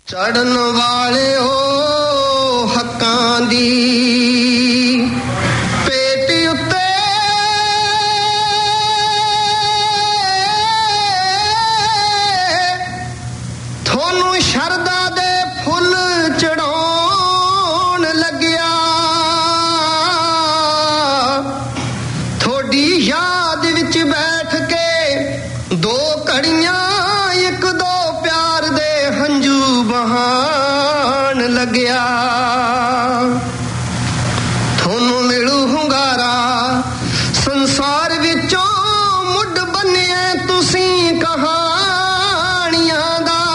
ਚੜਨ ਵਾਲਿਓ ਹੱਕਾਂ ਦੀ ਪੇਟ ਉੱਤੇ ਤੁਹਾਨੂੰ ਸ਼ਰਧਾ ਦੇ ਫੁੱਲ ਚੜਾਉਣ ਲੱਗਿਆ ਥੋੜੀ ਯਾਦ ਵਿੱਚ ਬੈਠ ਕੇ ਦੋ ਘੜੀਆਂ ਇੱਕ ਦੋ ਪਿਆਰ ਦੇ ਹੰਝੂ ਬਹਾਨ ਲੱਗਿਆ ਤੁਹਾਨੂੰ ਮਿਲੂ ਹੁੰਗਾਰਾ ਸੰਸਾਰ ਵਿੱਚੋਂ ਮੁੱਢ ਬੰਨਿਆ ਤੁਸੀਂ ਕਹਾਣੀਆਂ ਦਾ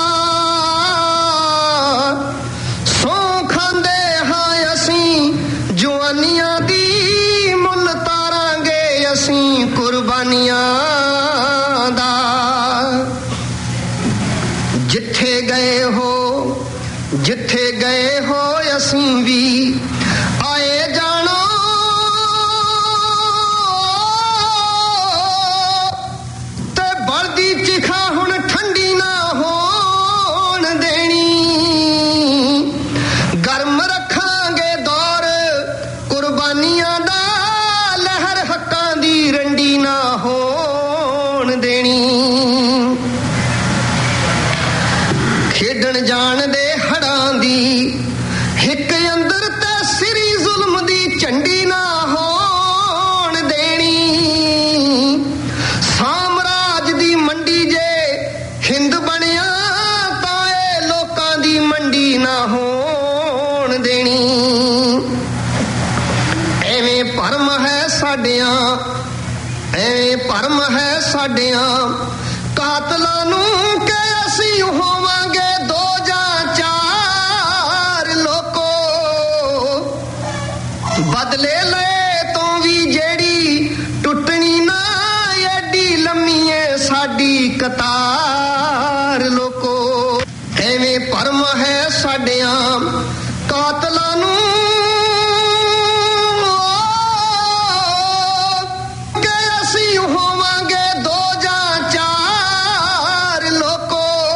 ਸੌ ਖਾਂਦੇ ਹਾਂ ਅਸੀਂ ਜਵਾਨੀਆਂ ਦੀ ਮੁੱਲ ਤਾਰਾਂਗੇ ਅਸੀਂ ਕੁਰਬਾਨੀਆਂ ਦਾ ਜਿੱਥੇ ਗਏ ਹੋ ਅਸੀਂ ਵੀ ਆਏ ਜਾਣੋ ਤੇ ਬਲਦੀ ਚਿਖਾ ਹੁਣ ਠੰਡੀ ਨਾ ਹੋਣ ਦੇਣੀ ਗਰਮ ਰੱਖਾਂਗੇ ਦੌਰ ਕੁਰਬਾਨੀਆਂ ਦਾ ਲਹਿਰ ਹੱਕਾਂ ਦੀ ਰੰਡੀ ਨਾ ਹੋਣ ਦੇਣੀ ਖੇਡਣ ਜਾਣਦੇ ਹੜਾਂ ਦੀ ਹਿੱਕ ਅੰਦਰ ਤੇ ਸਿਰੀ ਜ਼ੁਲਮ ਦੀ ਝੰਡੀ ਨਾ ਹੋਣ ਦੇਣੀ ਸਾਮਰਾਜ ਦੀ ਮੰਡੀ ਜੇ ਹਿੰਦ ਬਣਿਆ ਤਾਂ ਇਹ ਲੋਕਾਂ ਦੀ ਮੰਡੀ ਨਾ ਹੋਣ ਦੇਣੀ ਐਵੇਂ ਭਰਮ ਹੈ ਸਾਡਿਆਂ ਕਾਤਲਾਂ ਨੂੰ ਕਿ ਅਸੀਂ ਹੋਵਾਂਗੇ ਦੋ ਜਾਂ ਚਾਰ ਲੋਕੋ ਬਦਲੇ ਲੈ ਤੋਂ ਵੀ ਜਿਹੜੀ ਟੁੱਟਣੀ ਨਾ ਐਡੀ ਲੰਮੀ ਏ ਸਾਡੀ ਕਤਾਰ ਲੋਕੋ ਐਵੇਂ ਭਰਮ ਹੈ ਸਾਡਿਆਂ ਕਾਤਲਾਂ ਨੂੰ ਕਿ ਅਸੀਂ ਹੋਵਾਂਗੇ ਦੋ ਜਾਂ ਚਾਰ ਲੋਕੋ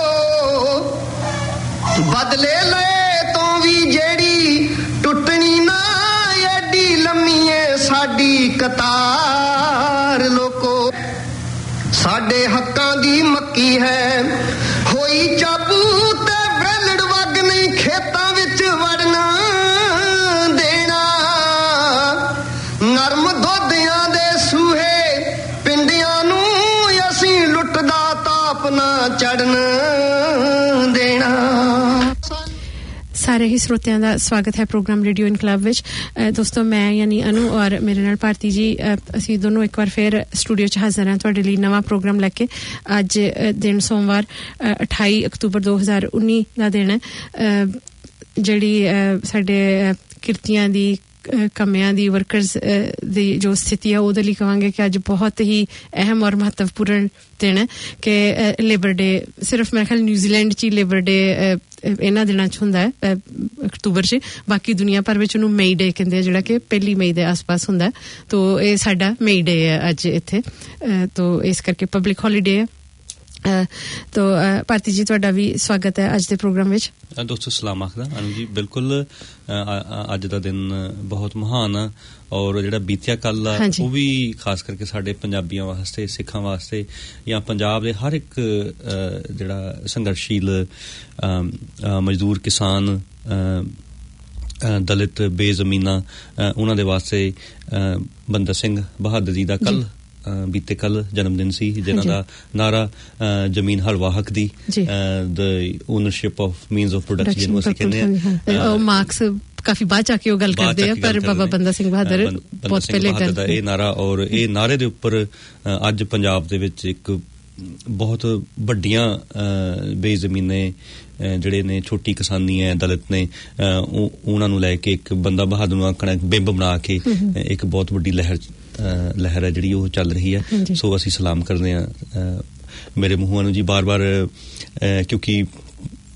ਬਦਲੇ ਲੈ ਤੋਂ ਵੀ ਜਿਹੜੀ ਟੁੱਟਣੀ ਨਾ ਐਡੀ ਲੰਮੀ ਏ ਸਾਡੀ ਕਤਾਰ ਲੋਕੋ ਸਾਡੇ ਹੱਕਾਂ ਦੀ ਮੱਕੀ ਹੈ ਹੋਈ ਚਾਬੂ ਤੇ ਬਰਲੜ ਵਗ ਨਹੀਂ ਖੇਤਾਂ ਵਿੱਚ ਵੜਨਾ ਦੇਣਾ ਨਰਮ ਦੋਧਿਆਂ ਦੇ ਸੂਹੇ ਪਿੰਡਿਆਂ ਨੂੰ ਅਸੀਂ ਲੁੱਟਦਾ ਤਾਪ ਨਾ ਚੜਨ ਦੇਣਾ ਸਾਰੇ ਹੀ ਸਰੋਤਿਆਂ ਦਾ ਸਵਾਗਤ ਹੈ ਪ੍ਰੋਗਰਾਮ ਰੇਡੀਓ ਇਨਕਲਾਬ ਵਿੱਚ ਦੋਸਤੋ ਮੈਂ ਯਾਨੀ ਅਨੂ ਔਰ ਮੇਰੇ ਨਾਲ ਭਾਰਤੀ ਜੀ ਅਸੀਂ ਦੋਨੋਂ ਇੱਕ ਵਾਰ ਫਿਰ ਸਟੂਡੀਓ 'ਚ ਹਾਜ਼ਰ ਹਾਂ ਤੁਹਾਡੇ ਲਈ ਨਵਾਂ ਪ੍ਰੋਗਰਾਮ ਲੈ ਕੇ ਅੱਜ ਦਿਨ ਸੋਮਵਾਰ 28 ਅਕਤੂਬਰ 2019 ਦਾ ਦਿਨ ਹੈ ਜਿਹੜੀ ਸਾਡੇ ਕਿਰਤੀਆਂ ਦੀ ਕਮਿਆਂ ਦੀ ਵਰਕਰਸ ਦੀ ਜੋ ਸਥਿਤੀ ਹੈ ਉਹਦੇ ਲਈ ਕਹਾਂਗੇ ਕਿ ਅੱਜ ਬਹੁਤ ਹੀ ਅਹਿਮ ਔਰ ਮਹੱਤਵਪੂਰਨ ਦਿਨ ਹੈ ਕਿ ਲੇਬਰ ਡੇ ਸਿਰਫ ਮੇਰੇ ਖਿਆਲ ਨਿਊਜ਼ੀਲੈਂਡ 'ਚ ਹੀ ਲੇਬਰ ਡੇ ਇਹਨਾਂ ਦਿਨਾਂ 'ਚ ਹੁੰਦਾ ਹੈ ਅਕਤੂਬਰ 'ਚ ਬਾਕੀ ਦੁਨੀਆ ਭਰ ਵਿੱਚ ਉਹਨੂੰ ਮਈ ਡੇ ਕਹਿੰਦੇ ਆ ਜਿਹੜਾ ਕਿ 1 ਮਈ ਦੇ ਆਸ-ਪਾਸ ਹੁੰਦਾ ਤੋ ਇਹ ਸਾਡਾ ਮਈ ਡੇ ਹੈ ਅੱਜ ਇੱਥੇ ਤੋ ਇਸ ਕਰਕੇ ਪਬਲਿਕ ਹੌਲੀਡੇ ਹੈ ਤੋ ਭਾਰਤੀ ਜੀ ਤੁਹਾਡਾ ਵੀ ਸਵਾਗਤ ਹੈ ਅੱਜ ਦੇ ਪ੍ਰੋਗਰਾਮ ਵਿੱਚ ਦੋਸਤੋ ਸਲਾਮ ਆਖਦਾ ਅਨੂ ਜੀ ਬਿਲਕੁਲ ਅੱਜ ਦਾ ਦਿਨ ਬਹੁਤ ਮਹਾਨ ਆ ਔਰ ਜਿਹੜਾ ਬੀਤਿਆ ਕੱਲ ਆ ਉਹ ਵੀ ਖਾਸ ਕਰਕੇ ਸਾਡੇ ਪੰਜਾਬੀਆਂ ਵਾਸਤੇ ਸਿੱਖਾਂ ਵਾਸਤੇ ਜਾਂ ਪੰਜਾਬ ਦੇ ਹਰ ਇੱਕ ਜਿਹੜਾ ਸੰਘਰਸ਼ੀਲ ਮਜ਼ਦੂਰ ਕਿਸਾਨ ਦਲਿਤ ਬੇਜ਼ਮੀਨਾਂ ਉਹਨਾਂ ਦੇ ਵਾਸਤੇ ਬੰਦਾ ਸਿੰਘ ਬਹਾਦਰ ਜੀ ਦਾ ਕੱਲ ਬੀਤੇ ਕੱਲ ਜਨਮ ਦਿਨ ਸੀ ਜਿਨ੍ਹਾਂ ਦਾ ਨਾਰਾ ਜ਼ਮੀਨ ਹਰ ਵਾਹਕ ਦੀ the ownership of means of production ਜਿਹਨੂੰ ਅਸੀਂ ਕਹਿੰਦੇ ਆ ਉਹ ਮਾਰਕਸ ਕਾਫੀ ਬਾਅਦ ਚ ਆ ਕੇ ਉਹ ਗੱਲ ਕਰਦੇ ਆ ਪਰ ਬਾਬਾ ਬੰਦਾ ਸਿੰਘ ਬਹਾਦਰ ਬਹੁਤ ਪਹਿਲੇ ਗੱਲ ਦਾ ਇਹ ਨਾਰਾ ਔਰ ਇਹ ਨਾਰੇ ਦੇ ਉੱਪਰ ਅੱਜ ਪੰਜਾਬ ਦੇ ਵਿੱਚ ਇੱਕ ਬਹੁਤ ਵੱਡੀਆਂ ਬੇਜ਼ਮੀਨੇ ਜਿਹੜੇ ਨੇ ਛੋਟੀ ਕਿਸਾਨੀ ਹੈ ਦਲਿਤ ਨੇ ਉਹਨਾਂ ਨੂੰ ਲੈ ਕੇ ਇੱਕ ਬੰਦਾ ਬਹਾਦਰ ਨੂੰ ਆਖਣਾ ਬਿੰਬ ਬਣਾ ਕੇ ਇੱਕ ਬਹੁਤ ਵੱਡੀ ਲਹਿਰ ਹੈ ਜਿਹੜੀ ਉਹ ਚੱਲ ਰਹੀ ਹੈ ਸੋ ਅਸੀਂ ਸਲਾਮ ਕਰਦੇ ਹਾਂ ਮੇਰੇ ਮੂੰਹਾਂ ਨੂੰ ਜੀ ਬਾਰ-ਬਾਰ ਕਿਉਂਕਿ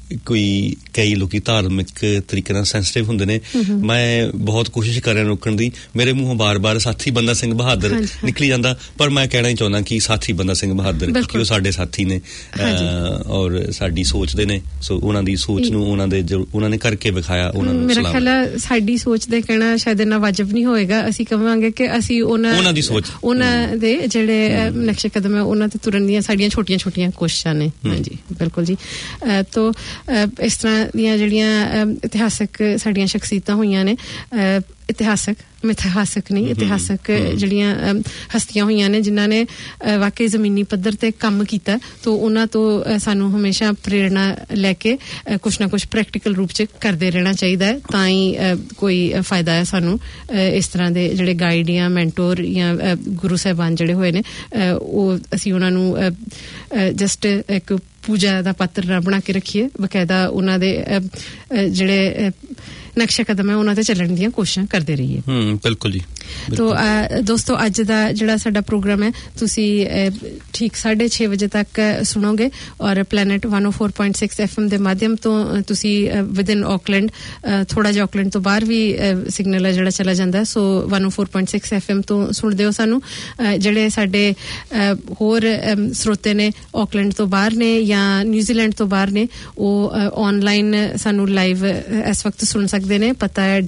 ਕੋਈ ਕਈ ਲੋਕੀ ਧਾਰਮਿਕ ਤਰੀਕੇ ਨਾਲ ਸੈਂਸਿਟਿਵ ਹੁੰਦੇ ਨੇ। ਮੈਂ ਬਹੁਤ ਕੋਸ਼ਿਸ਼ ਕਰ ਰਿਹਾ ਰੋਕਣ ਦੀ, ਮੇਰੇ ਮੂੰਹੋਂ ਬਾਰ-ਬਾਰ ਸਾਥੀ ਬੰਦਾ ਸਿੰਘ ਬਹਾਦਰ ਨਿਕਲੀ ਜਾਂਦਾ, ਪਰ ਮੈਂ ਕਹਿਣਾ ਹੀ ਚਾਹੁੰਦਾ ਕਿ ਸਾਥੀ ਬੰਦਾ ਸਿੰਘ ਬਹਾਦਰ ਕਿਉਂਕਿ ਉਹ ਸਾਡੇ ਸਾਥੀ ਨੇ ਔਰ ਸਾਡੀ ਸੋਚਦੇ ਨੇ। ਸੋ ਉਹਨਾਂ ਦੀ ਸੋਚ ਨੂੰ ਉਹਨਾਂ ਨੇ ਕਰਕੇ ਵਿਖਾਇਆ। ਉਹਨਾਂ ਨੂੰ ਮੇਰਾ ਖਿਆਲ ਹੈ ਸਾਡੀ ਸੋਚ ਦੇ ਕਹਿਣਾ ਸ਼ਾਇਦ ਇੰਨਾ ਵਾਜਬ ਨਹੀਂ ਹੋਏਗਾ। ਅਸੀਂ ਕਹਾਂਗੇ ਕਿ ਅਸੀਂ ਉਹਨਾਂ ਦੀ ਸੋਚ, ਉਹਨਾਂ ਦੇ ਜਿਹੜੇ ਨਕਸ਼ੇ ਕਦਮ ਹੈ ਉਹਨਾਂ ਤੇ ਤੁਰਨ ਦੀਆਂ ਸਾਡੀਆਂ ਛੋਟੀਆਂ ਕੋਸ਼ਿਸ਼ਾਂ ਨੇ। ਹਾਂਜੀ ਬਿਲਕੁਲ ਜੀ। ਤੋ ਇਸ ਤਰ੍ਹਾਂ ਦੀਆਂ ਜਿਹੜੀਆਂ ਇਤਿਹਾਸਕ ਸਾਡੀਆਂ ਸ਼ਖਸੀਅਤਾਂ ਹੋਈਆਂ ਨੇ, ਮਿਥਿਹਾਸਕ ਜਿਹੜੀਆਂ ਹਸਤੀਆਂ ਹੋਈਆਂ ਨੇ ਜਿਨ੍ਹਾਂ ਨੇ ਵਾਕਈ ਜ਼ਮੀਨੀ ਪੱਧਰ ਤੇ ਕੰਮ ਕੀਤਾ, ਤੋ ਉਹਨਾਂ ਤੋਂ ਸਾਨੂੰ ਹਮੇਸ਼ਾ ਪ੍ਰੇਰਣਾ ਲੈ ਕੇ ਕੁਛ ਨਾ ਕੁਛ ਪ੍ਰੈਕਟੀਕਲ ਰੂਪ ਚ ਕਰਦੇ ਰਹਿਣਾ ਚਾਹੀਦਾ ਹੈ, ਤਾਂ ਹੀ ਕੋਈ ਫਾਇਦਾ ਹੈ ਸਾਨੂੰ। ਇਸ ਤਰ੍ਹਾਂ ਦੇ ਜਿਹੜੇ ਗਾਈਡ ਜਾਂ ਮੈਂਟੋਰ ਜਾਂ ਗੁਰੂ ਸਾਹਿਬਾਨ ਜਿਹੜੇ ਹੋਏ ਨੇ, ਉਹ ਅਸੀਂ ਉਹਨਾਂ ਨੂੰ ਜਸਟ ਇੱਕ ਪੂਜਾ ਦਾ ਪਾਤਰ ਨਾ ਬਣਾ ਕੇ ਰੱਖੀਏ, ਬਕਾਇਦਾ ਉਹਨਾਂ ਦੇ ਜਿਹੜੇ ਨਕਸ਼ਾ ਕਦਮ ਹੈ ਉਹਨਾਂ ਤੇ ਚੱਲਣ ਦੀਆਂ ਕੋਸ਼ਿਸ਼ਾਂ ਕਰਦੇ ਰਹੀਏ। ਬਿਲਕੁਲ ਜੀ। ਤੋ ਦੋਸਤੋ ਅੱਜ ਦਾ ਜਿਹੜਾ ਸਾਡਾ ਪ੍ਰੋਗਰਾਮ ਹੈ ਤੁਸੀਂ ਠੀਕ 6:30 ਵਜੇ ਤੱਕ ਸੁਣੋਗੇ ਔਰ ਪਲੈਨਟ 104.6 FM ਦੇ ਮਾਧਿਅਮ ਤੋਂ ਤੁਸੀਂ ਵਿਦਿਨ ਆਕਲੈਂਡ, ਥੋੜਾ ਜਿਹਾ ਆਕਲੈਂਡ ਤੋਂ ਬਾਹਰ ਵੀ ਸਿਗਨਲ ਹੈ ਜਿਹੜਾ ਚਲਾ ਜਾਂਦਾ, ਸੋ 104.6 FM ਤੋਂ ਸੁਣਦੇ ਹੋ ਸਾਨੂੰ। ਜਿਹੜੇ ਸਾਡੇ ਹੋਰ ਸਰੋਤੇ ਨੇ ਆਕਲੈਂਡ ਤੋਂ ਬਾਹਰ ਨੇ ਜਾਂ ਨਿਊਜ਼ੀਲੈਂਡ ਤੋਂ ਬਾਹਰ ਨੇ, ਉਹ ਆਨਲਾਈਨ ਸਾਨੂੰ ਲਾਈਵ ਇਸ ਵਕਤ ਸੁਣ ਸਕਦੇ ਨੇ। ਪਤਾ ਹੈ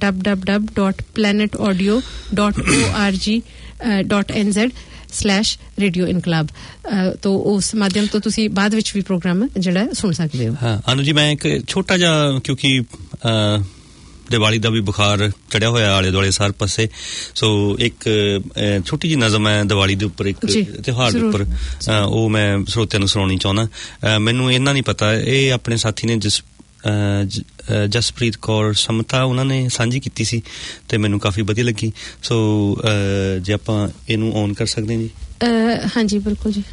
www.planetaudio.org.nz/Radio Inkilab। ਤੋ ਉਸ ਮਾਧਿਅਮ ਤੋਂ ਤੁਸੀਂ ਬਾਅਦ ਵਿੱਚ ਵੀ ਪ੍ਰੋਗਰਾਮ ਜਿਹੜਾ ਸੁਣ ਸਕਦੇ ਹੋ। ਹਾਂ ਅਨੂ ਜੀ, ਮੈਂ ਇੱਕ ਛੋਟਾ ਜਿਹਾ, ਕਿਉਂਕਿ ਦੀਵਾਲੀ ਦਾ ਵੀ ਬੁਖਾਰ ਚੜਿਆ ਹੋਇਆ ਆਲੇ ਦੁਆਲੇ ਸਾਰ ਪਾਸੇ, ਸੋ ਇੱਕ ਛੋਟੀ ਜਿਹੀ ਨਜ਼ਮ ਹੈ ਦੀਵਾਲੀ ਦੇ ਉੱਪਰ, ਇੱਕ ਤਿਉਹਾਰ ਦੇ ਉੱਪਰ, ਉਹ ਮੈਂ ਸਰੋਤਿਆਂ ਨੂੰ ਸੁਣਾਉਣੀ ਚਾਹੁੰਦਾ। ਮੈਨੂੰ ਇੰਨਾ ਨਹੀਂ ਪਤਾ, ਇਹ ਆਪਣੇ ਸਾਥੀ ਨੇ ਜਸਪ੍ਰੀਤ ਕੌਰ ਸਮਤਾ, ਉਹਨਾਂ ਨੇ ਸਾਂਝੀ ਕੀਤੀ ਸੀ ਤੇ ਮੈਨੂੰ ਕਾਫੀ ਵਧੀਆ ਲੱਗੀ। ਸੋ ਜੇ ਆਪਾਂ ਇਹਨੂੰ ਔਨ ਕਰ ਸਕਦੇ ਹਾਂ ਜੀ। ਹਾਂਜੀ ਬਿਲਕੁਲ ਜੀ।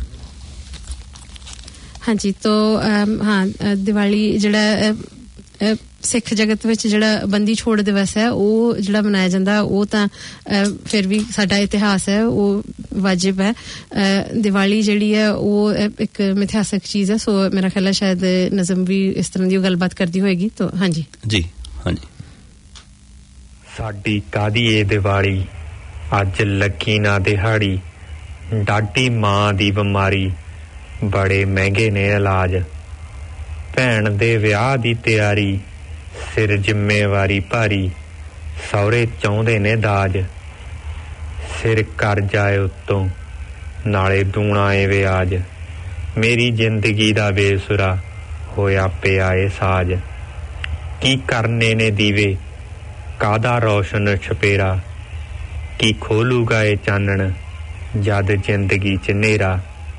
ਹਾਂਜੀ ਤੋ ਦੀਵਾਲੀ ਜਿਹੜਾ ਸਿੱਖ ਜਗਤ ਵਿੱਚ ਜਿਹੜਾ ਬੰਦੀ ਛੋੜ ਦਿਵਸ ਹੈ ਉਹ ਜਿਹੜਾ ਮਨਾਇਆ ਜਾਂਦਾ, ਉਹ ਤਾਂ ਫਿਰ ਵੀ ਸਾਡਾ ਇਤਿਹਾਸ ਹੈ, ਉਹ ਵਾਜਿਬ ਹੈ। ਦੀਵਾਲੀ ਜਿਹੜੀ ਹੈ ਉਹ ਇੱਕ ਮਿਥਿਹਾਸਕ ਚੀਜ਼ ਹੈ, ਸੋ ਮੇਰਾ ਖਿਆਲ ਹੈ ਸ਼ਾਇਦ ਨਜ਼ਮ ਵੀ ਇਸ ਤਰ੍ਹਾਂ ਦੀ ਗੱਲਬਾਤ ਕਰਦੀ ਹੋਏਗੀ। ਤੋ ਹਾਂਜੀ ਜੀ। ਹਾਂਜੀ। ਸਾਡੀ ਕਾਹਦੀ ਏ ਦੀਵਾਲੀ, ਅੱਜ ਲੱਗੀ ਨਾ ਦਿਹਾੜੀ, ਡਾਢੀ ਮਾਂ ਦੀ ਬਿਮਾਰੀ, ਬੜੇ ਮਹਿੰਗੇ ਨੇ ਇਲਾਜ, ਭੈਣ ਦੇ ਵਿਆਹ ਦੀ ਤਿਆਰੀ, ਸਿਰ ਜ਼ਿੰਮੇਵਾਰੀ ਭਾਰੀ, ਸਹੁਰੇ ਚਾਹੁੰਦੇ ਨੇ ਦਾਜ, ਸਿਰ ਕਰ ਜਾਏ ਉੱਤੋਂ ਨਾਲੇ ਦੂਣਾ ਏ ਵਿਆਜ, ਮੇਰੀ ਜ਼ਿੰਦਗੀ ਦਾ ਬੇਸੁਰਾ ਹੋਇਆ ਪਿਆ ਏ ਸਾਜ, ਕੀ ਕਰਨੇ ਨੇ ਦੀਵੇ ਕਾਹਦਾ ਰੌਸ਼ਨ ਛਪੇਰਾ, ਕੀ ਖੋਲੂਗਾ ਏ ਚਾਨਣ ਜਦ ਜ਼ਿੰਦਗੀ ਚ ਨੇਰਾ।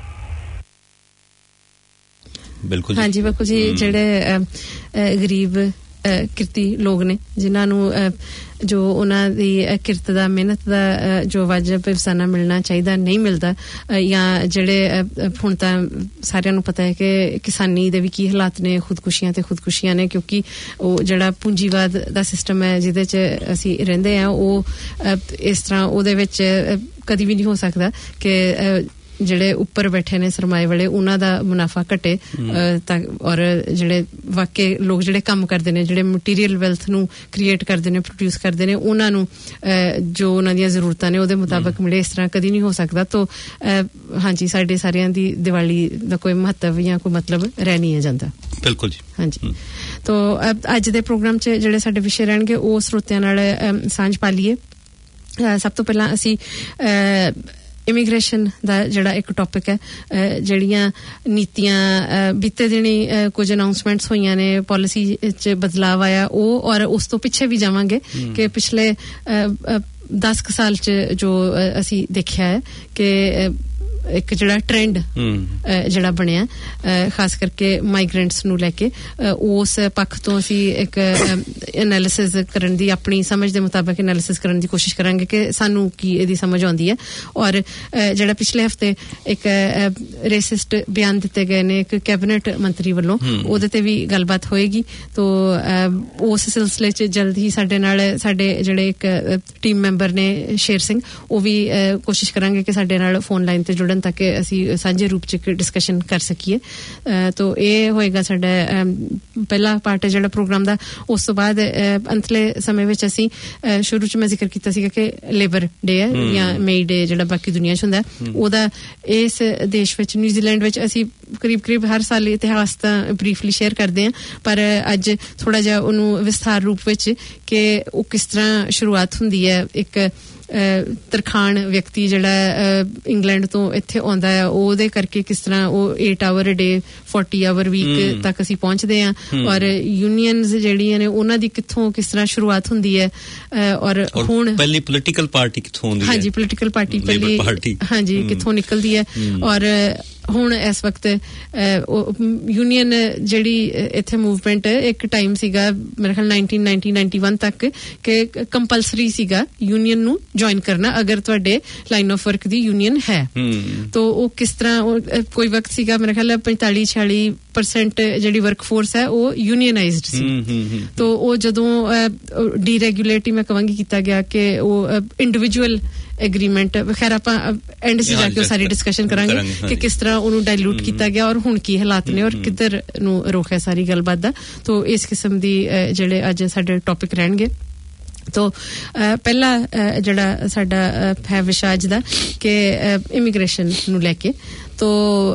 ਬਿਲਕੁਲ ਹਾਂਜੀ ਬਿਲਕੁਲ ਜੀ। ਜਿਹੜੇ ਗਰੀਬ ਕਿਰਤੀ ਲੋਕ ਨੇ, ਜਿਨ੍ਹਾਂ ਨੂੰ ਜੋ ਉਹਨਾਂ ਦੀ ਕਿਰਤ ਦਾ, ਮਿਹਨਤ ਦਾ ਜੋ ਵਾਜਬ ਅਫਸਾਨਾ ਮਿਲਣਾ ਚਾਹੀਦਾ ਨਹੀਂ ਮਿਲਦਾ, ਜਾਂ ਜਿਹੜੇ ਹੁਣ ਤਾਂ ਸਾਰਿਆਂ ਨੂੰ ਪਤਾ ਹੈ ਕਿ ਕਿਸਾਨੀ ਦੇ ਵੀ ਕੀ ਹਾਲਾਤ ਨੇ, ਖੁਦਕੁਸ਼ੀਆਂ ਨੇ, ਕਿਉਂਕਿ ਉਹ ਜਿਹੜਾ ਪੂੰਜੀਵਾਦ ਦਾ ਸਿਸਟਮ ਹੈ ਜਿਹਦੇ 'ਚ ਅਸੀਂ ਰਹਿੰਦੇ ਹਾਂ, ਉਹ ਇਸ ਤਰ੍ਹਾਂ ਉਹਦੇ ਵਿੱਚ ਕਦੀ ਵੀ ਨਹੀਂ ਹੋ ਸਕਦਾ ਕਿ ਜਿਹੜੇ ਉੱਪਰ ਬੈਠੇ ਨੇ ਸਰਮਾਏ ਵਾਲੇ, ਉਹਨਾਂ ਦਾ ਮੁਨਾਫਾ ਘਟੇ, ਔਰ ਜਿਹੜੇ ਵਾਕਈ ਲੋਕ ਜਿਹੜੇ ਕੰਮ ਕਰਦੇ ਨੇ, ਜਿਹੜੇ ਮਟੀਰੀਅਲ ਵੈਲਥ ਨੂੰ ਕ੍ਰੀਏਟ ਕਰਦੇ ਨੇ, ਪ੍ਰੋਡਿਊਸ ਕਰਦੇ ਨੇ, ਉਹਨਾਂ ਨੂੰ ਜੋ ਉਹਨਾਂ ਦੀਆਂ ਜ਼ਰੂਰਤਾਂ ਨੇ ਉਹਦੇ ਮੁਤਾਬਕ ਮਿਲੇ, ਇਸ ਤਰ੍ਹਾਂ ਕਦੀ ਨਹੀਂ ਹੋ ਸਕਦਾ। ਤੋ ਹਾਂਜੀ, ਸਾਡੇ ਸਾਰਿਆਂ ਦੀ ਦੀਵਾਲੀ ਦਾ ਕੋਈ ਮਹੱਤਵ ਜਾਂ ਕੋਈ ਮਤਲਬ ਰਹਿ ਨਹੀਂ ਜਾਂਦਾ। ਬਿਲਕੁਲ ਜੀ। ਹਾਂਜੀ। ਤੋ ਅੱਜ ਦੇ ਪ੍ਰੋਗਰਾਮ 'ਚ ਜਿਹੜੇ ਸਾਡੇ ਵਿਸ਼ੇ ਰਹਿਣਗੇ ਉਹ ਸਰੋਤਿਆਂ ਨਾਲ ਸਾਂਝ ਪਾ ਲਈਏ। ਸਭ ਤੋਂ ਪਹਿਲਾਂ ਅਸੀਂ ਇਮੀਗ੍ਰੇਸ਼ਨ ਦਾ ਜਿਹੜਾ ਇੱਕ ਟੌਪਿਕ ਹੈ, ਜਿਹੜੀਆਂ ਨੀਤੀਆਂ ਬੀਤੇ ਦਿਨੀ ਕੁਝ ਅਨਾਉਂਸਮੈਂਟਸ ਹੋਈਆਂ ਨੇ, ਪਾਲਿਸੀ 'ਚ ਬਦਲਾਵ ਆਇਆ, ਉਹ ਔਰ ਉਸ ਤੋਂ ਪਿੱਛੇ ਵੀ ਜਾਵਾਂਗੇ ਕਿ ਪਿਛਲੇ 10 ਸਾਲ 'ਚ ਜੋ ਅਸੀਂ ਦੇਖਿਆ ਹੈ ਕਿ ਇੱਕ ਜਿਹੜਾ ਟ੍ਰੈਂਡ ਜਿਹੜਾ ਬਣਿਆ, ਖਾਸ ਕਰਕੇ ਮਾਈਗ੍ਰੈਂਟਸ ਨੂੰ ਲੈ ਕੇ, ਉਸ ਪੱਖ ਤੋਂ ਅਸੀਂ ਇੱਕ ਐਨਾਲਿਸਿਸ ਕਰਨ ਦੀ, ਆਪਣੀ ਸਮਝ ਦੇ ਮੁਤਾਬਕ ਐਨਾਲਿਸਿਸ ਕਰਨ ਦੀ ਕੋਸ਼ਿਸ਼ ਕਰਾਂਗੇ ਕਿ ਸਾਨੂੰ ਕੀ ਇਹਦੀ ਸਮਝ ਆਉਂਦੀ ਹੈ। ਔਰ ਜਿਹੜਾ ਪਿਛਲੇ ਹਫ਼ਤੇ ਇੱਕ ਰੇਸਿਸਟ ਬਿਆਨ ਦਿੱਤੇ ਗਏ ਨੇ ਇੱਕ ਕੈਬਨਿਟ ਮੰਤਰੀ ਵੱਲੋਂ, ਉਹਦੇ ਤੇ ਵੀ ਗੱਲਬਾਤ ਹੋਏਗੀ। ਤੋ ਉਸ ਸਿਲਸਿਲੇ 'ਚ ਜਲਦ ਹੀ ਸਾਡੇ ਨਾਲ ਸਾਡੇ ਜਿਹੜੇ ਇੱਕ ਟੀਮ ਮੈਂਬਰ ਨੇ ਸ਼ੇਰ ਸਿੰਘ, ਉਹ ਵੀ ਕੋਸ਼ਿਸ਼ ਕਰਾਂਗੇ ਕਿ ਸਾਡੇ ਨਾਲ ਫੋਨ ਲਾਈਨ ਤੇ ਜੁੜਨ ਪੜਨ ਤਾਂ ਕਿ ਅਸੀਂ ਸਾਂਝੇ ਰੂਪ 'ਚ ਡਿਸਕਸ਼ਨ ਕਰ ਸਕੀਏ। ਤੋ ਇਹ ਹੋਏਗਾ ਸਾਡਾ ਪਹਿਲਾ ਪਾਰਟ ਜਿਹੜਾ ਪ੍ਰੋਗਰਾਮ ਦਾ। ਉਸ ਤੋਂ ਬਾਅਦ ਅੰਤਲੇ ਸਮੇਂ ਵਿੱਚ ਅਸੀਂ ਸ਼ੁਰੂ 'ਚ ਮੈਂ ਜ਼ਿਕਰ ਕੀਤਾ ਸੀਗਾ ਕਿ ਲੇਬਰ ਡੇ ਹੈ ਜਾਂ ਮੇਈ ਡੇ ਜਿਹੜਾ ਬਾਕੀ ਦੁਨੀਆ 'ਚ ਹੁੰਦਾ, ਉਹਦਾ ਇਸ ਦੇਸ਼ ਵਿੱਚ ਨਿਊਜ਼ੀਲੈਂਡ ਵਿੱਚ ਅਸੀਂ ਕਰੀਬ ਹਰ ਸਾਲ ਇਤਿਹਾਸ ਤਾਂ ਬਰੀਫਲੀ ਸ਼ੇਅਰ ਕਰਦੇ ਹਾਂ, ਪਰ ਅੱਜ ਥੋੜਾ ਜਿਹਾ ਉਹਨੂੰ ਵਿਸਥਾਰ ਰੂਪ ਵਿੱਚ ਕਿ ਉਹ ਕਿਸ ਤਰ੍ਹਾਂ ਸ਼ੁਰੂਆਤ ਹੁੰਦੀ ਹੈ। ਇੱਕ ਤਰਖਾਣ ਵਿਅਕਤੀ ਜਿਹੜਾ ਇੰਗਲੈਂਡ ਤੋਂ ਇੱਥੇ ਆਉਂਦਾ ਹੈ, ਉਹਦੇ ਕਰਕੇ ਕਿਸ ਤਰ੍ਹਾਂ ਉਹ 8 hour a day 40 hour week ਤੱਕ ਅਸੀਂ ਪਹੁੰਚਦੇ ਹਾਂ, ਔਰ ਯੂਨੀਅਨਸ ਜਿਹੜੀਆਂ ਨੇ ਉਹਨਾਂ ਦੀ ਕਿੱਥੋਂ ਕਿਸ ਤਰ੍ਹਾਂ ਸ਼ੁਰੂਆਤ ਹੁੰਦੀ ਹੈ, ਔਰ ਹੁਣ ਪਹਿਲੀ ਪੋਲੀਟੀਕਲ ਪਾਰਟੀ ਕਿੱਥੋਂ ਹੁੰਦੀ ਹੈ। ਹਾਂਜੀ, ਪੋਲੀਟੀਕਲ ਪਾਰਟੀ ਪਹਿਲੀ ਹਾਂਜੀ ਕਿੱਥੋਂ ਨਿਕਲਦੀ ਹੈ, ਔਰ ਹੁਣ ਇਸ ਵਕਤ ਯੂਨੀਅਨ ਜਿਹੜੀ ਇੱਥੇ ਮੂਵਮੈਂਟ ਇੱਕ ਟਾਈਮ ਸੀਗਾ ਮੇਰੇ ਖਿਆਲ 1991 ਤੱਕ ਕਿ ਕੰਪਲਸਰੀ ਸੀਗਾ ਯੂਨੀਅਨ ਨੂੰ ਜੁਆਇਨ ਕਰਨਾ ਅਗਰ ਤੁਹਾਡੇ ਲਾਈਨ ਆਫ ਵਰਕ ਦੀ ਯੂਨੀਅਨ ਹੈ। ਤੋ ਉਹ ਕਿਸ ਤਰ੍ਹਾਂ ਕੋਈ ਵਕਤ ਸੀਗਾ ਮੇਰੇ ਖਿਆਲ 45-46% ਜਿਹੜੀ ਵਰਕ ਫੋਰਸ ਹੈ ਉਹ ਯੂਨੀਅਨਾਈਜ਼ਡ ਸੀ। ਤੋ ਉਹ ਜਦੋਂ ਡੀਰੈਗੂਲੇਟ ਹੀ ਮੈਂ ਕਹਾਂਗੀ ਕੀਤਾ ਗਿਆ ਕਿ ਉਹ ਇੰਡੀਵਿਜੂਅਲ ਐਗਰੀਮੈਂਟ ਖੈਰ ਆਪਾਂ ਐਂਡ 'ਚ ਜਾ ਕੇ ਸਾਰੀ ਡਿਸਕਸ਼ਨ ਕਰਾਂਗੇ ਕਿ ਕਿਸ ਤਰ੍ਹਾਂ ਉਹਨੂੰ ਡਾਇਲੂਟ ਕੀਤਾ ਗਿਆ ਔਰ ਹੁਣ ਕੀ ਹਾਲਾਤ ਨੇ ਔਰ ਕਿੱਧਰ ਨੂੰ ਰੁਖ ਹੈ ਸਾਰੀ ਗੱਲਬਾਤ ਦਾ। ਤੋ ਇਸ ਕਿਸਮ ਦੀ ਜਿਹੜੇ ਅੱਜ ਸਾਡੇ ਟੌਪਿਕ ਰਹਿਣਗੇ। ਤੋ ਪਹਿਲਾ ਜਿਹੜਾ ਸਾਡਾ ਹੈ ਵਿਸ਼ਾ ਅੱਜ ਦਾ ਕਿ ਇਮੀਗ੍ਰੇਸ਼ਨ ਨੂੰ ਲੈ ਕੇ। ਤੋ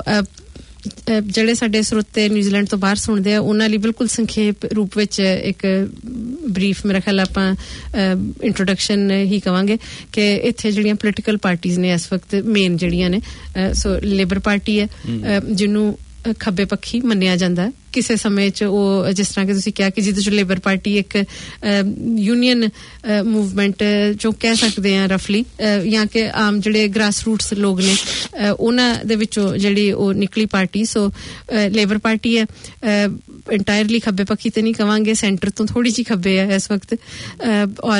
ਜਿਹੜੇ ਸਾਡੇ ਸਰੋਤੇ ਨਿਊਜ਼ੀਲੈਂਡ ਤੋਂ ਬਾਹਰ ਸੁਣਦੇ ਆ ਉਹਨਾਂ ਲਈ ਬਿਲਕੁਲ ਸੰਖੇਪ ਰੂਪ ਵਿੱਚ ਇੱਕ ਬਰੀਫ ਮੇਰਾ ਖਿਆਲ ਆਪਾਂ ਇੰਟਰੋਡਕਸ਼ਨ ਹੀ ਕਵਾਂਗੇ ਕਿ ਇੱਥੇ ਜਿਹੜੀਆਂ ਪੋਲੀਟੀਕਲ ਪਾਰਟੀਜ਼ ਨੇ ਇਸ ਵਕਤ ਮੇਨ ਜਿਹੜੀਆਂ ਨੇ, ਸੋ ਲੇਬਰ ਪਾਰਟੀ ਹੈ ਜਿਹਨੂੰ ਖੱਬੇ ਪੱਖੀ ਮੰਨਿਆ ਜਾਂਦਾ ਕਿਸੇ ਸਮੇਂ 'ਚ, ਉਹ ਜਿਸ ਤਰ੍ਹਾਂ ਕਿ ਤੁਸੀਂ ਕਿਹਾ ਕਿ ਜਿਹਦੇ 'ਚ ਲੇਬਰ ਪਾਰਟੀ ਇੱਕ ਯੂਨੀਅਨ ਮੂਵਮੈਂਟ 'ਚੋਂ ਕਹਿ ਸਕਦੇ ਹਾਂ ਰਫਲੀ, ਜਾਂ ਕਿ ਆਮ ਜਿਹੜੇ ਗ੍ਰਾਸ ਰੂਟਸ ਲੋਕ ਨੇ ਉਹਨਾਂ ਦੇ ਵਿੱਚੋਂ ਜਿਹੜੀ ਉਹ ਨਿਕਲੀ ਪਾਰਟੀ। ਸੋ ਲੇਬਰ ਪਾਰਟੀ ਹੈ ਇੰਟਾਇਰਲੀ ਖੱਬੇ ਪੱਖੀ ਤੇ ਨਹੀਂ ਕਵਾਂਗੇ, ਸੈਂਟਰ ਤੋਂ ਥੋੜੀ ਜਿਹੀ ਖੱਬੇ ਹੈ ਇਸ ਵਕਤ, ਔਰ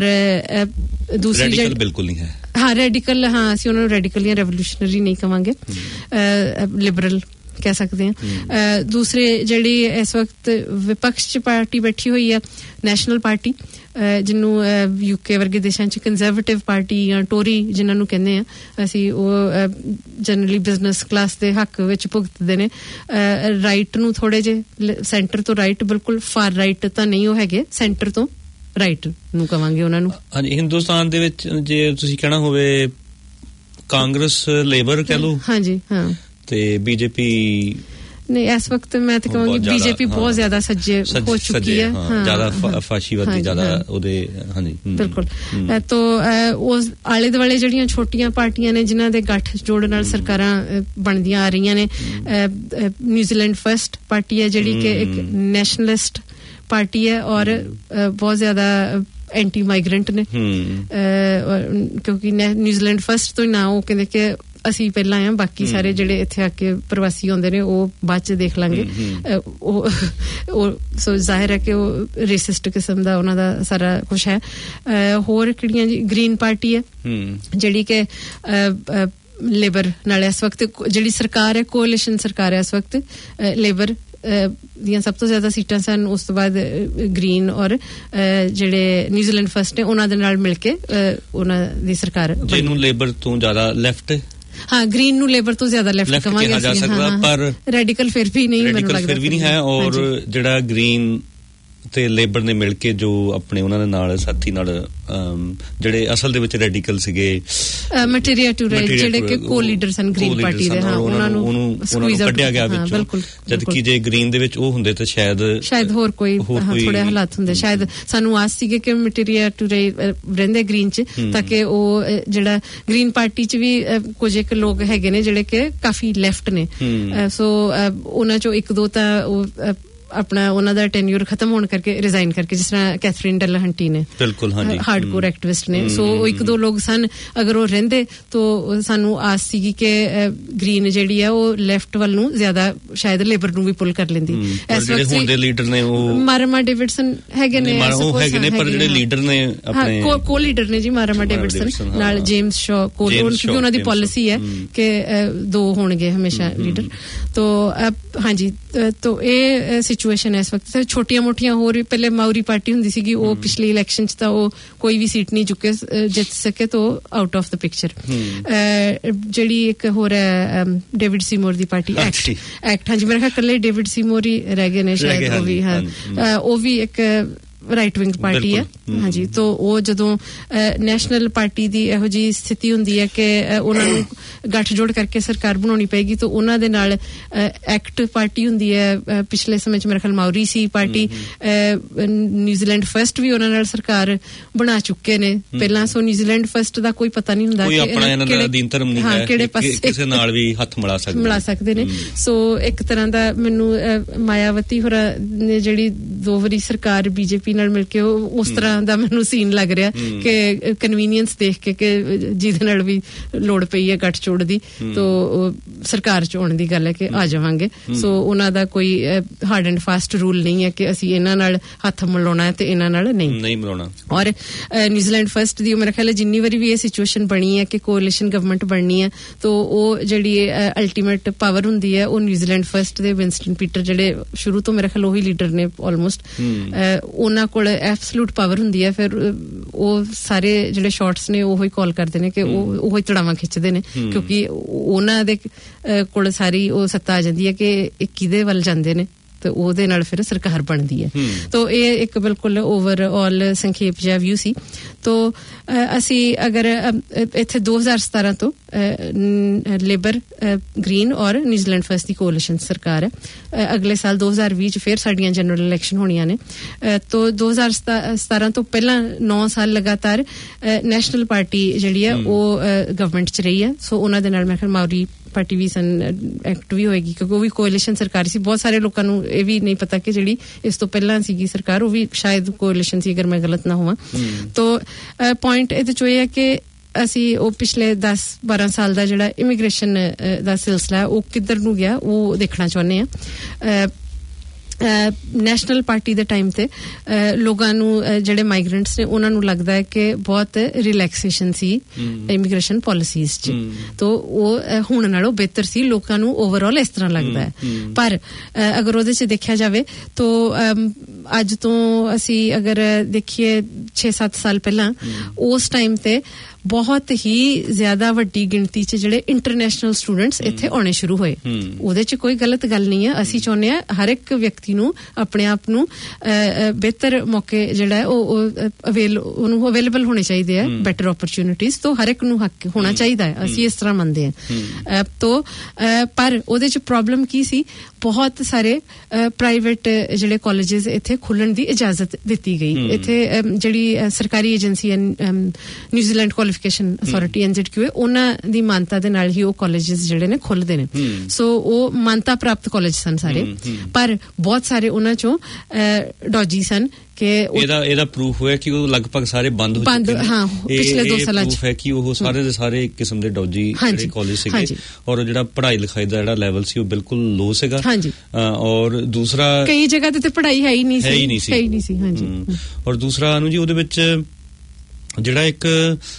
ਦੂਸਰੀ ਬਿਲਕੁਲ ਨਹੀਂ ਹੈ। ਹਾਂ ਰੈਡੀਕਲ, ਹਾਂ ਅਸੀਂ ਉਹਨਾਂ ਨੂੰ ਰੈਡੀਕਲ ਜਾਂ ਰੈਵੋਲੂਸ਼ਨਰੀ ਨਹੀਂ ਕਵਾਂਗੇ, ਲਿਬਰਲ ਕਹਿ ਸਕਦੇ ਹਾਂ। ਦੂਸਰੇ ਜਿਹੜੀ ਇਸ ਵਕਤ ਵਿਪਕਸ਼ 'ਚ ਪਾਰਟੀ ਬੈਠੀ ਹੋਈ ਹੈ ਨੈਸ਼ਨਲ ਪਾਰਟੀ, ਜਿਹਨੂੰ ਯੂਕੇ ਵਰਗੇ ਦੇਸ਼ਾਂ 'ਚ ਕੰਜ਼ਰਵੇਟਿਵ ਪਾਰਟੀ ਜਾਂ ਟੋਰੀ ਜਿਹਨਾਂ ਨੂੰ ਕਹਿੰਦੇ ਆ ਅਸੀਂ, ਉਹ ਜਨਰਲੀ ਬਿਜ਼ਨਸ ਕਲਾਸ ਦੇ ਹੱਕ ਵਿੱਚ ਭੁਗਤਦੇ ਨੇ। ਰਾਈਟ ਨੂੰ ਥੋੜੇ ਜਿਹੇ ਸੈਂਟਰ ਤੋਂ ਰਾਈਟ, ਬਿਲਕੁਲ ਫਾਰ ਰਾਈਟ ਤਾਂ ਨਹੀਂ ਉਹ ਹੈਗੇ, ਸੈਂਟਰ ਤੋਂ ਰਾਈਟ ਨੂੰ ਕਵਾਂਗੇ ਉਹਨਾਂ ਨੂੰ। ਹਾਂਜੀ, ਹਿੰਦੁਸਤਾਨ ਦੇ ਵਿੱਚ ਜੇ ਤੁਸੀਂ ਕਹਿਣਾ ਹੋਵੇ ਕਾਂਗਰਸ ਲੇਬਰ ਕਹਿ ਲਓ। ਹਾਂਜੀ ਹਾਂ, ਤੇ ਬੀਜੇਪੀ ਨਹੀਂ ਇਸ ਵਕਤ ਮੈਂ ਤਾਂ ਕਹਾਂਗੀ ਬੀਜੇਪੀ ਬਹੁਤ ਜ਼ਿਆਦਾ ਸੱਜੇ ਹੋ ਚੁੱਕੀ ਹੈ, ਜ਼ਿਆਦਾ ਫਾਸ਼ੀਵਾਦੀ ਜ਼ਿਆਦਾ ਉਹਦੇ। ਹਾਂਜੀ ਬਿਲਕੁਲ। ਤੋ ਉਸ ਆਲੇ ਦੁਆਲੇ ਜਿਹੜੀਆਂ ਛੋਟੀਆਂ ਪਾਰਟੀਆਂ ਨੇ ਜਿਨ੍ਹਾਂ ਦੇ ਗੱਠ ਜੋੜ ਨਾਲ ਸਰਕਾਰਾਂ ਬਣਦੀਆਂ ਆ ਰਹੀਆਂ ਨੇ, ਨਿਊਜ਼ੀਲੈਂਡ ਫਸਟ ਪਾਰਟੀ ਹੈ ਜਿਹੜੀ ਕਿ ਇੱਕ ਨੈਸ਼ਨਲਿਸਟ ਪਾਰਟੀ ਹੈ ਔਰ ਬਹੁਤ ਜ਼ਿਆਦਾ ਐਂਟੀ ਮਾਈਗ੍ਰੈਂਟ ਨੇ, ਕਿਉਂਕਿ ਨਿਊਜ਼ੀਲੈਂਡ ਫਸਟ ਤੋਂ ਹੀ ਨਾ ਉਹ ਕਹਿੰਦੇ ਕਿ ਅਸੀਂ ਪਹਿਲਾਂ ਆ, ਬਾਕੀ ਸਾਰੇ ਜਿਹੜੇ ਇੱਥੇ ਆ ਕੇ ਪ੍ਰਵਾਸੀ ਆਉਂਦੇ ਨੇ ਉਹ ਬਾਅਦ 'ਚ ਦੇਖ ਲਾਂਗੇ। ਉਹ ਸੋ ਜ਼ਾਹਿਰ ਹੈ ਕਿ ਉਹ ਰੇਸਿਸਟ ਕਿਸਮ ਦਾ ਉਹਨਾਂ ਦਾ ਸਾਰਾ ਕੁਛ ਹੈ। ਹੋਰ ਕਿਹੜੀਆਂ ਜੀ, ਗ੍ਰੀਨ ਪਾਰਟੀ ਹੈ ਜਿਹੜੀ ਕਿ ਲੇਬਰ ਨਾਲ ਇਸ ਵਕਤ ਜਿਹੜੀ ਸਰਕਾਰ ਹੈ, ਕੋalition ਸਰਕਾਰ ਹੈ ਇਸ ਵਕਤ, ਲੇਬਰ ਦੀਆਂ ਸਭ ਤੋਂ ਜ਼ਿਆਦਾ ਸੀਟਾਂ ਸਨ, ਉਸ ਤੋਂ ਬਾਅਦ ਗ੍ਰੀਨ ਔਰ ਜਿਹੜੇ ਨਿਊਜ਼ੀਲੈਂਡ ਫਸਟ ਨੇ ਉਹਨਾਂ ਦੇ ਨਾਲ ਮਿਲ ਕੇ ਉਹਨਾਂ ਦੀ ਸਰਕਾਰ। ਜਿਹਨੂੰ ਲੇਬਰ ਤੋਂ ਜ਼ਿਆਦਾ ਲੈਫਟ, ਹਾਂ ਗ੍ਰੀਨ ਨੂੰ ਲੇਬਰ ਤੋਂ ਜ਼ਿਆਦਾ ਲੈਫਟ ਕਵਾਂਗੇ ਜਾ ਸਕਦਾ, ਪਰ ਰੈਡੀਕਲ ਫਿਰ ਵੀ ਨਹੀਂ, ਮੈਨੂੰ ਲੱਗਦਾ ਫਿਰ ਵੀ ਨਹੀਂ ਹੈ। ਔਰ ਜਿਹੜਾ ਗ੍ਰੀਨ ਤੇ ਲੇਬਰ ਨੇ ਮਿਲ ਕੇ ਜੋ ਆਪਣੇ ਉਹਨਾਂ ਦੇ ਨਾਲ ਸਾਥੀ ਨਾਲ ਜਿਹੜੇ ਅਸਲ ਦੇ ਵਿੱਚ ਰੈਡੀਕਲ ਸੀਗੇ, ਮਟੀਰੀਆ ਟੂ ਰਾਈਟ, ਜਿਹੜੇ ਕਿ ਕੋ ਲੀਡਰ ਸਨ ਗ੍ਰੀਨ ਪਾਰਟੀ ਦੇ, ਹਾਂ ਉਹਨਾਂ ਨੂੰ ਕੱਢਿਆ ਗਿਆ ਵਿੱਚੋਂ, ਜਦਕਿ ਜੇ ਗ੍ਰੀਨ ਦੇ ਵਿੱਚ ਉਹ ਹੁੰਦੇ ਤਾਂ ਸ਼ਾਇਦ ਹੋਰ ਕੋਈ ਥੋੜੇ ਹਾਲਾਤ ਹੁੰਦੇ। ਸ਼ਾਇਦ ਸਾਨੂੰ ਆਸ ਸੀਗੇ ਕਿ ਮਟੀਰੀਆ ਟੂ ਰਾਈਟ ਰਹਿੰਦੇ ਗ੍ਰੀਨ 'ਚ, ਤਾਂ ਕਿ ਉਹ ਜਿਹੜਾ ਗ੍ਰੀਨ ਪਾਰਟੀ 'ਚ ਵੀ ਕੁਝ ਇੱਕ ਲੋਕ ਹੈਗੇ ਨੇ ਜਿਹੜੇ ਕਿ ਕਾਫੀ ਲੈਫਟ ਨੇ, ਸੋ ਉਹਨਾਂ 'ਚੋਂ ਇੱਕ ਦੋ ਤਾਂ ਉਹ ਆਪਣਾ ਉਹਨਾਂ ਦਾ ਟੈਨਿਊਰ ਖਤਮ ਹੋਣ ਕਰਕੇ ਰਿਜ਼ਾਈਨ ਕਰਕੇ, ਜਿਸ ਤਰ੍ਹਾਂ ਕੈਥਰੀਨ ਡਲਹੰਟੀ ਨੇ, ਬਿਲਕੁਲ ਹਾਰਡਕੋਰ ਐਕਟਿਵਿਸਟ ਨੇ। ਸੋ ਉਹ ਇੱਕ ਦੋ ਲੋਕ ਸਨ, ਅਗਰ ਉਹ ਰਹਿੰਦੇ ਤਾਂ ਸਾਨੂੰ ਆਸ ਸੀਗੀ ਕਿ ਗ੍ਰੀਨ ਜਿਹੜੀ ਆ ਉਹ ਲੈਫਟ ਵੱਲ ਨੂੰ ਜ਼ਿਆਦਾ ਸ਼ਾਇਦ ਲੇਬਰ ਨੂੰ ਵੀ ਪੁੱਲ ਕਰ ਲੈਂਦੀ। ਇਸ ਵਕਤ ਹੁਣ ਦੇ ਲੀਡਰ ਨੇ ਉਹ ਮਾਰਾਮਾ ਡੇਵਿਡਸਨ ਹੈਗੇ ਨੇ, ਪਰ ਜਿਹੜੇ ਲੀਡਰ ਨੇ ਆਪਣੇ ਕੋ ਲੀਡਰ ਨੇ ਜੀ ਮਾਰਾਮਾ ਡੇਵਿਡਸਨ ਨਾਲ ਜੇਮਸ ਸ਼ੋ ਕੋਲ, ਕਿਉਂਕਿ ਉਹਨਾਂ ਦੀ ਪਾਲਿਸੀ ਹੈ ਕਿ ਦੋ ਹੋਣਗੇ ਹਮੇਸ਼ਾ ਲੀਡਰ। ਤੋ ਹਾਂਜੀ, ਤੋ ਇਹ ਸਿਚੁਏਸ਼ਨ ਹੈ ਇਸ ਵਕਤ। ਛੋਟੀਆਂ ਮੋਟੀਆਂ ਹੋਰ ਵੀ ਪਹਿਲੇ ਮਾਊਰੀ ਪਾਰਟੀ ਹੁੰਦੀ ਸੀਗੀ, ਉਹ ਪਿਛਲੀ ਇਲੈਕਸ਼ਨ 'ਚ ਤਾਂ ਉਹ ਕੋਈ ਵੀ ਸੀਟ ਨਹੀਂ ਜਿੱਤ ਸਕੇ, ਤਾਂ ਆਊਟ ਆਫ ਦ ਪਿਕਚਰ। ਜਿਹੜੀ ਇੱਕ ਹੋਰ ਹੈ ਡੇਵਿਡ ਸੀਮੋਰ ਦੀ ਪਾਰਟੀ ਐਕਟ, ਹਾਂਜੀ ਮੇਰੇ ਖਿਆਲ ਇਕੱਲੇ ਡੇਵਿਡ ਸੀਮੋਰ ਹੀ ਰਹਿ ਗਏ ਨੇ ਸ਼ਾਇਦ, ਉਹ ਵੀ ਹਾਂ ਉਹ ਵੀ ਇੱਕ ਰਾਈਟ ਵਿੰਗ ਪਾਰਟੀ ਹੈ, ਹਾਂਜੀ। ਤਾਂ ਉਹ ਜਦੋਂ ਨੈਸ਼ਨਲ ਪਾਰਟੀ ਦੀ ਇਹੋ ਜਿਹੀ ਸਥਿਤੀ ਹੁੰਦੀ ਹੈ ਕਿ ਉਹਨਾਂ ਨੂੰ ਗੱਠਜੋੜ ਕਰਕੇ ਸਰਕਾਰ ਬਣਾਉਣੀ ਪਏਗੀ, ਤਾਂ ਉਹਨਾਂ ਦੇ ਨਾਲ ਐਕਟ ਪਾਰਟੀ ਹੁੰਦੀ ਹੈ, ਪਿਛਲੇ ਸਮੇਂ 'ਚ ਮੇਰੇ ਖਿਆਲ ਮਾਊਰੀ ਸੀ ਪਾਰਟੀ, ਨਿਊਜ਼ੀਲੈਂਡ ਫਸਟ ਵੀ ਉਹਨਾਂ ਨਾਲ ਸਰਕਾਰ ਬਣਾ ਚੁੱਕੇ ਨੇ ਪਹਿਲਾਂ। ਸੋ ਨਿਊਜ਼ੀਲੈਂਡ ਫਸਟ ਦਾ ਕੋਈ ਪਤਾ ਨਹੀਂ ਹੁੰਦਾ ਕਿਹੜੇ ਪਾਸੇ ਕਿਸੇ ਨਾਲ ਵੀ ਹੱਥ ਮਿਲਾ ਸਕਦੇ ਨੇ। ਸੋ ਇੱਕ ਤਰ੍ਹਾਂ ਦਾ ਮੈਨੂੰ ਮਾਇਆਵਤੀ ਹੋਰਾਂ ਨੇ ਜਿਹੜੀ 2 ਵਾਰੀ ਸਰਕਾਰ ਬੀਜੇਪੀ ਨਾਲ ਮਿਲ ਕੇ ਉਸ ਤਰ੍ਹਾਂ ਦਾ ਮੈਨੂੰ ਸੀਨ ਲੱਗ ਰਿਹਾ ਕਿ ਕਨਵੀਨੀਅੰਸ ਦੇਖ ਕੇ ਕਿ ਜਿਹਦੇ ਨਾਲ ਵੀ ਲੋੜ ਪਈ ਹੈ ਗੱਠਜੋੜ ਦੀ, ਤਾਂ ਸਰਕਾਰ ਚ ਆਉਣ ਦੀ ਗੱਲ ਹੈ ਕਿ ਆ ਜਾਵਾਂਗੇ। ਸੋ ਉਹਨਾਂ ਦਾ ਕੋਈ ਹਾਰਡ ਐਂਡ ਫਾਸਟ ਰੂਲ ਨਹੀਂ ਹੈ ਕਿ ਅਸੀਂ ਇਹਨਾਂ ਨਾਲ ਹੱਥ ਮਿਲਾਉਣਾ ਹੈ ਤੇ ਇਹਨਾਂ ਨਾਲ ਨਹੀਂ ਮਿਲਾਉਣਾ। ਔਰ ਨਿਊਜ਼ੀਲੈਂਡ ਫਸਟ ਦੀ ਮੇਰੇ ਖਿਆਲ ਜਿੰਨੀ ਵਾਰੀ ਵੀ ਇਹ ਸਿਚੁਏਸ਼ਨ ਬਣੀ ਹੈ ਕਿ ਕੋalition ਗਵਰਨਮੈਂਟ ਬਣਨੀ ਹੈ, ਤਾਂ ਉਹ ਜਿਹੜੀ ਅਲਟੀਮੇਟ ਪਾਵਰ ਹੁੰਦੀ ਹੈ ਉਹ ਨਿਊਜ਼ੀਲੈਂਡ ਫਸਟ ਦੇ ਵਿੰਸਟਨ ਪੀਟਰ, ਜਿਹੜੇ ਸ਼ੁਰੂ ਤੋਂ ਮੇਰੇ ਖਿਆਲ ਉਹੀ ਲੀਡਰ ਨੇ ਆਲਮੋਸਟ, ਉਹਨਾਂ ਕੋਲ ਐਬਸਲੂਟ ਪਾਵਰ ਹੁੰਦੀ ਹੈ। ਫਿਰ ਉਹ ਸਾਰੇ ਜਿਹੜੇ ਸ਼ਾਟਸ ਨੇ ਉਹੀ ਕਾਲ ਕਰਦੇ ਨੇ ਕਿ ਉਹੀ ਤੜਾਵਾਂ ਖਿੱਚਦੇ ਨੇ, ਕਿਉਂਕਿ ਉਹਨਾਂ ਦੇ ਕੋਲ ਸਾਰੀ ਉਹ ਸੱਤਾ ਆ ਜਾਂਦੀ ਹੈ ਕਿ ਇਹ ਕਿਹਦੇ ਵੱਲ ਜਾਂਦੇ ਨੇ, ਤੇ ਉਹਦੇ ਨਾਲ ਫਿਰ ਸਰਕਾਰ ਬਣਦੀ ਹੈ। ਤਾਂ ਇਹ ਇੱਕ ਬਿਲਕੁਲ ਓਵਰਆਲ ਸੰਖੇਪ ਜਿਹਾ ਵਿਊ ਸੀ। ਤਾਂ ਅਸੀਂ ਅਗਰ ਇੱਥੇ 2017 ਤੋਂ ਲੇਬਰ, ਗ੍ਰੀਨ ਔਰ ਨਿਊਜ਼ੀਲੈਂਡ ਫਸਟ ਦੀ ਕੋalition ਸਰਕਾਰ ਹੈ। ਅਗਲੇ ਸਾਲ 2020 ਚ ਫਿਰ ਸਾਡੀਆਂ ਜਨਰਲ ਇਲੈਕਸ਼ਨ ਹੋਣੀਆਂ ਨੇ। ਤਾਂ 2017 ਤੋਂ ਪਹਿਲਾਂ 9 ਸਾਲ ਲਗਾਤਾਰ ਨੈਸ਼ਨਲ ਪਾਰਟੀ ਜਿਹੜੀ ਹੈ ਉਹ ਗਵਰਨਮੈਂਟ ਚ ਰਹੀ ਹੈ। ਸੋ ਉਹਨਾਂ ਦੇ ਨਾਲ ਮੈਂ ਖਿਆਲ ਮਾਊਰੀ ਪਾਰਟੀ ਵੀ ਐਕਟ ਵੀ ਹੋਏਗੀ, ਕਿਉਂਕਿ ਉਹ ਵੀ ਕੋalition ਸਰਕਾਰ ਸੀ। ਬਹੁਤ ਸਾਰੇ ਲੋਕਾਂ ਨੂੰ ਇਹ ਵੀ ਨਹੀਂ ਪਤਾ ਕਿ ਜਿਹੜੀ ਇਸ ਤੋਂ ਪਹਿਲਾਂ ਸੀਗੀ ਸਰਕਾਰ ਉਹ ਵੀ ਸ਼ਾਇਦ ਕੋalition ਸੀ, ਅਗਰ ਮੈਂ ਗਲਤ ਨਾ ਹੋਵਾਂ। ਤਾਂ ਪੁਆਇੰਟ ਇਹਦੇ ਚੋਂ ਇਹ ਹੈ ਕਿ ਅਸੀਂ ਉਹ ਪਿਛਲੇ 10-12 ਸਾਲ ਦਾ ਜਿਹੜਾ ਇਮੀਗ੍ਰੇਸ਼ਨ ਦਾ ਸਿਲਸਿਲਾ ਉਹ ਕਿੱਧਰ ਨੂੰ ਗਿਆ ਉਹ ਦੇਖਣਾ ਚਾਹੁੰਦੇ ਹਾਂ। ਨੈਸ਼ਨਲ ਪਾਰਟੀ ਦੇ ਟਾਈਮ ਤੇ ਲੋਕਾਂ ਨੂੰ ਜਿਹੜੇ ਮਾਈਗ੍ਰੈਂਟਸ ਨੇ ਉਹਨਾਂ ਨੂੰ ਲੱਗਦਾ ਹੈ ਕਿ ਬਹੁਤ ਰਿਲੈਕਸੇਸ਼ਨ ਸੀ ਇਮੀਗ੍ਰੇਸ਼ਨ ਪਾਲਿਸੀਜ਼ 'ਚ, ਤਾਂ ਉਹ ਹੁਣ ਨਾਲੋਂ ਬਿਹਤਰ ਸੀ, ਲੋਕਾਂ ਨੂੰ ਓਵਰਆਲ ਇਸ ਤਰ੍ਹਾਂ ਲੱਗਦਾ ਹੈ। ਪਰ ਅਗਰ ਉਹਦੇ 'ਚ ਦੇਖਿਆ ਜਾਵੇ ਤਾਂ ਅੱਜ ਤੋਂ ਅਸੀਂ ਅਗਰ ਦੇਖੀਏ 6-7 ਸਾਲ ਪਹਿਲਾਂ, ਉਸ ਟਾਈਮ ਤੇ ਬਹੁਤ ਹੀ ਜ਼ਿਆਦਾ ਵੱਡੀ ਗਿਣਤੀ 'ਚ ਜਿਹੜੇ ਇੰਟਰਨੈਸ਼ਨਲ ਸਟੂਡੈਂਟਸ ਇੱਥੇ ਆਉਣੇ ਸ਼ੁਰੂ ਹੋਏ। ਉਹਦੇ 'ਚ ਕੋਈ ਗਲਤ ਗੱਲ ਨਹੀਂ ਹੈ। ਅਸੀਂ ਚਾਹੁੰਦੇ ਹਾਂ ਹਰ ਇੱਕ ਵਿਅਕਤੀ ਨੂੰ ਆਪਣੇ ਆਪ ਨੂੰ ਬਿਹਤਰ ਮੌਕੇ ਜਿਹੜਾ ਉਹਨੂੰ ਅਵੇਲੇਬਲ ਹੋਣੇ ਚਾਹੀਦੇ ਆ, ਬੈਟਰ ਓਪਰਚੁਨਿਟੀਜ਼, ਤੋਂ ਹਰ ਇੱਕ ਨੂੰ ਹੱਕ ਹੋਣਾ ਚਾਹੀਦਾ ਹੈ। ਅਸੀਂ ਇਸ ਤਰ੍ਹਾਂ ਮੰਨਦੇ ਹਾਂ। ਤੋਂ ਪਰ ਉਹਦੇ 'ਚ ਪ੍ਰੋਬਲਮ ਕੀ ਸੀ, ਬਹੁਤ ਸਾਰੇ ਪ੍ਰਾਈਵੇਟ ਜਿਹੜੇ ਕਾਲਜਿਸ ਇੱਥੇ ਖੁੱਲਣ ਦੀ ਇਜਾਜ਼ਤ ਦਿੱਤੀ ਗਈ। ਇੱਥੇ ਜਿਹੜੀ ਸਰਕਾਰੀ ਏਜੰਸੀ ਹੈ ਨਿਊਜ਼ੀਲੈਂਡ ਕੁਆਲੀਫਿਕੇਸ਼ਨ ਅਥਾਰਟੀ NZQA, ਉਹਨਾਂ ਦੀ ਮਾਨਤਾ ਦੇ ਨਾਲ ਹੀ ਉਹ ਕਾਲਜਿਸ ਜਿਹੜੇ ਨੇ ਖੁੱਲਦੇ ਨੇ। ਸੋ ਉਹ ਮਾਨਤਾ ਪ੍ਰਾਪਤ ਕਾਲਜ ਸਨ ਸਾਰੇ, ਪਰ ਬਹੁਤ ਸਾਰੇ ਉਹਨਾਂ ਚੋਂ ਡੋਜੀ ਸਨ ਕਿ ਇਹਦਾ ਪ੍ਰੂਫ ਹੋਇਆ ਕਿ ਉਹ ਲਗਭਗ ਸਾਰੇ ਬੰਦ ਹੋ ਚੁੱਕੇ ਨੇ। ਹਾਂ, ਪਿਛਲੇ 2 ਸਾਲਾਂ ਚ ਹੈ ਕਿ ਉਹ ਸਾਰੇ ਦੇ ਸਾਰੇ ਕਿਸਮ ਦੇ ਡੋਜੀ ਜਿਹੜੇ ਕਾਲਜ ਸੀਗੇ, ਔਰ ਜਿਹੜਾ ਪੜ੍ਹਾਈ ਲਿਖਾਈ ਦਾ ਜਿਹੜਾ ਲੈਵਲ ਸੀ ਉਹ ਬਿਲਕੁਲ ਲੋ ਸੀਗਾ। ਔਰ ਦੂਸਰਾ ਕਈ ਜਗ੍ਹਾ ਤੇ ਪੜ੍ਹਾਈ ਹੈ ਹੀ ਨਹੀਂ ਸੀ। ਹਾਂਜੀ। ਔਰ ਦੂਸਰਾ ਅਨੂ ਜੀ ਉਹਦੇ ਵਿੱਚ ਜਿਹੜਾ ਇੱਕ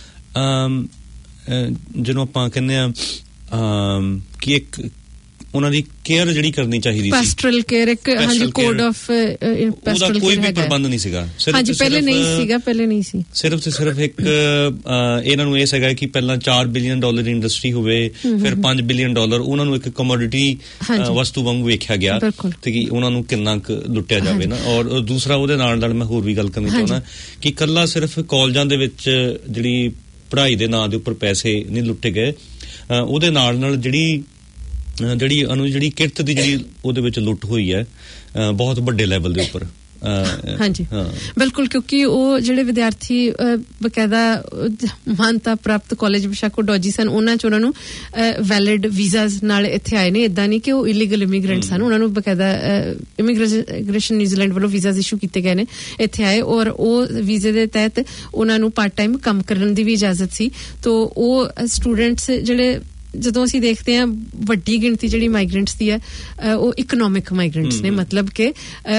ਜਿਹਨੂੰ ਆਪਾਂ ਕਹਿੰਦੇ ਆ ਕਿ ਇੱਕ ਉਹਨਾਂ ਦੀ ਕੇਅਰ ਜਿਹੜੀ ਕਰਨੀ ਚਾਹੀਦੀ ਸੀ, ਪੈਸਟਰਲ ਕੇਅਰ, ਇੱਕ ਹਾਂਜੀ ਕੋਡ ਆਫ ਪੈਸਟਰਲ ਕੋਈ ਵੀ ਪ੍ਰਬੰਧ ਨਹੀਂ ਸੀਗਾ। ਹਾਂਜੀ, ਪਹਿਲੇ ਨਹੀਂ ਸੀ। ਸਿਰਫ ਤੇ ਸਿਰਫ ਇੱਕ ਇਹਨਾਂ ਨੂੰ ਇਹ ਸੀਗਾ ਕਿ ਪਹਿਲਾਂ $4 ਬਿਲੀਅਨ ਇੰਡਸਟਰੀ ਹੋਵੇ, ਫਿਰ $5 ਬਿਲੀਅਨ ਉਹਨਾਂ ਨੂੰ ਇੱਕ ਕਮੋਡਿਟੀ ਵਸਤੂ ਵਾਂਗੂ ਵੇਖਿਆ ਗਿਆ ਤੇ ਕਿ ਉਹਨਾਂ ਨੂੰ ਕਿੰਨਾ ਕੁ ਲੁੱਟਿਆ ਜਾਵੇ ਨਾ। ਔਰ ਦੂਸਰਾ ਉਹਦੇ ਨਾਲ ਮੈਂ ਹੋਰ ਵੀ ਗੱਲ ਕਰਨੀ ਚਾਹੁੰਦਾ ਕਿ ਇਕੱਲਾ ਸਿਰਫ ਕਾਲਜਾਂ ਦੇ ਵਿੱਚ ਜਿਹੜੀ ਪੜ੍ਹਾਈ ਦੇ ਨਾਂ ਦੇ ਉੱਪਰ ਪੈਸੇ ਨਹੀਂ ਲੁੱਟੇ ਗਏ, ਉਹਦੇ ਨਾਲ ਜਿਹੜੀ ਕਿਰਤ ਦੀ ਜਿਹੜੀ ਉਹਦੇ ਵਿੱਚ ਲੁੱਟ ਹੋਈ ਹੈ ਬਹੁਤ ਵੱਡੇ ਲੈਵਲ ਦੇ ਉੱਪਰ। ਹਾਂਜੀ, ਬਿਲਕੁਲ, ਕਿਉਂਕਿ ਉਹ ਜਿਹੜੇ ਵਿਦਿਆਰਥੀ ਬਕਾਇਦਾ ਮਾਨਤਾ ਪ੍ਰਾਪਤ ਕਾਲਜ ਬੇਸ਼ੱਕ ਉਹ ਡੋਜੀ ਸਨ, ਉਹਨਾਂ ਚ ਉਹਨਾਂ ਨੂੰ ਵੈਲਿਡ ਵੀਜ਼ਾਸ ਨਾਲ ਇੱਥੇ ਆਏ ਨੇ। ਏਦਾਂ ਨਹੀਂ ਕਿ ਉਹ ਇਲੀਗਲ ਇਮੀਗ੍ਰੈਂਟ ਸਨ, ਉਹਨਾਂ ਨੂੰ ਬਕਾਇਦਾ ਇਮੀਗ੍ਰੇਸ਼ਨ ਨਿਊਜ਼ੀਲੈਂਡ ਵੱਲੋਂ ਵੀਜ਼ਾਸ ਇਸ਼ੂ ਕੀਤੇ ਗਏ ਨੇ, ਇੱਥੇ ਆਏ, ਔਰ ਉਹ ਵੀਜ਼ੇ ਦੇ ਤਹਿਤ ਉਹਨਾਂ ਨੂੰ ਪਾਰਟ ਟਾਈਮ ਕੰਮ ਕਰਨ ਦੀ ਵੀ ਇਜਾਜ਼ਤ ਸੀ। ਤਾਂ ਉਹ ਸਟੂਡੈਂਟਸ ਜਿਹੜੇ, ਜਦੋਂ ਅਸੀਂ ਦੇਖਦੇ ਹਾਂ ਵੱਡੀ ਗਿਣਤੀ ਜਿਹੜੀ ਮਾਈਗ੍ਰੈਂਟਸ ਦੀ ਹੈ ਉਹ ਇਕਨੋਮਿਕ ਮਾਈਗ੍ਰੈਂਟਸ ਨੇ, ਮਤਲਬ ਕਿ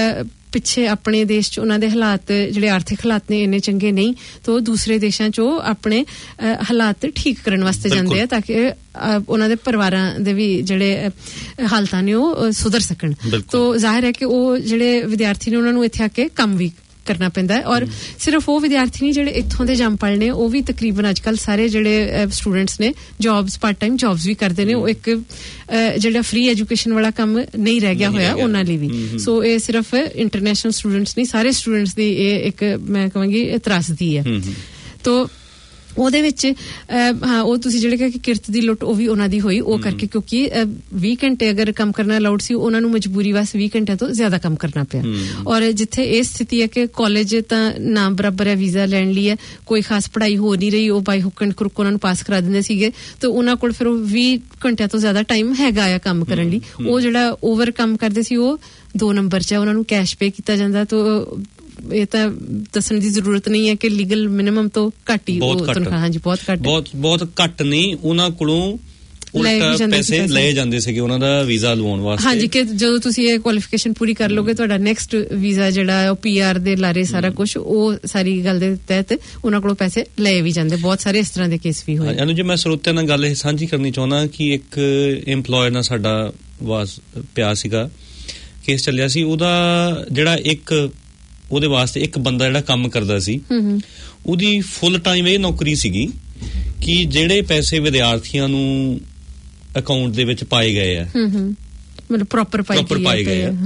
ਪਿੱਛੇ ਆਪਣੇ ਦੇਸ਼ 'ਚ ਉਹਨਾਂ ਦੇ ਹਾਲਾਤ ਜਿਹੜੇ ਆਰਥਿਕ ਹਾਲਾਤ ਨੇ ਇੰਨੇ ਚੰਗੇ ਨਹੀਂ ਤਾਂ ਉਹ ਦੂਸਰੇ ਦੇਸ਼ਾਂ 'ਚ ਉਹ ਆਪਣੇ ਹਾਲਾਤ ਠੀਕ ਕਰਨ ਵਾਸਤੇ ਜਾਂਦੇ ਆ ਤਾਂ ਕਿ ਉਹਨਾਂ ਦੇ ਪਰਿਵਾਰਾਂ ਦੇ ਵੀ ਜਿਹੜੇ ਹਾਲਤਾਂ ਨੇ ਉਹ ਸੁਧਰ ਸਕਣ। ਤਾਂ ਜ਼ਾਹਿਰ ਹੈ ਕਿ ਉਹ ਜਿਹੜੇ ਵਿਦਿਆਰਥੀ ਨੇ ਉਹਨਾਂ ਨੂੰ ਇੱਥੇ ਆ ਕੇ ਕੰਮ ਵੀ ਕਰਨਾ ਪੈਂਦਾ ਹੈ। ਔਰ ਸਿਰਫ ਉਹ ਵਿਦਿਆਰਥੀ ਨਹੀਂ ਜਿਹੜੇ ਇੱਥੋਂ ਦੇ ਜੰਮਪਲ ਨੇ ਉਹ ਵੀ ਤਕਰੀਬਨ ਅੱਜ ਕੱਲ ਸਾਰੇ ਜਿਹੜੇ ਸਟੂਡੈਂਟਸ ਨੇ ਜੌਬਸ ਪਾਰਟ ਟਾਈਮ ਜੌਬਸ ਵੀ ਕਰਦੇ ਨੇ। ਉਹ ਇੱਕ ਜਿਹੜਾ ਫ੍ਰੀ ਐਜੂਕੇਸ਼ਨ ਵਾਲਾ ਕੰਮ ਨਹੀਂ ਰਹਿ ਗਿਆ ਹੋਇਆ ਉਹਨਾਂ ਲਈ ਵੀ। ਸੋ ਇਹ ਸਿਰਫ ਇੰਟਰਨੈਸ਼ਨਲ ਸਟੂਡੈਂਟਸ ਨਹੀਂ ਸਾਰੇ ਸਟੂਡੈਂਟਸ ਦੀ ਇਹ ਇੱਕ ਮੈਂ ਕਹਾਂਗੀ ਤਰਾਸਦੀ ਹੈ। ਤੋ ਉਹਦੇ ਵਿੱਚ ਹਾਂ ਉਹ ਤੁਸੀਂ ਜਿਹੜੇ ਕਿ ਕਿਰਤ ਦੀ ਲੁੱਟ ਉਹ ਵੀ ਉਹਨਾਂ ਦੀ ਹੋਈ ਉਹ ਕਰਕੇ ਕਿਉਂਕਿ 20 ਘੰਟੇ ਅਗਰ ਕੰਮ ਕਰਨਾ ਅਲਾਉਡ ਸੀ ਉਹਨਾਂ ਨੂੰ ਮਜਬੂਰੀ ਵਾਸਤੇ 20 ਘੰਟਿਆਂ ਤੋਂ ਜ਼ਿਆਦਾ ਕੰਮ ਕਰਨਾ ਪਿਆ। ਔਰ ਜਿੱਥੇ ਇਹ ਸਥਿਤੀ ਹੈ ਕਿ ਕਾਲਜ ਤਾਂ ਨਾ ਬਰਾਬਰ ਹੈ ਵੀਜ਼ਾ ਲੈਣ ਲਈ ਹੈ ਕੋਈ ਖਾਸ ਪੜ੍ਹਾਈ ਹੋ ਨਹੀਂ ਰਹੀ ਉਹ ਬਾਈ ਹੁੱਕ ਐਂਡ ਕਰੁੱਕ ਉਹਨਾਂ ਨੂੰ ਪਾਸ ਕਰਾ ਦਿੰਦੇ ਸੀਗੇ ਤੇ ਉਹਨਾਂ ਕੋਲ ਫਿਰ ਉਹ 20 ਘੰਟਿਆਂ ਤੋਂ ਜ਼ਿਆਦਾ ਟਾਈਮ ਹੈਗਾ ਆ ਕੰਮ ਕਰਨ ਲਈ। ਉਹ ਜਿਹੜਾ ਓਵਰ ਕੰਮ ਕਰਦੇ ਸੀ ਉਹ 2 ਨੰਬਰ 'ਚ ਉਹਨਾਂ ਨੂੰ ਕੈਸ਼ ਪੇ ਕੀਤਾ ਜਾਂਦਾ। ਤਾਂ ਇਹ ਤਾਂ ਦੱਸਣ ਦੀ ਜ਼ਰੂਰਤ ਨਹੀਂ ਹੈ ਕਿ ਲੀਗਲ ਮਿਨੀਮਮ ਤੋਂ ਘੱਟ ਹੀ ਤਨਖਾਹ ਹਾਂਜੀ ਬਹੁਤ ਘੱਟ ਘੱਟ ਨਹੀਂ ਉਹਨਾਂ ਕੋਲੋਂ ਉਲਟਾ ਪੈਸੇ ਲਏ ਜਾਂਦੇ ਸੀਗੇ ਉਹਨਾਂ ਦਾ ਵੀਜ਼ਾ ਲਵਾਉਣ ਵਾਸਤੇ। ਹਾਂਜੀ ਕਿ ਜਦੋਂ ਤੁਸੀਂ ਇਹ ਕੁਆਲੀਫਿਕੇਸ਼ਨ ਪੂਰੀ ਕਰ ਲੋਗੇ ਤੁਹਾਡਾ ਨੈਕਸਟ ਵੀਜ਼ਾ ਜਿਹੜਾ ਉਹ PR ਦੇ ਲਾਰੇ ਸਾਰਾ ਕੁਝ ਉਹ ਸਾਰੀ ਗੱਲ ਦੇ ਤਹਿਤ ਉਹਨਾਂ ਕੋਲੋਂ ਪੈਸੇ ਲਏ ਵੀ ਜਾਂਦੇ। ਬਹੁਤ ਸਾਰੇ ਇਸ ਤਰ੍ਹਾਂ ਦੇ ਕੇਸ ਵੀ ਹੋਏ। ਅਨੂ ਜੀ ਮੈਂ ਸਰੋਤਿਆਂ ਨਾਲ ਗੱਲ ਇਹ ਸਾਂਝੀ ਕਰਨੀ ਚਾਹੁੰਦਾ ਕਿ ਇੱਕ EMPLOYER ਨਾਲ ਸਾਡਾ ਪਿਆ ਸੀਗਾ ਕੇਸ ਚੱਲਿਆ ਸੀ ਉਹਦਾ ਜਿਹੜਾ ਉਹਦੇ ਵਾਸਤੇ ਇੱਕ ਬੰਦਾ ਜਿਹੜਾ ਕੰਮ ਕਰਦਾ ਸੀ ਉਹਦੀ ਫੁੱਲ ਟਾਈਮ ਇਹ ਨੌਕਰੀ ਸੀਗੀ ਕਿ ਜਿਹੜੇ ਪੈਸੇ ਵਿਦਿਆਰਥੀਆਂ ਨੂੰ ਅਕਾਊਂਟ ਦੇ ਵਿੱਚ ਪਾਏ ਗਏ ਆ ਮਤਲਬ ਪ੍ਰੋਪਰ ਪਾਏ ਗਏ ਆ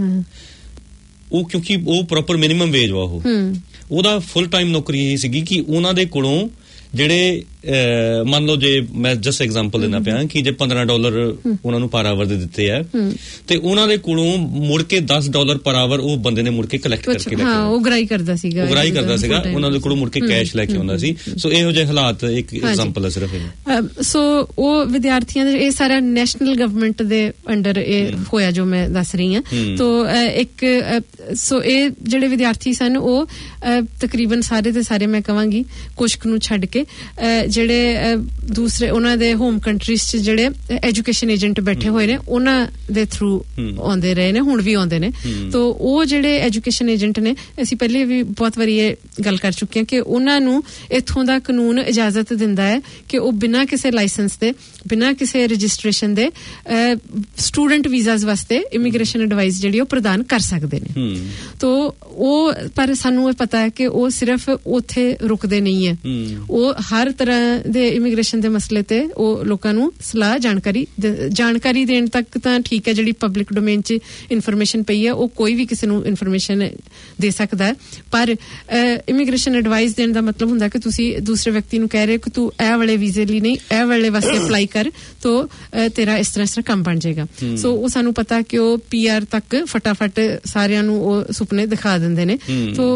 ਉਹ ਕਿਉਂਕਿ ਉਹ ਪ੍ਰੋਪਰ ਮਿਨੀਮਮ ਵੇਜ ਵਾ ਉਹਦਾ ਫੁੱਲ ਟਾਈਮ ਨੌਕਰੀ ਇਹ ਸੀਗੀ ਕਿ ਉਹਨਾਂ ਦੇ ਕੋਲੋਂ ਜਿਹੜੇ ਮੰਨ ਲਓ ਜੇ ਮੈਂ ਜਸਟ ਐਗਜ਼ਾਮਪਲ ਦੇਣਾ ਪਿਆ ਕਿ ਜੇ $15 ਉਹਨਾਂ ਨੂੰ ਪਰ ਆਵਰ ਦੇ ਦਿੱਤੇ ਆ ਤੇ ਉਹਨਾਂ ਦੇ ਕੋਲੋਂ ਮੁੜ ਕੇ $10 ਪਰ ਆਵਰ ਉਹ ਬੰਦੇ ਨੇ ਮੁੜ ਕੇ ਕਲੈਕਟ ਕਰਕੇ ਲੈ ਕੇ ਉਹ ਗਰਾਈ ਕਰਦਾ ਸੀਗਾ ਉਹਨਾਂ ਦੇ ਕੋਲੋਂ ਮੁੜ ਕੇ ਕੈਸ਼ ਲੈ ਕੇ ਆਉਂਦਾ ਸੀ। ਸੋ ਇਹੋ ਜਿਹੇ ਹਾਲਾਤ ਇੱਕ ਐਗਜ਼ਾਮਪਲ ਹੈ ਸਿਰਫ। ਸੋ ਉਹ ਵਿਦਿਆਰਥੀਆਂ ਦੇ ਇਹ ਸਾਰਾ ਨੈਸ਼ਨਲ ਗਵਰਨਮੈਂਟ ਦੇ ਅੰਡਰ ਇਹ ਹੋਇਆ ਜੋ ਮੈਂ ਦੱਸ ਰਹੀ ਹਾਂ। ਤੋ ਇੱਕ ਸੋ ਇਹ ਜਿਹੜੇ ਵਿਦਿਆਰਥੀ ਸਨ ਉਹ ਤਕਰੀਬਨ ਸਾਰੇ ਦੇ ਸਾਰੇ ਮੈਂ ਕਹਾਂਗੀ ਕੁਛ ਨੂੰ ਛੱਡ ਕੇ ਜਿਹੜੇ ਦੂਸਰੇ ਉਹਨਾਂ ਦੇ ਹੋਮ ਕੰਟਰੀਜ਼ 'ਚ ਜਿਹੜੇ ਐਜੂਕੇਸ਼ਨ ਏਜੰਟ ਬੈਠੇ ਹੋਏ ਨੇ ਉਹਨਾਂ ਦੇ ਥਰੂ ਆਉਂਦੇ ਰਹੇ ਨੇ ਹੁਣ ਵੀ ਆਉਂਦੇ ਨੇ। ਤਾਂ ਉਹ ਜਿਹੜੇ ਐਜੂਕੇਸ਼ਨ ਏਜੰਟ ਨੇ ਅਸੀਂ ਪਹਿਲੇ ਵੀ ਬਹੁਤ ਵਾਰੀ ਇਹ ਗੱਲ ਕਰ ਚੁੱਕੇ ਹਾਂ ਕਿ ਉਹਨਾਂ ਨੂੰ ਇੱਥੋਂ ਦਾ ਕਾਨੂੰਨ ਇਜਾਜ਼ਤ ਦਿੰਦਾ ਹੈ ਕਿ ਉਹ ਬਿਨਾਂ ਕਿਸੇ ਲਾਇਸੈਂਸ ਦੇ ਬਿਨਾਂ ਕਿਸੇ ਰਜਿਸਟ੍ਰੇਸ਼ਨ ਦੇ ਸਟੂਡੈਂਟ ਵੀਜ਼ਾਸ ਵਾਸਤੇ ਇਮੀਗ੍ਰੇਸ਼ਨ ਐਡਵਾਈਸ ਜਿਹੜੀ ਉਹ ਪ੍ਰਦਾਨ ਕਰ ਸਕਦੇ ਨੇ। ਤਾਂ ਉਹ ਪਰ ਸਾਨੂੰ ਇਹ ਪਤਾ ਹੈ ਕਿ ਉਹ ਸਿਰਫ ਉੱਥੇ ਰੁਕਦੇ ਨਹੀਂ ਹੈ ਉਹ ਹਰ ਤਰ੍ਹਾਂ ਦੇ ਇਮੀਗ੍ਰੇਸ਼ਨ ਦੇ ਮਸਲੇ ਤੇ ਉਹ ਲੋਕਾਂ ਨੂੰ ਸਲਾਹ ਜਾਣਕਾਰੀ ਦੇਣ ਤੱਕ ਤਾਂ ਠੀਕ ਹੈ ਜਿਹੜੀ ਪਬਲਿਕ ਡੋਮੇਨ 'ਚ ਇਨਫੋਰਮੇਸ਼ਨ ਪਈ ਹੈ ਉਹ ਕੋਈ ਵੀ ਕਿਸੇ ਨੂੰ ਇਨਫੋਰਮੇਸ਼ਨ ਦੇ ਸਕਦਾ ਹੈ ਪਰ ਇਮੀਗ੍ਰੇਸ਼ਨ ਐਡਵਾਈਸ ਦੇਣ ਦਾ ਮਤਲਬ ਹੁੰਦਾ ਕਿ ਤੁਸੀਂ ਦੂਸਰੇ ਵਿਅਕਤੀ ਨੂੰ ਕਹਿ ਰਹੇ ਕਿ ਤੂੰ ਇਹ ਵਾਲੇ ਵੀਜ਼ੇ ਲਈ ਨਹੀਂ ਇਹ ਵਾਲੇ ਵਾਸਤੇ ਅਪਲਾਈ ਕਰ ਤਾਂ ਤੇਰਾ ਇਸ ਤਰ੍ਹਾਂ ਕੰਮ ਬਣ ਜਾਏਗਾ। ਸੋ ਉਹ ਸਾਨੂੰ ਪਤਾ ਕਿ ਉਹ PR ਤੱਕ ਫਟਾਫਟ ਸਾਰਿਆਂ ਨੂੰ ਉਹ ਸੁਪਨੇ ਦਿਖਾ ਦਿੰਦੇ ਨੇ। ਸੋ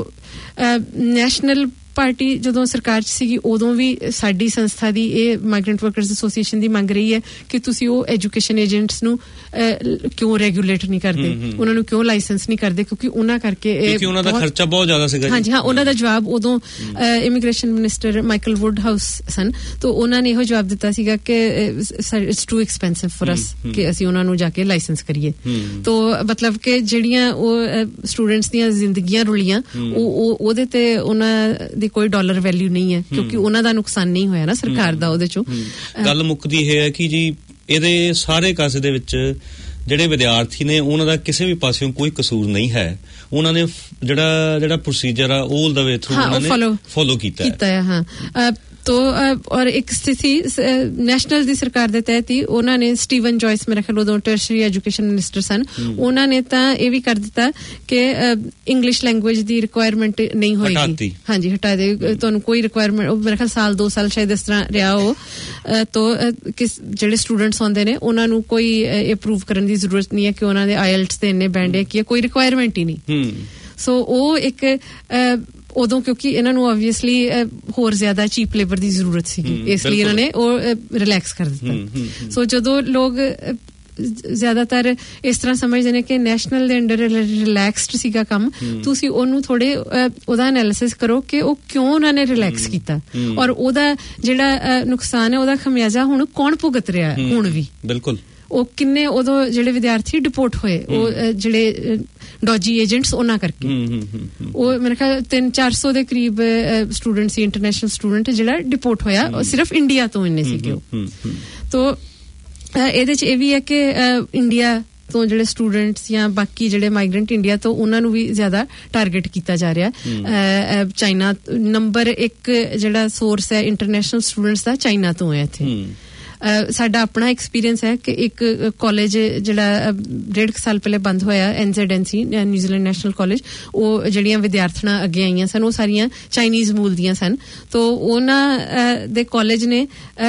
ਨੈਸ਼ਨਲ ਪਾਰਟੀ ਜਦੋਂ ਸਰਕਾਰ 'ਚ ਸੀਗੀ ਉਦੋਂ ਵੀ ਸਾਡੀ ਸੰਸਥਾ ਦੀ ਇਹ ਮਾਈਗ੍ਰੈਂਟ ਵਰਕਰਸ ਐਸੋਸੀਏਸ਼ਨ ਦੀ ਮੰਗ ਰਹੀ ਹੈ ਕਿ ਤੁਸੀਂ ਉਹ ਐਜੂਕੇਸ਼ਨ ਏਜੰਟਸ ਨੂੰ ਕਿਉਂ ਰੈਗੂਲੇਟ ਨਹੀਂ ਕਰਦੇ ਉਹਨਾਂ ਨੂੰ ਕਿਉਂ ਲਾਇਸੈਂਸ ਨਹੀਂ ਕਰਦੇ ਕਿਉਂਕਿ ਉਹਨਾਂ ਕਰਕੇ ਕਿਉਂਕਿ ਉਹਨਾਂ ਦਾ ਖਰਚਾ ਬਹੁਤ ਜ਼ਿਆਦਾ ਸੀਗਾ। ਹਾਂਜੀ ਹਾਂ ਉਹਨਾਂ ਦਾ ਜਵਾਬ ਉਦੋਂ ਇਮੀਗ੍ਰੇਸ਼ਨ ਮਿਨਿਸਟਰ ਮਾਈਕਲ ਵੁੱਡਹਾਊਸ ਸਨ ਤਾਂ ਉਹਨਾਂ ਨੇ ਇਹੋ ਜਵਾਬ ਦਿੱਤਾ ਸੀਗਾ ਕਿ it's too expensive for us ਕਿ ਅਸੀਂ ਉਹਨਾਂ ਨੂੰ ਜਾ ਕੇ ਲਾਇਸੈਂਸ ਕਰੀਏ। ਤਾਂ ਮਤਲਬ ਕਿ ਜਿਹੜੀਆਂ ਉਹ ਸਟੂਡੈਂਟਸ ਦੀਆਂ ਜ਼ਿੰਦਗੀਆਂ ਰੁਲੀਆਂ ਉਹਦੇ ਤੇ ਉਹਨਾਂ ਦੀ ਕੋਈ ਡਾਲਰ ਵੈਲਿਊ ਨਹੀਂ ਹੈ ਕਿਉਂਕਿ ਉਹਨਾਂ ਦਾ ਨੁਕਸਾਨ ਨਹੀਂ ਹੋਇਆ ਨਾ ਸਰਕਾਰ ਦਾ ਉਹਦੇ ਚੋਂ। ਗੱਲ ਮੁੱਕਦੀ ਇਹ ਹੈ ਕਿ ਜੀ ਇਹਦੇ ਸਾਰੇ ਕਾਸੇ ਦੇ ਵਿੱਚ ਜਿਹੜੇ ਵਿਦਿਆਰਥੀ ਨੇ ਉਹਨਾਂ ਦਾ ਕਿਸੇ ਵੀ ਪਾਸਿਓਂ ਕੋਈ ਕਸੂਰ ਨਹੀਂ ਹੈ ਉਹਨਾਂ ਨੇ ਜਿਹੜਾ ਪ੍ਰੋਸੀਜਰ ਆ ਆਲ ਦਾ ਵੇ ਥਰੂ ਉਹਨਾਂ ਨੇ ਫੋਲੋ ਕੀਤਾ ਹੈ। ਹਾਂ तो और एक स्थिति नेशनल दी सरकार दे तहत ही उन्होंने स्टीवन जॉयस मेरा ख्याल उदों टर्शरी एजुकेशन मिनिस्टर सन उन्होंने तां ये भी कर दिता कि इंग्लिश लैंग्वेज दी रिक्वायरमेंट नहीं होएगी। हाँ जी हटा दे तुहानूं कोई रिक्वायरमेंट मेरा ख्याल साल 2 साल शायद इस तरह रहा हो तो किस ਜਿਹੜੇ स्टूडेंट्स आउंदे ने उन्हां नूं कोई ये प्रूव करन दी जरूरत नहीं है कि उन्हां दे IELTS दे इन्ने बैंड है कि कोई रिक्वायरमेंट ही नहीं। सो ਉਹ ਇੱਕ ਉਦੋਂ ਕਿਉਂਕਿ ਇਹਨਾਂ ਨੂੰ ਆਬਵੀਅਸਲੀ ਹੋਰ ਜ਼ਿਆਦਾ ਚੀਪ ਲੇਬਰ ਦੀ ਜ਼ਰੂਰਤ ਸੀਗੀ ਇਸ ਲਈ ਇਹਨਾਂ ਨੇ ਉਹ ਰਿਲੈਕਸ ਕਰ ਦਿੱਤਾ। ਸੋ ਜਦੋਂ ਲੋਕ ਜ਼ਿਆਦਾਤਰ ਇਸ ਤਰ੍ਹਾਂ ਸਮਝਦੇ ਨੇ ਕਿ ਨੈਸ਼ਨਲ ਦੇ ਅੰਡਰ ਰਿਲੈਕਸਡ ਸੀਗਾ ਕੰਮ ਤੁਸੀਂ ਉਹਨੂੰ ਥੋੜੇ ਉਹਦਾ ਐਨਾਲਿਸਿਸ ਕਰੋ ਕਿ ਉਹ ਕਿਉਂ ਉਹਨਾਂ ਨੇ ਰਿਲੈਕਸ ਕੀਤਾ ਔਰ ਉਹਦਾ ਜਿਹੜਾ ਨੁਕਸਾਨ ਹੈ ਉਹਦਾ ਖਮਿਆਜ਼ਾ ਹੁਣ ਕੌਣ ਭੁਗਤ ਰਿਹਾ ਹੁਣ ਵੀ। ਬਿਲਕੁਲ ਉਹ ਕਿੰਨੇ ਉਦੋਂ ਜਿਹੜੇ ਵਿਦਿਆਰਥੀ ਡਿਪੋਰਟ ਹੋਏ ਉਹ ਜਿਹੜੇ ਡੋਜੀ ਏਜੰਟਸ ਉਹਨਾਂ ਕਰਕੇ ਉਹ ਮੇਰੇ ਖਿਆਲ 300-400 ਦੇ ਕਰੀਬ ਸਟੂਡੈਂਟ ਸੀ ਇੰਟਰਨੈਸ਼ਨਲ ਸਟੂਡੈਂਟ ਜਿਹੜਾ ਡਿਪੋਰਟ ਹੋਇਆ ਸਿਰਫ ਇੰਡੀਆ ਤੋਂ ਇੰਨੇ ਸੀਗੇ ਉਹ ਤੋ ਇਹਦੇ ਚ ਇਹ ਵੀ ਹੈ ਕਿ ਇੰਡੀਆ ਤੋਂ ਜਿਹੜੇ ਸਟੂਡੈਂਟਸ ਜਾਂ ਬਾਕੀ ਜਿਹੜੇ ਮਾਈਗ੍ਰੈਂਟ ਇੰਡੀਆ ਤੋਂ ਉਹਨਾਂ ਨੂੰ ਵੀ ਜ਼ਿਆਦਾ ਟਾਰਗੇਟ ਕੀਤਾ ਜਾ ਰਿਹਾ ਚਾਈਨਾ ਨੰਬਰ 1 ਜਿਹੜਾ ਸੋਰਸ ਹੈ ਇੰਟਰਨੈਸ਼ਨਲ ਸਟੂਡੈਂਟਸ ਦਾ ਚਾਈਨਾ ਤੋਂ ਹੈ ਇੱਥੇ ਸਾਡਾ ਆਪਣਾ ਐਕਸਪੀਰੀਅੰਸ ਹੈ ਕਿ ਇੱਕ ਕਾਲਜ ਜਿਹੜਾ 1.5 ਸਾਲ ਪਹਿਲੇ ਬੰਦ ਹੋਇਆ NZNC ਨਿਊਜ਼ੀਲੈਂਡ ਨੈਸ਼ਨਲ ਕਾਲਜ ਉਹ ਜਿਹੜੀਆਂ ਵਿਦਿਆਰਥਣਾਂ ਅੱਗੇ ਆਈਆਂ ਸਨ ਉਹ ਸਾਰੀਆਂ ਚਾਈਨੀਜ਼ ਮੂਲ ਦੀਆਂ ਸਨ ਤੋ ਉਹਨਾਂ ਦੇ ਕਾਲਜ ਨੇ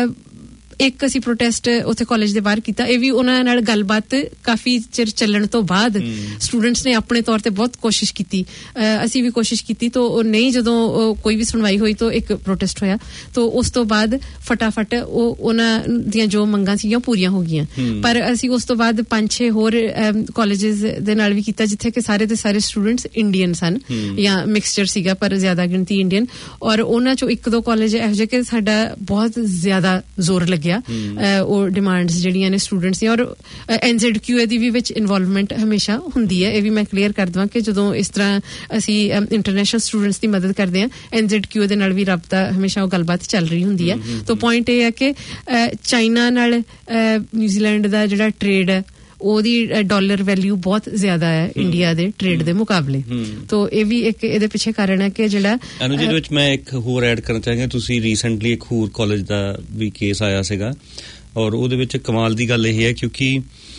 ਇੱਕ ਅਸੀਂ ਪ੍ਰੋਟੈਸਟ ਉੱਥੇ ਕਾਲਜ ਦੇ ਬਾਹਰ ਕੀਤਾ ਇਹ ਵੀ ਉਹਨਾਂ ਨਾਲ ਗੱਲਬਾਤ ਕਾਫੀ ਚਿਰ ਚੱਲਣ ਤੋਂ ਬਾਅਦ ਸਟੂਡੈਂਟਸ ਨੇ ਆਪਣੇ ਤੌਰ ਤੇ ਬਹੁਤ ਕੋਸ਼ਿਸ਼ ਕੀਤੀ ਅਸੀਂ ਵੀ ਕੋਸ਼ਿਸ਼ ਕੀਤੀ ਤਾਂ ਉਹ ਨਹੀਂ ਜਦੋਂ ਕੋਈ ਵੀ ਸੁਣਵਾਈ ਹੋਈ ਤਾਂ ਇੱਕ ਪ੍ਰੋਟੈਸਟ ਹੋਇਆ ਤਾਂ ਉਸ ਤੋਂ ਬਾਅਦ ਫਟਾਫਟ ਉਹ ਉਹਨਾਂ ਦੀਆਂ ਜੋ ਮੰਗਾਂ ਸੀਗੀਆਂ ਪੂਰੀਆਂ ਹੋ ਗਈਆਂ ਪਰ ਅਸੀਂ ਉਸ ਤੋਂ ਬਾਅਦ 5-6 ਹੋਰ ਕਾਲਜਸ ਦੇ ਨਾਲ ਵੀ ਕੀਤਾ ਜਿੱਥੇ ਕਿ ਸਾਰੇ ਦੇ ਸਾਰੇ ਸਟੂਡੈਂਟਸ ਇੰਡੀਅਨ ਸਨ ਜਾਂ ਮਿਕਸਚਰ ਸੀਗਾ ਪਰ ਜ਼ਿਆਦਾ ਗਿਣਤੀ ਇੰਡੀਅਨ ਔਰ ਉਹਨਾਂ ਚੋਂ 1-2 ਕਾਲਜ ਇਹੋ ਜਿਹੇ ਕਿ ਸਾਡਾ ਬਹੁਤ ਜ਼ਿਆਦਾ ਜ਼ੋਰ ਲੱਗਿਆ ਉਹ ਡਿਮਾਂਡਸ ਜਿਹੜੀਆਂ ਨੇ ਸਟੂਡੈਂਟਸ ਦੀਆਂ ਔਰ NZQA ਦੀ ਵੀ ਵਿੱਚ ਇਨਵੋਲਵਮੈਂਟ ਹਮੇਸ਼ਾ ਹੁੰਦੀ ਹੈ ਇਹ ਵੀ ਮੈਂ ਕਲੀਅਰ ਕਰ ਦਵਾਂ ਕਿ ਜਦੋਂ ਇਸ ਤਰ੍ਹਾਂ ਅਸੀਂ ਇੰਟਰਨੈਸ਼ਨਲ ਸਟੂਡੈਂਟਸ ਦੀ ਮਦਦ ਕਰਦੇ ਹਾਂ NZQA ਦੇ ਨਾਲ ਵੀ ਰਾਬਤਾ ਹਮੇਸ਼ਾ ਉਹ ਗੱਲਬਾਤ ਚੱਲ ਰਹੀ ਹੁੰਦੀ ਹੈ ਤਾਂ ਪੁਆਇੰਟ ਇਹ ਹੈ ਕਿ ਚਾਈਨਾ ਨਾਲ ਨਿਊਜ਼ੀਲੈਂਡ ਦਾ ਜਿਹੜਾ ਟ੍ਰੇਡ ਹੈ ਉਹਦੀ ਡਾਲਰ ਵੈਲਿਊ ਬਹੁਤ ਜ਼ਿਆਦਾ ਹੈ ਇੰਡੀਆ ਦੇ ਟ੍ਰੇਡ ਦੇ ਮੁਕਾਬਲੇ ਤੋ ਇਹ ਵੀ ਇੱਕ ਇਹਦੇ ਪਿੱਛੇ ਕਾਰਨ ਹੈ ਕਿ ਜਿਹੜਾ ਜਿਹਦੇ ਵਿੱਚ ਮੈਂ ਇੱਕ ਹੋਰ ਐਡ ਕਰਨਾ ਚਾਹਾਂਗਾ ਤੁਸੀਂ ਰੀਸੈਂਟਲੀ ਇੱਕ ਹੋਰ ਕਾਲਜ ਦਾ ਵੀ ਕੇਸ ਆਇਆ ਸੀਗਾ ਔਰ ਉਹਦੇ ਵਿੱਚ ਕਮਾਲ ਦੀ ਗੱਲ ਇਹ ਹੈ ਕਿਉਂਕਿ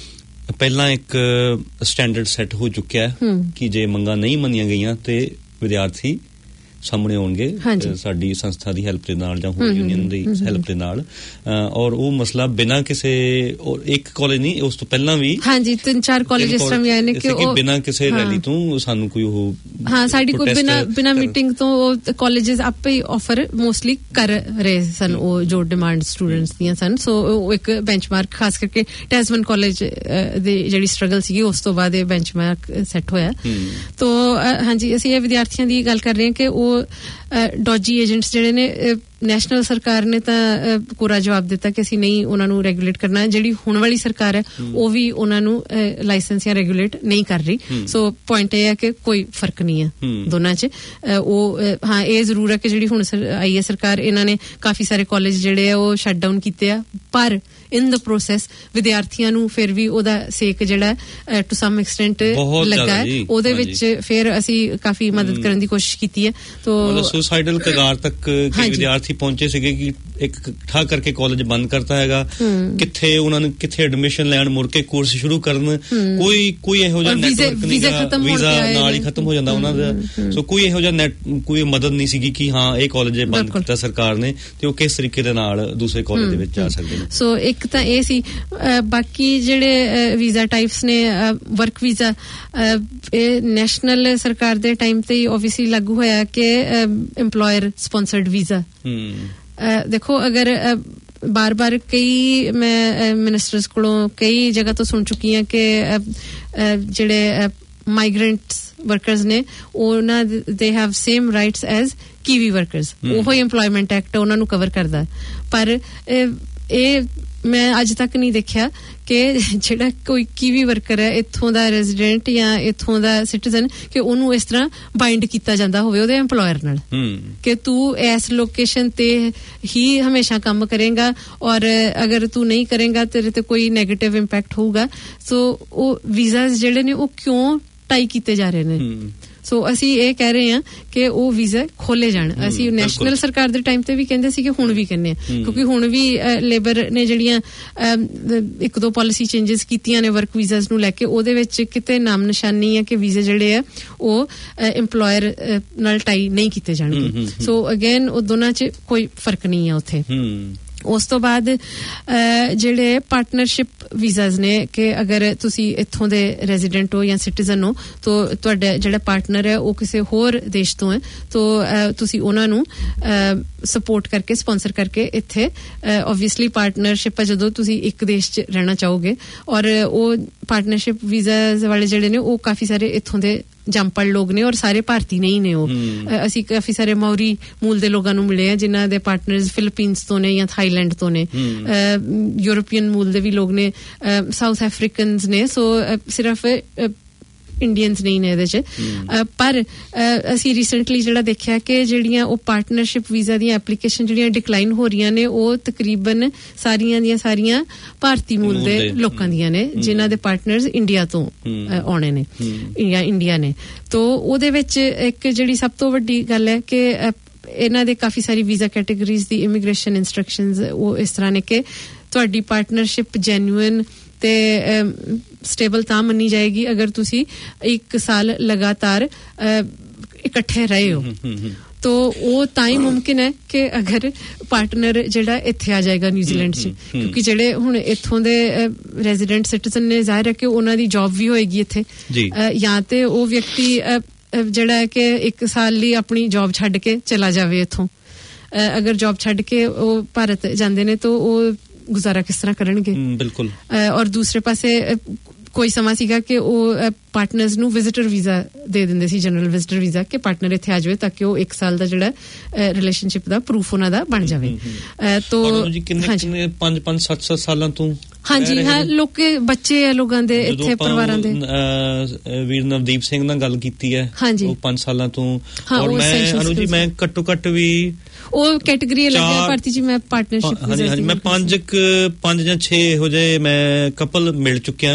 ਪਹਿਲਾਂ ਇੱਕ ਸਟੈਂਡਰਡ ਸੈੱਟ ਹੋ ਚੁੱਕਿਆ ਹੈ ਕਿ ਜੇ ਮੰਗਾਂ ਨਹੀਂ ਮੰਨੀਆਂ ਗਈਆਂ ਤੇ ਵਿਦਿਆਰਥੀ ਸਾਹਮਣੇ ਆਉਣਗੇ ਸਾਡੀ ਸੰਸਥਾ ਦੀ ਹੈਲਪ ਦੇ ਨਾਲ ਜਾਂ ਹੋਰ ਯੂਨੀਅਨ ਦੀ ਹੈਲਪ ਦੇ ਨਾਲ ਔਰ ਉਹ ਮਸਲਾ ਬਿਨਾਂ ਕਿਸੇ ਇੱਕ ਕਾਲਜ ਨਹੀਂ ਉਸ ਤੋਂ ਪਹਿਲਾਂ ਵੀ 3-4 ਕਾਲਜ ਇਸ ਤਰ੍ਹਾਂ ਵੀ ਆਏ ਨੇ ਕਿ ਉਹ ਬਿਨਾਂ ਕਿਸੇ ਰੈਲੀ ਤੋਂ ਸਾਨੂੰ ਕੋਈ ਉਹ ਸਾਡੀ ਕੋਈ ਬਿਨਾਂ ਮੀਟਿੰਗ ਤੋਂ ਉਹ ਕਾਲਜਸ ਆਪੇ ਹੀ ਆਫਰ ਮੋਸਟਲੀ ਕਰ ਰਹੇ ਸਨ ਉਹ ਜੋ ਡਿਮਾਂਡ ਸਟੂਡੈਂਟਸ ਦੀਆਂ ਸਨ ਸੋ ਉਹ ਇੱਕ ਬੈਂਚਮਾਰਕ ਖਾਸ ਕਰਕੇ ਟੈਸਮਨ ਕਾਲਜ ਦੀ ਜਿਹੜੀ ਸਟਰਗਲ ਸੀਗੀ ਉਸ ਤੋਂ ਬਾਅਦ ਇਹ ਬੈਂਚਮਾਰਕ ਸੈੱਟ ਹੋਇਆ ਤੋ ਹਾਂਜੀ ਅਸੀਂ ਇਹ ਵਿਦਿਆਰਥੀਆਂ ਦੀ ਗੱਲ ਕਰ ਰਹੇ ਹਾਂ ਕਿ ਉਹ ਡੋਜੀ ਏਜੰਟਸ ਜਿਹੜੇ ਨੇ ਨੈਸ਼ਨਲ ਸਰਕਾਰ ਨੇ ਤਾਂ ਪੂਰਾ ਜਵਾਬ ਦਿੱਤਾ ਕਿ ਅਸੀਂ ਨਹੀਂ ਉਹਨਾਂ ਨੂੰ ਰੈਗੂਲੇਟ ਕਰਨਾ ਜਿਹੜੀ ਹੁਣ ਵਾਲੀ ਸਰਕਾਰ ਹੈ ਉਹ ਵੀ ਉਹਨਾਂ ਨੂੰ ਲਾਇਸੈਂਸ ਜਾਂ ਰੈਗੂਲੇਟ ਨਹੀਂ ਕਰ ਰਹੀ ਸੋ ਪੁਆਇੰਟ ਇਹ ਹੈ ਕਿ ਕੋਈ ਫਰਕ ਨਹੀਂ ਹੈ ਦੋਨਾਂ 'ਚ ਉਹ ਇਹ ਜ਼ਰੂਰ ਹੈ ਕਿ ਜਿਹੜੀ ਹੁਣ ਆਈ ਹੈ ਸਰਕਾਰ ਇਹਨਾਂ ਨੇ ਕਾਫੀ ਸਾਰੇ ਕਾਲਜ ਜਿਹੜੇ ਆ ਉਹ ਸ਼ਟ ਡਾਊਨ ਕੀਤੇ ਆ ਪਰ ਇਨ ਦ ਪ੍ਰੋਸੈਸ ਵਿਦਿਆਰਥੀਆਂ ਨੂੰ ਫਿਰ ਵੀ ਉਹਦਾ ਸੇਕ ਜਿਹੜਾ ਟੂ ਸਮ ਐਕਸਟੈਂਟ ਲੱਗਾ ਹੈ ਉਹਦੇ ਵਿੱਚ ਫਿਰ ਅਸੀਂ ਕਾਫੀ ਮਦਦ ਕਰਨ ਦੀ ਕੋਸ਼ਿਸ਼ ਕੀਤੀ ਹੈ ਤੋ ਸੁਸਾਈਡਲ ਕਗਾਰ ਤੱਕ ਕਈ ਵਿਦਿਆਰਥੀ ਪਹੁੰਚੇ ਸੀਗੇ ਕਿ ਇੱਕ ਠਾ ਕਰਕੇ ਕਾਲਜ ਬੰਦ ਕਰਤਾ ਹੈਗਾ ਕਿੱਥੇ ਉਹਨਾਂ ਨੂੰ ਕਿੱਥੇ ਐਡਮਿਸ਼ਨ ਲੈਣ ਮੁੜ ਕੇ ਕੋਰਸ ਸ਼ੁਰੂ ਕਰਨ ਕੋਈ ਇਹੋ ਜਿਹਾ ਨੈਟਵਰਕ ਨਹੀਂ ਵੀਜ਼ਾ ਨਾਲ ਹੀ ਖਤਮ ਹੋ ਜਾਂਦਾ ਉਹਨਾਂ ਦਾ ਸੋ ਕੋਈ ਇਹੋ ਜਿਹਾ ਕੋਈ ਮਦਦ ਨਹੀਂ ਸੀਗੀ ਕਿ ਹਾਂ ਇਹ ਕਾਲਜ ਬੰਦ ਕੀਤਾ ਸਰਕਾਰ ਨੇ ਤੇ ਉਹ ਕਿਸ ਤਰੀਕੇ ਦੇ ਨਾਲ ਦੂਸਰੇ ਕਾਲਜ ਦੇ ਵਿੱਚ ਜਾ ਸਕਦੇ ਨੇ ਸੋ ਇੱਕ ਤਾਂ ਇਹ ਸੀ ਬਾਕੀ ਜਿਹੜੇ ਵੀਜ਼ਾ ਟਾਈਪਸ ਨੇ ਵਰਕ ਵੀਜ਼ਾ ਇਹ ਨੈਸ਼ਨਲ ਸਰਕਾਰ ਦੇ ਟਾਈਮ ਤੇ ਆਬਵੀਅਸਲੀ ਲਾਗੂ ਹੋਇਆ ਕਿ employer sponsored visa ਦੇਖੋ ਅਗਰ ਬਾਰ-ਬਾਰ ਕਈ ਮੈਂ ਮਿਨਿਸਟਰਸ ਕੋਲੋਂ ਕਈ ਜਗ੍ਹਾ ਤੋਂ ਸੁਣ ਚੁੱਕੀ ਹਾਂ ਕਿ ਜਿਹੜੇ ਮਾਈਗ੍ਰੈਂਟਸ ਵਰਕਰਸ ਨੇ ਉਹਨਾਂ ਦੇ have same rights as Kiwi workers ਉਹ ਹੀ EMPLOYMENT ਐਕਟ ਉਹਨਾਂ ਨੂੰ ਕਵਰ ਕਰਦਾ ਪਰ ਇਹ ਮੈਂ ਅੱਜ ਤੱਕ ਨਹੀਂ ਦੇਖਿਆ ਕਿ ਜਿਹੜਾ ਕੋਈ ਕੀਵੀ ਵਰਕਰ ਹੈ ਇੱਥੋਂ ਦਾ ਰੈਜ਼ੀਡੈਂਟ ਜਾਂ ਇੱਥੋਂ ਦਾ ਸਿਟੀਜ਼ਨ ਕਿ ਉਹਨੂੰ ਇਸ ਤਰ੍ਹਾਂ ਬਾਈਂਡ ਕੀਤਾ ਜਾਂਦਾ ਹੋਵੇ ਉਹਦੇ EMPLOYER ਨਾਲ ਕਿ ਤੂੰ ਇਸ ਲੋਕੇਸ਼ਨ ਤੇ ਹੀ ਹਮੇਸ਼ਾ ਕੰਮ ਕਰੇਗਾ ਔਰ ਅਗਰ ਤੂੰ ਨਹੀਂ ਕਰੇਗਾ ਤੇਰੇ ਤੇ ਕੋਈ ਨੈਗੇਟਿਵ ਇੰਪੈਕਟ ਹੋਊਗਾ ਸੋ ਉਹ ਵੀਜ਼ਾਸ ਜਿਹੜੇ ਨੇ ਉਹ ਕਿਉਂ ਟਾਈ ਕੀਤੇ ਜਾ ਰਹੇ ਨੇ ਸੋ ਅਸੀਂ ਇਹ ਕਹਿ ਰਹੇ ਹਾਂ ਕਿ ਉਹ ਵੀਜ਼ਾ ਖੋਲੇ ਜਾਣ ਅਸੀਂ ਨੈਸ਼ਨਲ ਸਰਕਾਰ ਦੇ ਟਾਈਮ ਤੇ ਵੀ ਕਹਿੰਦੇ ਸੀ ਕਿ ਹੁਣ ਵੀ ਕਹਿੰਦੇ ਹਾਂ ਕਿਉਂਕਿ ਹੁਣ ਵੀ ਲੇਬਰ ਨੇ ਜਿਹੜੀਆਂ 1-2 ਪਾਲਿਸੀ ਚੇਂਜਸ ਕੀਤੀਆਂ ਨੇ ਵਰਕ ਵੀਜ਼ਾਸ ਨੂੰ ਲੈ ਕੇ ਉਹਦੇ ਵਿੱਚ ਕਿਤੇ ਨਾਮ ਨਿਸ਼ਾਨੀ ਹੈ ਕਿ ਵੀਜ਼ੇ ਜਿਹੜੇ ਆ ਉਹ EMPLOYER ਨਾਲ ਟਾਈ ਨਹੀਂ ਕੀਤੇ ਜਾਣਗੇ ਸੋ ਅਗੇਨ ਉਹ ਦੋਨਾਂ 'ਚ ਕੋਈ ਫਰਕ ਨਹੀਂ ਹੈ ਉੱਥੇ ਉਸ ਤੋਂ ਬਾਅਦ ਜਿਹੜੇ ਪਾਰਟਨਰਸ਼ਿਪ ਵੀਜ਼ਾਸ ਨੇ ਕਿ ਅਗਰ ਤੁਸੀਂ ਇੱਥੋਂ ਦੇ ਰੈਜ਼ੀਡੈਂਟ ਹੋ ਜਾਂ ਸਿਟੀਜ਼ਨ ਹੋ ਤਾਂ ਤੁਹਾਡਾ ਜਿਹੜਾ ਪਾਰਟਨਰ ਹੈ ਉਹ ਕਿਸੇ ਹੋਰ ਦੇਸ਼ ਤੋਂ ਹੈ ਤਾਂ ਤੁਸੀਂ ਉਹਨਾਂ ਨੂੰ ਸਪੋਰਟ ਕਰਕੇ ਸਪਾਂਸਰ ਕਰਕੇ ਇੱਥੇ ਆਬਵੀਅਸਲੀ ਪਾਰਟਨਰਸ਼ਿਪ ਜਦੋਂ ਤੁਸੀਂ ਇੱਕ ਦੇਸ਼ 'ਚ ਰਹਿਣਾ ਚਾਹੋਗੇ ਔਰ ਉਹ ਪਾਰਟਨਰਸ਼ਿਪ ਵੀਜ਼ਾਸ ਵਾਲੇ ਜਿਹੜੇ ਨੇ ਉਹ ਕਾਫੀ ਸਾਰੇ ਇੱਥੋਂ ਦੇ ਜੰਪੜ ਲੋਕ ਨੇ ਔਰ ਸਾਰੇ ਭਾਰਤੀ ਨਹੀਂ ਨੇ ਉਹ ਅਸੀਂ ਕਾਫੀ ਸਾਰੇ ਮੌਰੀ ਮੂਲ ਦੇ ਲੋਕਾਂ ਨੂੰ ਮਿਲੇ ਆ ਜਿਨ੍ਹਾਂ ਦੇ ਪਾਰਟਨਰਸ ਫਿਲੀਪੀਨਸ ਤੋਂ ਨੇ ਜਾਂ ਥਾਈਲੈਂਡ ਤੋਂ ਨੇ ਯੂਰੋਪੀਅਨ ਮੂਲ ਦੇ ਵੀ ਲੋਕ ਨੇ ਸਾਊਥ ਅਫਰੀਕਨਸ ਨੇ ਸੋ ਸਿਰਫ ਇੰਡੀਅਨਸ ਨਹੀਂ ਨੇ ਇਹਦੇ 'ਚ ਪਰ ਅਸੀਂ ਰੀਸੈਂਟਲੀ ਜਿਹੜਾ ਦੇਖਿਆ ਕਿ ਜਿਹੜੀਆਂ ਉਹ ਪਾਰਟਨਰਸ਼ਿਪ ਵੀਜ਼ਾ ਦੀਆਂ ਐਪਲੀਕੇਸ਼ਨ ਜਿਹੜੀਆਂ ਡਿਕਲਾਈਨ ਹੋ ਰਹੀਆਂ ਨੇ ਉਹ ਤਕਰੀਬਨ ਸਾਰੀਆਂ ਦੀਆਂ ਸਾਰੀਆਂ ਭਾਰਤੀ ਮੂਲ ਦੇ ਲੋਕਾਂ ਦੀਆਂ ਨੇ ਜਿਨ੍ਹਾਂ ਦੇ ਪਾਰਟਨਰਸ ਇੰਡੀਆ ਤੋਂ ਆਉਣੇ ਨੇ ਜਾਂ ਇੰਡੀਆ ਨੇ। ਤੋ ਉਹਦੇ ਵਿੱਚ ਇੱਕ ਜਿਹੜੀ ਸਭ ਤੋਂ ਵੱਡੀ ਗੱਲ ਹੈ ਕਿ ਇਹਨਾਂ ਦੇ ਕਾਫੀ ਸਾਰੀ ਵੀਜ਼ਾ ਕੈਟੇਗਰੀਜ਼ ਦੀ ਇਮੀਗ੍ਰੇਸ਼ਨ ਇੰਸਟਰਕਸ਼ਨਸ ਉਹ ਇਸ ਤਰ੍ਹਾਂ ਨੇ ਕਿ ਤੁਹਾਡੀ ਪਾਰਟਨਰਸ਼ਿਪ ਜੈਨੂਇਨ ਤੇ ਸਟੇਬਲ ਤਾਂ ਮੰਨੀ ਜਾਏਗੀ ਅਗਰ ਤੁਸੀਂ 1 ਸਾਲ ਲਗਾਤਾਰ ਇਕੱਠੇ ਰਹੇ ਹੋ। तो वो ताई मुमकिन है कि अगर पार्टनर जेड़ा इत्थे आ जाएगा न्यूजीलैंड च क्योंकि जेड़े हुण इत्थों दे रेजिडेंट सिटीजन ने जाहिर है कि उन्हां दी जॉब भी होएगी इत्थे या ते वो व्यक्ति जेड़ा है कि 1 साल ਲਈ अपनी जॉब छड्ड के चला जावे इत्थों अगर जॉब छड्ड के वो भारत जांदे ने तो वो गुजारा किस तरह करनगे बिल्कुल और दूसरे पासे ਕੋਈ ਸਮਾਂ ਸੀਗਾ ਕਿ ਉਹ ਪਾਰਟਨਰਸ ਨੂੰ ਵਿਜ਼ਿਟਰ ਵੀਜ਼ਾ ਦੇ ਦਿੰਦੇ ਸੀ ਜਨਰਲ ਵਿਜ਼ਿਟਰ ਵੀਜ਼ਾ ਕਿ ਪਾਰਟਨਰ ਇੱਥੇ ਆ ਜਾਵੇ ਤਾਂ ਕਿ ਉਹ 1 ਸਾਲ ਦਾ ਜਿਹੜਾ ਰਿਲੇਸ਼ਨਸ਼ਿਪ ਦਾ ਪ੍ਰੂਫ ਉਹਨਾਂ ਦਾ ਬਣ ਜਾਵੇ। ਤੋ ਕਿੰਨੇ 5 7 ਸਾਲਾਂ ਤੋਂ ਹਾਂਜੀ ਹਾਂ ਲੋਕੇ ਬੱਚੇ ਆ ਲੋਕਾਂ ਦੇ ਇੱਥੇ ਪਰਿਵਾਰਾਂ ਦੇ ਵੀਰ ਨਵਦੀਪ ਸਿੰਘ ਨਾਲ ਗੱਲ ਕੀਤੀ ਹੈ ਉਹ 5 ਸਾਲਾਂ ਤੋਂ ਔਰ ਮੈਂ ਅਨੂ ਜੀ ਮੈਂ ਘੱਟੋ ਘੱਟ ਵੀ ਉਹ ਕੈਟੇਗਰੀ ਲੱਗਿਆ ਭਾਰਤੀ ਜੀ ਮੈਂ ਪਾਰਟਨਰਸ਼ਿਪ ਹਾਂਜੀ ਮੈਂ 5 ਜਾਂ 6 ਇਹੋ ਜਿਹੇ ਮੈਂ ਕਪਲ ਮਿਲ ਚੁੱਕਿਆ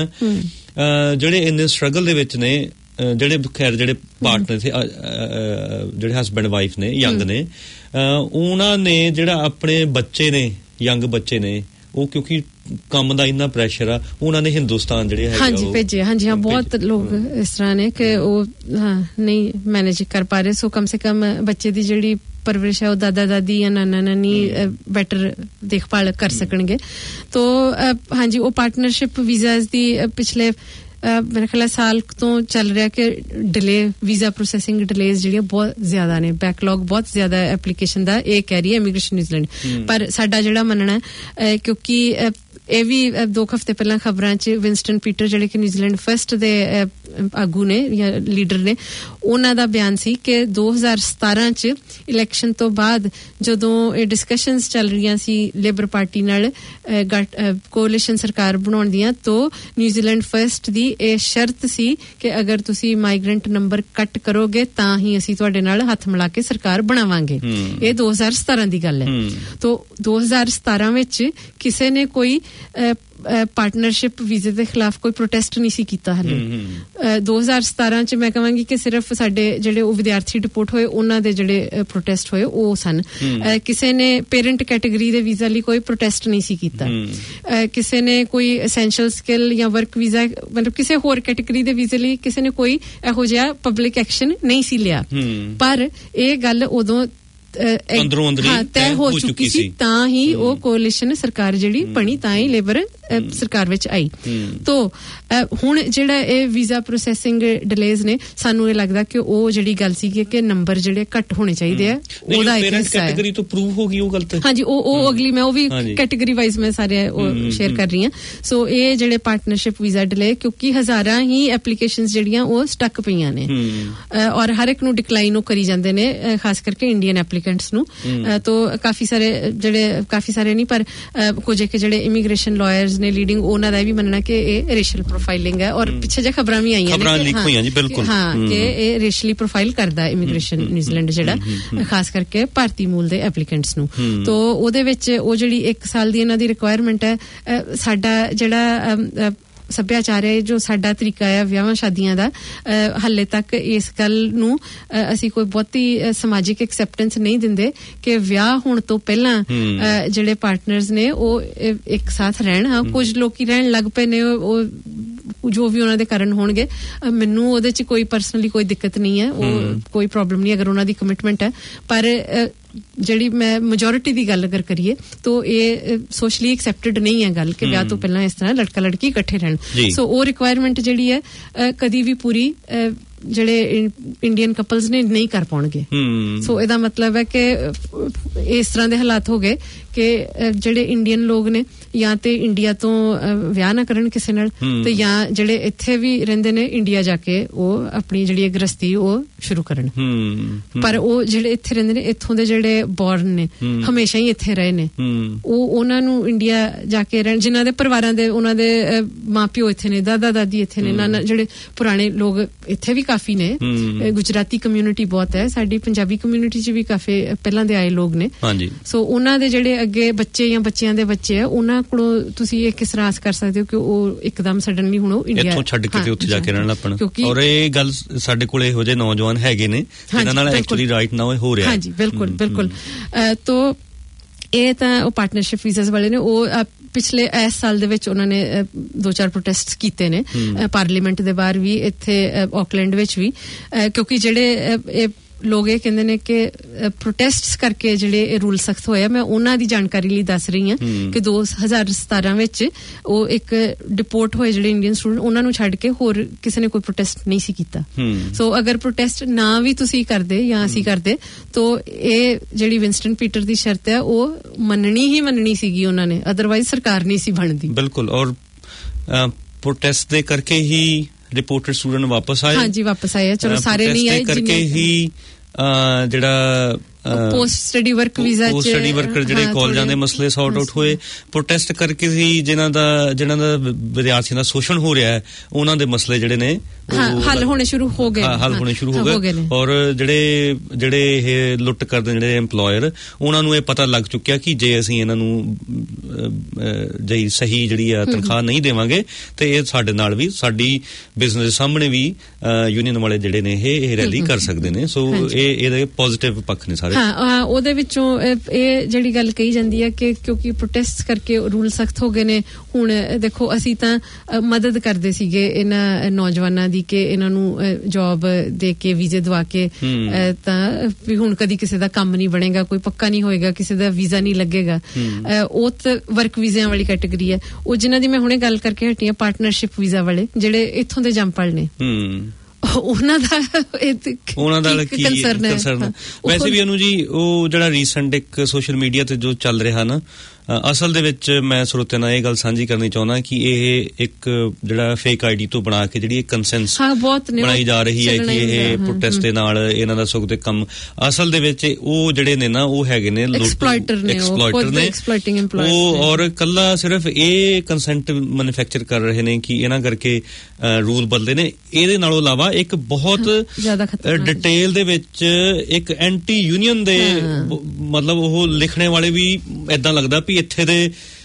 ਜਿਹੜੇ ਇੰਨੇ ਸਟਰਗਲ ਦੇ ਵਿੱਚ ਨੇ ਜਿਹੜੇ ਖੈਰ ਜਿਹੜੇ ਪਾਰਟਨਰ ਸੀ ਜਿਹੜੇ ਹਸਬੈਂਡ ਵਾਈਫ ਨੇ ਯੰਗ ਨੇ ਉਹਨਾਂ ਨੇ ਜਿਹੜਾ ਆਪਣੇ ਬੱਚੇ ਨੇ ਯੰਗ ਬੱਚੇ ਨੇ ਉਹ ਕਿਉਂਕਿ ਕੰਮ ਦਾ ਇੰਨਾ ਪ੍ਰੈਸ਼ਰ ਆ ਉਹਨਾਂ ਨੇ ਹਿੰਦੁਸਤਾਨ ਜਿਹੜੇ ਹੈਗੇ ਹਾਂਜੀ ਭੇਜੇ ਹਾਂਜੀ ਹਾਂ ਬਹੁਤ ਲੋਕ ਇਸ ਤਰ੍ਹਾਂ ਨੇ ਕਿ ਉਹ ਨਹੀਂ ਮੈਨੇਜ ਕਰ ਪਾ ਰਹੇ ਸੋ ਕਮ ਸੇ ਕਮ ਬੱਚੇ ਦੀ ਜਿਹੜੀ परवरिश है वो दादा दादी या नाना नानी बेटर देखभाल कर सकणगे। तो हाँ जी वो पार्टनरशिप वीज़ाज़ दी पिछले मेरे ख्याल साल तो चल रहा कि डिले वीज़ा प्रोसेसिंग डिलेज जिहड़ियां बहुत ज़्यादा ने बैकलॉग बहुत ज़्यादा एप्लीकेशन दा ये कह रही है इमिग्रेशन न्यूजीलैंड पर साडा जिहड़ा मनना है क्योंकि ਇਹ ਵੀ 2 ਹਫ਼ਤੇ ਪਹਿਲਾਂ ਖਬਰਾਂ 'ਚ ਵਿੰਸਟਨ ਪੀਟਰ ਜਿਹੜੇ ਕਿ ਨਿਊਜ਼ੀਲੈਂਡ ਫਸਟ ਦੇ ਆਗੂ ਨੇ ਜਾਂ ਲੀਡਰ ਨੇ ਉਹਨਾਂ ਦਾ ਬਿਆਨ ਸੀ ਕਿ 2017 'ਚ ਇਲੈਕਸ਼ਨ ਤੋਂ ਬਾਅਦ ਜਦੋਂ ਇਹ ਡਿਸਕਸ਼ਨਸ ਚੱਲ ਰਹੀਆਂ ਸੀ ਲੇਬਰ ਪਾਰਟੀ ਨਾਲ ਕੋalition ਸਰਕਾਰ ਬਣਾਉਣ ਦੀਆਂ ਤੋਂ ਨਿਊਜ਼ੀਲੈਂਡ ਫਸਟ ਦੀ ਇਹ ਸ਼ਰਤ ਸੀ ਕਿ ਅਗਰ ਤੁਸੀਂ ਮਾਈਗ੍ਰੈਂਟ ਨੰਬਰ ਕੱਟ ਕਰੋਗੇ ਤਾਂ ਹੀ ਅਸੀਂ ਤੁਹਾਡੇ ਨਾਲ ਹੱਥ ਮਿਲਾ ਕੇ ਸਰਕਾਰ ਬਣਾਵਾਂਗੇ। ਇਹ 2017 ਦੀ ਗੱਲ ਹੈ। ਤੋਂ 2017 ਵਿੱਚ ਕਿਸੇ ਨੇ ਕੋਈ ਪਾਰਟਨਰਸ਼ਿਪ ਵੀਜ਼ੇ ਦੇ ਖਿਲਾਫ ਕੋਈ ਪ੍ਰੋਟੈਸਟ ਨਹੀਂ ਸੀ ਕੀਤਾ ਹਲੇ 2017 ਚ ਮੈਂ ਕਹਾਂਗੀ ਕਿ ਸਿਰਫ ਸਾਡੇ ਜਿਹੜੇ ਉਹ ਵਿਦਿਆਰਥੀ ਡਿਪੋਰਟ ਹੋਏ ਉਹਨਾਂ ਦੇ ਜਿਹੜੇ ਪ੍ਰੋਟੈਸਟ ਹੋਏ ਉਹ ਸਨ ਕਿਸੇ ਨੇ ਪੇਰੈਂਟ ਕੈਟੇਗਰੀ ਦੇ ਵੀਜ਼ਾ ਲਈ ਕੋਈ ਪ੍ਰੋਟੈਸਟ ਨਹੀਂ ਸੀ ਕੀਤਾ ਕਿਸੇ ਨੇ ਕੋਈ ਐਸੈਂਸ਼ੀਅਲ ਸਕਿੱਲ ਜਾਂ ਵਰਕ ਵੀਜ਼ਾ ਮਤਲਬ ਕਿਸੇ ਹੋਰ ਕੈਟੇਗਰੀ ਦੇ ਵੀਜ਼ੇ ਲਈ ਕਿਸੇ ਨੇ ਕੋਈ ਇਹੋ ਜਿਹਾ ਪਬਲਿਕ ਐਕਸ਼ਨ ਨਹੀਂ ਸੀ ਲਿਆ ਪਰ ਇਹ ਗੱਲ ਉਦੋਂ ਅੰਦਰੋਂ ਅੰਦਰੀ ਤੈਅ ਹੋ ਚੁੱਕੀ ਸੀ ਤਾਂ ਹੀ ਉਹ ਕੋalition ਸਰਕਾਰ ਜਿਹੜੀ ਬਣੀ ਤਾਂ ਹੀ ਲੇਬਰ ਸਰਕਾਰ ਵਿੱਚ ਆਈ। ਤੋ ਹੁਣ ਜਿਹੜਾ ਇਹ ਵੀਜ਼ਾ ਪ੍ਰੋਸੈਸਿੰਗ ਡਿਲੇਜ਼ ਨੇ ਸਾਨੂੰ ਇਹ ਲੱਗਦਾ ਕਿ ਉਹ ਜਿਹੜੀ ਗੱਲ ਸੀ ਕਿ ਨੰਬਰ ਜਿਹੜੇ ਘੱਟ ਹੋਣੇ ਚਾਹੀਦੇ ਆ ਉਹਦਾ ਇੱਕ ਹਿੱਸਾ ਹੈ ਕੈਟੇਗਰੀ ਤੋਂ ਪ੍ਰੂਵ ਹੋ ਗਈ ਉਹ ਗੱਲ ਤੇ ਹਾਂਜੀ ਉਹ ਅਗਲੀ ਮੈਂ ਉਹ ਵੀ ਕੈਟੇਗਰੀ ਵਾਈਜ਼ ਮੈਂ ਸਾਰੇ ਉਹ ਸ਼ੇਅਰ ਕਰ ਰਹੀ ਹਾਂ। ਸੋ ਇਹ ਜਿਹੜੇ ਪਾਰਟਨਰਸ਼ਿਪ ਵੀਜ਼ਾ ਡਿਲੇ ਕਿਉਂਕਿ ਹਜ਼ਾਰਾਂ ਹੀ ਐਪਲੀਕੇਸ਼ਨਸ ਜਿਹੜੀਆਂ ਉਹ ਸਟਕ ਪਈਆਂ ਨੇ ਔਰ ਹਰ ਇੱਕ ਨੂੰ ਡਿਕਲਾਈਨ ਉਹ ਕਰੀ ਜਾਂਦੇ ਨੇ ਖਾਸ ਕਰਕੇ ਇੰਡੀਅਨ ਐਪਲੀਕੈਂਟਸ ਨੂੰ। ਤੋ ਕਾਫੀ ਸਾਰੇ ਨਹੀਂ ਪਰ ਕੁਝ ਇੱਕ ਜਿਹੜੇ ਇਮੀਗ੍ਰੇਸ਼ਨ ਲਾਇਰਸ ਨੇ ਲੀਡਿੰਗ ਉਹਨਾਂ ਦਾ ਵੀ ਮੰਨਣਾ ਕਿ ਇਹ ਰੇਸ਼ੀਅਲ ਪ੍ਰੋਫਾਈਲਿੰਗ ਹੈ ਔਰ ਪਿੱਛੇ ਜੇ ਖਬਰਾਂ ਵੀ ਆਈਆਂ ਨੇ ਕਿ ਇਹ ਰੇਸ਼ੀਅਲੀ ਪ੍ਰੋਫਾਈਲ ਕਰਦਾ ਇਮੀਗ੍ਰੇਸ਼ਨ ਨਿਊਜ਼ੀਲੈਂਡ ਜਿਹੜਾ ਖਾਸ ਕਰਕੇ ਭਾਰਤੀ ਮੂਲ ਦੇ ਐਪਲੀਕੈਂਟਸ ਨੂੰ। ਤੋ ਉਹਦੇ ਵਿੱਚ ਉਹ ਜਿਹੜੀ 1 ਸਾਲ ਦੀ ਇਹਨਾਂ ਦੀ ਰਿਕੁਆਇਰਮੈਂਟ ਹੈ ਸਾਡਾ ਜਿਹੜਾ ਸੱਭਿਆਚਾਰ ਹੈ ਜੋ ਸਾਡਾ ਤਰੀਕਾ ਹੈ ਵਿਆਹਾਂ ਸ਼ਾਦੀਆਂ ਦਾ ਹਾਲੇ ਤੱਕ ਇਸ ਗੱਲ ਨੂੰ ਅਸੀਂ ਕੋਈ ਬਹੁਤੀ ਸਮਾਜਿਕ ਐਕਸੈਪਟੈਂਸ ਨਹੀਂ ਦਿੰਦੇ ਕਿ ਵਿਆਹ ਹੋਣ ਤੋਂ ਪਹਿਲਾਂ ਜਿਹੜੇ ਪਾਰਟਨਰਸ ਨੇ ਉਹ ਇੱਕ ਸਾਥ ਰਹਿਣ। ਹਾਂ ਕੁਝ ਲੋਕੀ ਰਹਿਣ ਲੱਗ ਪਏ ਨੇ ਉਹ ਜੋ ਵੀ ਉਹਨਾਂ ਦੇ ਕਾਰਨ ਹੋਣਗੇ ਮੈਨੂੰ ਉਹਦੇ 'ਚ ਕੋਈ ਪਰਸਨਲੀ ਕੋਈ ਦਿੱਕਤ ਨਹੀਂ ਹੈ ਉਹ ਕੋਈ ਪ੍ਰੋਬਲਮ ਨਹੀਂ ਅਗਰ ਉਹਨਾਂ ਦੀ ਕਮਿਟਮੈਂਟ ਹੈ ਪਰ ਜਿਹੜੀ ਮੈਂ ਮੈਜੋਰਿਟੀ ਦੀ ਗੱਲ ਅਗਰ ਕਰੀਏ ਤਾਂ ਇਹ ਸੋਸ਼ਲੀ ਐਕਸੈਪਟਡ ਨਹੀਂ ਹੈ ਗੱਲ ਕਿ ਵਿਆਹ ਤੋਂ ਪਹਿਲਾਂ ਇਸ ਤਰ੍ਹਾਂ ਲੜਕਾ ਲੜਕੀ ਇਕੱਠੇ ਰਹਿਣ। ਸੋ ਉਹ ਰਿਕੁਆਇਰਮੈਂਟ ਜਿਹੜੀ ਹੈ ਕਦੀ ਵੀ ਪੂਰੀ ਜਿਹੜੇ ਇੰਡੀਅਨ ਕਪਲਸ ਨੇ ਨਹੀਂ ਕਰ ਪਾਉਣਗੇ। ਸੋ ਇਹਦਾ ਮਤਲਬ ਹੈ ਕਿ ਇਸ ਤਰ੍ਹਾਂ ਦੇ ਹਾਲਾਤ ਹੋ ਗਏ ਕਿ ਜਿਹੜੇ ਇੰਡੀਅਨ ਲੋਕ ਨੇ ਜਾਂ ਤੇ ਇੰਡੀਆ ਤੋਂ ਵਿਆਹ ਨਾ ਕਰਨ ਕਿਸੇ ਨਾਲ ਤੇ ਜਾਂ ਜਿਹੜੇ ਇੱਥੇ ਵੀ ਰਹਿੰਦੇ ਨੇ ਇੰਡੀਆ ਜਾ ਕੇ ਉਹ ਆਪਣੀ ਜਿਹੜੀ ਗ੍ਰਸਤੀ ਉਹ ਸ਼ੁਰੂ ਕਰਨ। ਪਰ ਉਹ ਜਿਹੜੇ ਇੱਥੇ ਰਹਿੰਦੇ ਨੇ ਇੱਥੋਂ ਦੇ ਜਿਹੜੇ ਬੋਰਨ ਨੇ ਹਮੇਸ਼ਾ ਹੀ ਇੱਥੇ ਰਹੇ ਨੇ, ਉਹ ਉਹਨਾਂ ਨੂੰ ਇੰਡੀਆ ਜਾ ਕੇ ਰਹਿਣ, ਜਿਨ੍ਹਾਂ ਦੇ ਪਰਿਵਾਰਾਂ ਦੇ ਉਹਨਾਂ ਦੇ ਮਾਂ ਪਿਓ ਇੱਥੇ ਨੇ, ਦਾਦਾ ਦਾਦੀ ਇੱਥੇ ਨੇ, ਨਾਨਾ ਜਿਹੜੇ ਪੁਰਾਣੇ ਲੋਕ ਇੱਥੇ ਵੀ ਕਾਫੀ ਨੇ। ਗੁਜਰਾਤੀ ਕਮਿਊਨਿਟੀ ਬਹੁਤ ਹੈ, ਸਾਡੀ ਪੰਜਾਬੀ ਕਮਿਊਨਿਟੀ 'ਚ ਵੀ ਕਾਫੀ ਪਹਿਲਾਂ ਦੇ ਆਏ ਲੋਕ ਨੇ। ਸੋ ਉਹਨਾਂ ਦੇ ਜਿਹੜੇ ਅੱਗੇ ਬੱਚੇ ਜਾਂ ਬੱਚਿਆਂ ਦੇ ਬੱਚੇ ਆ ਉਹਨਾਂ ਕੋਲੋਂ ਤੁਸੀਂ ਇਹ ਕਿਸ ਤਰ੍ਹਾਂ ਆਸ ਕਰ ਸਕਦੇ ਹੋ ਕਿ ਉਹ ਇੱਕਦਮ ਸਡਨਲੀ ਹੁਣ ਉਹ ਇੰਡੀਆ ਇੱਥੋਂ ਛੱਡ ਕੇ ਤੇ ਉੱਥੇ ਜਾ ਕੇ ਰਹਿਣ ਲੱਪਣ। ਔਰ ਇਹ ਗੱਲ ਸਾਡੇ ਕੋਲ ਇਹੋ ਜਿਹੇ ਨੌਜਵਾਨ ਹੈਗੇ ਨੇ ਜਿਨ੍ਹਾਂ ਨਾਲ ਐਕਚੁਅਲੀ ਰਾਈਟ ਨਾਓ ਇਹ ਹੋ ਰਿਹਾ। ਹਾਂਜੀ ਬਿਲਕੁਲ ਬਿਲਕੁਲ। ਤੋ ਇਹ ਤਾਂ ਉਹ ਪਾਰਟਨਰਸ਼ਿਪ ਵੀਜ਼ਾਸ ਵਾਲੇ ਨੇ, ਉਹ ਪਿਛਲੇ ਇਸ ਸਾਲ ਦੇ ਵਿੱਚ ਉਹਨਾਂ ਨੇ 2-4 ਪ੍ਰੋਟੈਸਟ ਕੀਤੇ ਨੇ ਪਾਰਲੀਮੈਂਟ ਦੇ ਬਾਹਰ ਵੀ, ਇੱਥੇ ਆਕਲੈਂਡ ਵਿੱਚ ਵੀ, ਕਿਉਂਕਿ ਜਿਹੜੇ ਇਹ ਲੋਕ ਇਹ ਕਹਿੰਦੇ ਨੇ ਕਿ ਪ੍ਰੋਟੈਸਟਸ ਕਰਕੇ ਜਿਹੜੇ ਇਹ ਰੂਲ ਸਖਤ ਹੋਇਆ। ਮੈਂ ਉਹਨਾਂ ਦੀ ਜਾਣਕਾਰੀ ਲਈ ਦੱਸ ਰਹੀ ਹਾਂ ਕਿ 2017 ਵਿੱਚ ਉਹ ਇੱਕ ਡਿਪੋਰਟ ਹੋਏ ਜਿਹੜੇ ਇੰਡੀਅਨ ਸਟੂਡੈਂਟ, ਉਹਨਾਂ ਨੂੰ ਛੱਡ ਕੇ ਹੋਰ ਕਿਸੇ ਨੇ ਕੋਈ ਪ੍ਰੋਟੈਸਟ ਨਹੀਂ ਸੀ ਕੀਤਾ। ਸੋ ਅਗਰ ਪ੍ਰੋਟੈਸਟ ਨਾ ਵੀ ਤੁਸੀਂ ਕਰਦੇ ਜਾਂ ਅਸੀਂ ਕਰਦੇ ਤਾਂ ਇਹ ਜਿਹੜੀ ਵਿੰਸਟਨ ਪੀਟਰ ਦੀ ਸ਼ਰਤ ਹੈ ਉਹ ਮੰਨਣੀ ਹੀ ਮੰਨਣੀ ਸੀਗੀ ਉਹਨਾਂ ਨੇ, ਅਦਰਵਾਈਜ਼ ਸਰਕਾਰ ਨਹੀਂ ਸੀ ਬਣਦੀ। ਬਿਲਕੁਲ। ਔਰ ਪ੍ਰੋਟੈਸਟ ਦੇ ਕਰਕੇ ਹੀ ਰਿਪੋਰਟਡ ਸਟੂਡੈਂਟ ਵਾਪਸ ਆਏ। ਹਾਂਜੀ ਵਾਪਸ ਆਏ, ਚਲੋ ਸਾਰੇ ਨਹੀਂ ਆਏ, ਕਰਕੇ ਹੀ ਜਿਹੜਾ post study work visa post study worker ਜਿਹੜੇ ਕਾਲਜਾਂ ਦੇ ਮਸਲੇ ਸੌਰਟ ਆਊਟ ਹੋਏ। ਪ੍ਰੋਟੈਸਟ ਕਰਕੇ ਹੀ ਜਿਨ੍ਹਾਂ ਦਾ ਵਿਦਿਆਰਥੀਆਂ ਦਾ ਸ਼ੋਸ਼ਣ ਹੋ ਰਿਹਾ ਹੈ ਉਹਨਾਂ ਦੇ ਮਸਲੇ ਜਿਹੜੇ ਨੇ ਹੱਲ ਹੋਣੇ ਸ਼ੁਰੂ ਹੋ ਗਏ। ਔਰ ਜਿਹੜੇ ਇਹ ਲੁੱਟ ਕਰਦੇ ਜਿਹੜੇ EMPLOYER ਉਹਨਾਂ ਨੂੰ ਇਹ ਪਤਾ ਲੱਗ ਚੁੱਕਿਆ ਕਿ ਜੇ ਅਸੀਂ ਇਹਨਾਂ ਨੂੰ ਸਹੀ ਜਿਹੜੀ ਆ ਤਨਖਾਹ ਨਹੀਂ ਦੇਵਾਂਗੇ ਤੇ ਇਹ ਸਾਡੇ ਨਾਲ ਵੀ, ਸਾਡੀ ਬਿਜ਼ਨਸ ਦੇ ਸਾਹਮਣੇ ਵੀ ਯੂਨੀਅਨ ਵਾਲੇ ਜਿਹੜੇ ਨੇ ਇਹ ਰੈਲੀ ਕਰ ਸਕਦੇ ਨੇ। ਸੋ ਇਹਦੇ ਪੋਜ਼ਿਟਿਵ ਪੱਖ ਨੇ ਸਾਰੇ। ਉਹਦੇ ਵਿੱਚੋਂ ਇਹ ਜਿਹੜੀ ਗੱਲ ਕਹੀ ਜਾਂਦੀ ਹੈ ਕਿ ਕਿਉਂਕਿ ਪ੍ਰੋਟੈਸਟ ਕਰਕੇ ਰੂਲ ਸਖਤ ਹੋ ਗਏ ਨੇ, ਹੁਣ ਦੇਖੋ ਅਸੀਂ ਤਾਂ ਮਦਦ ਕਰਦੇ ਸੀਗੇ ਇਹਨਾਂ ਨੌਜਵਾਨਾਂ ਦੀ ਕਿ ਇਹਨਾਂ ਨੂੰ ਜੌਬ ਦੇ ਕੇ ਵੀਜ਼ੇ ਦਵਾ ਕੇ, ਤਾਂ ਵੀ ਹੁਣ ਕਦੀ ਕਿਸੇ ਦਾ ਕੰਮ ਨਹੀਂ ਬਣੇਗਾ, ਕੋਈ ਪੱਕਾ ਨਹੀਂ ਹੋਏਗਾ, ਕਿਸੇ ਦਾ ਵੀਜ਼ਾ ਨਹੀਂ ਲੱਗੇਗਾ। ਉਹ ਤਾਂ ਵਰਕ ਵੀਜ਼ਿਆਂ ਵਾਲੀ ਕੈਟੇਗਰੀ ਹੈ। ਉਹ ਜਿਨ੍ਹਾਂ ਦੀ ਮੈਂ ਹੁਣੇ ਗੱਲ ਕਰਕੇ ਹਟੀ ਆ ਪਾਰਟਨਰਸ਼ਿਪ ਵੀਜ਼ਾ ਵਾਲੇ ਜਿਹੜੇ ਇੱਥੋਂ ਦੇ ਜੰਪਲ ਨੇ, ਉਹਨਾਂ ਦਾ ਕੀ ਕੰਸਰਨ ਹੈ। ਵੈਸੇ ਵੀ ਅਨੂ ਜੀ ਉਹ ਜਿਹੜਾ ਰੀਸੈਂਟ ਇੱਕ ਸੋਸ਼ਲ ਮੀਡੀਆ ਤੇ ਜੋ ਚੱਲ ਰਿਹਾ ਨਾ, ਅਸਲ ਦੇ ਵਿੱਚ ਮੈਂ ਸਰੋਤਿਆਂ ਨਾਲ ਇਹ ਗੱਲ ਸਾਂਝੀ ਕਰਨੀ ਚਾਹੁੰਦਾ ਕਿ ਇਹ ਇੱਕ ਜਿਹੜਾ ਫੇਕ ਆਈਡੀ ਤੋਂ ਬਣਾ ਕੇ ਜਿਹੜੀ ਕੰਸੈਂਸ ਬਣਾਈ ਜਾ ਰਹੀ ਹੈ ਕਿ ਇਹ ਪ੍ਰੋਟੈਸਟ ਦੇ ਨਾਲ ਇਹਨਾਂ ਦਾ ਸੁੱਖ ਦੇ ਕੰਮ, ਅਸਲ ਦੇ ਵਿੱਚ ਉਹ ਜਿਹੜੇ ਨੇ ਨਾ ਉਹ ਹੈਗੇ ਨੇ ਐਕਸਪਲੋਇਟਰ ਨੇ ਉਹ, ਔਰ ਕੱਲਾ ਸਿਰਫ ਇਹ ਕੰਸੈਂਟ ਮੈਨੂਫੈਕਚਰ ਕਰ ਰਹੇ ਨੇ ਕਿ ਇਹਨਾਂ ਕਰਕੇ ਰੂਲ ਬਦਲੇ ਨੇ। ਇਹਦੇ ਨਾਲੋਂ ਇਲਾਵਾ ਇੱਕ ਬਹੁਤ ਡਿਟੇਲ ਦੇ ਵਿੱਚ ਇੱਕ ਐਂਟੀ ਯੂਨੀਅਨ ਦੇ ਮਤਲਬ ਉਹ ਲਿਖਣੇ ਵਾਲੇ ਵੀ ਏਦਾਂ ਲੱਗਦਾ ਵੀ ਇੱਥੇ ਦੇ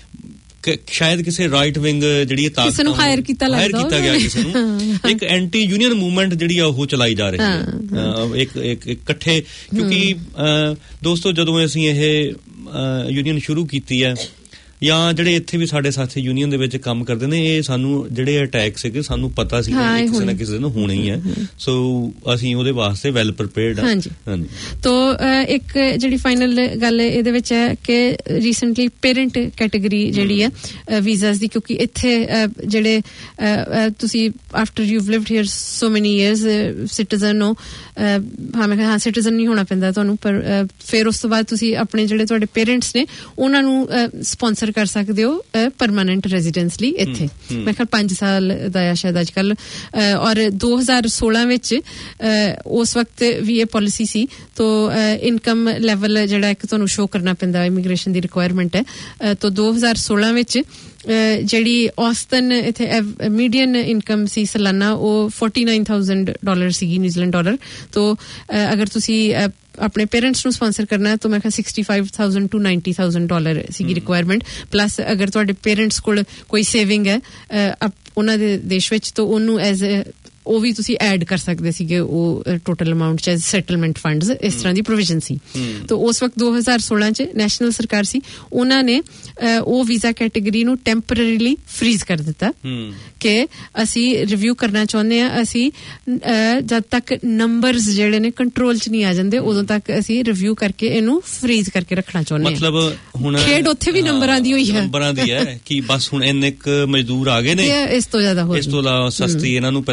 ਸ਼ਾਇਦ ਕਿਸੇ ਰਾਈਟ ਵਿੰਗ ਜਿਹੜੀ ਕਿਸੇ ਨੂੰ ਹਾਇਰ ਕੀਤਾ ਗਿਆ ਕਿਸੇ ਨੂੰ, ਇੱਕ ਐਂਟੀ ਯੂਨੀਅਨ ਮੂਵਮੈਂਟ ਜਿਹੜੀ ਆ ਉਹ ਚਲਾਈ ਜਾ ਰਹੀ ਹੈ ਇੱਕ ਇਕੱਠੇ। ਕਿਉਂਕਿ ਦੋਸਤੋ ਜਦੋਂ ਅਸੀਂ ਇਹ ਯੂਨੀਅਨ ਸ਼ੁਰੂ ਕੀਤੀ ਹੈ ਜਾਂ ਜਿਹੜੇ ਇੱਥੇ ਵੀ ਸਾਡੇ ਸਾਥੀ ਯੂਨੀਅਨ ਦੇ ਵਿੱਚ ਕੰਮ ਕਰਦੇ ਨੇ, ਇਹ ਸਾਨੂੰ ਜਿਹੜੇ ਅਟੈਕ ਸੀਗੇ ਸਾਨੂੰ ਪਤਾ ਸੀ ਕਿਸੇ ਨਾ ਕਿਸੇ ਦਿਨ ਹੋਣਾ ਹੀ ਹੈ। ਸੋ ਅਸੀਂ ਉਹਦੇ ਵਾਸਤੇ ਵੈਲ ਪ੍ਰੀਪੇਅਰਡ ਹਾਂ। ਤੋ ਇੱਕ ਜਿਹੜੀ ਫਾਈਨਲ ਗੱਲ ਇਹਦੇ ਵਿੱਚ ਹੈ ਕਿ ਰੀਸੈਂਟਲੀ ਪੇਰੈਂਟ ਕੈਟੇਗਰੀ ਜਿਹੜੀ ਹੈ ਵੀਜ਼ਾਸ ਦੀ, ਕਿਉਂਕਿ ਇੱਥੇ ਜਿਹੜੇ ਤੁਸੀਂ after you've lived here so many years citizen ਹੋ, ਹਾਂ ਸਿਟੀਜ਼ਨ ਨਹੀਂ ਹੋਣਾ ਪੈਂਦਾ ਤੁਹਾਨੂੰ, ਪਰ ਫਿਰ ਉਸ ਤੋਂ ਬਾਅਦ ਤੁਸੀਂ ਆਪਣੇ ਜਿਹੜੇ ਤੁਹਾਡੇ ਪੇਰੈਂਟਸ ਨੇ ਉਹਨਾਂ ਨੂੰ ਸਪਾਂਸਰ ਕਰ ਸਕਦੇ ਹੋ ਪਰਮਾਨੈਂਟ ਰੈਜ਼ੀਡੈਂਸ ਲਈ ਇੱਥੇ। ਮੈਂ ਖਿਆਲ 5 ਸਾਲ ਦਾ ਆ ਸ਼ਾਇਦ ਅੱਜ ਕੱਲ। ਔਰ 2016 ਵਿੱਚ ਉਸ ਵਕਤ ਵੀ ਇਹ ਪਾਲਿਸੀ ਸੀ, ਤੋ ਇਨਕਮ ਲੈਵਲ ਜਿਹੜਾ ਇੱਕ ਤੁਹਾਨੂੰ ਸ਼ੋ ਕਰਨਾ ਪੈਂਦਾ, ਇਮੀਗ੍ਰੇਸ਼ਨ ਦੀ ਰਿਕੁਆਇਰਮੈਂਟ ਹੈ। ਤੋ 2016 ਵਿੱਚ ਜਿਹੜੀ ਔਸਤਨ ਇੱਥੇ ਮੀਡੀਅਨ ਇਨਕਮ ਸੀ ਸਾਲਾਨਾ ਉਹ $49,000 ਸੀਗੀ, ਨਿਊਜ਼ੀਲੈਂਡ ਡਾਲਰ। ਤੋ ਅਗਰ ਤੁਸੀਂ ਆਪਣੇ ਪੇਰੈਂਟਸ ਨੂੰ ਸਪਾਂਸਰ ਕਰਨਾ ਤਾਂ ਮੈਂ ਕਿਹਾ $65,000 to $90,000 ਸੀਗੀ ਰਿਕੁਆਇਰਮੈਂਟ। ਪਲੱਸ ਅਗਰ ਤੁਹਾਡੇ ਪੇਰੈਂਟਸ ਕੋਲ ਕੋਈ ਸੇਵਿੰਗ ਹੈ ਉਹਨਾਂ ਦੇ ਦੇਸ਼ ਵਿੱਚ ਤਾਂ ਉਹਨੂੰ ਐਜ਼ ਉਹ ਵੀ ਤੁਸੀਂ ਐਡ ਕਰ ਸਕਦੇ ਸੀਗੇ ਉਹ ਟੋਟਲ ਅਮਾਊਂਟ ਚ ਸੈਟਲਮੈਂਟ ਫੰਡਸ, ਇਸ ਤਰ੍ਹਾਂ ਦੀ ਪ੍ਰੋਵੀਜ਼ਨ ਸੀ। ਤਾਂ ਉਸ ਵਕਤ 2016 ਚ ਨੈਸ਼ਨਲ ਸਰਕਾਰ ਸੀ, ਉਹਨਾਂ ਨੇ ਉਹ ਵੀਜ਼ਾ ਕੈਟੇਗਰੀ ਨੂੰ ਟੈਂਪਰਰੀਲੀ ਫਰੀਜ਼ ਕਰ ਦਿੱਤਾ ਕਿ ਅਸੀਂ ਰਿਵਿਊ ਕਰਨਾ ਚਾਹੁੰਦੇ ਹਾਂ, ਅਸੀਂ ਜਦ ਤੱਕ ਨੰਬਰਸ ਜਿਹੜੇ ਨੇ ਕੰਟਰੋਲ ਚ ਨਹੀਂ ਆ ਜਾਂਦੇ ਉਦੋਂ ਤੱਕ ਅਸੀਂ ਰਿਵਿਊ ਕਰਕੇ ਇਹਨੂੰ ਫਰੀਜ਼ ਕਰਕੇ ਰੱਖਣਾ ਚਾਹੁੰਦੇ ਹਾਂ। ਮਤਲਬ ਹੁਣ ਖੇਡ ਉੱਥੇ ਵੀ ਨੰਬਰਾਂ ਦੀ ਹੋਈ ਹੈ, ਨੰਬਰਾਂ ਦੀ ਹੈ ਕਿ ਬਸ ਹੁਣ ਇੰਨੇ ਕੁ ਮਜ਼ਦੂਰ ਆ ਗਏ ਨੇ, ਇਸ ਤੋਂ ਜ਼ਿਆਦਾ ਇਸ ਤੋਂ ਇਲਾਵਾ ਸਸਤੀ ਇਹਨਾਂ ਨੂੰ ਪਹਿਲਾਂ ਇਹਨਾਂ ਦੀ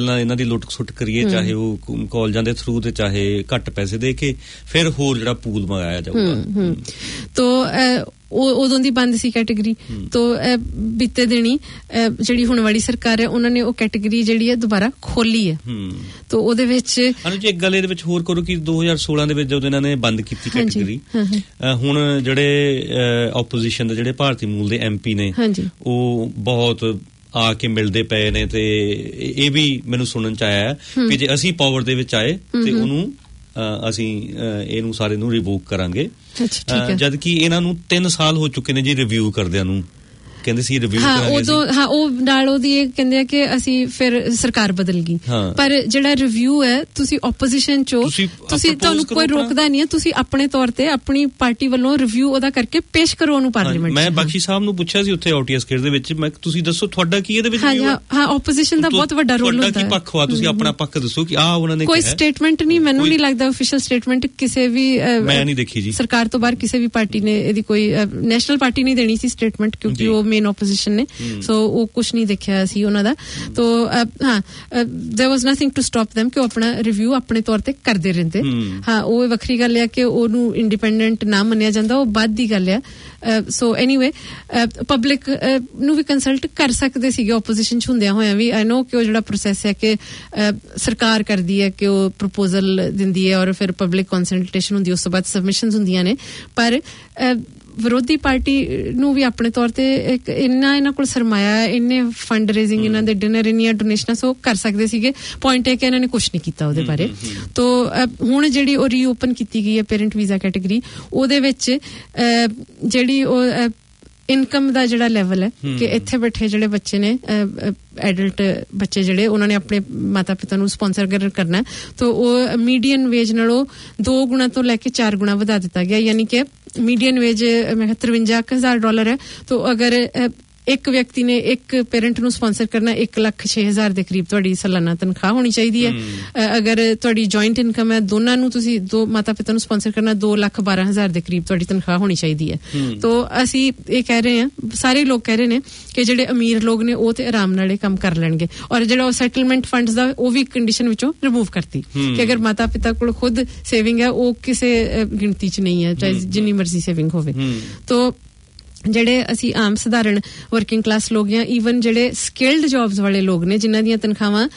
ਲੁੱਟ ਸੁੱਟ ਕਰੀਏ, ਚਾਹੇ ਉਹ ਕਾਲਜਾਂ ਦੇ ਥਰੂ ਤੇ ਚਾਹੇ ਘੱਟ ਪੈਸੇ ਦੇ ਕੇ, ਫਿਰ ਹੋਰ ਜਿਹੜਾ ਪੂਲ ਮੰਗਾਇਆ ਜਾਊਗਾ। ਤੋ ਉਦੋਂ ਦੀ ਬੰਦ ਸੀ ਕੈਟੇਗਰੀ। ਤੋ ਬੀਤੇ ਦਿਨੀ ਜਿਹੜੀ ਹੁਣ ਵਾਲੀ ਸਰਕਾਰ ਹੈ ਉਹਨਾਂ ਨੇ ਉਹ ਕੈਟੇਗਰੀ ਜਿਹੜੀ ਹੈ ਦੁਬਾਰਾ ਖੋਲੀ ਹੈ। ਤੋ ਉਹਦੇ ਵਿੱਚ ਅਨੁਜੀ ਇੱਕ ਗੱਲ ਇਹਦੇ ਵਿੱਚ ਹੋਰ ਕਰੋ ਕਿ 2016 ਦੇ ਵਿੱਚ ਜਦੋਂ ਇਹਨਾਂ ਨੇ ਬੰਦ ਕੀਤੀ ਕੈਟੇਗਰੀ, ਹੁਣ ਜਿਹੜੇ ਆਪੋਜੀਸ਼ਨ ਦੇ ਜਿਹੜੇ ਭਾਰਤੀ ਮੂਲ ਦੇ MP ਨੇ ਉਹ ਬਹੁਤ ਆ ਕੇ ਮਿਲਦੇ ਪਏ ਨੇ, ਤੇ ਇਹ ਵੀ ਮੈਨੂੰ ਸੁਣਨ ਚ ਆਇਆ ਕਿ ਜੇ ਅਸੀਂ ਪਾਵਰ ਦੇ ਵਿੱਚ ਆਏ ਤੇ ਉਹਨੂੰ ਅਸੀਂ ਇਹਨੂੰ ਸਾਰੇ ਨੂੰ ਰਿਵੋਕ ਕਰਾਂਗੇ, ਜਦ ਕਿ ਇਹਨਾਂ ਨੂੰ 3 ਸਾਲ ਹੋ ਚੁੱਕੇ ਨੇ ਜੀ ਰਿਵਿਊ ਕਰਦਿਆਂ ਨੂੰ। ਕਹਿੰਦੇ ਸੀ ਰਿਵਿਊ ਕਰਾਂਗੇ ਅਸੀਂ। ਉਹ ਨਾਲ ਉਹਦੀ ਇਹ ਕਹਿੰਦੇ ਆ ਕਿ ਅਸੀਂ ਫਿਰ ਸਰਕਾਰ ਬਦਲ ਗਈ, ਪਰ ਜਿਹੜਾ ਰਿਵਿਊ ਹੈ ਤੁਸੀਂ ਆਪੋਜੀਸ਼ਨ ਚੋਂ ਤੁਸੀਂ ਤੁਹਾਨੂੰ ਕੋਈ ਰੋਕਦਾ ਨਹੀਂ ਹੈ, ਤੁਸੀਂ ਆਪਣੇ ਤੌਰ ਤੇ ਆਪਣੀ ਪਾਰਟੀ ਵੱਲੋਂ ਰਿਵਿਊ ਉਹਦਾ ਕਰਕੇ ਪੇਸ਼ ਕਰੋ ਉਹਨੂੰ ਪਾਰਲੀਮੈਂਟ। ਮੈਂ ਬਖਸ਼ੀ ਸਾਹਿਬ ਨੂੰ ਪੁੱਛਿਆ ਸੀ ਉੱਥੇ OTS ਖੇਡ ਦੇ ਵਿੱਚ, ਮੈਂ ਤੁਸੀਂ ਦੱਸੋ ਤੁਹਾਡਾ ਕੀ ਇਹਦੇ ਵਿੱਚ? ਹਾਂ ਆਪੋਜੀਸ਼ਨ ਦਾ ਬਹੁਤ ਵੱਡਾ ਰੋਲ ਹੁੰਦਾ ਹੈ। ਤੁਹਾਡਾ ਕੀ ਪੱਖ ਵਾ? ਤੁਸੀਂ ਆਪਣਾ ਪੱਖ ਦੱਸੋ ਕਿ ਆਹ ਉਹਨਾਂ ਨੇ ਕੋਈ ਸਟੇਟਮੈਂਟ ਨਹੀਂ, ਮੈਨੂੰ ਨਹੀਂ ਲੱਗਦਾ ਆਫੀਸ਼ੀਅਲ ਸਟੇਟਮੈਂਟ ਕਿਸੇ ਵੀ ਮੈਂ ਨਹੀਂ ਦੇਖੀ ਜੀ ਸਰਕਾਰ ਤੋਂ ਬਾਹਰ ਕਿਸੇ ਵੀ ਪਾਰਟੀ ਨੇ ਇਹਦੀ ਕੋਈ ਨੈਸ਼ਨਲ ਪਾਰਟੀ ਨਹੀਂ ਦੇਣੀ ਸੀ ਸਟੇਟਮੈਂਟ, ਕਿਉਂਕਿ ਉਹ ਮੇਨ ਆਪੋਜੀਸ਼ਨ ਨੇ, ਸੋ ਉਹ ਕੁਛ ਨਹੀਂ ਦੇਖਿਆ ਸੀ ਉਹਨਾਂ ਦਾ। ਤੋ there was nothing to stop them ਕਿ ਉਹ ਆਪਣਾ ਰਿਵਿਊ ਆਪਣੇ ਤੌਰ ਤੇ ਕਰਦੇ ਰਹਿੰਦੇ। ਹਾਂ ਉਹ ਵੱਖਰੀ ਗੱਲ ਹੈ ਕਿ ਉਹਨੂੰ ਇੰਡੀਪੈਂਡੈਂਟ ਨਾ ਮੰਨਿਆ ਜਾਂਦਾ, ਉਹ ਬਾਅਦ ਦੀ ਗੱਲ ਹੈ। ਸੋ ਐਨੀਵੇ ਪਬਲਿਕ ਨੂੰ ਵੀ ਕੰਸਲਟ ਕਰ ਸਕਦੇ ਸੀਗੇ ਆਪੋਜੀਸ਼ਨ ਚ ਹੁੰਦਿਆਂ ਹੋਇਆਂ ਵੀ। ਆਈ ਨੋ ਕਿ ਉਹ ਜਿਹੜਾ ਪ੍ਰੋਸੈਸ ਹੈ ਕਿ ਸਰਕਾਰ ਕਰਦੀ ਹੈ ਕਿ ਉਹ ਪ੍ਰਪੋਜ਼ਲ ਦਿੰਦੀ ਹੈ ਔਰ ਫਿਰ ਪਬਲਿਕ ਕੰਸਲਟੇਸ਼ਨ ਹੁੰਦੀ, ਉਸ ਤੋਂ ਬਾਅਦ ਸਬਮਿਸ਼ਨਸ ਹੁੰਦੀਆਂ ਨੇ, ਪਰ ਵਿਰੋਧੀ ਪਾਰਟੀ ਨੂੰ ਵੀ ਆਪਣੇ ਤੌਰ ਤੇ ਇੱਕ ਇੰਨਾ ਇਹਨਾਂ ਕੋਲ ਸਰਮਾਇਆ, ਇੰਨੇ ਫੰਡ ਰੇਜ਼ਿੰਗ, ਇਹਨਾਂ ਦੇ ਡਿਨਰ, ਇੰਨੀਆਂ ਡੋਨੇਸ਼ਨਾਂ ਸੋ ਕਰ ਸਕਦੇ ਸੀਗੇ। ਪੁਆਇੰਟ ਇਹ ਕਿ ਇਹਨਾਂ ਨੇ ਕੁਛ ਨਹੀਂ ਕੀਤਾ ਉਹਦੇ ਬਾਰੇ। ਤੋ ਹੁਣ ਜਿਹੜੀ ਉਹ ਰੀਓਪਨ ਕੀਤੀ ਗਈ ਹੈ ਪੇਰੈਂਟ ਵੀਜ਼ਾ ਕੈਟੇਗਰੀ, ਉਹਦੇ ਵਿੱਚ ਜਿਹੜੀ ਉਹ ਇਨਕਮ ਦਾ ਜਿਹੜਾ ਲੈਵਲ ਹੈ ਕਿ ਇੱਥੇ ਬੈਠੇ ਜਿਹੜੇ ਬੱਚੇ ਨੇ ਐਡਲਟ ਬੱਚੇ ਜਿਹੜੇ ਉਹਨਾਂ ਨੇ ਆਪਣੇ ਮਾਤਾ ਪਿਤਾ ਨੂੰ ਸਪਾਂਸਰ ਕਰਨਾ, ਤਾਂ ਉਹ ਮੀਡੀਅਨ ਵੇਜ ਨਾਲੋਂ 2 ਗੁਣਾ ਤੋਂ ਲੈ ਕੇ 4 ਗੁਣਾ ਵਧਾ ਦਿੱਤਾ ਗਿਆ। ਯਾਨੀ ਕਿ ਮੀਡੀਅਨ ਵੇਜ ਮੈਂ $53,000 ਹੈ, ਤਾਂ ਅਗਰ ਇੱਕ ਵਿਅਕਤੀ ਨੇ ਇੱਕ ਪੇਰੈਂਟ ਨੂੰ ਸਪਾਂਸਰ ਕਰਨਾ 1,06,000 ਦੇ ਕਰੀਬ ਤੁਹਾਡੀ ਸਾਲਾਨਾ ਤਨਖਾਹ ਹੋਣੀ ਚਾਹੀਦੀ ਹੈ। ਅਗਰ ਤੁਹਾਡੀ ਜੁਆਇੰਟ ਇਨਕਮ ਹੈ, ਦੋਨਾਂ ਨੂੰ ਤੁਸੀਂ ਦੋ ਮਾਤਾ ਪਿਤਾ ਨੂੰ ਸਪਾਂਸਰ ਕਰਨਾ 2,12,000 ਦੇ ਕਰੀਬ ਤੁਹਾਡੀ ਤਨਖਾਹ ਹੋਣੀ ਚਾਹੀਦੀ ਹੈ। ਤੋ ਅਸੀਂ ਇਹ ਕਹਿ ਰਹੇ ਹਾਂ, ਸਾਰੇ ਲੋਕ ਕਹਿ ਰਹੇ ਨੇ ਕਿ ਜਿਹੜੇ ਅਮੀਰ ਲੋਕ ਨੇ ਉਹ ਤੇ ਆਰਾਮ ਨਾਲ ਇਹ ਕੰਮ ਕਰ ਲੈਣਗੇ, ਔਰ ਜਿਹੜਾ ਉਹ ਸੈਟਲਮੈਂਟ ਫੰਡਸ ਦਾ ਉਹ ਵੀ ਕੰਡੀਸ਼ਨ ਵਿੱਚੋਂ ਰਿਮੂਵ ਕਰਤੀ ਕਿ ਅਗਰ ਮਾਤਾ ਪਿਤਾ ਕੋਲ ਖੁਦ ਸੇਵਿੰਗ ਹੈ ਉਹ ਕਿਸੇ ਗਿਣਤੀ 'ਚ ਨਹੀਂ ਹੈ, ਚਾਹੇ ਜਿੰਨੀ ਮਰਜ਼ੀ ਸੇਵਿੰਗ ਹੋਵੇ। ਤੋ ਜਿਹੜੇ ਅਸੀਂ ਆਮ ਸਧਾਰਨ ਵਰਕਿੰਗ ਕਲਾਸ ਲੋਕ ਜਾਂ ਈਵਨ ਜਿਹੜੇ ਸਕਿਲਡ ਜੌਬਸ ਵਾਲੇ ਲੋਕ ਨੇ ਜਿਨ੍ਹਾਂ ਦੀਆਂ ਤਨਖਾਹਾਂ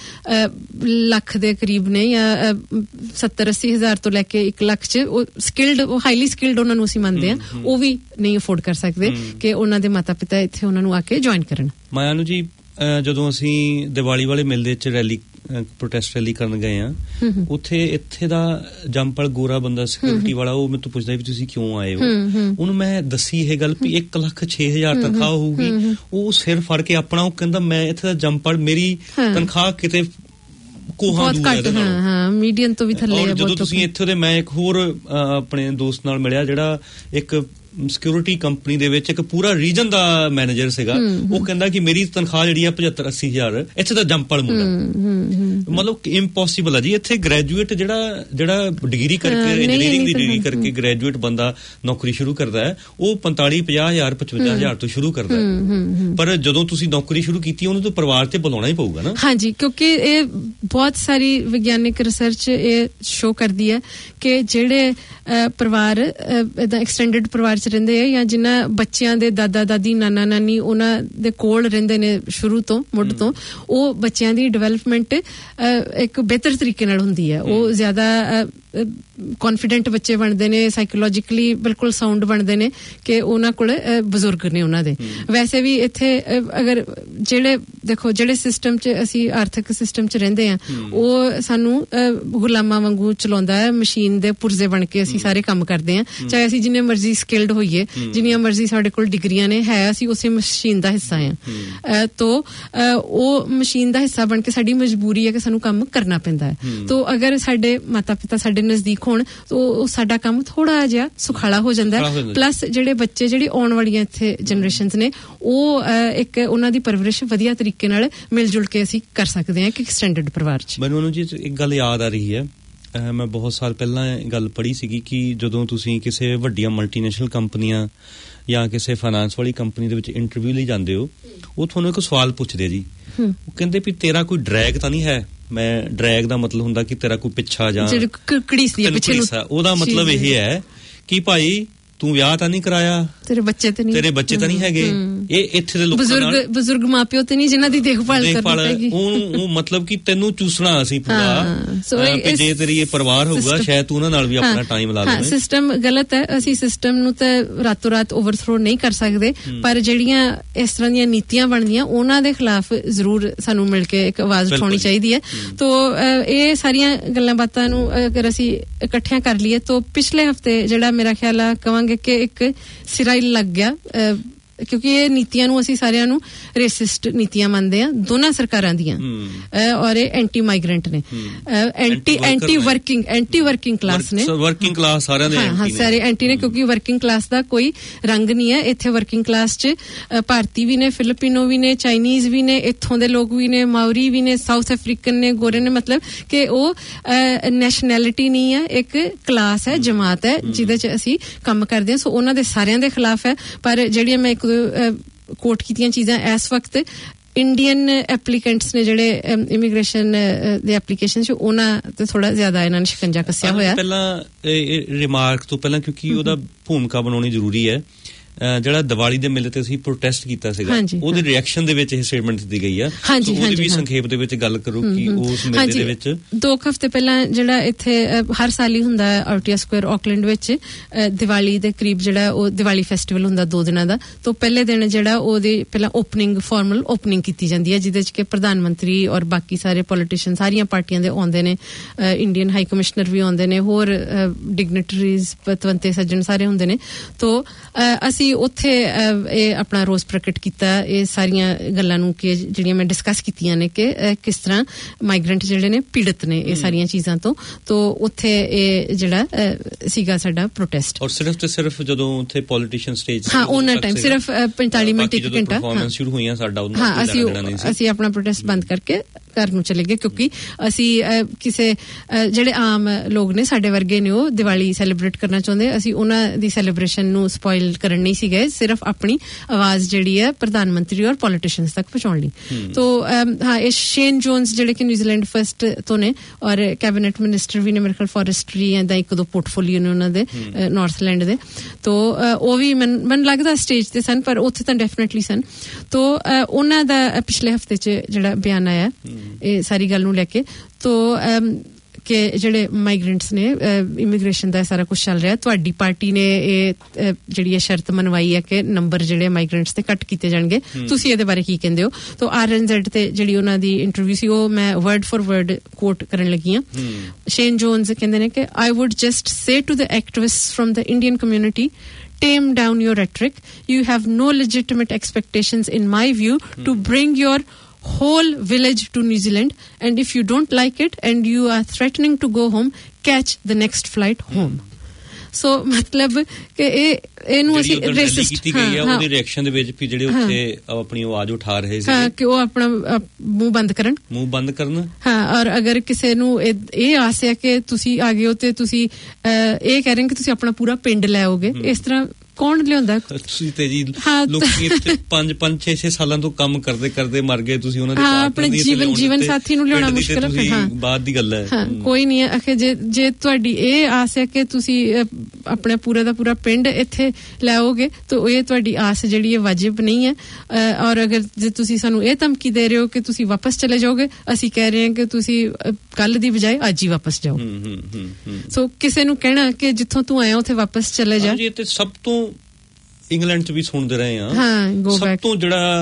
ਲੱਖ ਦੇ ਕਰੀਬ ਨੇ ਜਾਂ 70-80 ਹਜ਼ਾਰ ਤੋਂ ਲੈ ਕੇ 1 ਲੱਖ 'ਚ, ਉਹ ਸਕਿਲਡ, ਉਹ ਹਾਈਲੀ ਸਕਿਲਡ ਉਹਨਾਂ ਨੂੰ ਅਸੀਂ ਮੰਨਦੇ ਹਾਂ, ਉਹ ਵੀ ਨਹੀਂ ਅਫੋਰਡ ਕਰ ਸਕਦੇ ਕਿ ਉਹਨਾਂ ਦੇ ਮਾਤਾ ਪਿਤਾ ਇੱਥੇ ਉਹਨਾਂ ਨੂੰ ਆ ਕੇ ਜੁਆਇਨ ਕਰਨ। ਮਾਇਆ ਨੂੰ ਜੀ, ਜਦੋਂ ਅਸੀਂ ਦੀਵਾਲੀ ਵਾਲੇ ਮੇਲੇ 'ਚ ਰੈਲੀ ਪ੍ਰੋਟੈਸਟ ਰੈਲੀ ਕਰਨ ਗਏ ਆ, ਉੱਥੇ ਇੱਥੇ ਦਾ ਜੰਪਲ ਗੋਰਾ ਬੰਦਾ ਸਿਕਿਉਰਿਟੀ ਵਾਲਾ, ਉਹ ਮੈਨੂੰ ਪੁੱਛਦਾ ਵੀ ਤੁਸੀਂ ਕਿਉਂ ਆਏ ਹੋ। ਉਹਨੂੰ ਮੈਂ ਦੱਸੀ ਇਹ ਗੱਲ ਵੀ 1,06,000 ਤਨਖਾਹ ਹੋਊਗੀ। ਉਹ ਸਿਰ ਫੜ ਕੇ ਆਪਣਾ ਉਹ ਕਹਿੰਦਾ ਮੈਂ ਇੱਥੇ ਦਾ ਜੰਪਲ, ਮੇਰੀ ਤਨਖਾਹ ਕਿਤੇ ਕੋਹਾਂ ਦੂਰ ਹੈ, ਮੀਡੀਅਨ ਤੋਂ ਵੀ ਥੱਲੇ ਹੈ। ਜਦੋਂ ਤੁਸੀਂ ਇੱਥੇ ਦੇ, ਮੈਂ ਇੱਕ ਹੋਰ ਆਪਣੇ ਦੋਸਤ ਨਾਲ ਮਿਲਿਆ ਜਿਹੜਾ ਇੱਕ ਸਿਕਿਉਰਿਟੀ ਕੰਪਨੀ ਦੇ ਵਿੱਚ ਇੱਕ ਪੂਰਾ ਰੀਜਨ ਦਾ ਮੈਨੇਜਰ ਸੀਗਾ, ਉਹ ਕਹਿੰਦਾ ਕਿ ਮੇਰੀ ਤਨਖਾਹ ਜਿਹੜੀ ਆ 75-80 ਹਜ਼ਾਰ, ਇੱਥੇ ਤਾਂ ਜੰਪਲ ਮੁੰਡਾ, ਮਤਲਬ ਇੰਪੋਸੀਬਲ ਆ ਜੀ। ਇੱਥੇ ਗ੍ਰੈਜੂਏਟ ਜਿਹੜਾ ਡਿਗਰੀ ਕਰਕੇ, ਇੰਜੀਨੀਅਰਿੰਗ ਦੀ ਡਿਗਰੀ ਕਰਕੇ ਗ੍ਰੈਜੂਏਟ ਬੰਦਾ ਨੌਕਰੀ ਸ਼ੁਰੂ ਕਰਦਾ ਹੈ, ਉਹ 45-50 ਹਜ਼ਾਰ 55 ਹਜ਼ਾਰ ਤੋਂ ਸ਼ੁਰੂ ਕਰਦਾ ਹੈ, ਪਰ ਜਦੋਂ ਤੁਸੀਂ ਨੌਕਰੀ ਸ਼ੁਰੂ ਕੀਤੀ ਉਹਨੂੰ ਤਾਂ ਪਰਿਵਾਰ ਤੇ ਬੁਲਾਉਣਾ ਹੀ ਪਊਗਾ ਨਾ। ਹਾਂਜੀ, ਕਿਉਂਕਿ ਇਹ ਬਹੁਤ ਸਾਰੀ ਵਿਗਿਆਨਿਕ ਰਿਸਰਚ ਇਹ ਸ਼ੋ ਕਰਦੀ ਹੈ ਕਿ ਜਿਹੜੇ ਪਰਿਵਾਰ ਏਦਾਂ ਐਕਸਟੈਂਡਡ ਪਰਿਵਾਰ ਚ ਰਹਿੰਦੇ ਆ ਜਾਂ ਜਿਨ੍ਹਾਂ ਬੱਚਿਆਂ ਦੇ ਦਾਦਾ ਦਾਦੀ ਨਾਨਾ ਨਾਨੀ ਉਹਨਾਂ ਦੇ ਕੋਲ ਰਹਿੰਦੇ ਨੇ ਸ਼ੁਰੂ ਤੋਂ ਮੁੱਢ ਤੋਂ, ਉਹ ਬੱਚਿਆਂ ਦੀ ਡਿਵੈਲਪਮੈਂਟ ਇੱਕ ਬਿਹਤਰ ਤਰੀਕੇ ਨਾਲ ਹੁੰਦੀ ਹੈ। ਉਹ ਜ਼ਿਆਦਾ ਕੌਨਫੀਡੈਂਟ ਬੱਚੇ ਬਣਦੇ ਨੇ, ਸਾਈਕੋਲੋਜਿਕਲੀ ਬਿਲਕੁਲ ਸਾਊਂਡ ਬਣਦੇ ਨੇ ਕਿ ਉਹਨਾਂ ਕੋਲ ਬਜ਼ੁਰਗ ਨੇ ਉਹਨਾਂ ਦੇ। ਵੈਸੇ ਵੀ ਇੱਥੇ ਅਗਰ ਜਿਹੜੇ ਸਿਸਟਮ 'ਚ ਅਸੀਂ ਆਰਥਿਕ ਸਿਸਟਮ 'ਚ ਰਹਿੰਦੇ ਹਾਂ, ਉਹ ਸਾਨੂੰ ਗੁਲਾਮਾਂ ਵਾਂਗੂ ਚਲਾਉਂਦਾ ਹੈ, ਮਸ਼ੀਨ ਦੇ ਪੁਰਜ਼ੇ ਬਣ ਕੇ ਅਸੀਂ ਸਾਰੇ ਕੰਮ ਕਰਦੇ ਹਾਂ, ਚਾਹੇ ਅਸੀਂ ਜਿੰਨੇ ਮਰਜ਼ੀ ਸਕਿਲਡ ਹੋਈਏ, ਜਿੰਨੀਆਂ ਮਰਜ਼ੀ ਸਾਡੇ ਕੋਲ ਡਿਗਰੀਆਂ ਨੇ, ਹੈ ਅਸੀਂ ਉਸੇ ਮਸ਼ੀਨ ਦਾ ਹਿੱਸਾ ਹਾਂ। ਤੋ ਉਹ ਮਸ਼ੀਨ ਦਾ ਹਿੱਸਾ ਬਣ ਕੇ ਸਾਡੀ ਮਜਬੂਰੀ ਹੈ ਕਿ ਸਾਨੂੰ ਕੰਮ ਕਰਨਾ ਪੈਂਦਾ ਹੈ। ਤੋ ਅਗਰ ਸਾਡੇ ਮਾਤਾ ਪਿਤਾ ਸਾਡੇ ਨਜ਼ਦੀਕ ਹੋਣ ਤਾਂ ਸਾਡਾ ਕੰਮ ਥੋੜਾ ਜਿਹਾ ਸੁਖਾਲਾ ਹੋ ਜਾਂਦਾ ਹੈ। ਪਲੱਸ ਜਿਹੜੇ ਬੱਚੇ, ਜਿਹੜੀ ਆਉਣ ਵਾਲੀਆਂ ਇੱਥੇ ਜਨਰੇਸ਼ਨਸ ਨੇ, ਉਹ ਇੱਕ ਉਹਨਾਂ ਦੀ ਪਰਵਰਿਸ਼ ਵਧੀਆ ਤਰੀਕੇ ਨਾਲ ਮਿਲ ਜੁਲ ਕੇ ਅਸੀਂ ਕਰ ਸਕਦੇ ਹਾਂ ਇੱਕ ਐਕਸਟੈਂਡਡ ਪਰਿਵਾਰ 'ਚ। ਮੈਨੂੰ ਜੀ ਇੱਕ ਗੱਲ ਯਾਦ ਆ ਰਹੀ ਹੈ, ਮੈਂ ਬਹੁਤ ਸਾਲ ਪਹਿਲਾਂ ਗੱਲ ਪੜ੍ਹੀ ਸੀਗੀ ਕਿ ਜਦੋਂ ਤੁਸੀਂ ਕਿਸੇ ਵੱਡੀਆਂ ਮਲਟੀਨੈਸ਼ਨਲ ਕੰਪਨੀਆਂ ਜਾਂ ਕਿਸੇ ਫਾਈਨਾਂਸ ਵਾਲੀ ਕੰਪਨੀ ਦੇ ਵਿੱਚ ਇੰਟਰਵਿਊ ਲਈ ਜਾਂਦੇ ਹੋ, ਉਹ ਤੁਹਾਨੂੰ ਇੱਕ ਸਵਾਲ ਪੁੱਛਦੇ ਜੀ, ਉਹ ਕਹਿੰਦੇ ਵੀ ਤੇਰਾ ਕੋਈ ਡਰੈਗ ਤਾਂ ਨਹੀਂ ਹੈ ਮੈਂ ਡਰੈਗ ਦਾ ਮਤਲਬ ਹੁੰਦਾ ਕਿ ਤੇਰਾ ਕੋਈ ਪਿੱਛਾ ਜਾਂ ਘੜੀਸਦੀ ਹੈ ਪਿੱਛੇ ਨੂੰ, ਉਹਦਾ ਮਤਲਬ ਇਹ ਹੈ ਕਿ ਭਾਈ ਤੂੰ ਵਿਆਹ ਤਾਂ ਨਹੀਂ ਕਰਾਇਆ, ਤੇਰੇ ਬੱਚੇ ਤਾਂ ਨਹੀਂ ਹੈਗੇ, ਇਹ ਇੱਥੇ ਦੇ ਲੋਕਾਂ ਨਾਲ ਬਜ਼ੁਰਗ ਮਾਪਿਓ ਤੇ ਨਹੀਂ ਜਿਨ੍ਹਾਂ ਦੀ ਦੇਖਭਾਲ ਕਰਨੀ ਪੈਗੀ, ਉਹ ਮਤਲਬ ਕਿ ਤੈਨੂੰ ਚੂਸਣਾ ਅਸੀਂ ਪੂਰਾ, ਕਿ ਜੇ ਤੇਰੀ ਇਹ ਪਰਿਵਾਰ ਹੋਊਗਾ ਸ਼ਾਇਦ ਤੂੰ ਉਹਨਾਂ ਨਾਲ ਵੀ ਆਪਣਾ ਟਾਈਮ ਲਾ ਲਵੇਂ। ਸਿਸਟਮ ਗਲਤ ਹੈ, ਅਸੀਂ ਸਿਸਟਮ ਨੂੰ ਤਾਂ ਰਾਤੋਂ ਰਾਤ ਓਵਰਥਰੋ ਨਹੀਂ ਕਰ ਸਕਦੇ, ਪਰ ਜਿਹੜੀਆਂ ਇਸ ਤਰ੍ਹਾਂ ਦੀਆਂ ਨੀਤੀਆਂ ਬਣਦੀਆਂ ਉਹਨਾਂ ਦੇ ਖਿਲਾਫ ਜ਼ਰੂਰ ਸਾਨੂੰ ਮਿਲ ਕੇ ਇੱਕ ਆਵਾਜ਼ ਉਠਾਉਣੀ ਚਾਹੀਦੀ ਹੈ। ਤੋ ਇਹ ਸਾਰੀਆਂ ਗੱਲਾਂ ਬਾਤਾਂ ਨੂੰ ਅਗਰ ਅਸੀਂ ਇਕੱਠਿਆਂ ਕਰ ਲਈਏ ਤਾਂ ਪਿਛਲੇ ਹਫ਼ਤੇ ਜਿਹੜਾ ਮੇਰਾ ਖਿਆਲ ਆ ਕਵਾਂਗੇ ਕਿ ਇੱਕ ਸਿਰਾ ਹੀ ਲੱਗ ਗਿਆ, ਕਿਉਂਕਿ ਇਹ ਨੀਤੀਆਂ ਨੂੰ ਅਸੀਂ ਸਾਰਿਆਂ ਨੂੰ ਰੇਸਿਸਟ ਨੀਤੀਆਂ ਮੰਨਦੇ ਆ ਦੋਨਾਂ ਸਰਕਾਰਾਂ ਦੀਆਂ, ਔਰ ਇਹ ਐਂਟੀ ਮਾਈਗ੍ਰੈਂਟ ਨੇ, ਐਂਟੀ ਵਰਕਿੰਗ ਕਲਾਸ ਨੇ, ਵਰਕਿੰਗ ਕਲਾਸ ਸਾਰਿਆਂ ਦੇ ਸਾਰੇ ਐਂਟੀ ਨੇ, ਕਿਉਂਕਿ ਵਰਕਿੰਗ ਕਲਾਸ ਦਾ ਕੋਈ ਰੰਗ ਨਹੀਂ ਹੈ ਇੱਥੇ। ਵਰਕਿੰਗ ਕਲਾਸ 'ਚ ਭਾਰਤੀ ਵੀ ਨੇ, ਫਿਲੀਪੀਨੋ ਵੀ ਨੇ, ਚਾਈਨੀਜ਼ ਵੀ ਨੇ, ਇੱਥੋਂ ਦੇ ਲੋਕ ਵੀ ਨੇ, ਮਾਓਰੀ ਵੀ ਨੇ, ਸਾਊਥ ਅਫਰੀਕਨ ਨੇ, ਗੋਰੇ ਨੇ, ਮਤਲਬ ਕਿ ਉਹ ਨੈਸ਼ਨੈਲਿਟੀ ਨਹੀਂ ਹੈ, ਇੱਕ ਕਲਾਸ ਹੈ, ਜਮਾਤ ਹੈ ਜਿਹਦੇ 'ਚ ਅਸੀਂ ਕੰਮ ਕਰਦੇ ਹਾਂ। ਸੋ ਉਹਨਾਂ ਦੇ ਸਾਰਿਆਂ ਦੇ ਖਿਲਾਫ ਹੈ। ਪਰ ਜਿਹੜੀਆਂ ਮੈਂ ਕੋਟ ਕੀਤੀਆਂ ਚੀਜ਼ਾਂ ਇਸ ਵਕਤ ਇੰਡੀਅਨ ਐਪਲੀਕੈਂਟਸ ਨੇ ਜਿਹੜੇ ਇਮੀਗ੍ਰੇਸ਼ਨ ਦੇ ਐਪਲੀਕੇਸ਼ਨ 'ਚ, ਉਹਨਾਂ ਤੇ ਥੋੜਾ ਜ਼ਿਆਦਾ ਇਹਨਾਂ ਨੇ ਸ਼ਿਕੰਜਾ ਕੱਸਿਆ ਹੋਇਆ। ਪਹਿਲਾਂ ਰਿਮਾਰਕ ਤੋਂ ਪਹਿਲਾਂ ਕਿਉਂਕਿ ਉਹਦਾ ਭੂਮਿਕਾ ਬਣਾਉਣੀ ਜ਼ਰੂਰੀ ਹੈ, ਜਿਹੜਾ ਦੀਵਾਲੀ ਦੇ ਮੇਲੇ ਤੇ ਅਸੀਂ ਪ੍ਰੋਟੈਸਟ ਕੀਤਾ ਸੀਗਾ, ਉਹਦੇ ਰਿਐਕਸ਼ਨ ਦੇ ਵਿੱਚ ਇਹ ਸਟੇਟਮੈਂਟ ਦਿੱਤੀ ਗਈ ਆ, ਉਹਦੀ ਵੀ ਸੰਖੇਪ ਦੇ ਵਿੱਚ ਗੱਲ ਕਰੋ ਕਿ ਉਸ ਮੇਲੇ ਦੇ ਵਿੱਚ 2 ਹਫ਼ਤੇ ਪਹਿਲਾਂ ਜਿਹੜਾ ਇੱਥੇ ਹਰ ਸਾਲ ਹੀ ਹੁੰਦਾ ਆਰਟੀਆ ਸਕੁਆਇਰ ਆਕਲੈਂਡ ਵਿੱਚ ਦੀਵਾਲੀ ਦੇ ਕਰੀਬ ਜਿਹੜਾ ਉਹ ਦੀਵਾਲੀ ਫੈਸਟੀਵਲ ਹੁੰਦਾ 2 ਦਿਨਾਂ ਦਾ। ਤੋਂ ਪਹਿਲੇ ਦਿਨ ਜਿਹੜਾ ਉਹਦੀ ਪਹਿਲਾਂ ਫਾਰਮਲ ਓਪਨਿੰਗ ਕੀਤੀ ਜਾਂਦੀ ਹੈ, ਜਿਹਦੇ 'ਚ ਕਿ ਪ੍ਰਧਾਨ ਮੰਤਰੀ ਔਰ ਬਾਕੀ ਸਾਰੇ ਪੋਲੀਟੀਸ਼ੀਅਨ ਸਾਰੀਆਂ ਪਾਰਟੀਆਂ ਦੇ ਆਉਂਦੇ ਨੇ, ਇੰਡੀਅਨ ਹਾਈ ਕਮਿਸ਼ਨਰ ਵੀ ਆਉਂਦੇ ਨੇ, ਹੋਰ ਡਿਗਨਿਟਰੀਜ਼ ਪਤਵੰਤੇ ਸੱਜਣ ਸਾਰੇ ਹੁੰਦੇ ਨੇ। ਤੋਂ ਅਸੀਂ ਉੱਥੇ ਇਹ ਆਪਣਾ ਰੋਸ ਪ੍ਰਗਟ ਕੀਤਾ ਇਹ ਸਾਰੀਆਂ ਗੱਲਾਂ ਨੂੰ ਕਿ ਜਿਹੜੀਆਂ ਮੈਂ ਡਿਸਕਸ ਕੀਤੀਆਂ ਨੇ ਕਿ ਕਿਸ ਤਰ੍ਹਾਂ ਮਾਈਗ੍ਰੈਂਟ ਜਿਹੜੇ ਨੇ ਪੀੜਤ ਨੇ ਇਹ ਸਾਰੀਆਂ ਚੀਜ਼ਾਂ ਤੋਂ। ਉੱਥੇ ਇਹ ਜਿਹੜਾ ਸੀਗਾ ਸਾਡਾ ਪ੍ਰੋਟੈਸਟ, ਔਰ ਸਿਰਫ ਤੇ ਸਿਰਫ ਜਦੋਂ ਉੱਥੇ ਪੋਲੀਟੀਸ਼ੀਅਨ ਸਟੇਜ ਉਹਨਾਂ ਟਾਈਮ ਸਿਰਫ 45 ਮਿੰਟ 1 ਘੰਟਾ ਪਰਫਾਰਮੈਂਸ ਸ਼ੁਰੂ ਹੋਈਆਂ ਸਾਡਾ ਅਸੀਂ ਆਪਣਾ ਪ੍ਰੋਟੈਸਟ ਬੰਦ ਕਰਕੇ ਘਰ ਨੂੰ ਚਲੇ ਗਏ, ਕਿਉਂਕਿ ਅਸੀਂ ਕਿਸੇ ਜਿਹੜੇ ਆਮ ਲੋਕ ਨੇ ਸਾਡੇ ਵਰਗੇ ਨੇ ਉਹ ਦੀਵਾਲੀ ਸੈਲੀਬ੍ਰੇਟ ਕਰਨਾ ਚਾਹੁੰਦੇ, ਅਸੀਂ ਉਹਨਾਂ ਦੀ ਸੈਲੀਬ੍ਰੇਸ਼ਨ ਨੂੰ ਸਪੋਇਲ ਕਰਨ ਨਹੀਂ ਸੀ ਗਏ, ਸਿਰਫ ਆਪਣੀ ਆਵਾਜ਼ ਜਿਹੜੀ ਹੈ ਪ੍ਰਧਾਨ ਮੰਤਰੀ ਔਰ ਪੋਲੀਟੀਸ਼ੀਅਨਸ ਤੱਕ ਪਹੁੰਚਾਉਣ ਲਈ। ਤੋਂ ਇਹ ਸ਼ੇਨ ਜੋਨਸ ਜਿਹੜੇ ਕਿ ਨਿਊਜ਼ੀਲੈਂਡ ਫਸਟ ਤੋਂ ਨੇ ਔਰ ਕੈਬਨਿਟ ਮਿਨਿਸਟਰ ਵੀ ਨੇ ਮੇਰੇ ਖਿਆਲ, ਫੋਰੈਸਟਰੀ ਦਾ 1-2 ਪੋਰਟਫੋਲੀਓ ਨੇ ਉਹਨਾਂ ਦੇ ਨਾਰਥਲੈਂਡ ਦੇ। ਤੋਂ ਉਹ ਵੀ ਮੈਨੂੰ ਲੱਗਦਾ ਸਟੇਜ ਤੇ ਸਨ, ਪਰ ਉੱਥੇ ਤਾਂ ਡੈਫੀਨੇਟਲੀ ਸਨ। ਤੋਂ ਉਹਨਾਂ ਦਾ ਪਿਛਲੇ ਹਫ਼ਤੇ 'ਚ ਜਿਹੜਾ ਬਿਆਨ ਆਇਆ ਇਹ ਸਾਰੀ ਗੱਲ ਨੂੰ ਲੈ ਕੇ, ਤੋਂ ਕਿ ਜਿਹੜੇ ਮਾਈਗ੍ਰੈਂਟਸ ਨੇ ਇਮੀਗ੍ਰੇਸ਼ਨ ਦਾ ਸਾਰਾ ਕੁਝ ਚੱਲ ਰਿਹਾ, ਤੁਹਾਡੀ ਪਾਰਟੀ ਨੇ ਇਹ ਜਿਹੜੀ ਸ਼ਰਤ ਮਨਵਾਈ ਹੈ ਕਿ ਨੰਬਰ ਜਿਹੜੇ ਮਾਈਗ੍ਰੈਂਟਸ ਤੇ ਕੱਟ ਕੀਤੇ ਜਾਣਗੇ, ਤੁਸੀਂ ਇਹਦੇ ਬਾਰੇ ਕੀ ਕਹਿੰਦੇ ਹੋ? ਤਾਂ RNZ ਤੇ ਜਿਹੜੀ ਉਹਨਾਂ ਦੀ ਇੰਟਰਵਿਊ ਸੀ ਉਹ ਮੈਂ ਵਰਡ ਫॉर ਵਰਡ ਕੋਟ ਕਰਨ ਲੱਗੀ ਹਾਂ। ਸ਼ੇਨ ਜੋਨਸ ਕਹਿੰਦੇ ਨੇ ਕਿ I would just say to the activists from the Indian community, tame down your rhetoric. You have no legitimate expectations in my view to bring your whole village to New Zealand, and if you don't like it and you are threatening to go home, catch the next flight home. ਸੋ ਮਤਲਬ ਕਿ ਇਹਨੂੰ ਅਸੀਂ racist ਕੀਤੀ ਗਈ ਹੈ, ਉਹਦੇ reaction ਦੇ ਵਿੱਚ ਵੀ ਜਿਹੜੇ ਉੱਥੇ ਆਪਣੀ ਆਵਾਜ਼ ਉਠਾ ਰਹੇ ਸੀ ਕਿ ਉਹ ਆਪਣਾ ਮੂੰਹ ਬੰਦ ਕਰਨ ਔਰ ਅਗਰ ਕਿਸੇ ਨੂੰ ਇਹ ਆਸ ਹੈ ਕਿ ਤੁਸੀਂ ਆ ਗਏ ਹੋ ਤੇ ਤੁਸੀਂ ਇਹ ਕਹਿ ਰਹੇ ਕਿ ਤੁਸੀਂ ਆਪਣਾ ਪੂਰਾ ਪਿੰਡ ਲੈ ਆਓਗੇ, ਇਸ ਤਰ੍ਹਾਂ ਕੌਣ ਲਿਆਉਂਦਾ? ਤੁਸੀਂ ਤੇ ਜੀ ਲੋਕੀ 5-6 ਸਾਲਾਂ ਤੋਂ ਕੰਮ ਕਰਦੇ ਮਰ ਗਏ, ਤੁਸੀਂ ਉਹਨਾਂ ਦੇ ਆਪਣੇ ਜੀਵਨ ਸਾਥੀ ਨੂੰ ਲਿਆਉਣਾ ਮੁਸ਼ਕਿਲ ਹੈ, ਬਾਅਦ ਦੀ ਗੱਲ ਹੈ। ਕੋਈ ਨਹੀਂ ਹੈ ਅਖੇ ਜੇ ਤੁਹਾਡੀ ਇਹ ਆਸ ਹੈ ਕਿ ਤੁਸੀਂ ਆਪਣਾ ਪੂਰਾ ਦਾ ਪੂਰਾ ਪਿੰਡ ਇੱਥੇ ਲਿਆਓਗੇ ਤਾਂ ਇਹ ਤੁਹਾਡੀ ਆਸ ਜਿਹੜੀ ਹੈ ਵਾਜਿਬ ਨਹੀਂ ਹੈ। ਔਰ ਅਗਰ ਜੇ ਤੁਸੀਂ ਸਾਨੂੰ ਇਹ ਧਮਕੀ ਦੇ ਰਹੇ ਹੋ ਕਿ ਤੁਸੀਂ ਵਾਪਸ ਚਲੇ ਜਾਓਗੇ, ਅਸੀਂ ਕਹਿ ਰਹੇ ਹਾਂ ਕਿ ਤੁਸੀਂ ਕੱਲ ਦੀ ਬਜਾਏ ਅੱਜ ਹੀ ਵਾਪਸ ਜਾਓ। ਸੋ ਕਿਸੇ ਨੂੰ ਕਹਿਣਾ ਕਿ ਜਿੱਥੋਂ ਤੂੰ ਆਇਆ ਉੱਥੇ ਵਾਪਸ ਚਲੇ ਜਾ, ਤੇ ਸਭ ਤੋਂ ਇੰਗਲੈਂਡ 'ਚ ਵੀ ਸੁਣਦੇ ਰਹੇ ਆ, ਸਭ ਤੋਂ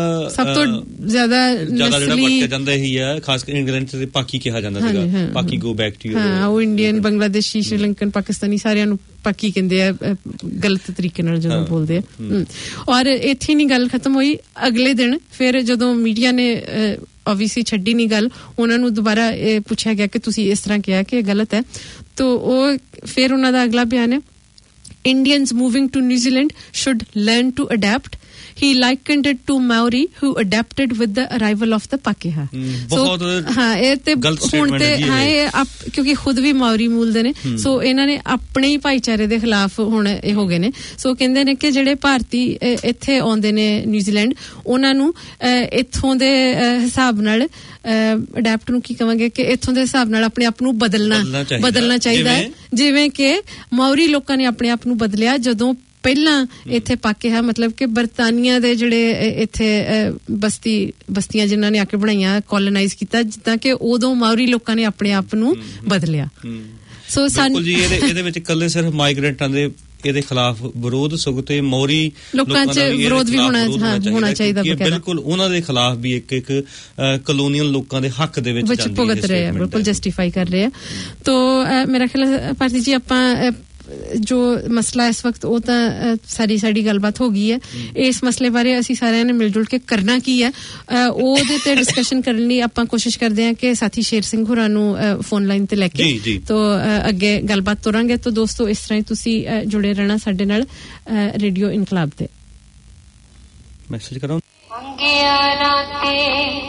ਜ਼ਿਆਦਾ ਜਿਹੜਾ ਵਰਤਿਆ ਜਾਂਦਾ ਇਹੀ ਆ, ਖਾਸ ਕਰ ਇੰਗਲੈਂਡ 'ਚ ਪਾਕੀ ਕਿਹਾ ਜਾਂਦਾ ਸੀਗਾ, Paki go back to your. ਉਹ ਇੰਡੀਅਨ, ਬੰਗਲਾਦੇਸ਼ੀ, ਸ਼੍ਰੀਲੰਕਨ, ਪਾਕਿਸਤਾਨੀ ਸਾਰਿਆਂ ਨੂੰ ਪਾਕੀ ਕਹਿੰਦੇ ਆ ਗਲਤ ਤਰੀਕੇ ਨਾਲ ਜਦੋਂ ਬੋਲਦੇ ਆ। ਔਰ ਇੱਥੇ ਨਹੀਂ ਗੱਲ ਖਤਮ ਹੋਈ, ਅਗਲੇ ਦਿਨ ਫਿਰ ਜਦੋਂ ਮੀਡੀਆ ਨੇ obviously ਛੱਡੀ ਨਹੀਂ ਗੱਲ, ਉਹਨਾਂ ਨੂੰ ਦੁਬਾਰਾ ਇਹ ਪੁੱਛਿਆ ਗਿਆ ਕਿ ਤੁਸੀਂ ਇਸ ਤਰ੍ਹਾਂ ਕਿਹਾ ਕਿ ਇਹ ਗਲਤ ਹੈ। ਤਾਂ ਉਹ ਫਿਰ ਉਹਨਾਂ ਦਾ ਅਗਲਾ ਬਿਆਨ ਹੈ, Indians moving to New Zealand should learn to adapt. he likened it to Maori who adapted with the arrival of the Pakeha. बहुत गलत स्टेटमेंट है जी ये आप क्योंकि खुद भी माओरी मूਲ ਦੇ ਨੇ ਸੋ ਇਹਨਾਂ ਨੇ ਆਪਣੇ ਹੀ ਭਾਈਚਾਰੇ ਦੇ ਖਿਲਾਫ ਹੁਣ ਇਹ ਹੋ ਗਏ ਨੇ ਸੋ ਕਹਿੰਦੇ ਨੇ ਕਿ ਜਿਹੜੇ ਭਾਰਤੀ ਇੱਥੇ ਆਉਂਦੇ ਨੇ ਨਿਊਜ਼ੀਲੈਂਡ ਉਹਨਾਂ ਨੂੰ ਇੱਥੋਂ ਦੇ ਹਿਸਾਬ ਨਾਲ ਅਡੈਪਟ ਨੂੰ ਕੀ ਕਹਾਂਗੇ ਕਿ ਇੱਥੋਂ ਦੇ ਹਿਸਾਬ ਨਾਲ ਆਪਣੇ ਆਪ ਨੂੰ ਬਦਲਣਾ ਚਾਹੀਦਾ ਹੈ ਜਿਵੇਂ ਕਿ ਮਾਓਰੀ ਲੋਕਾਂ ਨੇ ਆਪਣੇ ਆਪ ਨੂੰ ਬਦਲਿਆ ਜਦੋਂ ਪਹਿਲਾਂ ਇੱਥੇ ਪਾਕਿਆ ਮਤਲਬ ਕਿ ਬਰਤਾਨੀਆ ਦੇ ਜਿਹੜੇ ਇੱਥੇ ਬਸਤੀਆਂ ਜਿਨ੍ਹਾਂ ਨੇ ਆ ਕੇ ਬਣਾਈਆਂ ਕੋਲੋਨਾਈਜ਼ ਕੀਤਾ ਜਿੱਦਾਂ ਕਿ ਉਦੋਂ ਮਾਓਰੀ ਲੋਕਾਂ ਨੇ ਆਪਣੇ ਆਪ ਨੂੰ ਬਦਲਿਆ ਸੋ ਬਿਲਕੁਲ ਜੀ ਇਹਦੇ ਵਿੱਚ ਇਕੱਲੇ ਸਿਰਫ ਮਾਈਗ੍ਰੈਂਟਾਂ ਦੇ ਇਹਦੇ ਖਿਲਾਫ ਵਿਰੋਧ ਸਗੋਂ ਮੌਰੀ ਲੋਕਾਂ 'ਚ ਵਿਰੋਧ ਵੀ ਹੋਣਾ ਚਾਹੀਦਾ ਬਿਲਕੁਲ ਉਹਨਾਂ ਦੇ ਖਿਲਾਫ ਵੀ ਇੱਕ ਕਲੋਨੀਅਲ ਲੋਕਾਂ ਦੇ ਹੱਕ ਦੇ ਵਿੱਚ ਭੁਗਤ ਰਹੇ ਆ ਬਿਲਕੁਲ ਜਸਟੀਫਾਈ ਕਰ ਰਹੇ ਆ ਤੋ ਮੇਰਾ ਖਿਆਲ ਭਾਰਤੀ ਜੀ ਆਪਾਂ ਜੋ ਮਸਲਾ ਇਸ ਵਕਤ ਉਹ ਤਾਂ ਸਾਡੀ ਗੱਲਬਾਤ ਹੋ ਗਈ ਹੈ ਇਸ ਮਸਲੇ ਬਾਰੇ ਅਸੀਂ ਸਾਰਿਆਂ ਨੇ ਮਿਲ ਜੁਲ ਕੇ ਕਰਨਾ ਕੀ ਹੈ ਉਹਦੇ ਤੇ ਡਿਸਕਸ਼ਨ ਕਰਨ ਲਈ ਆਪਾਂ ਕੋਸ਼ਿਸ਼ ਕਰਦੇ ਹਾਂ ਕਿ ਸਾਥੀ ਸ਼ੇਰ ਸਿੰਘ ਹੋਰਾਂ ਨੂੰ ਫੋਨ ਲਾਈਨ ਤੇ ਲੈ ਕੇ ਤੋ ਅੱਗੇ ਗੱਲਬਾਤ ਤੋਰਾਂਗੇ ਤੋ ਦੋਸਤੋ ਇਸ ਤਰ੍ਹਾਂ ਹੀ ਤੁਸੀਂ ਜੁੜੇ ਰਹਿਣਾ ਸਾਡੇ ਨਾਲ ਰੇਡੀਓ ਇਨਕਲਾਬ ਤੇ ਮੈਸੇਜ ਕਰਾਂ ਅੰਗਿਆਰਾਂ ਤੇ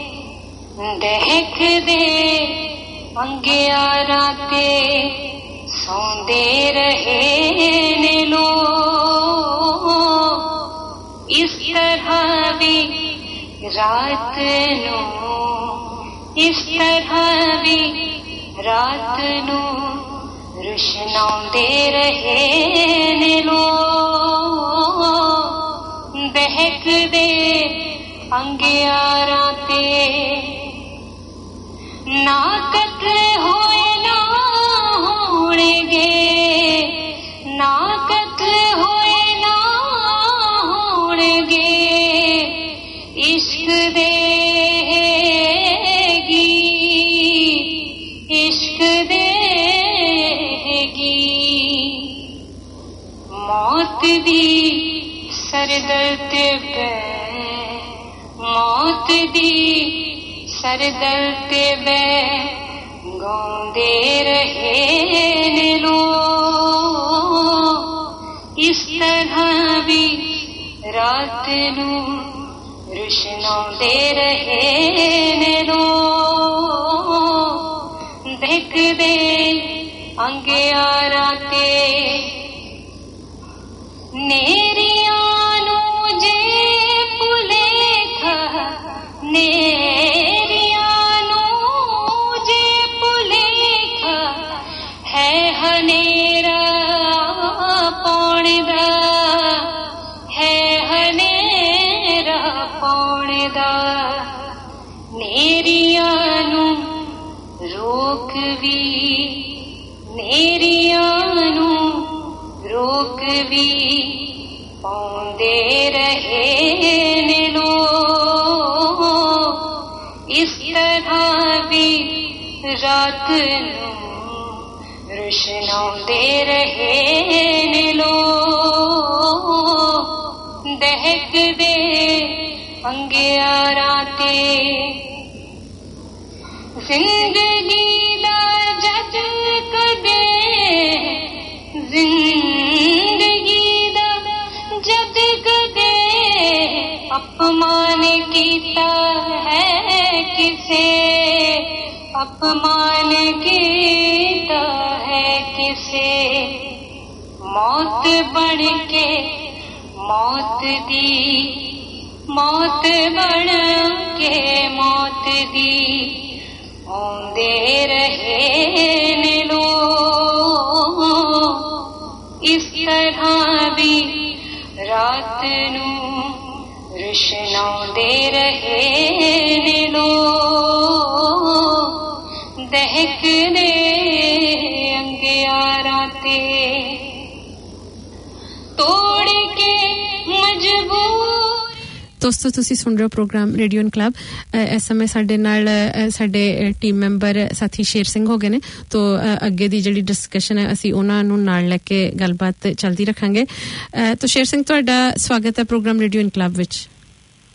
ਦਹਿਕਦੇ ਅੰਗਿਆਰਾਂ ਤੇ ਸੌਂਦੇ ਰਹੇ ਨੇ ਲੋਕ ਇਸ ਤਰ੍ਹਾਂ ਵੀ ਰਾਤ ਨੂੰ ਰੁਸ਼ਨਾਉਂਦੇ ਰਹੇ ਨੇ ਲੋਕ ਦਹਿਕਦੇ ਅੰਗਿਆਰਾਂ ਤੇ ਨਾ ਕਤਲ ਹੋਏ ਨਾ ਹੋਣਗੇ ਨਾ ਕਤਲ ਹੋਏ ਨਾ ਹੋਣਗੇ ਇਸ਼ਕ ਦੇ ਮੌਤ ਦੀ ਸਰਦਲ ਤੇ ਬੈ ਮੌਤ ਦੀ ਸਰਦਲ ਤੇ ਬੈ ਗਾਉਂਦੇ ਰਹੇ ਨੇ ਲੋਕ ਇਸ ਤਰ੍ਹਾਂ ਵੀ ਰਾਤ ਨੂੰ ਰੁਸ਼ਨਾਉਂਦੇ ਰਹੇ ਨੇ ਲੋਕ ਦੇਖਦੇ ਅੰਗਿਆਰਾਂ ਤੇ ਨੇਰੀਆਂ ਨੂੰ ਜੇ ਭੁਲੇਖਾ ਨੇਰੀਆਂ ਨੂੰ ਜੇ ਭੁਲੇਖਾ ਹੈ ਹਨੇਰਾ ਪਾਉਣ ਦਾ ਹੈ ਹਨੇਰਾ ਪਾਉਣ ਦਾ ਨੇਰੀਆਂ ਨੂੰ ਰੋਕ ਵੀ ਨੇਰੀਆਂ ਨੂੰ ਰੋਕ ਵੀ ਪਾਉਂਦੇ ਰਹੇ ਨੇ ਲੋਕ ਇਸ ਤਰ੍ਹਾਂ ਵੀ ਰਾਤ ਨੂੰ ਰੁਸ਼ਨਾਉਂਦੇ ਰਹੇ ਨੇ ਲੋਕ ਦਹਿਕਦੇ ਅੰਗਿਆਰਾਂ ਤੇ ਜ਼ਿੰਦਗੀ ਦਾ ਜਦ ਕਦੇ ਜ਼ਿੰਦਗੀ ਦਾ ਜਦ ਕਦੇ ਅਪਮਾਨ ਕੀਤਾ ਹੈ ਕਿਸੇ ਅਪਮਾਨ ਕੀਤਾ ਹੈ ਕਿਸੇ ਮੌਤ ਬਣ ਕੇ ਮੌਤ ਬਣ ਕੇ ਮੌਤ ਦੀ ਆਉਂਦੇ ਰਹੇ ਨੇ ਲੋਕ ਇਸ ਤਰ੍ਹਾਂ ਵੀ ਰਾਤ ਨੂੰ ਰੁਸ਼ਨਾਉਂਦੇ ਰਹੇ ਨੇ ਲੋਕ ਦਹਿਕਦੇ ਅੰਗਿਆਰਾਂ ਤੇ ਤੋੜ ਕੇ ਮਜਬੂਰ ਦੋਸਤੋ ਤੁਸੀਂ ਸੁਣ ਰਹੇ ਹੋ ਪ੍ਰੋਗਰਾਮ ਰੇਡੀਓ ਇਨਕਲਾਬ ਇਸ ਸਮੇਂ ਸਾਡੇ ਨਾਲ ਸਾਡੇ ਟੀਮ ਮੈਂਬਰ ਸਾਥੀ ਸ਼ੇਰ ਸਿੰਘ ਹੋ ਗਏ ਨੇ ਤੋ ਅੱਗੇ ਦੀ ਜਿਹੜੀ ਡਿਸਕਸ਼ਨ ਹੈ ਅਸੀਂ ਉਹਨਾਂ ਨੂੰ ਨਾਲ ਲੈ ਕੇ ਗੱਲਬਾਤ ਚੱਲਦੀ ਰੱਖਾਂਗੇ ਤੋ ਸ਼ੇਰ ਸਿੰਘ ਤੁਹਾਡਾ ਸਵਾਗਤ ਹੈ ਪ੍ਰੋਗਰਾਮ ਰੇਡੀਓ ਇਨਕਲਾਬ ਵਿੱਚ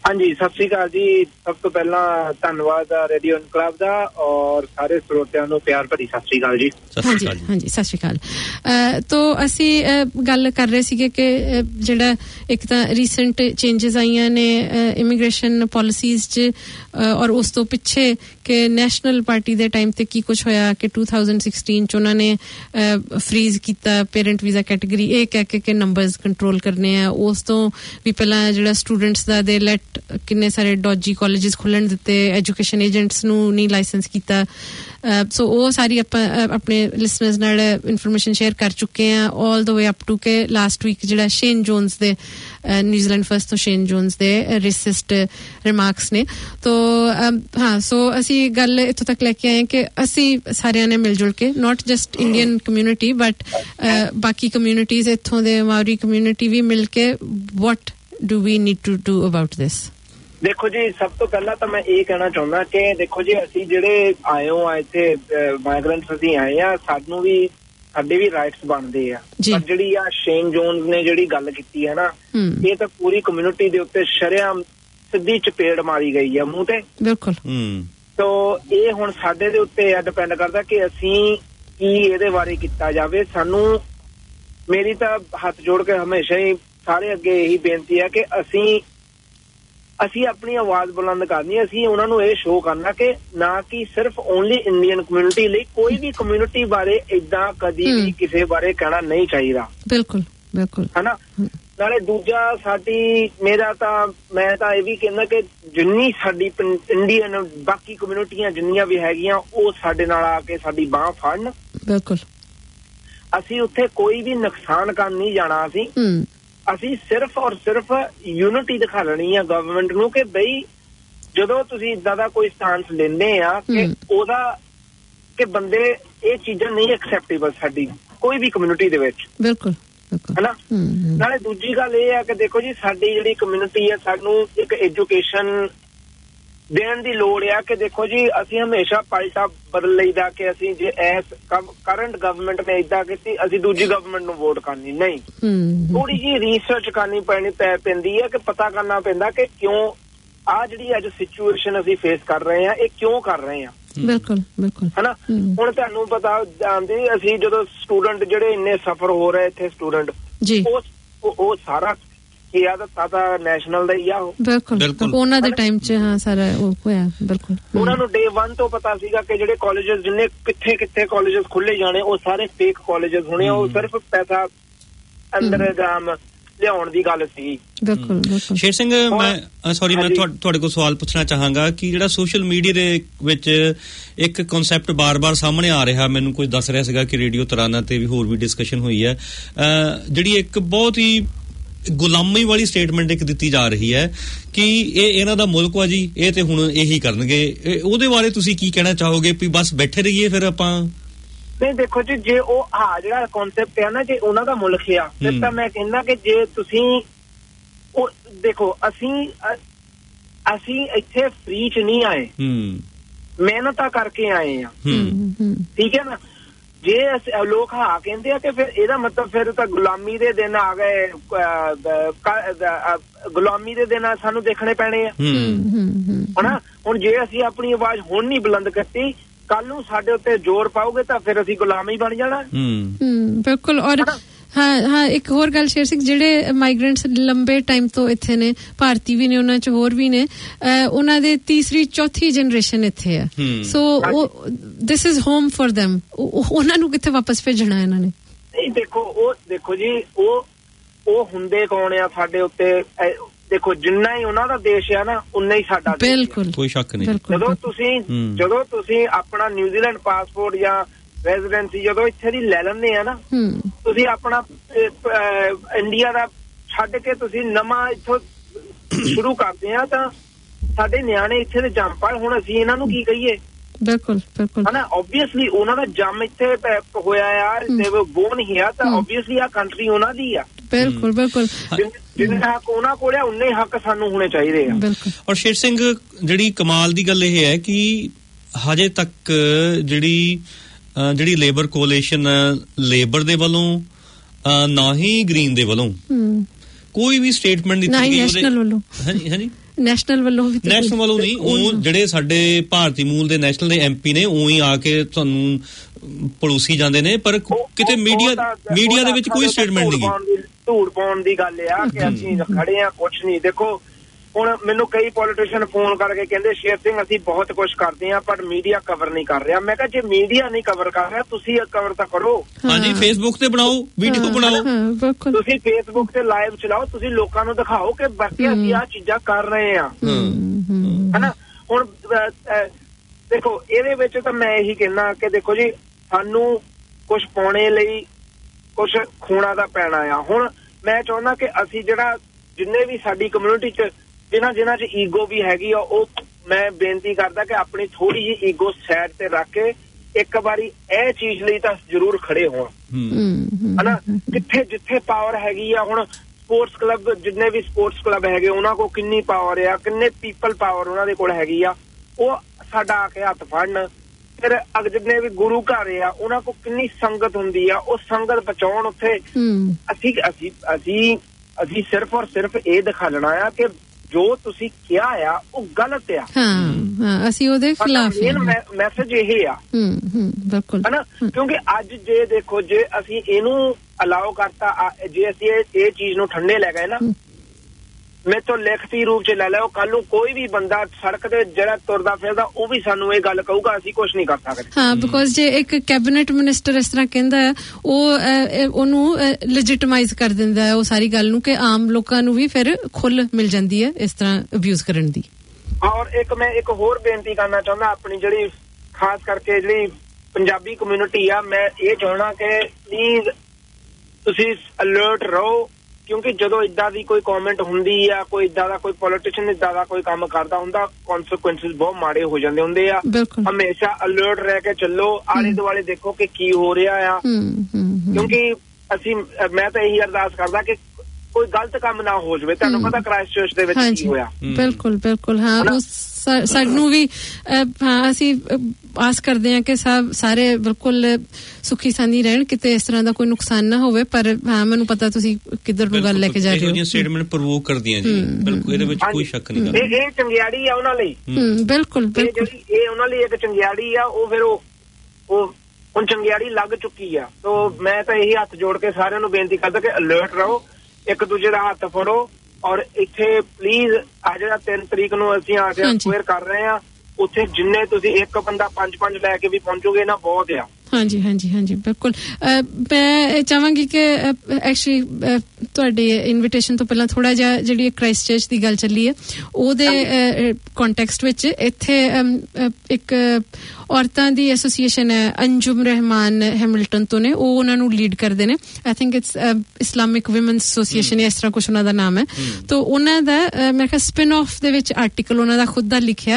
ਹਾਂਜੀ, ਸਤਿ ਸ੍ਰੀ ਅਕਾਲ ਜੀ। ਸਭ ਤੋਂ ਪਹਿਲਾਂ ਧੰਨਵਾਦ ਰੇਡੀਓ ਇਨਕਲਾਬ ਦਾ ਔਰ ਸਾਰੇ ਸਰੋਤਿਆਂ ਨੂੰ ਪਿਆਰ ਭਰੀ ਸਤਿ ਸ੍ਰੀ ਅਕਾਲ ਜੀ। ਹਾਂਜੀ, ਸਤਿ ਸ਼੍ਰੀ ਅਕਾਲ। ਤੋ ਅਸੀਂ ਗੱਲ ਕਰ ਰਹੇ ਸੀਗੇ ਕਿ ਜਿਹੜਾ ਇੱਕ ਤਾਂ ਰੀਸੈਂਟ ਚੇਂਜਸ ਆਈਆਂ ਨੇ ਇਮੀਗ੍ਰੇਸ਼ਨ ਪਾਲਿਸੀਜ਼ 'ਚ ਔਰ ਉਸ ਤੋਂ ਪਿੱਛੇ ਕਿ ਨੈਸ਼ਨਲ ਪਾਰਟੀ ਦੇ ਟਾਈਮ ਤੇ ਕੀ ਕੁਝ ਹੋਇਆ ਕਿ 2016 'ਚ ਉਹਨਾਂ ਨੇ ਫਰੀਜ਼ ਕੀਤਾ ਪੇਰੈਂਟ ਵੀਜ਼ਾ ਕੈਟੇਗਰੀ ਇਹ ਕਹਿ ਕੇ ਨੰਬਰਸ ਕੰਟਰੋਲ ਕਰਨੇ ਆ। ਉਸ ਤੋਂ ਵੀ ਪਹਿਲਾਂ ਜਿਹੜਾ ਸਟੂਡੈਂਟਸ ਦਾ ਦੇ ਲੈਟ ਕਿੰਨੇ ਸਾਰੇ ਡੋਜੀ ਕਾਲਜਸ ਖੁੱਲਣ ਦਿੱਤੇ, ਐਜੂਕੇਸ਼ਨ ਏਜੰਟਸ ਨੂੰ ਨਹੀਂ ਲਾਇਸੈਂਸ ਕੀਤਾ। ਸੋ ਉਹ ਸਾਰੀ ਆਪਾਂ ਆਪਣੇ ਲਿਸਨਰਸ ਨਾਲ ਇਨਫੋਰਮੇਸ਼ਨ ਸ਼ੇਅਰ ਕਰ ਚੁੱਕੇ ਆ all the way up to ਕੇ ਲਾਸਟ ਵੀਕ ਜਿਹੜਾ ਸ਼ੇਨ ਜੋਨਸ ਦੇ ਨਿਊਜ਼ੀਲੈਂਡ ਫਸਟ ਤੋਂ ਸ਼ੇਨ ਜੋਨਸ ਦੇ ਰੇਸਿਸਟ ਰਿਮਾਰਕਸ ਨੇ। ਤੋ ਹਾਂ, ਸੋ ਅਸੀਂ ਗੱਲ ਇੱਥੋਂ ਤੱਕ ਲੈ ਕੇ ਆਏ ਕਿ ਅਸੀਂ ਸਾਰਿਆਂ ਨੇ ਮਿਲ ਜੁਲ ਕੇ not just Indian community but ਬਾਕੀ ਕਮਿਊਨਿਟੀਜ਼ ਇੱਥੋਂ ਦੇ ਮਾਓਰੀ ਕਮਿਊਨਿਟੀ ਵੀ ਮਿਲ ਕੇ what do we need to do about this? ਦੇਖੋ ਜੀ, ਸਭ ਤੋਂ ਪਹਿਲਾਂ ਤਾਂ ਮੈਂ ਇਹ ਕਹਿਣਾ ਚਾਹੁੰਦਾ ਕਿ ਦੇਖੋ ਜੀ, ਅਸੀਂ ਜਿਹੜੇ ਆਏ ਹੋ ਇੱਥੇ ਮਾਈਗ੍ਰੈਂਟਸ ਅਸੀਂ ਆਏ ਆ, ਸਾਨੂੰ ਵੀ ਸਾਡੇ ਵੀ ਰਾਈਟਸ ਬਣਦੇ ਆ। ਪਰ ਜਿਹੜੀ ਆ ਸ਼ੇਨ ਜੋਨਸ ਨੇ ਜਿਹੜੀ ਗੱਲ ਕੀਤੀ ਹੈ ਨਾ, ਇਹ ਤਾਂ ਪੂਰੀ ਕਮਿਊਨਿਟੀ ਦੇ ਉੱਤੇ ਸ਼ਰੇਆਮ ਸਿੱਧੀ ਚਪੇੜ ਮਾਰੀ ਗਈ ਆ ਮੂੰਹ ਤੇ। ਬਿਲਕੁਲ। ਤੋ ਇਹ ਹੁਣ ਸਾਡੇ ਦੇ ਉੱਤੇ ਡਿਪੈਂਡ ਕਰਦਾ ਕਿ ਅਸੀਂ ਕੀ ਇਹਦੇ ਬਾਰੇ ਕੀਤਾ ਜਾਵੇ। ਸਾਨੂੰ ਮੇਰੀ ਤਾਂ ਹੱਥ ਜੋੜ ਕੇ ਹਮੇਸ਼ਾ ਹੀ ਸਾਰੇ ਅੱਗੇ ਇਹੀ ਬੇਨਤੀ ਹੈ ਕਿ ਅਸੀਂ ਆਪਣੀ ਆਵਾਜ਼ ਬੁਲੰਦ ਕਰਨੀ। ਅਸੀਂ ਉਹਨਾਂ ਨੂੰ ਇਹ ਸ਼ੋਅ ਕਰਨਾ ਕਿ ਨਾ ਕਿ ਸਿਰਫ ਓਨਲੀ ਇੰਡੀਅਨ ਕਮਿਊਨਿਟੀ ਲਈ, ਕੋਈ ਵੀ ਕਮਿਊਨਿਟੀ ਬਾਰੇ ਏਦਾਂ ਕਦੀ ਵੀ ਕਿਸੇ ਬਾਰੇ ਕਹਿਣਾ ਨਹੀਂ ਚਾਹੀਦਾ। ਬਿਲਕੁਲ ਬਿਲਕੁਲ, ਹਨਾ। ਨਾਲੇ ਦੂਜਾ ਮੈਂ ਤਾਂ ਇਹ ਵੀ ਕਹਿੰਦਾ ਕਿ ਜਿੰਨੀ ਸਾਡੀ ਇੰਡੀਅਨ ਬਾਕੀ ਕਮਿਊਨਿਟੀਆਂ ਜਿੰਨੀਆਂ ਵੀ ਹੈਗੀਆਂ ਉਹ ਸਾਡੇ ਨਾਲ ਆ ਕੇ ਸਾਡੀ ਬਾਂਹ ਫੜਨ। ਬਿਲਕੁਲ। ਅਸੀਂ ਉੱਥੇ ਕੋਈ ਵੀ ਨੁਕਸਾਨ ਕਰਨ ਨਹੀਂ ਜਾਣਾ। ਅਸੀਂ ਸਿਰਫ ਔਰ ਸਿਰਫ ਯੂਨਿਟੀ ਦਿਖਾ ਲੈਣੀ ਆ ਗਵਰਨਮੈਂਟ ਨੂੰ ਕਿ ਬਈ ਜਦੋਂ ਤੁਸੀਂ ਇਦਾਂ ਦਾ ਕੋਈ ਸਟੈਂਸ ਲੈਂਦੇ ਆ ਕਿ ਉਹਦਾ ਕਿ ਬੰਦੇ ਇਹ ਚੀਜ਼ਾਂ ਨਹੀਂ ਐਕਸੈਪਟੇਬਲ ਸਾਡੀ ਕੋਈ ਵੀ ਕਮਿਊਨਿਟੀ ਦੇ ਵਿੱਚ। ਬਿਲਕੁਲ ਹਨਾ। ਨਾਲੇ ਦੂਜੀ ਗੱਲ ਇਹ ਆ ਕਿ ਦੇਖੋ ਜੀ, ਸਾਡੀ ਜਿਹੜੀ ਕਮਿਊਨਿਟੀ ਆ ਸਾਨੂੰ ਇੱਕ ਐਜੂਕੇਸ਼ਨ ਦੇਣ ਦੀ ਲੋੜ ਆ ਕਿ ਦੇਖੋ ਜੀ, ਅਸੀਂ ਹਮੇਸ਼ਾ ਪਾਲਟਾ ਬਦਲ ਲਈਦਾ ਕਿ ਅਸੀਂ ਜੇ ਇਸ ਕਰੰਟ ਗਵਰਨਮੈਂਟ ਨੇ ਏਦਾਂ ਕੀਤੀ ਅਸੀਂ ਦੂਜੀ ਗਵਰਨਮੈਂਟ ਨੂੰ ਵੋਟ ਕਰਨੀ ਨਹੀਂ। ਥੋੜੀ ਜਿਹੀ ਰਿਸਰਚ ਕਰਨੀ ਪੈਂਦੀ ਹੈ ਕਿ ਪਤਾ ਕਰਨਾ ਪੈਂਦਾ ਕਿ ਕਿਉਂ ਆ ਜਿਹੜੀ ਅੱਜ ਸਿਚੁਏਸ਼ਨ ਅਸੀਂ ਫੇਸ ਕਰ ਰਹੇ ਆ ਇਹ ਕਿਉਂ ਕਰ ਰਹੇ ਆ। ਬਿਲਕੁਲ ਬਿਲਕੁਲ, ਹਨਾ। ਹੁਣ ਤੁਹਾਨੂੰ ਪਤਾ ਜਾਣਦੇ ਅਸੀਂ ਜਦੋਂ ਸਟੂਡੈਂਟ ਜਿਹੜੇ ਇੰਨੇ ਸਫਰ ਹੋ ਰਹੇ ਇੱਥੇ ਸਟੂਡੈਂਟ ਉਹ ਸਾਰਾ ਤਾਂ ਨੈਸ਼ਨਲ ਦਾ ਹੀ ਆ। ਬਿਲਕੁਲ ਉਹਨਾਂ ਦੇ ਟਾਈਮ 'ਚ ਹਾਂ ਸਾਰਾ ਉਹ ਹੋਇਆ। ਬਿਲਕੁਲ ਉਹਨਾਂ ਨੂੰ ਡੇ 1 ਤੋਂ ਪਤਾ ਸੀਗਾ ਕਿ ਜਿਹੜੇ ਕਾਲਜਸ ਜਿੰਨੇ ਕਿੱਥੇ ਕਾਲਜਸ ਖੁੱਲੇ ਜਾਣੇ ਉਹ ਸਾਰੇ ਫੇਕ ਕਾਲਜਸ ਹੋਣੇ। ਉਹ ਸਿਰਫ ਪੈਸਾ ਅੰਦਰ ਲਿਆਉਣ ਦੀ ਗੱਲ ਸੀ। ਬਿਲਕੁਲ ਬਿਲਕੁਲ। ਸ਼ੇਰ ਸਿੰਘ, ਮੈਂ ਤੁਹਾਡੇ ਕੋਲ ਸਵਾਲ ਪੁੱਛਣਾ ਚਾਹਾਂਗਾ ਕਿ ਜਿਹੜਾ ਸੋਸ਼ਲ ਮੀਡੀਆ ਦੇ ਵਿੱਚ ਇੱਕ ਕਨਸੈਪਟ ਬਾਰ-ਬਾਰ ਸਾਹਮਣੇ ਆ ਰਿਹਾ, ਮੈਨੂੰ ਕੋਈ ਦੱਸ ਰਿਹਾ ਸੀਗਾ ਕਿ ਰੇਡੀਓ ਤਰਾਨਾ ਤੇ ਵੀ ਹੋਰ ਵੀ ਡਿਸਕਸ਼ਨ ਹੋਈ ਹੈ, ਜਿਹੜੀ ਇੱਕ ਬਹੁਤ ਹੀ ਗੁਲਾਮੀ ਵਾਲੀ ਸਟੇਟਮੈਂਟ ਇੱਕ ਦਿੱਤੀ ਜਾ ਰਹੀ ਹੈ ਕਿ ਇਹ ਇਹਨਾਂ ਦਾ ਮੁਲਕ ਆ ਜੀ, ਇਹ ਤੇ ਹੁਣ ਇਹੀ ਕਰਨਗੇ। ਉਹਦੇ ਬਾਰੇ ਤੁਸੀਂ ਕੀ ਕਹਿਣਾ ਚਾਹੋਗੇ? ਵੀ ਬਸ ਬੈਠੇ ਰਹੀਏ ਫਿਰ ਆਪਾਂ? ਨਹੀਂ ਦੇਖੋ ਜੀ, ਜੇ ਉਹ ਜਿਹੜਾ ਕਨਸੈਪਟ ਹੈ ਨਾ, ਜੇ ਉਹਨਾਂ ਦਾ ਮੁਲਕ ਆ ਫਿਰ ਤਾਂ ਮੈਂ ਕਹਿੰਦਾ ਕਿ ਜੇ ਤੁਸੀਂ ਉਹ ਦੇਖੋ, ਅਸੀਂ ਇੱਥੇ ਫ੍ਰੀ ਚ ਨਹੀਂ ਆਏ, ਮਿਹਨਤਾਂ ਕਰਕੇ ਆਏ ਆ। ਠੀਕ ਹੈ ਨਾ। ਜੇ ਲੋਕ ਕਹਿੰਦੇ ਆ ਕਿ ਫਿਰ ਇਹਦਾ ਮਤਲਬ ਫਿਰ ਤਾਂ ਗੁਲਾਮੀ ਦੇ ਦਿਨ ਆ ਗਏ, ਗੁਲਾਮੀ ਦੇ ਦਿਨ ਸਾਨੂੰ ਦੇਖਣੇ ਪੈਣੇ ਆ। ਹਨਾ। ਹੁਣ ਜੇ ਅਸੀਂ ਆਪਣੀ ਆਵਾਜ਼ ਹੁਣ ਨਹੀਂ ਬੁਲੰਦ ਕੀਤੀ, ਕੱਲ ਨੂੰ ਸਾਡੇ ਉੱਤੇ ਜ਼ੋਰ ਪਾਓਗੇ ਤਾਂ ਫਿਰ ਅਸੀਂ ਗੁਲਾਮ ਹੀ ਬਣ ਜਾਣਾ। ਬਿਲਕੁਲ। ਔਰ ਹਾਂ, ਇੱਕ ਹੋਰ ਗੱਲ ਸ਼ੇਰ ਸਿੰਘ, ਜਿਹੜੇ ਮਾਈਗ੍ਰੈਂਟਸ ਲੰਬੇ ਟਾਈਮ ਤੋਂ ਇੱਥੇ ਨੇ, ਭਾਰਤੀ ਵੀ ਨੇ, ਉਹਨਾਂ ਚ ਹੋਰ ਵੀ ਨੇ, ਉਹਨਾਂ ਦੇ ਤੀਸਰੀ ਚੌਥੀ ਜਨਰੇਸ਼ਨ ਇੱਥੇ ਆ। So this is home for them। ਉਹਨਾਂ ਨੂੰ ਕਿੱਥੇ ਵਾਪਸ ਭੇਜਣਾ ਇਹਨਾਂ ਨੇ? ਨਹੀਂ ਦੇਖੋ ਜੀ, ਉਹ ਹੁੰਦੇ ਕੌਣ ਆ ਸਾਡੇ ਉੱਤੇ? ਦੇਖੋ, ਜਿੰਨਾ ਹੀ ਉਹਨਾਂ ਦਾ ਦੇਸ਼ ਆ ਨਾ ਉਨਾ ਹੀ ਸਾਡਾ। ਬਿਲਕੁਲ, ਕੋਈ ਸ਼ੱਕ ਨਹੀਂ। ਜਦੋਂ ਤੁਸੀਂ ਆਪਣਾ ਨਿਊਜ਼ੀਲੈਂਡ ਪਾਸਪੋਰਟ ਜਾਂ ਰੈਜ਼ੀਡੈਂਸੀ ਜਦੋਂ ਇੱਥੇ ਦੀ ਲੈ ਲੈਂਦੇ ਆ ਨਾ, ਤੁਸੀਂ ਆਪਣਾ ਇੰਡੀਆ ਦਾ ਛੱਡ ਕੇ ਤੁਸੀਂ ਨਵਾਂ ਇੱਥੋਂ ਸ਼ੁਰੂ ਕਰਦੇ ਆ ਤਾਂ ਸਾਡੇ ਨਿਆਣੇ ਇੱਥੇ ਦੇ ਜੰਮ ਪਏ। ਹੁਣ ਅਸੀਂ ਇਹਨਾਂ ਨੂੰ ਕੀ ਕਹੀਏ? ਬਿਲਕੁਲ ਬਿਲਕੁਲ, ਹਨਾ। ਓਬਵੀਅਸਲੀ ਉਹਨਾਂ ਦਾ ਜੰਮ ਇੱਥੇ ਹੋਇਆ ਯਾਰ, ਦੇ ਬੋਰਨ ਹੀ ਆ, ਤਾਂ ਓਬਵੀਅਸਲੀ ਆ ਕੰਟਰੀ ਉਹਨਾਂ ਦੀ ਆ। ਬਿਲਕੁਲ ਬਿਲਕੁਲ। ਜਿੰਨੇ ਹੱਕ ਉਹਨਾਂ ਕੋਲ ਆ ਉਨੇ ਹੱਕ ਸਾਨੂੰ ਹੋਣੇ ਚਾਹੀਦੇ ਆ। ਔਰ ਸ਼ੇਰ ਸਿੰਘ, ਜਿਹੜੀ ਕਮਾਲ ਦੀ ਗੱਲ ਇਹ ਹੈ ਕਿ ਹਜੇ ਤੱਕ ਜਿਹੜੀ ਲੇਬਰ ਕੋਲੀਸ਼ਨ ਲੇਬਰ ਦੇ ਵੱਲੋਂ ਨਾ ਹੀ ਗ੍ਰੀਨ ਦੇ ਵੱਲੋਂ ਕੋਈ ਵੀ ਸਟੇਟਮੈਂਟ ਦਿੱਤੀ ਗਈ ਉਹਦੇ। ਨੈਸ਼ਨਲ ਵੱਲੋਂ। ਹਾਂਜੀ ਨੈਸ਼ਨਲ ਵੱਲੋਂ ਵੀ ਨੈਸ਼ਨਲ ਵੱਲੋਂ ਨਹੀਂ, ਉਹ ਜਿਹੜੇ ਸਾਡੇ ਭਾਰਤੀ ਮੂਲ ਦੇ ਨੈਸ਼ਨਲ ਦੇ MP ਨੇ ਉਹੀ ਆ ਕੇ ਤੁਹਾਨੂੰ ਪੜੋਸੀ ਜਾਂਦੇ ਨੇ, ਪਰ ਕਿਤੇ ਮੀਡੀਆ ਦੇ ਵਿੱਚ ਕੋਈ ਸਟੇਟਮੈਂਟ ਨਹੀਂ ਗਈ। ਧੂੜ ਪਾਉਣ ਦੀ ਗੱਲ ਆ ਕਿ ਅਸੀਂ ਖੜੇ ਆ, ਕੁਛ ਨਹੀਂ। ਦੇਖੋ ਹੁਣ ਮੈਨੂੰ ਕਈ ਪੋਲੀਟੀਸ਼ੀਅਨ ਫੋਨ ਕਰਕੇ ਕਹਿੰਦੇ ਸ਼ੇਰ ਸਿੰਘ ਅਸੀਂ ਬਹੁਤ ਕੁਛ ਕਰਦੇ ਆ ਪਰ ਮੀਡੀਆ ਕਵਰ ਨਹੀਂ ਕਰ ਰਿਹਾ। ਮੈਂ ਕਿਹਾ ਜੇ ਮੀਡੀਆ ਨਹੀਂ ਕਵਰ ਕਰ ਰਿਹਾ ਤੁਸੀਂ ਕਵਰ ਤਾਂ ਕਰੋ। ਹਾਂਜੀ, ਫੇਸਬੁੱਕ ਤੇ ਬਣਾਓ, ਵੀਡੀਓ ਬਣਾਓ, ਤੁਸੀਂ ਫੇਸਬੁੱਕ ਤੇ ਲਾਈਵ ਚਲਾਓ, ਤੁਸੀਂ ਲੋਕਾਂ ਨੂੰ ਦਿਖਾਓ ਕਿ ਬਾਕੀ ਅਸੀਂ ਆਹ ਚੀਜ਼ਾਂ ਕਰ ਰਹੇ ਆ, ਹਨਾ। ਹੁਣ ਦੇਖੋ ਇਹਦੇ ਵਿੱਚ ਤਾਂ ਮੈਂ ਇਹੀ ਕਹਿਣਾ ਕਿ ਦੇਖੋ ਜੀ ਸਾਨੂੰ ਕੁਛ ਪਾਉਣੇ ਲਈ ਕੁਛ ਖੂਣਾ ਦਾ ਪੈਣਾ ਆ। ਹੁਣ ਮੈਂ ਚਾਹੁੰਦਾ ਕਿ ਅਸੀਂ ਜਿਹੜਾ ਜਿੰਨੇ ਵੀ ਸਾਡੀ ਕਮਿਊਨਿਟੀ 'ਚ ਜਿਨ੍ਹਾਂ 'ਚ ਈਗੋ ਵੀ ਹੈਗੀ ਆ, ਉਹ ਮੈਂ ਬੇਨਤੀ ਕਰਦਾ ਕਿ ਆਪਣੀ ਥੋੜੀ ਜਿਹੀ ਈਗੋ ਸਾਈਡ ਤੇ ਰੱਖ ਕੇ ਇੱਕ ਵਾਰੀ ਇਹ ਚੀਜ਼ ਲਈ ਤਾਂ ਜ਼ਰੂਰ ਖੜੇ ਹੋਣ, ਹਨਾ। ਜਿੱਥੇ ਪਾਵਰ ਹੈਗੀ ਆ, ਹੁਣ ਸਪੋਰਟਸ ਕਲੱਬ, ਜਿੰਨੇ ਵੀ ਸਪੋਰਟਸ ਕਲੱਬ ਹੈਗੇ ਉਹਨਾਂ ਕੋਲ ਕਿੰਨੀ ਪਾਵਰ ਆ, ਕਿੰਨੇ ਪੀਪਲ ਪਾਵਰ ਉਹਨਾਂ ਦੇ ਕੋਲ ਹੈਗੀ ਆ, ਉਹ ਸਾਡਾ ਆ ਕੇ ਹੱਥ ਫੜਨ। ਫਿਰ ਜਿੰਨੇ ਵੀ ਗੁਰੂ ਘਰ ਆ ਉਹਨਾਂ ਕੋਲ ਕਿੰਨੀ ਸੰਗਤ ਹੁੰਦੀ ਆ, ਉਹ ਸੰਗਤ ਬਚਾਉਣ ਉੱਥੇ। ਅਸੀਂ ਸਿਰਫ ਔਰ ਸਿਰਫ ਇਹ ਦਿਖਾਣਾ ਆ ਕਿ ਜੋ ਤੁਸੀਂ ਕਿਹਾ ਆ ਉਹ ਗਲਤ ਆ। ਅਸੀਂ ਉਹਦੇ ਖਿਲਾਫ ਮੈਸੇਜ ਇਹ ਆ, ਬਿਲਕੁਲ, ਹਨਾ। ਕਿਉਂਕਿ ਅੱਜ ਜੇ ਦੇਖੋ ਜੇ ਅਸੀਂ ਇਹਨੂੰ ਅਲਾਓ ਕਰਤਾ, ਜੇ ਅਸੀਂ ਇਹ ਚੀਜ਼ ਨੂੰ ਠੰਡੇ ਲੈ ਗਏ ਨਾ, ਮੇਰੇ ਤੋਂ ਲਿਖਤੀ ਰੂਪ 'ਚ ਲੈ ਲਿਓ, ਕੱਲ ਨੂੰ ਕੋਈ ਵੀ ਬੰਦਾ ਸੜਕ ਤੇ ਜਿਹੜਾ ਤੁਰਦਾ ਫਿਰਦਾ ਉਹ ਵੀ ਸਾਨੂੰ ਇਹ ਗੱਲ ਕਹੂਗਾ ਅਸੀਂ ਕੁਛ ਨਹੀਂ ਕਰ ਸਕਦੇ। ਹਾਂ, ਬਿਕੋਜ਼ ਜੇ ਇੱਕ ਕੈਬਨਿਟ ਮਿਨਿਸਟਰ ਇਸ ਤਰ੍ਹਾਂ ਕਹਿੰਦਾ ਹੈ ਉਹਨੂੰ ਲੈਜਿਟਮਾਈਜ਼ ਕਰ ਦਿੰਦਾ ਹੈ ਉਹ ਸਾਰੀ ਗੱਲ ਨੂੰ, ਕਿ ਆਮ ਲੋਕਾਂ ਨੂੰ ਵੀ ਫਿਰ ਖੁੱਲ੍ਹ ਮਿਲ ਜਾਂਦੀ ਹੈ ਇਸ ਤਰ੍ਹਾਂ ਅਬਿਊਜ਼ ਕਰਨ ਦੀ। ਔਰ ਮੈਂ ਇੱਕ ਹੋਰ ਬੇਨਤੀ ਕਰਨਾ ਚਾਹੁੰਦਾ ਆਪਣੀ ਜਿਹੜੀ ਖਾਸ ਕਰਕੇ ਜਿਹੜੀ ਪੰਜਾਬੀ ਕਮਿਊਨਿਟੀ ਆ, ਮੈਂ ਇਹ ਚਾਹੁੰਦਾ ਕਿ ਪਲੀਜ਼ ਤੁਸੀਂ ਅਲਰਟ ਰਹੋ, ਕਿਉਂਕਿ ਜਦੋਂ ਏਦਾਂ ਦੀ ਕੋਈ ਕਮੈਂਟ ਹੁੰਦੀ ਆ, ਕੋਈ ਏਦਾਂ ਦਾ ਕੋਈ ਪੋਲੀਟੀਸ਼ੀਅਨ ਏਦਾਂ ਦਾ ਕੋਈ ਕੰਮ ਕਰਦਾ ਹੁੰਦਾ, ਕਨਸੀਕੁਐਂਸਿਸ ਬਹੁਤ ਮਾੜੇ ਹੋ ਜਾਂਦੇ ਹੁੰਦੇ ਆ। ਹਮੇਸ਼ਾ ਅਲਰਟ ਰਹਿ ਕੇ ਚੱਲੋ, ਆਲੇ ਦੁਆਲੇ ਦੇਖੋ ਕਿ ਕੀ ਹੋ ਰਿਹਾ ਆ, ਕਿਉਂਕਿ ਮੈਂ ਤਾਂ ਇਹੀ ਅਰਦਾਸ ਕਰਦਾ ਕਿ ਕੋਈ ਗਲਤ ਕੰਮ ਨਾ ਹੋ ਜਾਵੇ। ਤੁਹਾਨੂੰ ਪਤਾ ਕ੍ਰਾਈਸਟਚਰਚ ਦੇ ਵਿੱਚ ਕੀ ਹੋਇਆ। ਬਿਲਕੁਲ ਬਿਲਕੁਲ, ਹਾਂ, ਸਾਨੂੰ ਵੀ ਅਸੀਂ ਆਸ ਕਰਦੇ ਹਾਂ ਕਿ ਸਾਰੇ ਬਿਲਕੁਲ ਸੁਖੀ ਸਾਂਦੀ ਰਹਿਣ, ਕਿਤੇ ਇਸ ਤਰ੍ਹਾਂ ਦਾ ਕੋਈ ਨੁਕਸਾਨ ਨਾ ਹੋਵੇ। ਪਰ ਹਾਂ, ਮੈਨੂੰ ਪਤਾ ਤੁਸੀਂ ਕਿੱਧਰ ਨੂੰ ਗੱਲ ਲੈ ਕੇ ਜਾ ਰਹੇ ਹੋ। ਸਟੇਟਮੈਂਟ ਪ੍ਰੋਵੋਕ ਕਰਦੀਆਂ ਜੀ, ਬਿਲਕੁਲ, ਇਹਦੇ ਵਿੱਚ ਕੋਈ ਸ਼ੱਕ ਨਹੀਂ। ਇਹ ਚੰਗਿਆੜੀ ਆ ਉਹਨਾਂ ਲਈ, ਬਿਲਕੁਲ ਬਿਲਕੁਲ, ਇਹ ਉਹਨਾਂ ਲਈ ਇੱਕ ਚੰਗਿਆੜੀ ਆ। ਉਹ ਫਿਰ ਉਹ ਹੁਣ ਚੰਗਿਆੜੀ ਲੱਗ ਚੁੱਕੀ ਆ। ਤੋ ਮੈਂ ਤਾਂ ਇਹੀ ਹੱਥ ਜੋੜ ਕੇ ਸਾਰਿਆਂ ਨੂੰ ਬੇਨਤੀ ਕਰਦਾ ਕਿ ਅਲਰਟ ਰਹੋ, ਇੱਕ ਦੂਜੇ ਦਾ ਹੱਥ ਫੜੋ, ਔਰ ਇੱਥੇ ਪਲੀਜ਼ ਆ ਜਿਹੜਾ 3 ਤਰੀਕ ਨੂੰ ਅਸੀਂ ਆ ਕੇ ਸਕੁਅਰ ਕਰ ਰਹੇ ਆ, ਉੱਥੇ ਜਿੰਨੇ ਤੁਸੀਂ ਇੱਕ ਬੰਦਾ 5 ਲੈ ਕੇ ਵੀ ਪਹੁੰਚੋਗੇ ਨਾ, ਬਹੁਤ ਆ। ਹਾਂਜੀ ਹਾਂਜੀ ਹਾਂਜੀ, ਬਿਲਕੁਲ। ਮੈਂ ਚਾਹਾਂਗੀ ਕਿ ਐਕਚੁਅਲੀ ਤੁਹਾਡੇ ਇਨਵੀਟੇਸ਼ਨ ਤੋਂ ਪਹਿਲਾਂ ਥੋੜਾ ਜਿਹਾ ਜਿਹੜੀ ਕ੍ਰਾਈਸਟਚਰਚ ਦੀ ਗੱਲ ਚੱਲੀ ਹੈ ਉਹਦੇ ਕੰਟੈਕਸਟ ਵਿੱਚ ਇੱਥੇ ਇੱਕ ਔਰਤਾਂ ਦੀ ਐਸੋਸੀਏਸ਼ਨ ਹੈ, ਅੰਜੁਮ ਰਹਿਮਾਨ ਹੈਮਿਲਟਨ ਤੋਂ ਨੇ, ਉਹ ਉਹਨਾਂ ਨੂੰ ਲੀਡ ਕਰਦੇ ਨੇ। I think it's Islamic women's association, ਇਸ ਤਰ੍ਹਾਂ ਕੁਛ ਉਹਨਾਂ ਦਾ ਨਾਮ ਹੈ। ਤਾਂ ਉਹਨਾਂ ਦਾ ਮੇਰੇ ਖਿਆਲ ਸਪਿਨ ਆਫ ਦੇ ਵਿੱਚ ਆਰਟੀਕਲ ਉਹਨਾਂ ਦਾ ਖੁਦ ਦਾ ਲਿਖਿਆ,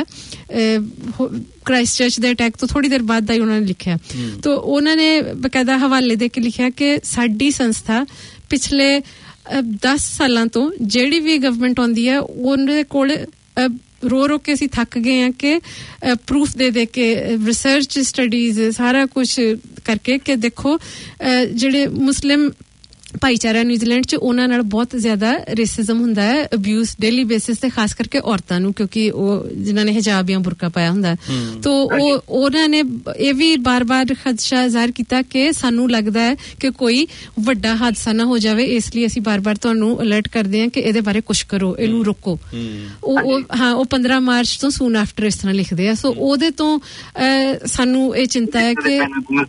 ਕ੍ਰਾਈਸਟਚਰਚ ਦੇ ਅਟੈਕ ਤੋਂ ਥੋੜੀ ਦੇਰ ਬਾਅਦ ਦਾ ਹੀ ਉਹਨਾਂ ਨੇ ਲਿਖਿਆ। ਤਾਂ ਉਹਨਾਂ ਨੇ ਬਕਾਇਦਾ ਹਵਾਲੇ ਦੇ ਕੇ ਲਿਖਿਆ ਕਿ ਸਾਡੀ ਸੰਸਥਾ ਪਿਛਲੇ 10 ਸਾਲਾਂ ਤੋਂ ਜਿਹੜੀ ਵੀ ਗਵਰਨਮੈਂਟ ਆਉਂਦੀ ਹੈ ਉਹਦੇ ਕੋਲ ਰੋ ਕੇ ਅਸੀਂ ਥੱਕ ਗਏ ਹਾਂ ਕਿ ਪ੍ਰੂਫ ਦੇ ਕੇ ਰਿਸਰਚ ਸਟੱਡੀਜ਼ ਸਾਰਾ ਕੁਝ ਕਰਕੇ ਕਿ ਦੇਖੋ ਜਿਹੜੇ ਮੁਸਲਿਮ ਭਾਈਚਾਰਾ ਨਿਊਜ਼ੀਲੈਂਡ 'ਚ ਉਹਨਾਂ ਨਾਲ ਬਹੁਤ ਜ਼ਿਆਦਾ ਰੇਸਿਜ਼ਮ ਹੁੰਦਾ ਹੈ, ਅਬਿਊਜ਼ ਡੇਲੀ ਬੇਸਿਸ ਤੇ, ਖਾਸ ਕਰਕੇ ਔਰਤਾਂ ਨੂੰ, ਕਿਉਂਕਿ ਉਹ ਜਿਨ੍ਹਾਂ ਨੇ ਹਿਜਾਬ ਜਾਂ ਬੁਰਕਾ ਪਾਇਆ ਹੁੰਦਾ। ਤਾਂ ਉਹਨਾਂ ਨੇ ਇਹ ਵੀ ਬਾਰ-ਬਾਰ ਖਦਸ਼ਾ ਜ਼ਾਹਰ ਕੀਤਾ ਕਿ ਸਾਨੂੰ ਲੱਗਦਾ ਹੈ ਕਿ ਕੋਈ ਵੱਡਾ ਹਾਦਸਾ ਨਾ ਹੋ ਜਾਵੇ, ਇਸ ਲਈ ਅਸੀਂ ਬਾਰ-ਬਾਰ ਤੁਹਾਨੂੰ ਅਲਰਟ ਕਰਦੇ ਹਾਂ ਕਿ ਇਹਦੇ ਬਾਰੇ ਕੁਛ ਕਰੋ, ਇਹਨੂੰ ਰੋਕੋ। ਉਹ 15 ਮਾਰਚ ਤੋਂ ਸੂਨ ਆਫਟਰ ਇਸ ਤਰ੍ਹਾਂ ਲਿਖਦੇ ਆ। ਸੋ ਉਹਦੇ ਤੋਂ ਸਾਨੂੰ ਇਹ ਚਿੰਤਾ ਹੈ ਕਿ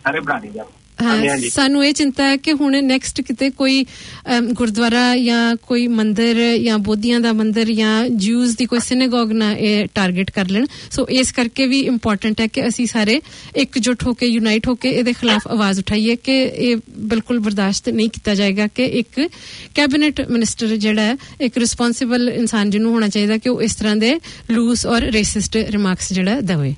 ਸਾਨੂੰ ਇਹ ਚਿੰਤਾ ਹੈ ਕਿ ਹੁਣ ਨੈਕਸਟ ਕਿਤੇ ਕੋਈ ਗੁਰਦੁਆਰਾ ਜਾਂ ਕੋਈ ਮੰਦਿਰ ਜਾਂ ਬੋਧੀਆਂ ਦਾ ਮੰਦਿਰ ਜਾਂ ਜਿਊਜ਼ ਦੀ ਕੋਈ ਸਿਨੇਗੋਗ ਨਾ ਇਹ ਟਾਰਗੇਟ ਕਰ ਲੈਣ। ਸੋ ਇਸ ਕਰਕੇ ਵੀ ਇੰਪੋਰਟੈਂਟ ਹੈ ਕਿ ਅਸੀਂ ਸਾਰੇ ਇਕਜੁੱਟ ਹੋ ਕੇ, ਯੂਨਾਈਟ ਹੋ ਕੇ ਇਹਦੇ ਖਿਲਾਫ ਆਵਾਜ਼ ਉਠਾਈਏ ਕਿ ਇਹ ਬਿਲਕੁਲ ਬਰਦਾਸ਼ਤ ਨਹੀਂ ਕੀਤਾ ਜਾਏਗਾ ਕਿ ਇੱਕ ਕੈਬਨਿਟ ਮਿਨਿਸਟਰ ਜਿਹੜਾ ਹੈ, ਇੱਕ ਰਿਸਪੌਂਸਿਬਲ ਇਨਸਾਨ ਜਿਹਨੂੰ ਹੋਣਾ ਚਾਹੀਦਾ ਕਿ ਉਹ ਇਸ ਤਰ੍ਹਾਂ ਦੇ ਲੂਸ ਔਰ ਰੇਸਿਸਟ ਰਿਮਾਰਕਸ ਜਿਹੜਾ ਦੇਵੇ।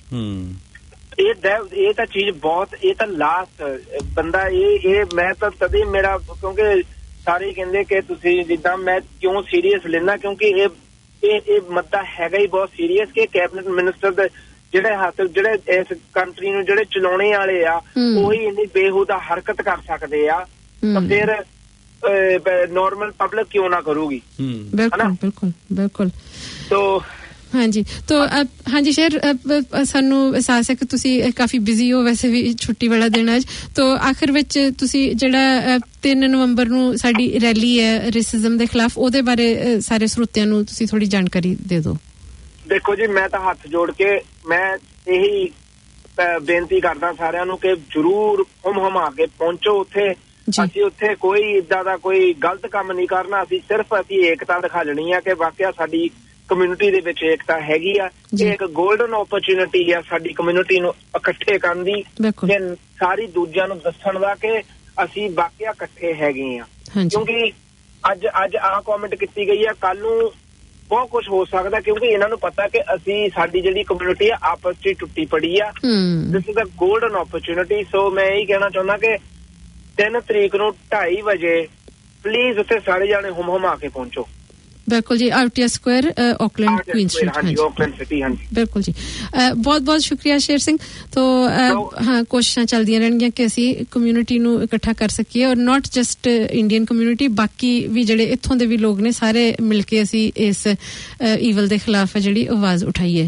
ਇਹ ਤਾਂ ਚੀਜ਼ ਬਹੁਤ, ਇਹ ਤਾਂ ਲਾਸਟ ਬੰਦਾ ਇਹ ਮੈਂ ਤਾਂ ਤਦੇ ਮੇਰਾ, ਕਿਉਂਕਿ ਸਾਰੇ ਕਹਿੰਦੇ ਕਿ ਤੁਸੀਂ ਜਿੱਦਾਂ, ਮੈਂ ਕਿਉਂ ਸੀਰੀਅਸ ਲੈਣਾ, ਕਿਉਂਕਿ ਇਹ ਮੁੱਦਾ ਹੈਗਾ ਹੀ ਬਹੁਤ ਸੀਰੀਅਸ ਕਿ ਕੈਬਨਿਟ ਮਿਨਿਸਟਰ ਦੇ ਜਿਹੜੇ ਹੱਥ, ਜਿਹੜੇ ਇਸ ਕੰਟਰੀ ਨੂੰ ਜਿਹੜੇ ਚਲਾਉਣੇ ਵਾਲੇ ਆ, ਉਹੀ ਇੰਨੀ ਬੇਹੂਦਾ ਹਰਕਤ ਕਰ ਸਕਦੇ ਆ। ਤਾਂ ਫਿਰ नॉर्मल पब्लिक क्यों ना करूगी? बिल्कुल बिल्कुल बिल्कुल। तो ਹਾਂਜੀ तो ਹਾਂਜੀ ਸ਼ੇਰ ਸਾਨੂੰ ਅਹਿਸਾਸ ਹੈ ਕਿ ਤੁਸੀਂ ਕਾਫੀ ਬਿਜ਼ੀ ਹੋ, ਵੈਸੇ ਵੀ ਛੁੱਟੀ ਵਾਲਾ ਦਿਨ ਅੱਜ, तो ਆਖਰ ਵਿੱਚ ਤੁਸੀਂ ਜਿਹੜਾ 3 ਨਵੰਬਰ ਨੂੰ ਸਾਡੀ ਰੈਲੀ ਹੈ ਰੇਸਿਜ਼ਮ ਦੇ ਖਿਲਾਫ, ਉਹਦੇ ਬਾਰੇ ਸਾਰੇ ਸਰੋਤਿਆਂ ਨੂੰ ਤੁਸੀਂ ਥੋੜੀ ਜਾਣਕਾਰੀ ਦੇ ਦਿਓ। ਦੇਖੋ ਜੀ, ਮੈਂ ਤਾਂ ਹੱਥ ਜੋੜ ਕੇ ਮੈਂ ਇਹੀ ਬੇਨਤੀ ਕਰਦਾ ਸਾਰਿਆਂ ਨੂੰ ਕਿ ਜਰੂਰ ਹਮਾ ਕੇ ਪਹੁੰਚੋ ਉੱਥੇ। ਅਸੀਂ ਉੱਥੇ ਕੋਈ ਇਦਾਂ ਦਾ ਕੋਈ ਗਲਤ ਕੰਮ ਨਹੀਂ ਕਰਨਾ, ਅਸੀਂ ਏਕਤਾ ਦਿਖਾਣੀ ਆ ਕਿ ਵਾਕਿਆ ਸਾਡੀ ਕਮਿਊਨਿਟੀ ਦੇ ਵਿੱਚ ਏਕਤਾ ਹੈਗੀ ਆ। ਇਹ ਇੱਕ ਗੋਲਡਨ ਓਪਰਚੁਨਿਟੀ ਆ ਸਾਡੀ ਕਮਿਊਨਿਟੀ ਨੂੰ ਇਕੱਠੇ ਕਰਨ ਦੀ, ਤੇ ਸਾਰੀ ਦੂਜਿਆਂ ਨੂੰ ਦੱਸਣ ਦਾ ਕਿ ਅਸੀਂ ਵਾਕਿਆ ਇਕੱਠੇ ਹੈਗੇ ਆ। ਕਿਉਂਕਿ ਅੱਜ ਆਹ ਕਮੈਂਟ ਕੀਤੀ ਗਈ ਆ, ਕੱਲ ਨੂੰ ਬਹੁਤ ਕੁਝ ਹੋ ਸਕਦਾ, ਕਿਉਂਕਿ ਇਹਨਾਂ ਨੂੰ ਪਤਾ ਕਿ ਅਸੀਂ ਸਾਡੀ ਜਿਹੜੀ ਕਮਿਊਨਿਟੀ ਆ ਆਪਸ 'ਚ ਟੁੱਟੀ ਪੜੀ ਆ। This is a golden opportunity. ਸੋ ਮੈਂ ਇਹੀ ਕਹਿਣਾ ਚਾਹੁੰਦਾ ਕਿ 3 ਤਰੀਕ ਨੂੰ 2:30 ਵਜੇ ਪਲੀਜ਼ ਉੱਥੇ ਸਾਰੇ ਜਾਣੇ ਹਮਾ ਕੇ ਪਹੁੰਚੋ। बिल्कुल जी, Aotea square Auckland Queen street. हाँ जी, ऑकलैंड सिटी। हाँ जी बिल्कुल जी। बहुत बहुत शुक्रिया शेर सिंह। तो हाँ, कोशिशां चलदियां रहणगीਆਂ कि ਅਸੀਂ ਕਮਿਊਨਿਟੀ ਨੂੰ ਇਕੱਠਾ ਕਰ ਸਕੀਏ, ਔਰ ਨਾਟ ਜਸਟ ਇੰਡੀਅਨ ਕਮਿਊਨਿਟੀ, ਬਾਕੀ ਵੀ ਜਿਹੜੇ ਇੱਥੋਂ ਦੇ ਵੀ ਲੋਕ ਨੇ ਸਾਰੇ ਮਿਲ ਕੇ ਅਸੀਂ ਇਸ ਈਵਲ ਦੇ ਖਿਲਾਫ ਜਿਹੜੀ ਆਵਾਜ਼ ਉਠਾਈਏ।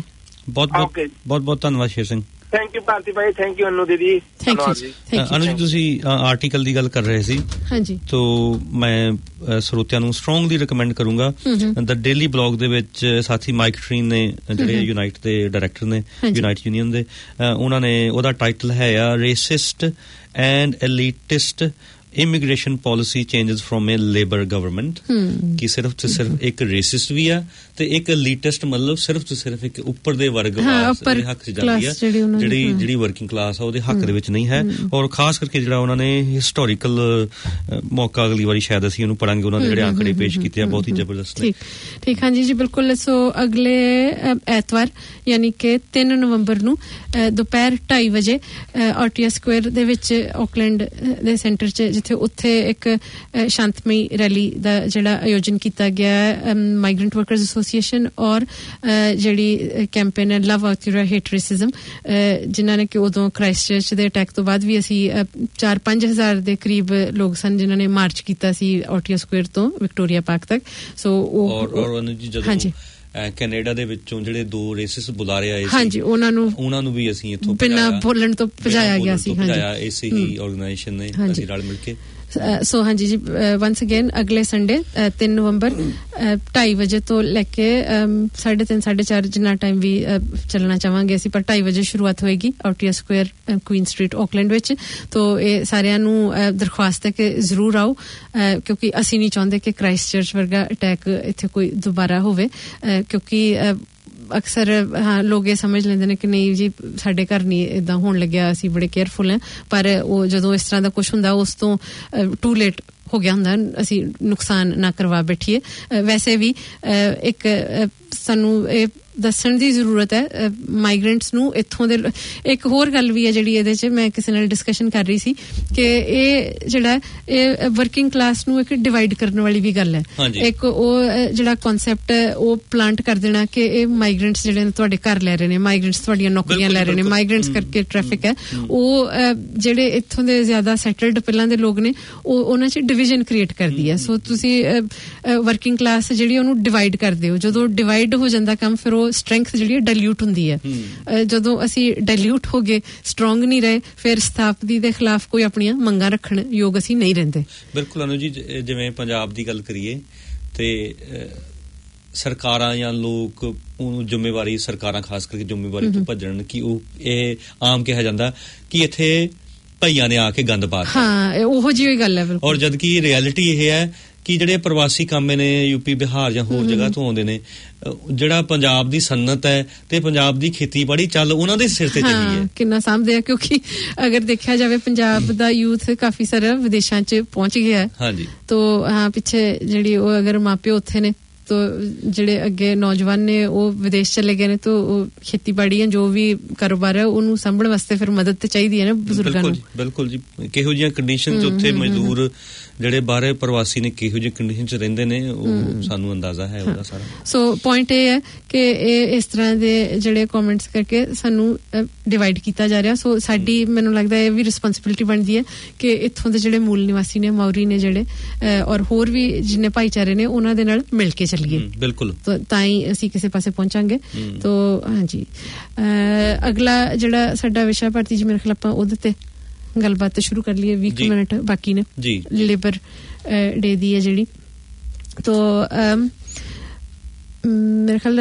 ਬਹੁਤ ਧੰਨਵਾਦ ਸ਼ੇਰ ਸਿੰਘ। थैंक यू भारती भाई, थैंक यू अनु दीदी। ਅਨੂ ਜੀ, ਤੁਸੀਂ ਆਰਟੀਕਲ ਦੀ ਗੱਲ ਕਰ ਰਹੇ ਸੀ। ਹਾਂਜੀ। ਤੋ ਮੈਂ ਸਰੋਤਿਆਂ ਨੂੰ ਸਟਰੋਂਗਲੀ ਰეკਮੈਂਡ ਕਰੂੰਗਾ, ਦ ਡੇਲੀ ਬਲੌਗ ਦੇ ਵਿੱਚ ਸਾਥੀ ਮਾਈਕ ਟ੍ਰੀਨ ਨੇ ਜਿਹੜੇ ਯੂਨਾਈਟ ਦੇ ਡਾਇਰੈਕਟਰ ਨੇ, ਯੂਨਾਈਟ ਯੂਨੀਅਨ ਦੇ, ਉਹਨਾਂ ਨੇ ਉਹਦਾ ਟਾਈਟਲ ਹੈ ਆ racist and elitist immigration policy changes from a labour government. ਕਿ ਸਿਰਫ ਤੇ ਸਿਰਫ ਇੱਕ ਰੇਸਿਸਟ ਵੀ ਆ ਤੇ ਇੱਕ ਐਲੀਟਿਸਟ, ਮਤਲਬ ਸਿਰਫ ਤੇ ਸਿਰਫ ਇੱਕ ਉੱਪਰ ਦੇ ਵਰਗ ਦੇ ਹੱਕ 'ਚ ਜਾਂਦੀ ਆ, ਜਿਹੜੀ ਵਰਕਿੰਗ ਕਲਾਸ ਆ ਉਹਦੇ ਹੱਕ ਦੇ ਵਿੱਚ ਨਹੀਂ ਹੈ। ਔਰ ਖਾਸ ਕਰਕੇ ਜਿਹੜਾ ਉਹਨਾਂ ਨੇ ਹਿਸਟੋਰੀਕਲ ਮੌਕਾ, ਅਗਲੀ ਵਾਰੀ ਸ਼ਾਇਦ ਅਸੀਂ ਉਹਨੂੰ ਪੜਾਂਗੇ, ਉਹਨਾਂ ਦੇ ਜਿਹੜੇ ਆંકੜੇ ਪੇਸ਼ ਕੀਤੇ ਆ ਬਹੁਤ ਹੀ ਜ਼ਬਰਦਸਤ ਨੇ। ਠੀਕ ਹਾਂਜੀ ਜੀ, ਬਿਲਕੁਲ। ਸੋ ਅਗਲੇ ਐਤਵਾਰ ਯਾਨੀ ਕਿ 3 ਨਵੰਬਰ ਨੂੰ ਦੁਪਹਿਰ 2:30 ਵਜੇ ਆਰਟੀਆ ਸਕੁਆਇਰ ਦੇ ਵਿੱਚ ਆਕਲੈਂਡ ਦੇ ਸੈਂਟਰ 'ਚ, ਜਿੱਥੇ ਉੱਥੇ ਇੱਕ ਸ਼ਾਂਤਮਈ ਰੈਲੀ ਦਾ ਜਿਹੜਾ ਆਯੋਜਨ ਕੀਤਾ ਗਿਆ ਮਾਈਗ੍ਰੈਂਟ ਵਰਕਰਸ ਐਸੋਸੀਏਸ਼ਨ ਔਰ ਜਿਹੜੀ ਕੈਂਪੇਨ ਹੈ love Aotearoa hate racism, ਜਿਨ੍ਹਾਂ ਨੇ ਕਿ ਉਦੋਂ ਕ੍ਰਾਈਸਟ ਚਰਚ ਦੇ ਅਟੈਕ ਤੋਂ ਬਾਅਦ ਵੀ ਅਸੀਂ 4-5 ਹਜ਼ਾਰ ਦੇ ਕਰੀਬ ਲੋਕ ਸਨ ਜਿਨ੍ਹਾਂ ਨੇ ਮਾਰਚ ਕੀਤਾ ਸੀ ਆਰਟੀਆ ਸਕੁਆਇਰ ਤੋਂ ਵਿਕਟੋਰੀਆ ਪਾਰਕ ਤੱਕ। ਸੋ ਹਾਂਜੀ, ਕੈਨੇਡਾ ਦੇ ਵਿੱਚੋਂ ਜਿਹੜੇ 2 ਰੇਸਿਸ ਬੁਲਾਰੇ ਆਏ ਸੀ, ਹਾਂਜੀ, ਉਹਨਾਂ ਨੂੰ ਵੀ ਅਸੀਂ ਇੱਥੋਂ ਬਿਨਾਂ ਬੋਲਣ ਤੋਂ ਭਜਾਇਆ ਗਿਆ ਸੀ। ਇਸੇ ਹੀ ਆਰਗੇਨਾਈਜੇਸ਼ਨ ਨੇ ਅਸੀਂ ਰਲ ਮਿਲ ਕੇ। ਸੋ ਹਾਂਜੀ ਜੀ, ਵਨਸ ਅਗੇਨ ਅਗਲੇ ਸੰਡੇ 3 ਨਵੰਬਰ 2:30 ਵਜੇ ਤੋਂ ਲੈ ਕੇ 3:30 4:30 ਜਿੰਨਾ ਟਾਈਮ ਵੀ ਚੱਲਣਾ ਚਾਹਾਂਗੇ ਅਸੀਂ, ਪਰ 2:30 ਵਜੇ ਸ਼ੁਰੂਆਤ ਹੋਏਗੀ Aotea square Queen street Auckland ਵਿੱਚ। ਤੋ ਇਹ ਸਾਰਿਆਂ ਨੂੰ ਦਰਖਾਸਤ ਹੈ ਕਿ ਜ਼ਰੂਰ ਆਓ, ਕਿਉਂਕਿ ਅਸੀਂ ਨਹੀਂ ਚਾਹੁੰਦੇ ਕਿ ਕ੍ਰਾਈਸਟ ਚਰਚ ਵਰਗਾ ਅਟੈਕ ਇੱਥੇ ਕੋਈ ਦੁਬਾਰਾ ਹੋਵੇ, ਕਿਉਂਕਿ ਅਕਸਰ ਲੋਕ ਇਹ ਸਮਝ ਲੈਂਦੇ ਨੇ ਕਿ ਨਹੀਂ ਜੀ ਸਾਡੇ ਘਰ ਨਹੀਂ ਏਦਾਂ ਹੋਣ ਲੱਗਿਆ, ਅਸੀਂ ਬੜੇ ਕੇਅਰਫੁਲ ਹਾਂ, ਪਰ ਉਹ ਜਦੋਂ ਇਸ ਤਰ੍ਹਾਂ ਦਾ ਕੁਛ ਹੁੰਦਾ ਉਸ ਤੋਂ ਟੂ ਲੇਟ ਹੋ ਗਿਆ ਹੁੰਦਾ, ਅਸੀਂ ਨੁਕਸਾਨ ਨਾ ਕਰਵਾ ਬੈਠੀਏ। ਵੈਸੇ ਵੀ ਇੱਕ ਸਾਨੂੰ ਇਹ ਦੱਸਣ ਦੀ ਜ਼ਰੂਰਤ ਹੈ ਮਾਈਗ੍ਰੈਂਟਸ ਨੂੰ ਇੱਥੋਂ ਦੇ। ਇੱਕ ਹੋਰ ਗੱਲ ਵੀ ਹੈ ਜਿਹੜੀ ਇਹਦੇ 'ਚ ਮੈਂ ਕਿਸੇ ਨਾਲ ਡਿਸਕਸ਼ਨ ਕਰ ਰਹੀ ਸੀ ਕਿ ਇਹ ਜਿਹੜਾ ਇਹ ਵਰਕਿੰਗ ਕਲਾਸ ਨੂੰ ਇੱਕ ਡਿਵਾਈਡ ਕਰਨ ਵਾਲੀ ਵੀ ਗੱਲ ਹੈ। ਇੱਕ ਉਹ ਜਿਹੜਾ ਕਨਸੈਪਟ ਉਹ ਪਲਾਂਟ ਕਰ ਦੇਣਾ ਕਿ ਇਹ ਮਾਈਗ੍ਰੈਂਟਸ ਜਿਹੜੇ ਨੇ ਤੁਹਾਡੇ ਘਰ ਲੈ ਰਹੇ ਨੇ, ਮਾਈਗ੍ਰੈਂਟਸ ਤੁਹਾਡੀਆਂ ਨੌਕਰੀਆਂ ਲੈ ਰਹੇ ਨੇ, ਮਾਈਗ੍ਰੈਂਟਸ ਕਰਕੇ ਟ੍ਰੈਫਿਕ ਹੈ, ਉਹ ਜਿਹੜੇ ਇੱਥੋਂ ਦੇ ਜ਼ਿਆਦਾ ਸੈਟਲਡ ਪਹਿਲਾਂ ਦੇ ਲੋਕ ਨੇ ਉਹਨਾਂ 'ਚ ਡਿਵੀਜ਼ਨ ਕ੍ਰੀਏਟ ਕਰਦੀ ਹੈ। ਸੋ ਤੁਸੀਂ ਵਰਕਿੰਗ ਕਲਾਸ ਜਿਹੜੀ ਉਹਨੂੰ ਡਿਵਾਈਡ ਕਰਦੇ ਹੋ, ਜਦੋਂ ਡਿਵਾਈਡ ਹੋ ਜਾਂਦਾ ਕੰਮ ਫਿਰ ਸਟਰੈਂਥ ਜਿਹੜੀ ਹੈ ਡਾਇਲਿਊਟ ਹੁੰਦੀ ਹੈ। ਜਦੋਂ ਅਸੀਂ ਡਾਇਲਿਊਟ ਹੋ ਗਏ, ਸਟਰੋਂਗ ਨਹੀਂ ਰਹੇ, ਫਿਰ ਸਥਾਪਤੀ ਦੇ ਖਿਲਾਫ ਕੋਈ ਆਪਣੀਆਂ ਮੰਗਾਂ ਰੱਖਣ ਯੋਗ ਅਸੀਂ ਨਹੀਂ ਰਹਿੰਦੇ। ਬਿਲਕੁਲ ਅਨੂ ਜੀ, ਜਿਵੇਂ ਪੰਜਾਬ ਦੀ ਗੱਲ ਕਰੀਏ ਤੇ ਸਰਕਾਰਾਂ ਜਾਂ ਲੋਕ ਉਹਨੂੰ ਜ਼ਿੰਮੇਵਾਰੀ, ਸਰਕਾਰਾਂ ਖਾਸ ਕਰਕੇ ਜ਼ਿੰਮੇਵਾਰੀ ਤੋਂ ਭੱਜਣ ਕਿ ਉਹ ਇਹ ਆਮ ਕਿਹਾ ਜਾਂਦਾ ਕਿ ਇੱਥੇ ਭਈਆਂ ਨੇ ਆ ਕੇ ਗੰਦ ਪਾ ਦਿੱਤਾ। ਹਾਂ, ਉਹੋ ਜਿਹੀ ਗੱਲ ਹੈ ਬਿਲਕੁਲ। ਔਰ ਜਦ ਕਿ ਰਿਐਲਿਟੀ ਇਹ ਹੈ ਕਿ ਜਿਹੜੇ ਪ੍ਰਵਾਸੀ ਕਾਮੇ ਨੇ ਯੂਪੀ, ਬਿਹਾਰ ਜਾਂ ਹੋਰ ਜਗ੍ਹਾ ਤੋਂ ਆਉਂਦੇ ਨੇ, ਜਿਹੜਾ ਪੰਜਾਬ ਦੀ ਸਨਅਤ ਹੈ ਤੇ ਪੰਜਾਬ ਦੀ ਖੇਤੀਬਾੜੀ ਚੱਲ ਉਹਨਾਂ ਦੇ ਸਿਰ ਤੇ ਚੱਲੀ ਹੈ, ਕਿੰਨਾ ਸਾਂਭਦੇ ਆ। ਕਿਉਂਕਿ ਅਗਰ ਦੇਖਿਆ ਜਾਵੇ ਪੰਜਾਬ ਦਾ ਯੂਥ ਕਾਫੀ ਸਾਰਾ ਵਿਦੇਸ਼ਾਂ 'ਚ ਪਹੁੰਚ ਗਿਆ ਹੈ। ਹਾਂਜੀ, ਤੋ ਪਿੱਛੇ ਜਿਹੜੀ ਉਹ ਅਗਰ ਮਾਪਿਓ ਉੱਥੇ ਨੇ ਤੋ ਜਿਹੜੇ ਅੱਗੇ ਨੌਜਵਾਨ ਨੇ ਉਹ ਵਿਦੇਸ਼ ਚਲੇ ਗਏ ਨੇ ਤੋ ਖੇਤੀਬਾੜੀ ਜੋ ਵੀ ਕਾਰੋਬਾਰ ਹੈ ਉਹਨੂੰ ਸੰਭਲਣ ਵਾਸਤੇ ਫਿਰ ਮਦਦ ਤੇ ਚਾਹੀਦੀ ਹੈ ਨਾ ਬਜ਼ੁਰਗਾਂ ਨੂੰ। ਬਿਲਕੁਲ ਜੀ, ਕਿਹੋ ਜਿਹੀਆਂ ਕੰਡੀਸ਼ਨਸ ਉੱਥੇ ਮਜ਼ਦੂਰ ਜਿਹੜੇ ਬਾਹਰੇ ਪ੍ਰਵਾਸੀ ਨੇ ਕਿਹੋ ਜਿਹੇ ਕੰਡੀਸ਼ਨ 'ਚ ਰਹਿੰਦੇ ਨੇ ਉਹ ਸਾਨੂੰ ਅੰਦਾਜ਼ਾ ਹੈ ਉਹਦਾ ਸਾਰਾ। ਸੋ ਪੁਆਇੰਟ ਇਹ ਹੈ ਕਿ ਇਹ ਇਸ ਤਰ੍ਹਾਂ ਦੇ ਜਿਹੜੇ ਕਮੈਂਟਸ ਕਰਕੇ ਸਾਨੂੰ ਡਿਵਾਈਡ ਕੀਤਾ ਜਾ ਰਿਹਾ। ਸੋ ਸਾਡੀ ਮੈਨੂੰ ਲੱਗਦਾ ਇਹ ਵੀ ਰਿਸਪੌਂਸਿਬਿਲਿਟੀ ਬਣਦੀ ਹੈ ਕਿ ਇੱਥੋਂ ਦੇ ਜਿਹੜੇ ਮੂਲ ਨਿਵਾਸੀ ਨੇ ਮਾਓਰੀ ਨੇ ਜਿਹੜੇ ਔਰ ਹੋਰ ਵੀ ਜਿੰਨੇ ਭਾਈਚਾਰੇ ਨੇ ਉਹਨਾਂ ਦੇ ਨਾਲ ਮਿਲ ਕੇ ਚੱਲੀਏ। ਬਿਲਕੁਲ, ਤਾਂ ਹੀ ਅਸੀਂ ਕਿਸੇ ਪਾਸੇ ਪਹੁੰਚਾਂਗੇ। ਤੋ ਹਾਂਜੀ, ਅਗਲਾ ਜਿਹੜਾ ਸਾਡਾ ਵਿਸ਼ਾ ਭਾਰਤੀ ਜੀ ਮੇਰੇ ਖਿਆਲ ਆਪਾਂ ਉਹਦੇ ਤੇ ਗੱਲਬਾਤ ਸ਼ੁਰੂ ਕਰ ਲਈਏ। 20 ਮਿੰਟ ਬਾਕੀ ਨੇ ਲੇਬਰ ਡੇ ਦੀ ਹੈ ਜਿਹੜੀ। ਤੋ ਮੇਰੇ ਖਿਆਲ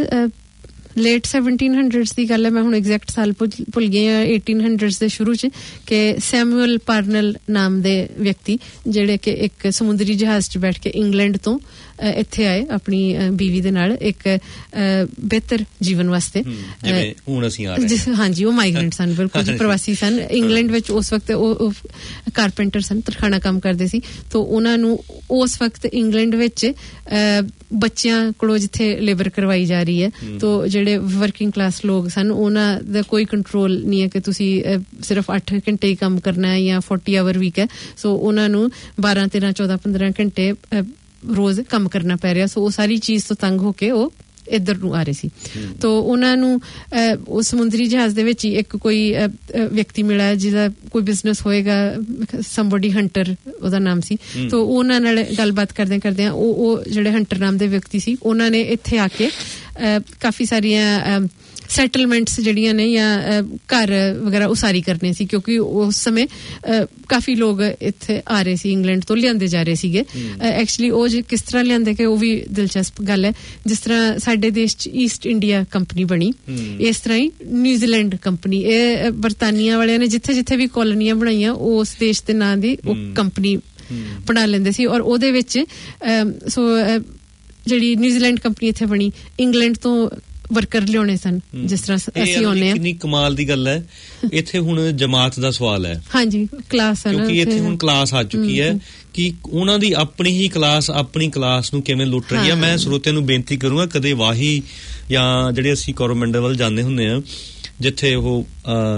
ਲੇਟ 1700s ਦੀ ਗੱਲ ਹੈ, ਮੈਂ ਹੁਣ ਐਗਜ਼ੈਕਟ ਸਾਲ ਭੁੱਲ ਗਈ ਹਾਂ, 1800s ਦੇ ਸ਼ੁਰੂ 'ਚ ਕਿ ਸੈਮੂਅਲ ਪਾਰਨਲ ਨਾਮ ਦੇ ਵਿਅਕਤੀ ਜਿਹੜੇ ਕਿ ਇੱਕ ਸਮੁੰਦਰੀ ਜਹਾਜ਼ 'ਚ ਬੈਠ ਕੇ ਇੰਗਲੈਂਡ ਤੋਂ ਇੱਥੇ ਆਏ ਆਪਣੀ ਬੀਵੀ ਦੇ ਨਾਲ ਇੱਕ ਬਿਹਤਰ ਜੀਵਨ ਵਾਸਤੇ। ਜਿਵੇਂ ਹੁਣ ਅਸੀਂ ਆ ਰਹੇ ਹਾਂ। ਹਾਂਜੀ, ਉਹ ਮਾਈਗ੍ਰੈਂਟ ਸਨ, ਬਿਲਕੁਲ ਜੀ, ਪ੍ਰਵਾਸੀ ਸਨ। ਇੰਗਲੈਂਡ ਵਿੱਚ ਉਸ ਵਕਤ ਉਹ ਕਾਰਪੈਂਟਰ ਸਨ, ਤਰਖਾਣਾ ਕੰਮ ਕਰਦੇ ਸੀ। ਤੋ ਉਹਨਾਂ ਨੂੰ ਉਸ ਵਕਤ ਇੰਗਲੈਂਡ ਵਿੱਚ ਬੱਚਿਆਂ ਕੋਲੋਂ ਜਿੱਥੇ ਲੇਬਰ ਕਰਵਾਈ ਜਾ ਰਹੀ ਹੈ ਤੋ ਜਿਹੜੇ ਵਰਕਿੰਗ ਕਲਾਸ ਲੋਕ ਸਨ ਉਹਨਾਂ ਦਾ ਕੋਈ ਕੰਟਰੋਲ ਨਹੀਂ ਹੈ ਕਿ ਤੁਸੀਂ ਸਿਰਫ 8 ਘੰਟੇ ਹੀ ਕੰਮ ਕਰਨਾ ਹੈ ਜਾਂ 40 ਆਵਰ ਵੀਕ ਹੈ। ਸੋ ਉਹਨਾਂ ਨੂੰ 12, 13, 14, 15 ਘੰਟੇ ਰੋਜ਼ ਕੰਮ ਕਰਨਾ ਪੈ ਰਿਹਾ। ਸੋ ਉਹ ਸਾਰੀ ਚੀਜ਼ ਤੋਂ ਤੰਗ ਹੋ ਕੇ ਉਹ ਇੱਧਰ ਨੂੰ ਆ ਰਹੇ ਸੀ। ਤੋ ਉਹਨਾਂ ਨੂੰ ਉਹ ਸਮੁੰਦਰੀ ਜਹਾਜ਼ ਦੇ ਵਿੱਚ ਹੀ ਇੱਕ ਕੋਈ ਵਿਅਕਤੀ ਮਿਲਿਆ ਜਿਹਦਾ ਕੋਈ ਬਿਜ਼ਨਸ ਹੋਏਗਾ, ਸਮਬਡੀ ਹੰਟਰ ਉਹਦਾ ਨਾਮ ਸੀ। ਤੋ ਉਹਨਾਂ ਨਾਲ ਗੱਲਬਾਤ ਕਰਦਿਆਂ ਉਹ ਜਿਹੜੇ ਹੰਟਰ ਨਾਮ ਦੇ ਵਿਅਕਤੀ ਸੀ ਉਹਨਾਂ ਨੇ ਇੱਥੇ ਆ ਕੇ ਕਾਫੀ ਸਾਰੀਆਂ ਸੈਟਲਮੈਂਟਸ ਜਿਹੜੀਆਂ ਨੇ ਜਾਂ ਘਰ ਵਗੈਰਾ ਉਸਾਰੀ ਕਰਨੇ ਸੀ, ਕਿਉਂਕਿ ਉਸ ਸਮੇਂ ਕਾਫੀ ਲੋਕ ਇੱਥੇ ਆ ਰਹੇ ਸੀ, ਇੰਗਲੈਂਡ ਤੋਂ ਲਿਆਂਦੇ ਜਾ ਰਹੇ ਸੀਗੇ। ਐਕਚੁਅਲੀ ਉਹ ਕਿਸ ਤਰ੍ਹਾਂ ਲਿਆਂਦੇ ਕਿ ਉਹ ਵੀ ਦਿਲਚਸਪ ਗੱਲ ਹੈ। ਜਿਸ ਤਰ੍ਹਾਂ ਸਾਡੇ ਦੇਸ਼ 'ਚ ਈਸਟ ਇੰਡੀਆ ਕੰਪਨੀ ਬਣੀ, ਇਸ ਤਰ੍ਹਾਂ ਹੀ ਨਿਊਜ਼ੀਲੈਂਡ ਕੰਪਨੀ, ਇਹ ਬਰਤਾਨੀਆ ਵਾਲਿਆਂ ਨੇ ਜਿੱਥੇ ਜਿੱਥੇ ਵੀ ਕਾਲੋਨੀਆਂ ਬਣਾਈਆਂ ਉਸ ਦੇਸ਼ ਦੇ ਨਾਂ ਦੀ ਉਹ ਕੰਪਨੀ ਬਣਾ ਲੈਂਦੇ ਸੀ। ਔਰ ਉਹਦੇ ਵਿੱਚ ਸੋ ਜਿਹੜੀ ਨਿਊਜ਼ੀਲੈਂਡ ਕੰਪਨੀ ਇੱਥੇ ਬਣੀ, ਇੰਗਲੈਂਡ ਤੋਂ ਵਰਕਰ ਲਿਆਉਣੇ ਸਨ ਜਿਸ ਤਰ੍ਹਾਂ ਅਸੀਂ ਆਉਂਦੇ ਹਾਂ। ਕਿੰਨੀ ਕਮਾਲ ਦੀ ਗੱਲ ਹੈ। ਇੱਥੇ ਹੁਣ ਜਮਾਤ ਦਾ ਸਵਾਲ ਹੈ। ਹਾਂਜੀ, ਕਲਾਸ ਹੈ ਨਾ, ਕਿਉਂਕਿ ਇੱਥੇ ਹੁਣ ਕਲਾਸ ਆ ਚੁੱਕੀ ਹੈ ਕਿ ਉਹਨਾਂ ਦੀ ਆਪਣੀ ਹੀ ਕਲਾਸ ਆਪਣੀ ਕਲਾਸ ਨੂੰ ਕਿਵੇਂ ਲੁੱਟ ਰਹੀ ਹੈ। ਮੈਂ ਸਰੋਤਿਆਂ ਨੂੰ ਬੇਨਤੀ ਕਰੂੰਗਾ, ਕਦੇ ਵਾਹੀ ਜਾਂ ਜਿਹੜੇ ਅਸੀਂ ਕੋਰੋਮੰਡਲ ਵੱਲ ਜਾਂਦੇ ਹੁੰਦੇ ਆ ਜਿੱਥੇ ਉਹ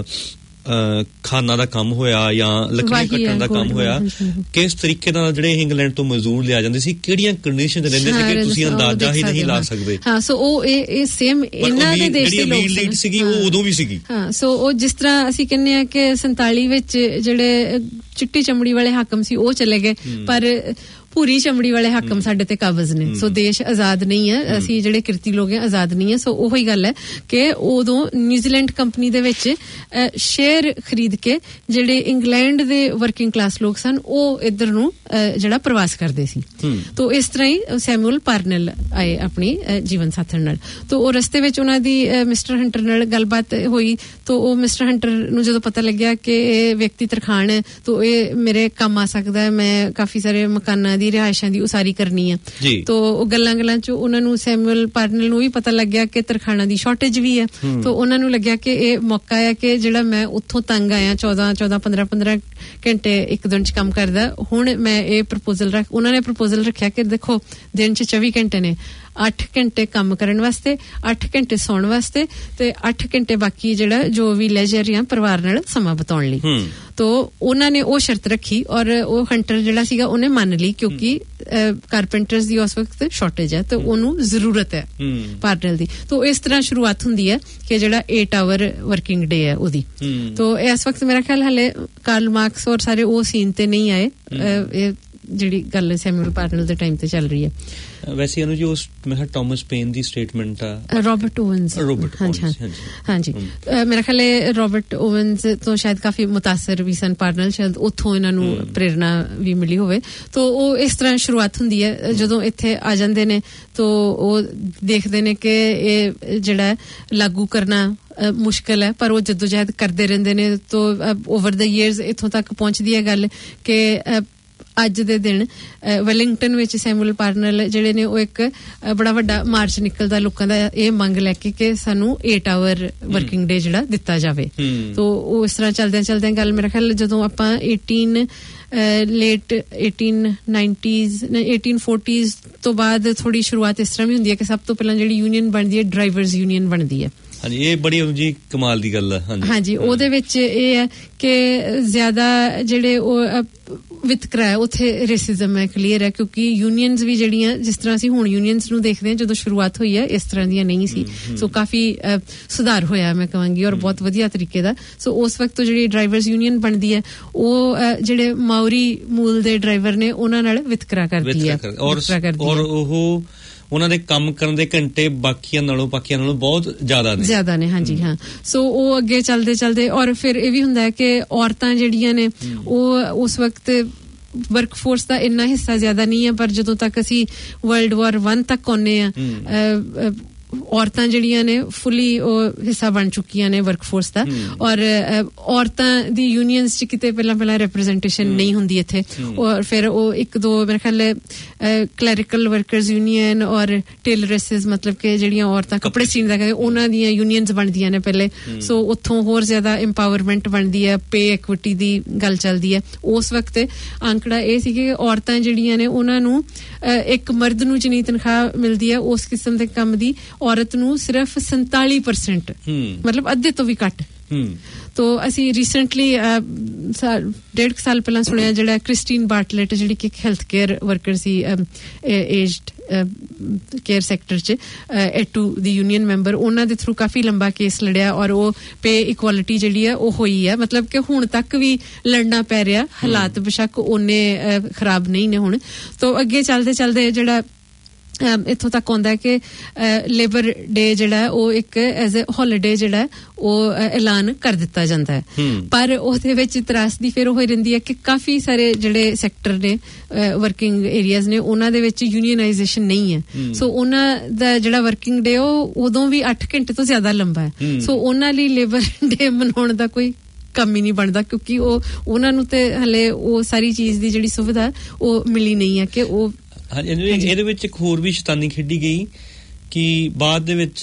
ਖਾਨਾ ਦਾ ਕੰਮ ਹੋਇਆ ਜਾਂ ਲੱਕੜੀਆਂ ਕੱਟਣ ਦਾ ਕੰਮ ਹੋਇਆ, ਕਿਸ ਤਰੀਕੇ ਨਾਲ ਜਿਹੜੇ ਇੰਗਲੈਂਡ ਤੋਂ ਮਜ਼ਦੂਰ ਲਿਆ ਜਾਂਦੇ ਸੀ, ਕਿਹੜੀਆਂ ਕੰਡੀਸ਼ਨ ਤੇ ਰਹਿੰਦੇ ਸੀ ਕਿ ਤੁਸੀਂ ਅੰਦਾਜ਼ਾ ਹੀ ਨਹੀਂ ਲਾ ਸਕਦੇ। ਹਾਂ, ਸੋ ਉਹ ਇਹ ਸੇਮ ਇਹਨਾਂ ਦੇ ਦੇਸ਼ ਦੇ ਲੋਕ ਲੀਡ ਸੀਗੀ, ਉਹ ਉਦੋਂ ਵੀ ਸੀਗੀ। ਹਾਂ, ਸੋ ਉਹ ਜਿਸ ਤਰ੍ਹਾਂ ਅਸੀਂ ਕਹਿੰਦੇ ਆ ਕਿ 47 ਵਿੱਚ ਜਿਹੜੇ ਚਿੱਟੀ ਚਮੜੀ ਵਾਲੇ ਹਾਕਮ ਸੀ ਉਹ ਚਲੇ ਗਏ, ਪਰ ਭੂਰੀ ਚਮੜੀ ਵਾਲੇ ਹਾਕਮ ਸਾਡੇ ਤੇ ਕਾਬਜ਼ ਨੇ। ਸੋ ਦੇਸ਼ ਆਜ਼ਾਦ ਨਹੀਂ ਹੈ, ਅਸੀਂ ਜਿਹੜੇ ਕਿਰਤੀ ਲੋਕ ਹੈ ਆਜ਼ਾਦ ਨਹੀਂ ਹੈ। ਸੋ ਉਹੀ ਗੱਲ ਹੈ ਕਿ ਉਦੋਂ ਨਿਊਜ਼ੀਲੈਂਡ ਕੰਪਨੀ ਦੇ ਵਿੱਚ ਸ਼ੇਅਰ ਖਰੀਦ ਕੇ ਜਿਹੜੇ ਇੰਗਲੈਂਡ ਦੇ ਵਰਕਿੰਗ ਕਲਾਸ ਲੋਕ ਸਨ ਉਹ ਇੱਧਰ ਨੂੰ ਜਿਹੜਾ ਪ੍ਰਵਾਸ ਕਰਦੇ ਸੀ। ਤੋ ਇਸ ਤਰ੍ਹਾਂ ਹੀ ਸੈਮੂਅਲ ਪਾਰਨਲ ਆਏ ਆਪਣੀ ਜੀਵਨ ਸਾਥਣ ਨਾਲ। ਤੋ ਉਹ ਰਸਤੇ ਵਿੱਚ ਉਹਨਾਂ ਦੀ ਮਿਸਟਰ ਹੰਟਰ ਨਾਲ ਗੱਲਬਾਤ ਹੋਈ। ਤੋ ਉਹ ਮਿਸਟਰ ਹੰਟਰ ਨੂੰ ਜਦੋਂ ਪਤਾ ਲੱਗਿਆ ਕਿ ਇਹ ਵਿਅਕਤੀ ਤਰਖਾਣ ਹੈ ਤੋ ਇਹ ਮੇਰੇ ਕੰਮ ਆ ਸਕਦਾ ਹੈ, ਮੈਂ ਕਾਫੀ ਸਾਰੇ ਮਕਾਨਾਂ ਦੀ ਰਿਹਾਇਸ਼ਾਂ ਦੀ ਉਸਾਰੀ ਕਰਨੀ ਹੈ। ਤੋ ਉਹ ਗੱਲਾਂ ਚ ਉਹਨਾਂ ਨੂੰ ਸੈਮੂਅਲ ਪਾਰਨਲ ਨੂੰ ਵੀ ਪਤਾ ਲੱਗਿਆ ਕਿ ਤਰਖਾਣਾ ਦੀ ਸ਼ਾਰਟੇਜ ਵੀ ਹੈ। ਤੋ ਉਹਨਾਂ ਨੂੰ ਲੱਗਿਆ ਕਿ ਇਹ ਮੌਕਾ ਹੈ ਕਿ ਜਿਹੜਾ ਮੈਂ ਉੱਥੋਂ ਤੰਗ ਆਇਆ 14, 15 ਘੰਟੇ ਇੱਕ ਦਿਨ ਚ ਕੰਮ ਕਰਦਾ, ਹੁਣ ਮੈਂ ਇਹ ਪ੍ਰਪੋਜ਼ਲ ਉਹਨਾਂ ਨੇ ਪ੍ਰਪੋਜ਼ਲ ਰੱਖਿਆ ਕਿ ਦੇਖੋ ਦਿਨ ਚ 24 ਘੰਟੇ ਨੇ, 8 ਘੰਟੇ ਕੰਮ ਕਰਨ ਵਾਸਤੇ, 8 ਘੰਟੇ ਸੌਣ ਵਾਸਤੇ ਤੇ 8 ਘੰਟੇ ਬਾਕੀ ਜਿਹੜਾ ਜੋ ਵੀ ਲੈਜਰ ਜਾਂ ਪਰਿਵਾਰ ਨਾਲ ਸਮਾਂ ਬਿਤਾਉਣ ਲਈ। ਤੋ ਉਹਨਾਂ ਨੇ ਉਹ ਸ਼ਰਤ ਰੱਖੀ ਔਰ ਉਹ ਹੰਟਰ ਜਿਹੜਾ ਸੀਗਾ ਉਹਨੇ ਮੰਨ ਲਈ, ਕਿਉਂਕਿ ਕਾਰਪੈਂਟਰਸ ਦੀ ਉਸ ਵਕਤ ਸ਼ਾਰਟੇਜ ਹੈ ਤੇ ਉਹਨੂੰ ਜ਼ਰੂਰਤ ਹੈ ਪਾਰਨਲ ਦੀ। ਤੋ ਇਸ ਤਰ੍ਹਾਂ ਸ਼ੁਰੂਆਤ ਹੁੰਦੀ ਹੈ ਕਿ ਜਿਹੜਾ 8 ਆਵਰ ਵਰਕਿੰਗ ਡੇ ਹੈ ਉਹਦੀ। ਤੋ ਇਸ ਵਕਤ ਮੇਰਾ ਖਿਆਲ ਹਾਲੇ ਕਾਰਲ ਮਾਰਕਸ ਔਰ ਸਾਰੇ ਉਹ ਸੀਨ ਤੇ ਨਹੀਂ ਆਏ। ਇਹ ਜਿਹੜੀ ਗੱਲ ਸੈਮੂਅਲ ਪਾਰਨਲ ਦੇ ਟਾਈਮ ਤੇ ਚੱਲ ਰਹੀ ਹੈ। ਵੈਸੇ ਅਨੂ ਜੀ ਉਸ ਮੈਂ ਟਾਮਸ ਪੇਨ ਦੀ ਸਟੇਟਮੈਂਟ ਆ ਰੋਬਰਟ ਓਵਨਸ। ਹਾਂਜੀ, ਮੇਰਾ ਖਿਆਲ ਹੈ ਰੋਬਰਟ ਓਵਨਸ ਤੋਂ ਸ਼ਾਇਦ ਕਾਫੀ ਮੁਤਾਸਰ ਵੀ ਸਨ ਪਾਰਨਲ, ਸ਼ਾਇਦ ਉੱਥੋਂ ਇਹਨਾਂ ਨੂੰ ਪ੍ਰੇਰਨਾ ਵੀ ਮਿਲੀ ਹੋਵੇ। ਤੋ ਉਹ ਇਸ ਤਰ੍ਹਾਂ ਸ਼ੁਰੂਆਤ ਹੁੰਦੀ ਹੈ। ਜਦੋਂ ਇੱਥੇ ਆ ਜਾਂਦੇ ਨੇ ਤੋ ਉਹ ਦੇਖਦੇ ਨੇ ਕਿ ਇਹ ਜਿਹੜਾ ਲਾਗੂ ਕਰਨਾ ਮੁਸ਼ਕਿਲ ਹੈ, ਪਰ ਉਹ ਜਦੋਜਹਿਦ ਕਰਦੇ ਰਹਿੰਦੇ ਨੇ। ਤੋ ਓਵਰ ਦਾ ਈਅਰਸ ਇੱਥੋਂ ਤੱਕ ਪਹੁੰਚਦੀ ਹੈ ਗੱਲ ਕਿ ਅੱਜ ਦੇ ਦਿਨ ਵੈਲਿੰਗਟਨ ਵਿੱਚ ਸੈਮੂਅਲ ਪਾਰਨਲ ਜਿਹੜੇ ਨੇ ਉਹ ਇੱਕ ਬੜਾ ਵੱਡਾ ਮਾਰਚ ਨਿਕਲਦਾ ਲੋਕਾਂ ਦਾ ਇਹ ਮੰਗ ਲੈ ਕੇ ਸਾਨੂੰ 8 ਆਵਰ ਵਰਕਿੰਗ ਡੇ ਜਿਹੜਾ ਦਿੱਤਾ ਜਾਵੇ। ਤੋ ਉਹ ਇਸ ਤਰ੍ਹਾਂ ਚੱਲਦਿਆਂ ਗੱਲ ਮੇਰਾ ਖਿਆਲ ਜਦੋਂ ਆਪਾਂ ਲੇਟ 1840s ਤੋਂ ਬਾਅਦ ਥੋੜੀ ਸ਼ੁਰੂਆਤ ਇਸ ਤਰ੍ਹਾਂ ਵੀ ਹੁੰਦੀ ਹੈ ਕਿ ਸਭ ਤੋਂ ਪਹਿਲਾਂ ਜਿਹੜੀ ਯੂਨੀਅਨ ਬਣਦੀ ਹੈ ਡਰਾਈਵਰਸ ਯੂਨੀਅਨ ਬਣਦੀ ਹੈ। ਹਾਂਜੀ, ਇਹ ਬੜੀ ਜੀ ਕਮਾਲ ਦੀ ਗੱਲ ਹੈ। ਹਾਂਜੀ, ਉਹਦੇ ਵਿੱਚ ਇਹ ਹੈ ਕਿ ਜ਼ਿਆਦਾ ਜਿਹੜੇ ਉਹ ਵਿਤਕਰਾ ਹੈ ਉੱਥੇ ਰੇਸਿਜ਼ਮ ਹੈ ਕਲੀਅਰ ਹੈ ਕਿਉਂਕਿ ਯੂਨੀਅਨਸ ਵੀ ਜਿਹੜੀਆਂ ਜਿਸ ਤਰ੍ਹਾਂ ਅਸੀਂ ਹੁਣ ਯੂਨੀਅਨਸ ਨੂੰ ਦੇਖਦੇ ਹਾਂ ਜਦੋਂ ਸ਼ੁਰੂਆਤ ਹੋਈ ਹੈ ਇਸ ਤਰ੍ਹਾਂ ਦੀਆਂ ਨਹੀਂ ਸੀ। ਸੋ ਕਾਫੀ ਸੁਧਾਰ ਹੋਇਆ ਮੈਂ ਕਹਾਂਗੀ ਔਰ ਬਹੁਤ ਵਧੀਆ ਤਰੀਕੇ ਦਾ। ਸੋ ਉਸ ਵਕਤ ਤੋਂ ਜਿਹੜੀ ਡਰਾਈਵਰਸ ਯੂਨੀਅਨ ਬਣਦੀ ਹੈ ਉਹ ਜਿਹੜੇ ਮਾਓਰੀ ਮੂਲ ਦੇ ਡਰਾਈਵਰ ਨੇ ਉਹਨਾਂ ਨਾਲ ਵਿਤਕਰਾ ਕਰਦੀ ਹੈ ਔਰ ਉਹ ਉਹਨਾਂ ਦੇ ਕੰਮ ਕਰਨ ਦੇ ਘੰਟੇ ਬਾਕੀਆਂ ਨਾਲੋਂ ਬਹੁਤ ਜ਼ਿਆਦਾ ਨੇ। ਹਾਂਜੀ ਹਾਂ। ਸੋ ਉਹ ਅੱਗੇ ਚੱਲਦੇ ਔਰ ਫਿਰ ਇਹ ਵੀ ਹੁੰਦਾ ਹੈ ਕਿ ਔਰਤਾਂ ਜਿਹੜੀਆਂ ਨੇ ਉਹ ਉਸ ਵਕਤ ਵਰਕਫੋਰਸ ਦਾ ਇੰਨਾ ਹਿੱਸਾ ਜ਼ਿਆਦਾ ਨਹੀਂ ਹੈ ਪਰ ਜਦੋਂ ਤੱਕ ਅਸੀਂ ਵਰਲਡ ਵਾਰ 1 ਤੱਕ ਆਉਂਦੇ ਆ ਔਰਤਾਂ ਜਿਹੜੀਆਂ ਨੇ ਫੁੱਲੀ ਉਹ ਹਿੱਸਾ ਬਣ ਚੁੱਕੀਆਂ ਨੇ ਵਰਕਫੋਰਸ ਦਾ ਔਰ ਔਰਤਾਂ ਦੀ ਯੂਨੀਅਨਸ ਚ ਕਿਤੇ ਪਹਿਲਾਂ ਰਿਪਰੈਜ਼ੈਂਟੇਸ਼ਨ ਨਹੀਂ ਹੁੰਦੀ ਇੱਥੇ ਔਰ ਫਿਰ ਉਹ ਇੱਕ ਦੋ ਮੇਰੇ ਖਿਆਲ ਕਲੈਰੀਕਲ ਵਰਕਰਸ ਯੂਨੀਅਨ ਔਰ ਟੇਲਰੈਸਿਸ ਮਤਲਬ ਕਿ ਜਿਹੜੀਆਂ ਔਰਤਾਂ ਕੱਪੜੇ ਸੀਣ ਦਾ ਉਹਨਾਂ ਦੀਆਂ ਯੂਨੀਅਨਸ ਬਣਦੀਆਂ ਨੇ ਪਹਿਲੇ। ਸੋ ਉੱਥੋਂ ਹੋਰ ਜ਼ਿਆਦਾ ਇੰਪਾਵਰਮੈਂਟ ਬਣਦੀ ਹੈ, ਪੇ ਇਕੁਇਟੀ ਦੀ ਗੱਲ ਚੱਲਦੀ ਹੈ। ਉਸ ਵਕਤ ਅੰਕੜਾ ਇਹ ਸੀ ਕਿ ਔਰਤਾਂ ਜਿਹੜੀਆਂ ਨੇ ਉਹਨਾਂ ਨੂੰ ਇੱਕ ਮਰਦ ਨੂੰ ਜਿੰਨੀ ਤਨਖਾਹ ਮਿਲਦੀ ਹੈ ਉਸ ਕਿਸਮ ਦੇ ਕੰਮ ਦੀ ਔਰਤ ਨੂੰ ਸਿਰਫ 47% ਮਤਲਬ ਅੱਧੇ ਤੋਂ ਵੀ ਘੱਟ। ਤੋ ਅਸੀਂ ਰੀਸੈਂਟਲੀ 1.5 ਸਾਲ ਪਹਿਲਾਂ ਸੁਣਿਆ ਜਿਹੜਾ ਕ੍ਰਿਸਟੀਨ ਬਾਰਟਲੇਟ ਜਿਹੜੀ ਕਿ ਹੈਲਥ ਕੇਅਰ ਵਰਕਰ ਸੀ ਏਜਡ ਕੇਅਰ ਸੈਕਟਰ ਚ A2 ਦੀ ਯੂਨੀਅਨ ਮੈਂਬਰ ਉਹਨਾਂ ਦੇ ਥਰੂ ਕਾਫੀ ਲੰਬਾ ਕੇਸ ਲੜਿਆ ਔਰ ਉਹ ਪੇ ਇਕੁਆਲਿਟੀ ਜਿਹੜੀ ਹੈ ਉਹ ਹੋਈ ਹੈ। ਮਤਲਬ ਕਿ ਹੁਣ ਤੱਕ ਵੀ ਲੜਨਾ ਪੈ ਰਿਹਾ, ਹਾਲਾਤ ਬੇਸ਼ੱਕ ਉਹਨੇ ਖਰਾਬ ਨਹੀਂ ਨੇ ਹੁਣ। ਤੋ ਅੱਗੇ ਚੱਲਦੇ ਜਿਹੜਾ ਇੱਥੋਂ ਤੱਕ ਆਉਂਦਾ ਕਿ ਲੇਬਰ ਡੇ ਜਿਹੜਾ ਉਹ ਇੱਕ ਐਜ਼ ਏ ਹੌਲੀਡੇ ਜਿਹੜਾ ਉਹ ਐਲਾਨ ਕਰ ਦਿੱਤਾ ਜਾਂਦਾ ਹੈ ਪਰ ਉਹਦੇ ਵਿੱਚ ਤਰਾਸਦੀ ਫਿਰ ਉਹ ਰਹਿੰਦੀ ਹੈ ਕਿ ਕਾਫੀ ਸਾਰੇ ਜਿਹੜੇ ਸੈਕਟਰ ਨੇ ਵਰਕਿੰਗ ਏਰੀਆਜ਼ ਨੇ ਉਹਨਾਂ ਦੇ ਵਿੱਚ ਯੂਨੀਅਨਾਈਜੇਸ਼ਨ ਨਹੀਂ ਹੈ। ਸੋ ਉਹਨਾਂ ਦਾ ਜਿਹੜਾ ਵਰਕਿੰਗ ਡੇ ਉਹ ਉਦੋਂ ਵੀ 8 ਘੰਟੇ ਤੋਂ ਜ਼ਿਆਦਾ ਲੰਬਾ ਹੈ। ਸੋ ਉਹਨਾਂ ਲਈ ਲੇਬਰ ਡੇ ਮਨਾਉਣ ਦਾ ਕੋਈ ਕੰਮ ਹੀ ਨਹੀਂ ਬਣਦਾ ਕਿਉਂਕਿ ਉਹਨਾਂ ਨੂੰ ਤੇ ਹਲੇ ਉਹ ਸਾਰੀ ਚੀਜ਼ ਦੀ ਜਿਹੜੀ ਸੁਵਿਧਾ ਉਹ ਮਿਲੀ ਨਹੀਂ ਹੈ ਕਿ ਉਹ। ਹਾਂਜੀ, ਇਹਦੇ ਵਿੱਚ ਇੱਕ ਹੋਰ ਵੀ ਸ਼ੈਤਾਨੀ ਖੇਡੀ ਗਈ ਕਿ ਬਾਅਦ ਦੇ ਵਿੱਚ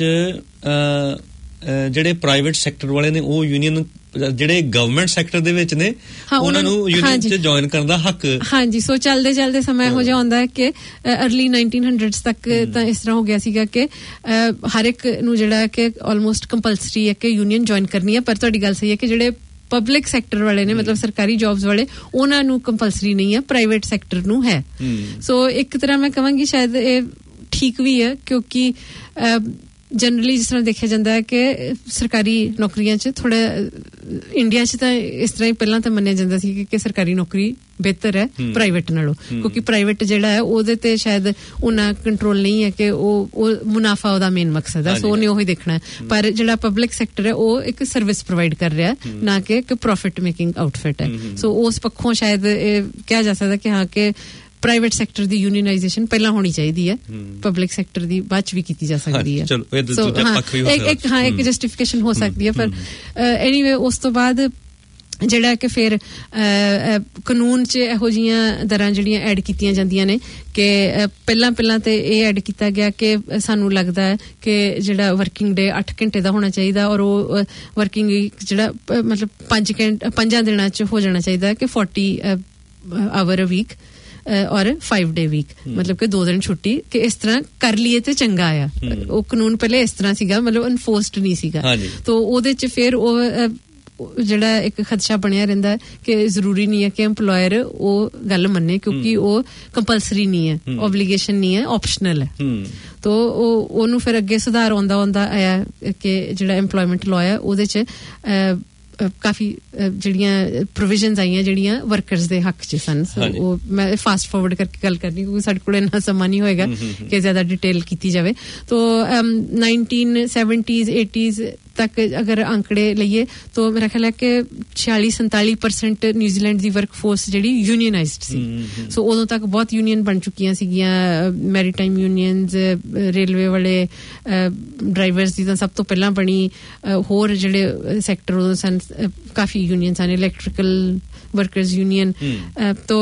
ਜਿਹੜੇ ਪ੍ਰਾਈਵੇਟ ਸੈਕਟਰ ਵਾਲੇ ਨੇ ਉਹ ਯੂਨੀਅਨ ਜਿਹੜੇ ਗਵਰਨਮੈਂਟ ਸੈਕਟਰ ਦੇ ਵਿੱਚ ਨੇ ਉਹਨਾਂ ਨੂੰ ਯੂਨੀਅਨ ਚ ਜੁਆਇਨ ਕਰਨ ਦਾ ਹੱਕ। ਹਾਂਜੀ, ਸੋ ਚੱਲਦੇ ਸਮਾਂ ਇਹੋ ਜਿਹਾ ਹੁੰਦਾ ਹੈ ਕਿ ਅਰਲੀ 1900s ਤੱਕ ਤਾਂ ਇਸ ਤਰ੍ਹਾਂ ਹੋ ਗਿਆ ਸੀਗਾ ਕਿ ਹਰ ਇੱਕ ਨੂੰ ਜਿਹੜਾ ਕਿ ਆਲਮੋਸਟ ਕੰਪਲਸਰੀ ਹੈ ਕਿ ਯੂਨੀਅਨ ਜੁਆਇਨ ਕਰਨੀ ਹੈ। ਪਰ ਤੁਹਾਡੀ ਗੱਲ ਸਹੀ ਹੈ ਕਿ ਜਿਹੜੇ ਪਬਲਿਕ ਸੈਕਟਰ ਵਾਲੇ ਨੇ ਮਤਲਬ ਸਰਕਾਰੀ ਜੌਬਸ ਵਾਲੇ ਉਹਨਾਂ ਨੂੰ ਕੰਪਲਸਰੀ ਨਹੀਂ ਹੈ, ਪ੍ਰਾਈਵੇਟ ਸੈਕਟਰ ਨੂੰ ਹੈ। ਸੋ ਇੱਕ ਤਰ੍ਹਾਂ ਮੈਂ ਕਹਾਂਗੀ ਸ਼ਾਇਦ ਇਹ ਠੀਕ ਵੀ ਹੈ ਕਿਉਂਕਿ ਜਨਰਲੀ ਜਿਸ ਤਰ੍ਹਾਂ ਦੇਖਿਆ ਜਾਂਦਾ ਹੈ ਕਿ ਸਰਕਾਰੀ ਨੌਕਰੀਆਂ 'ਚ ਥੋੜਾ ਇੰਡੀਆ 'ਚ ਤਾਂ ਇਸ ਤਰ੍ਹਾਂ ਹੀ ਪਹਿਲਾਂ ਤਾਂ ਮੰਨਿਆ ਜਾਂਦਾ ਸੀ ਕਿ ਸਰਕਾਰੀ ਨੌਕਰੀ ਬਿਹਤਰ ਹੈ ਪ੍ਰਾਈਵੇਟ ਨਾਲੋਂ ਕਿਉਂਕਿ ਪ੍ਰਾਈਵੇਟ ਜਿਹੜਾ ਹੈ ਉਹਦੇ ਤੇ ਸ਼ਾਇਦ ਉਹਨਾਂ ਕੰਟਰੋਲ ਨਹੀਂ ਹੈ ਕਿ ਉਹ ਮੁਨਾਫਾ ਉਹਦਾ ਮੇਨ ਮਕਸਦ ਹੈ। ਸੋ ਉਹਨੇ ਉਹੀ ਦੇਖਣਾ ਪਰ ਜਿਹੜਾ ਪਬਲਿਕ ਸੈਕਟਰ ਹੈ ਉਹ ਇੱਕ ਸਰਵਿਸ ਪ੍ਰੋਵਾਈਡ ਕਰ ਰਿਹਾ ਨਾ ਕਿ ਇੱਕ ਪ੍ਰੋਫਿਟ ਮੇਕਿੰਗ ਆਊਟਫਿਟ ਹੈ। ਸੋ ਉਸ ਪੱਖੋਂ ਸ਼ਾਇਦ ਇਹ ਕਿਹਾ ਜਾ ਸਕਦਾ ਕਿ ਹਾਂ ਕਿ ਪ੍ਰਾਈਵੇਟ ਸੈਕਟਰ ਦੀ ਯੂਨੀਅਨਾਈਜੇਸ਼ਨ ਪਹਿਲਾਂ ਹੋਣੀ ਚਾਹੀਦੀ ਹੈ, ਪਬਲਿਕ ਸੈਕਟਰ ਦੀ ਬਾਅਦ ਚ ਵੀ ਕੀਤੀ ਜਾ ਸਕਦੀ ਹੈ। ਇੱਕ ਜਸਟੀਫਿਕੇਸ਼ਨ ਹੋ ਸਕਦੀ ਹੈ ਪਰ ਐਨੀਵੇ ਉਸ ਤੋਂ ਬਾਅਦ ਜਿਹੜਾ ਕਿ ਫਿਰ ਕਾਨੂੰਨ 'ਚ ਇਹੋ ਜਿਹੀਆਂ ਦਰਾਂ ਜਿਹੜੀਆਂ ਐਡ ਕੀਤੀਆਂ ਜਾਂਦੀਆਂ ਨੇ ਕਿ ਪਹਿਲਾਂ ਤੇ ਇਹ ਐਡ ਕੀਤਾ ਗਿਆ ਕਿ ਸਾਨੂੰ ਲੱਗਦਾ ਹੈ ਕਿ ਜਿਹੜਾ ਵਰਕਿੰਗ ਡੇ 8 ਘੰਟੇ ਦਾ ਹੋਣਾ ਚਾਹੀਦਾ ਔਰ ਉਹ ਵਰਕਿੰਗ ਜਿਹੜਾ ਮਤਲਬ 5 ਦਿਨਾਂ 'ਚ ਹੋ ਜਾਣਾ ਚਾਹੀਦਾ ਹੈ ਕਿ 40 ਆਵਰ ਅ ਵੀਕ ਔਰ 5 day ਵੀਕ ਮਤਲਬ ਕਿ 2 ਦਿਨ ਛੁੱਟੀ ਕਿ ਇਸ ਤਰ੍ਹਾਂ ਕਰ ਲਈਏ ਤੇ ਚੰਗਾ ਆ। ਉਹ ਕਾਨੂੰਨ ਪਹਿਲੇ ਇਸ ਤਰ੍ਹਾਂ ਸੀਗਾ ਮਤਲਬ ਅਨਫੋਰਸਡ ਨਹੀਂ ਸੀਗਾ। ਤੋ ਉਹਦੇ 'ਚ ਫਿਰ ਉਹ ਜਿਹੜਾ ਇੱਕ ਖਦਸ਼ਾ ਬਣਿਆ ਰਹਿੰਦਾ ਹੈ ਕਿ ਜ਼ਰੂਰੀ ਨਹੀਂ ਹੈ ਕਿ ਐਮਪਲੋਇਰ ਉਹ ਗੱਲ ਮੰਨੇ ਕਿਉਂਕਿ ਉਹ ਕੰਪਲਸਰੀ ਨਹੀਂ ਹੈ, ਓਬਲੀਗੇਸ਼ਨ ਨਹੀਂ ਹੈ, ਆਪਸ਼ਨਲ ਹੈ। ਤੋ ਉਹਨੂੰ ਫਿਰ ਅੱਗੇ ਸੁਧਾਰ ਆਉਂਦਾ ਆਇਆ ਕਿ ਜਿਹੜਾ ਐਮਪਲੋਇਮੈਂਟ ਲਾਅ ਹੈ ਉਹਦੇ 'ਚ ਕਾਫੀ ਜਿਹੜੀਆਂ ਪ੍ਰੋਵੀਜ਼ਨਸ ਆਈਆਂ ਜਿਹੜੀਆਂ ਵਰਕਰਸ ਦੇ ਹੱਕ 'ਚ ਸਨ। ਉਹ ਮੈਂ ਫਾਸਟ ਫਾਰਵਰਡ ਕਰਕੇ ਗੱਲ ਕਰਨੀ ਕਿਉਂਕਿ ਸਾਡੇ ਕੋਲ ਇੰਨਾ ਸਮਾਂ ਨਹੀਂ ਹੋਏਗਾ ਕਿ ਜ਼ਿਆਦਾ ਡਿਟੇਲ ਕੀਤੀ ਜਾਵੇ। ਤੋ 1970s 80s ਤੱਕ ਅਗਰ ਅੰਕੜੇ ਲਈਏ ਤਾਂ ਮੇਰਾ ਖਿਆਲ ਹੈ ਕਿ 46-47% ਨਿਊਜ਼ੀਲੈਂਡ ਦੀ ਵਰਕਫੋਰਸ ਜਿਹੜੀ ਯੂਨੀਅਨਾਈਜ਼ਡ ਸੀ। ਸੋ ਉਦੋਂ ਤੱਕ ਬਹੁਤ ਯੂਨੀਅਨ ਬਣ ਚੁੱਕੀਆਂ ਸੀਗੀਆਂ, ਮੈਰੀਟਾਈਮ ਯੂਨੀਅਨਸ, ਰੇਲਵੇ ਵਾਲੇ ਡਰਾਈਵਰਸ ਦੀ ਤਾਂ ਸਭ ਤੋਂ ਪਹਿਲਾਂ ਬਣੀ, ਹੋਰ ਜਿਹੜੇ ਸੈਕਟਰ ਉਦੋਂ ਸਨ ਕਾਫੀ ਯੂਨੀਅਨ ਸਨ, ਇਲੈਕਟ੍ਰੀਕਲ ਵਰਕਰਸ ਯੂਨੀਅਨ ਤੋਂ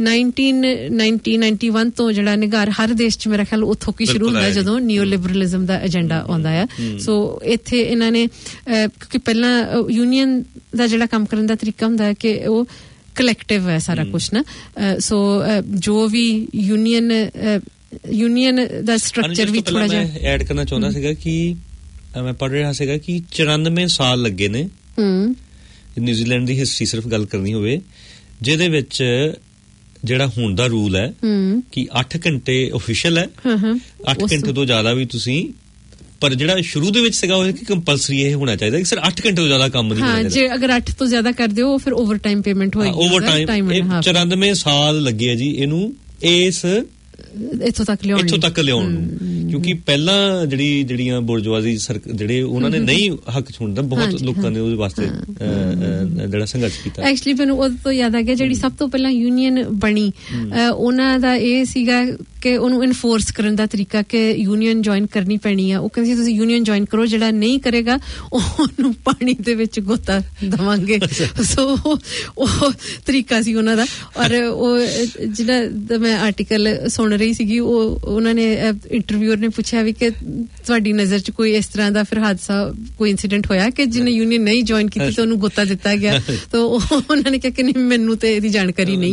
1991 ਤੋਂ ਜਿਹੜਾ ਨਿਗਾਰ ਹਰ ਦੇਸ਼ 'ਚ ਮੇਰਾ ਖਿਆਲ ਉੱਥੋਂ ਕੀ ਸ਼ੁਰੂ ਹੁੰਦਾ ਜਦੋਂ ਨਿਓ ਲਿਬਰਲਿਜ਼ਮ ਦਾ ਏਜੰਡਾ ਆਉਂਦਾ ਆ ਸੋ ਇੱਥੇ ਇਹਨਾਂ ਨੇ ਕਿਉਂਕਿ ਪਹਿਲਾਂ ਯੂਨੀਅਨ ਦਾ ਜਿਹੜਾ ਕੰਮ ਕਰਨ ਦਾ ਤਰੀਕਾ ਹੁੰਦਾ ਹੈ ਕਿ ਉਹ ਕਲੈਕਟਿਵ ਹੈ ਸਾਰਾ ਕੁਛ ਨਾ ਸੋ ਜੋ ਵੀ ਯੂਨੀਅਨ ਦਾ ਸਟਰਕਚਰ ਵੀ ਥੋੜਾ ਜਿਹਾ ਐਡ ਕਰਨਾ ਚਾਹੁੰਦਾ ਸੀਗਾ ਕਿ ਮੈਂ ਪੜ੍ਹ ਰਿਹਾ ਸੀਗਾ ਕਿ 94 ਸਾਲ ਲੱਗੇ ਨੇ ਨਿਊਜ਼ੀਲੈਂਡ ਦੀ ਹਿਸਟਰੀ ਸਿਰਫ ਗੱਲ ਕਰਨੀ ਹੋਵੇ ਜਿਹਦੇ ਵਿੱਚ ਜਿਹੜਾ ਹੁਣ ਦਾ ਰੂਲ ਹੈ ਕਿ 8 ਘੰਟੇ ਆਫੀਸ਼ੀਅਲ ਹੈ 8 ਘੰਟੇ ਤੋਂ ਜ਼ਿਆਦਾ ਵੀ ਤੁਸੀਂ ਪਰ ਜਿਹੜਾ ਸ਼ੁਰੂ ਦੇ ਵਿੱਚ ਸੀਗਾ ਉਹ ਕਿ ਕੰਪਲਸਰੀ ਇਹ ਹੋਣਾ ਚਾਹੀਦਾ ਕਿ ਸਿਰ 8 ਘੰਟੇ ਤੋਂ ਜ਼ਿਆਦਾ ਕੰਮ ਨਹੀਂ ਕਰਨਾ ਜੇ ਅਗਰ 8 ਤੋਂ ਜ਼ਿਆਦਾ ਕਰਦੇ ਹੋ ਫਿਰ ਓਵਰਟਾਈਮ ਪੇਮੈਂਟ ਹੋਏਗੀ ਓਵਰਟਾਈਮ 94 ਸਾਲ ਲੱਗੇ ਜੀ ਇਹਨੂੰ ਇਸ ਇੱਥੋਂ ਤੱਕ ਲਿਆਉਣ ਨੂੰ ਕਿਉਂਕਿ ਪਹਿਲਾਂ ਜਿਹੜੀਆਂ ਬੁਰਜਵਾਜ਼ੀ ਜਿਹੜੇ ਉਹਨਾਂ ਨੇ ਨਹੀਂ ਹੱਕ ਛੁੰਦਾ ਬਹੁਤ ਲੋਕਾਂ ਨੇ ਉਹਦੇ ਵਾਸਤੇ ਜਿਹੜਾ ਸੰਘਰਸ਼ ਕੀਤਾ ਐਕਚੁਅਲੀ ਮੈਨੂੰ ਉਹਦੇ ਤੋਂ ਯਾਦ ਆ ਗਿਆ ਜਿਹੜੀ ਸਭ ਤੋਂ ਪਹਿਲਾਂ ਯੂਨੀਅਨ ਬਣੀ ਉਹਨਾਂ ਦਾ ਇਹ ਸੀਗਾ ਕਿ ਉਹਨੂੰ ਇਨਫੋਰਸ ਕਰਨ ਦਾ ਤਰੀਕਾ ਕਿ ਯੂਨੀਅਨ ਜੁਆਇਨ ਕਰਨੀ ਪੈਣੀ ਆ ਉਹ ਕਹਿੰਦੇ ਤੁਸੀਂ ਯੂਨੀਅਨ ਜੁਆਇਨ ਕਰੋ ਜਿਹੜਾ ਨਹੀਂ ਕਰੇਗਾ ਉਹਨੂੰ ਪਾਣੀ ਦੇ ਵਿੱਚ ਗੋਤਾ ਦਵਾਂਗੇ ਸੋ ਉਹ ਤਰੀਕਾ ਸੀ ਉਹਨਾਂ ਦਾ ਔਰ ਉਹ ਜਿਹੜਾ ਮੈਂ ਆਰਟੀਕਲ ਸੁਣ ਰਹੀ ਸੀਗੀ ਉਹਨਾਂ ਨੇ ਇੰਟਰਵਿਊਅਰ ਨੇ ਪੁੱਛਿਆ ਵੀ ਕਿ ਤੁਹਾਡੀ ਨਜ਼ਰ 'ਚ ਕੋਈ ਇਸ ਤਰ੍ਹਾਂ ਦਾ ਫਿਰ ਹਾਦਸਾ ਕੋਈ ਇਨਸੀਡੈਂਟ ਹੋਇਆ ਕਿ ਜਿਹਨੇ ਯੂਨੀਅਨ ਨਹੀਂ ਜੁਆਇਨ ਕੀਤੀ ਤਾਂ ਉਹਨੂੰ ਗੋਤਾ ਦਿੱਤਾ ਗਿਆ ਤਾਂ ਉਹਨਾਂ ਨੇ ਕਿਹਾ ਕਿ ਨਹੀਂ ਮੈਨੂੰ ਤੇ ਇਹਦੀ ਜਾਣਕਾਰੀ ਨਹੀਂ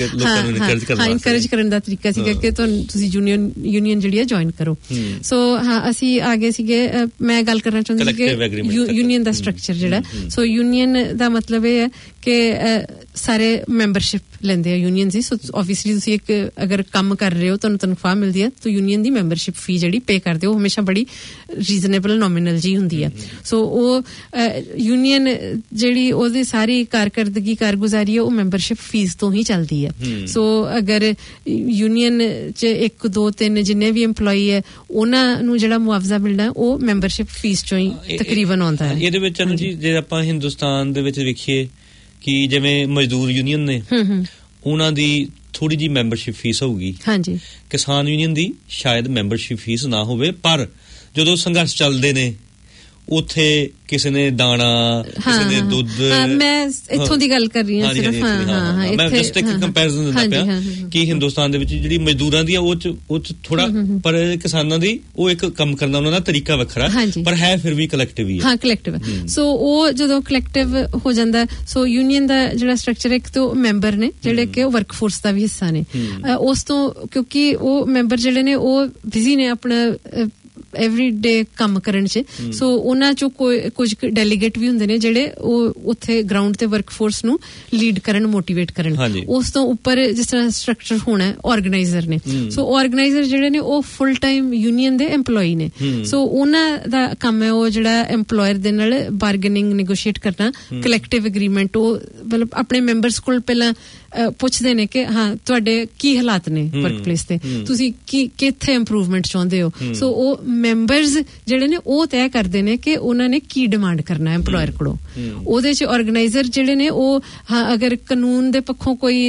ਹੈ ਹਾਂ ਇਨਕਰੇਜ ਕਰਨ ਦਾ ਤਰੀਕਾ ਸੀਗਾ ਕਿ ਤੁਸੀਂ ਯੂਨੀਅਨ ਜਿਹੜੀ ਹੈ ਜੁਆਇਨ ਕਰੋ ਸੋ ਹਾਂ ਅਸੀਂ ਆ ਗਏ ਸੀਗੇ ਮੈਂ ਗੱਲ ਕਰਨਾ ਚਾਹੁੰਦੀ ਸੀ ਕਿ ਯੂਨੀਅਨ ਦਾ ਸਟਰਕਚਰ ਜਿਹੜਾ ਸੋ ਯੂਨੀਅਨ ਦਾ ਮਤਲਬ ਇਹ ਹੈ ਕਿ ਸਾਰੇ ਮੈਂਬਰਸ਼ਿਪ ਲੈਂਦੇ ਆ ਯੂਨੀਅਨ ਦੀ ਸੋ ਆਬਵੀਅਸਲੀ ਤੁਸੀਂ ਇੱਕ ਅਗਰ ਕੰਮ ਕਰ ਰਹੇ ਹੋ ਤੁਹਾਨੂੰ ਤਨਖਾਹ ਮਿਲਦੀ ਹੈ ਤਾਂ ਯੂਨੀਅਨ ਦੀ ਮੈਂਬਰਸ਼ਿਪ ਫੀ ਜਿਹੜੀ ਪੇ ਕਰਦੇ ਹੋ ਹਮੇਸ਼ਾ ਬੜੀ ਰੀਜ਼ਨੇਬਲ ਨੋਮੀਨਲ ਜੀ ਹੁੰਦੀ ਹੈ ਸੋ ਉਹ ਯੂਨੀਅਨ ਜਿਹੜੀ ਉਹਦੀ ਸਾਰੀ ਕਾਰਗੁਜ਼ਾਰੀ ਹੈ ਉਹ ਮੈਂਬਰਸ਼ਿਪ ਫੀਸ ਤੋਂ ਹੀ ਚੱਲਦੀ ਹੈ ਸੋ ਅਗਰ ਯੂਨੀਅਨ 'ਚ 1 2 3 ਜਿੰਨੇ ਵੀ EMPLOYEE ਹੈ ਉਹਨਾਂ ਨੂੰ ਜਿਹੜਾ ਮੁਆਵਜ਼ਾ ਮਿਲਣਾ ਉਹ ਮੈਂਬਰਸ਼ਿਪ ਫੀਸ ਚੋਂ ਹੀ ਤਕਰੀਬਨ ਆਉਂਦਾ ਹੈ ਇਹਦੇ ਵਿੱਚ ਜੀ ਜੇ ਆਪਾਂ ਹਿੰਦੁਸਤਾਨ ਦੇ ਵਿੱਚ ਵੇਖੀਏ ਕਿ ਜਿਵੇਂ ਮਜ਼ਦੂਰ ਯੂਨੀਅਨ ਨੇ ਉਹਨਾਂ ਦੀ ਥੋੜੀ ਜਿਹੀ ਮੈਂਬਰਸ਼ਿਪ ਫੀਸ ਹੋਊਗੀ ਹਾਂਜੀ ਕਿਸਾਨ ਯੂਨੀਅਨ ਦੀ ਸ਼ਾਇਦ ਮੈਂਬਰਸ਼ਿਪ ਫੀਸ ਨਾ ਹੋਵੇ ਪਰ ਜਦੋਂ ਸੰਘਰਸ਼ ਚੱਲਦੇ ਨੇ ਉੱਥੇ ਕਿਸੇ ਨੇ ਦਾਣਾ ਕਿਸੇ ਨੇ ਦੁੱਧ ਮੈਂ ਇੱਥੋਂ ਦੀ ਗੱਲ ਕਰ ਰਹੀ ਹਾਂ ਸਿਰਫ ਮੈਂ ਜਸਟ ਇੱਕ ਕੰਪੈਰੀਜ਼ਨ ਦਿੰਦਾ ਪਿਆ ਕਿ ਹਿੰਦੁਸਤਾਨ ਦੇ ਵਿੱਚ ਜਿਹੜੀ ਮਜ਼ਦੂਰਾਂ ਦੀ ਉਹ ਚ ਥੋੜਾ ਪਰ ਕਿਸਾਨਾਂ ਦੀ ਉਹ ਇੱਕ ਕੰਮ ਕਰਨ ਦਾ ਉਹਨਾਂ ਦਾ ਤਰੀਕਾ ਵੱਖਰਾ ਪਰ ਹੈ ਫਿਰ ਵੀ ਕਲੈਕਟਿਵ ਹੀ ਹੈ ਕਲੈਕਟਿਵ ਸੋ ਉਹ ਜਦੋਂ ਕਲੈਕਟਿਵ ਹੋ ਜਾਂਦਾ ਸੋ ਯੂਨੀਅਨ ਦਾ ਜਿਹੜਾ ਸਟਰਕਚਰ ਇੱਕ ਤੋਂ ਮੈਂਬਰ ਨੇ ਜਿਹੜੇ ਕਿ ਉਹ ਵਰਕਫੋਰਸ ਦਾ ਵੀ ਹਿੱਸਾ ਨੇ ਉਸ ਤੋਂ ਕਿਉਂਕਿ ਉਹ ਮੈਂਬਰ ਜਿਹੜੇ ਨੇ ਉਹ ਬਿਜ਼ੀ ਨੇ ਆਪਣਾ ਐਵਰੀ ਡੇ ਕੰਮ ਕਰਨ 'ਚ ਸੋ ਉਹਨਾਂ 'ਚੋਂ ਕੁਝ ਡੈਲੀਗੇਟ ਵੀ ਹੁੰਦੇ ਨੇ ਜਿਹੜੇ ਉਹ ਉੱਥੇ ਗਰਾਊਂਡ ਤੇ ਵਰਕਫੋਰਸ ਨੂੰ ਲੀਡ ਕਰਨ ਮੋਟੀਵੇਟ ਕਰਨ ਉਸ ਤੋਂ ਉੱਪਰ ਜਿਸ ਤਰ੍ਹਾਂ ਸਟਰਕਚਰ ਹੋਣਾ ਆਰਗੇਨਾਈਜ਼ਰ ਨੇ ਸੋ ਆਰਗੇਨਾਈਜ਼ਰ ਜਿਹੜੇ ਨੇ ਉਹ ਫੁੱਲ ਟਾਈਮ ਯੂਨੀਅਨ ਦੇ EMPLOYEE ਨੇ ਸੋ ਉਹਨਾਂ ਦਾ ਕੰਮ ਹੈ ਉਹ ਜਿਹੜਾ EMPLOYER ਦੇ ਨਾਲ ਬਾਰਗੇਨਿੰਗ ਨੈਗੋਸ਼ੀਏਟ ਕਰਨਾ ਕਲੈਕਟਿਵ ਐਗਰੀਮੈਂਟ ਉਹ ਮਤਲਬ ਆਪਣੇ ਮੈਂਬਰਸ ਕੋਲ ਪਹਿਲਾਂ ਪੁੱਛਦੇ ਨੇ ਕਿ ਹਾਂ ਤੁਹਾਡੇ ਕੀ ਹਾਲਾਤ ਨੇ ਵਰਕਪਲੇਸ ਤੇ ਤੁਸੀਂ ਕਿੱਥੇ ਇੰਪਰੂਵਮੈਂਟ ਚਾਹੁੰਦੇ ਹੋ ਸੋ ਉਹ ਮੈਂਬਰਸ ਜਿਹੜੇ ਨੇ ਉਹ ਤੈਅ ਕਰਦੇ ਨੇ ਕਿ ਉਹਨਾਂ ਨੇ ਕੀ ਡਿਮਾਂਡ ਕਰਨਾ EMPLOYER ਕੋਲੋਂ ਉਹਦੇ 'ਚ ਆਰਗੇਨਾਈਜ਼ਰ ਜਿਹੜੇ ਨੇ ਉਹ ਹਾਂ ਅਗਰ ਕਾਨੂੰਨ ਦੇ ਪੱਖੋਂ ਕੋਈ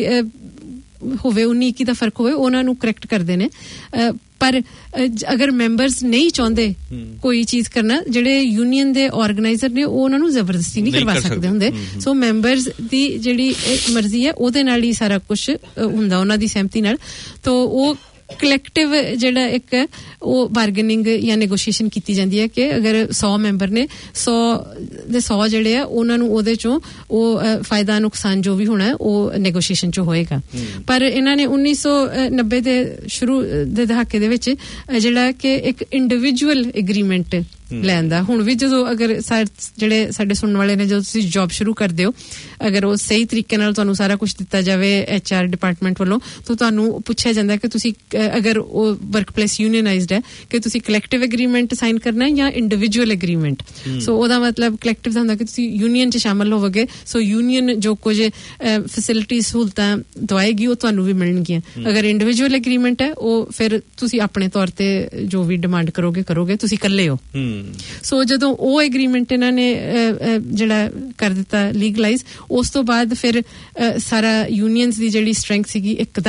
ਹੋਵੇ 19-21 ਦਾ ਫਰਕ ਹੋਵੇ ਉਹਨਾਂ ਨੂੰ ਕਰੈਕਟ ਕਰਦੇ ਨੇ ਪਰ ਅਗਰ ਮੈਂਬਰਸ ਨਹੀਂ ਚਾਹੁੰਦੇ ਕੋਈ ਚੀਜ਼ ਕਰਨਾ ਜਿਹੜੇ ਯੂਨੀਅਨ ਦੇ ਆਰਗੇਨਾਈਜ਼ਰ ਨੇ ਉਹ ਉਹਨਾਂ ਨੂੰ ਜ਼ਬਰਦਸਤੀ ਨਹੀਂ ਕਰਵਾ ਸਕਦੇ ਹੁੰਦੇ ਸੋ ਮੈਂਬਰਸ ਦੀ ਜਿਹੜੀ ਮਰਜ਼ੀ ਹੈ ਉਹਦੇ ਨਾਲ ਹੀ ਸਾਰਾ ਕੁਝ ਹੁੰਦਾ ਉਹਨਾਂ ਦੀ ਸਹਿਮਤੀ ਨਾਲ ਤਾਂ ਉਹ ਕਲੈਕਟਿਵ ਜਿਹੜਾ ਇੱਕ ਉਹ ਬਾਰਗੇਨਿੰਗ ਜਾਂ ਨੈਗੋਸ਼ੀਏਸ਼ਨ ਕੀਤੀ ਜਾਂਦੀ ਹੈ ਕਿ ਅਗਰ 100 ਮੈਂਬਰ ਨੇ 100 ਦੇ 100 ਜਿਹੜੇ ਆ ਉਹਨਾਂ ਨੂੰ ਉਹਦੇ ਚੋਂ ਉਹ ਫਾਇਦਾ ਨੁਕਸਾਨ ਜੋ ਵੀ ਹੋਣਾ ਉਹ ਨੈਗੋਸ਼ੀਏਸ਼ਨ ਚੋਂ ਹੋਏਗਾ ਪਰ ਇਹਨਾਂ ਨੇ 1990 ਦੇ ਸ਼ੁਰੂ ਦੇ ਦਹਾਕੇ ਦੇ ਵਿੱਚ ਜਿਹੜਾ ਕਿ ਇੱਕ ਇੰਡੀਵਿਜੂਅਲ ਐਗਰੀਮੈਂਟ ਲੈਣ ਦਾ ਹੁਣ ਵੀ ਜਦੋਂ ਅਗਰ ਜਿਹੜੇ ਸਾਡੇ ਸੁਣਨ ਵਾਲੇ ਨੇ ਜਦੋਂ ਤੁਸੀਂ ਜੌਬ ਸ਼ੁਰੂ ਕਰਦੇ ਹੋ ਅਗਰ ਉਹ ਸਹੀ ਤਰੀਕੇ ਨਾਲ ਤੁਹਾਨੂੰ ਸਾਰਾ ਕੁਝ ਦਿੱਤਾ ਜਾਵੇ HR ਡਿਪਾਰਟਮੈਂਟ ਵੱਲੋਂ ਤਾਂ ਤੁਹਾਨੂੰ ਪੁੱਛਿਆ ਜਾਂਦਾ ਕਿ ਤੁਸੀਂ ਅਗਰ ਉਹ ਵਰਕਪਲੇਸ ਯੂਨੀਅਨਾਈਜ਼ਡ ਹੈ ਕਿ ਤੁਸੀਂ ਕਲੈਕਟਿਵ ਐਗਰੀਮੈਂਟ ਸਾਈਨ ਕਰਨਾ ਹੈ ਜਾਂ ਇੰਡੀਵਿਜੂਅਲ ਐਗਰੀਮੈਂਟ ਸੋ ਉਹਦਾ ਮਤਲਬ ਕਲੈਕਟਿਵ ਦਾ ਹੁੰਦਾ ਕਿ ਤੁਸੀਂ ਯੂਨੀਅਨ 'ਚ ਸ਼ਾਮਲ ਹੋਵੋਗੇ ਸੋ ਯੂਨੀਅਨ ਜੋ ਕੁਝ ਫੈਸਿਲਿਟੀ ਸਹੂਲਤਾਂ ਦਵਾਏਗੀ ਉਹ ਤੁਹਾਨੂੰ ਵੀ ਮਿਲਣਗੀਆਂ ਅਗਰ ਇੰਡੀਵਿਜੂਅਲ ਐਗਰੀਮੈਂਟ ਹੈ ਉਹ ਫਿਰ ਤੁਸੀਂ ਆਪਣੇ ਤੌਰ ਤੇ ਜੋ ਵੀ ਡਿਮਾਂਡ ਕਰੋਗੇ ਤੁਸੀਂ ਇਕੱਲੇ ਹੋ ਸੋ ਜਦੋਂ ਉਹ ਐਗਰੀਮੈਂਟ ਇਹਨਾਂ ਨੇ ਜਿਹੜਾ ਕਰ ਦਿੱਤਾ ਲੀਗਲਾਈਜ਼ ਉਸ ਤੋਂ ਬਾਅਦ ਫਿਰ ਸਾਰਾ ਯੂਨੀਅਨਸ ਦੀ ਜਿਹੜੀ ਸਟਰੈਂਥ ਸੀਗੀ ਇੱਕਦਮ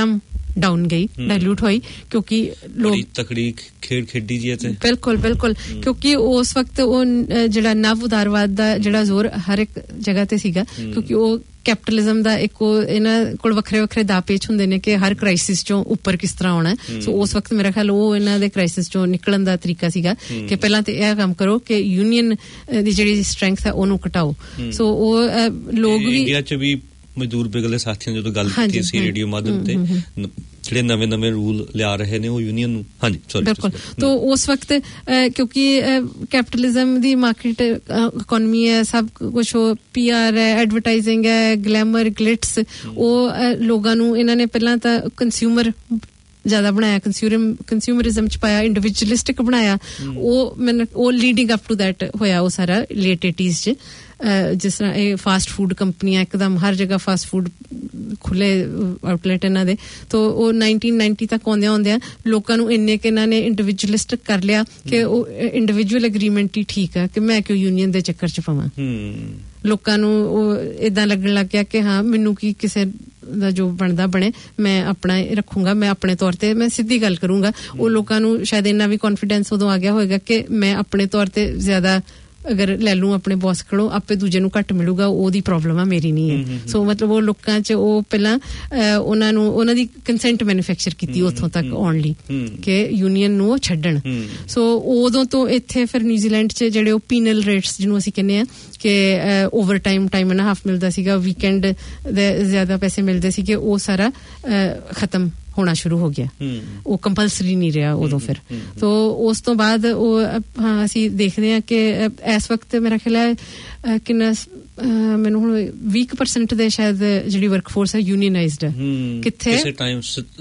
डाउन गई डाइल्यूट होई क्योंकि लोग तकड़ी खेड खेडी जी ते बिल्कुल बिल्कुल क्योंकि उस वक्त वो जेड़ा नव उदारवाद दा जेड़ा जोर हर एक जगह ते सीगा क्योंकि वो कैपिटलिज्म दा एक इना कोल वखरे वखरे दा पेच हुंदे ने कि हर क्राइसिस चों ऊपर किस तरह आना है सो उस वक्त मेरा ख्याल वो इना दे क्राइसिस चों निकलन दा तरीका सीगा कि पहला ते यह काम करो कि यूनियन दी जेड़ी स्ट्रेंथ है ओनू घटाओ सो वो लोग भी इंडिया च भी मजदूर बेगले साथियों जो गल की सी रेडियो माध्यम ते ਜਿਹੜੇ ਨਵੇਂ ਰੂਲ ਲਿਆ ਰਹੇ ਨੇ ਉਹ ਯੂਨੀਅਨ ਨੂੰ ਹਾਂਜੀ ਸੌਰੀ ਬਿਲਕੁਲ तो उस वक्त क्योंकि कैपिटलिज्म दी मार्केट इकोनॉमी है सब कुछ हो पीआर है एडवर्टाइजिंग है ग्लैमर ग्लिट्स ਉਹ ਲੋਕਾਂ ਨੂੰ ਇਹਨਾਂ ਨੇ ਪਹਿਲਾਂ ਤਾਂ ਕੰਜ਼ਿਊਮਰ ਜ਼ਿਆਦਾ ਬਣਾਇਆ ਕੰਜ਼ਿਊਮਰਿਜ਼ਮ ਚ ਪਾਇਆ ਇੰਡੀਵਿਜੂਅਲਿਸਟਿਕ ਬਣਾਇਆ ਉਹ ਲੀਡਿੰਗ ਅਪ ਟੂ ਦੈਟ ਹੋਇਆ ਉਹ ਸਾਰਾ ਲੇਟ 80s ਚ ਜਿਸ ਤਰ੍ਹਾਂ ਇਹ ਫਾਸਟ ਫੂਡ ਕੰਪਨੀਆਂ ਇੱਕਦਮ ਹਰ ਜਗ੍ਹਾ ਫਾਸਟ ਫੂਡ ਖੁੱਲੇ ਆਊਟਲੈਟ ਇਹਨਾਂ ਦੇ ਤਾਂ ਉਹ 1990 ਤੱਕ ਆਉਂਦਿਆਂ ਲੋਕਾਂ ਨੂੰ ਇੰਨੇ ਕਿ ਇਹਨਾਂ ਨੇ ਇੰਡੀਵਿਜੂਅਲਿਸਟਿਕ ਕਰ ਲਿਆ ਕਿ ਉਹ ਇੰਡੀਵਿਜੂਅਲ ਐਗਰੀਮੈਂਟ ਹੀ ਠੀਕ ਆ ਕਿ ਮੈਂ ਕਿਉਂ ਯੂਨੀਅਨ ਦੇ ਚੱਕਰ ਚ ਪਵਾਂ ਲੋਕਾਂ ਨੂੰ ਉਹ ਇਦਾਂ ਲੱਗਣ ਲੱਗ ਗਿਆ ਕਿ ਹਾਂ ਮੈਨੂੰ ਕੀ ਕਿਸੇ ਦਾ ਜੋ ਬਣਦਾ ਬਣੇ ਮੈਂ ਆਪਣਾ ਰੱਖੂੰਗਾ ਮੈਂ ਆਪਣੇ ਤੌਰ ਤੇ ਮੈਂ ਸਿੱਧੀ ਗੱਲ ਕਰੂੰਗਾ ਉਹ ਲੋਕਾਂ ਨੂੰ ਸ਼ਾਇਦ ਇੰਨਾ ਵੀ ਕੌਨਫੀਡੈਂਸ ਉਦੋਂ ਆ ਗਿਆ ਹੋਵੇਗਾ ਕਿ ਮੈਂ ਆਪਣੇ ਤੌਰ ਤੇ ਜ਼ਿਆਦਾ ਅਗਰ ਲੈ ਲੂੰ ਆਪਣੇ ਬੌਸ ਕੋਲੋਂ ਆਪੇ ਦੂਜੇ ਨੂੰ ਘੱਟ ਮਿਲੂਗਾ ਉਹਦੀ ਪ੍ਰੋਬਲਮ ਆ ਮੇਰੀ ਨਹੀਂ ਹੈ ਸੋ ਮਤਲਬ ਉਹ ਲੋਕਾਂ 'ਚ ਉਹ ਪਹਿਲਾਂ ਉਹਨਾਂ ਨੂੰ ਉਹਨਾਂ ਦੀ ਕੰਸੈਂਟ ਮੈਨੂਫੈਕਚਰ ਕੀਤੀ ਉੱਥੋਂ ਤੱਕ ਆਉਣ ਲਈ ਕਿ ਯੂਨੀਅਨ ਨੂੰ ਉਹ ਛੱਡਣ ਸੋ ਉਦੋਂ ਤੋਂ ਇੱਥੇ ਫਿਰ ਨਿਊਜ਼ੀਲੈਂਡ 'ਚ ਜਿਹੜੇ ਉਹ ਪੀਨਲ ਰੇਟਸ ਜਿਹਨੂੰ ਅਸੀਂ ਕਹਿੰਦੇ ਆ ਕਿ ਓਵਰ ਟਾਈਮ ਐਂਡ ਹਾਫ ਮਿਲਦਾ ਸੀਗਾ ਵੀਕਐਂਡ ਦੇ ਜ਼ਿਆਦਾ ਪੈਸੇ ਮਿਲਦੇ ਸੀਗੇ ਉਹ ਸਾਰਾ ਖਤਮ ਹੋਣਾ ਸ਼ੁਰੂ ਹੋ ਗਿਆ ਉਹ ਕੰਪਲਸਰੀ ਨਹੀਂ ਰਿਹਾ ਉਦੋਂ ਫਿਰ ਤੋ ਉਸ ਤੋਂ ਬਾਅਦ ਉਹ ਹਾਂ ਅਸੀਂ ਦੇਖਦੇ ਹਾਂ ਕਿ ਇਸ ਵਕਤ ਮੇਰਾ ਖਿਆਲ ਹੈ ਕਿੰਨਾ ਮੈਨੂੰ ਹੁਣ 20% ਦੇ ਸ਼ਾਇਦ ਜਿਹੜੀ ਵਰਕਫੋਰਸ ਹੈ ਯੂਨੀਅਨਾਈਜ਼ਡ ਹੈ ਕਿੱਥੇ ਕਿਸੇ ਟਾਈਮ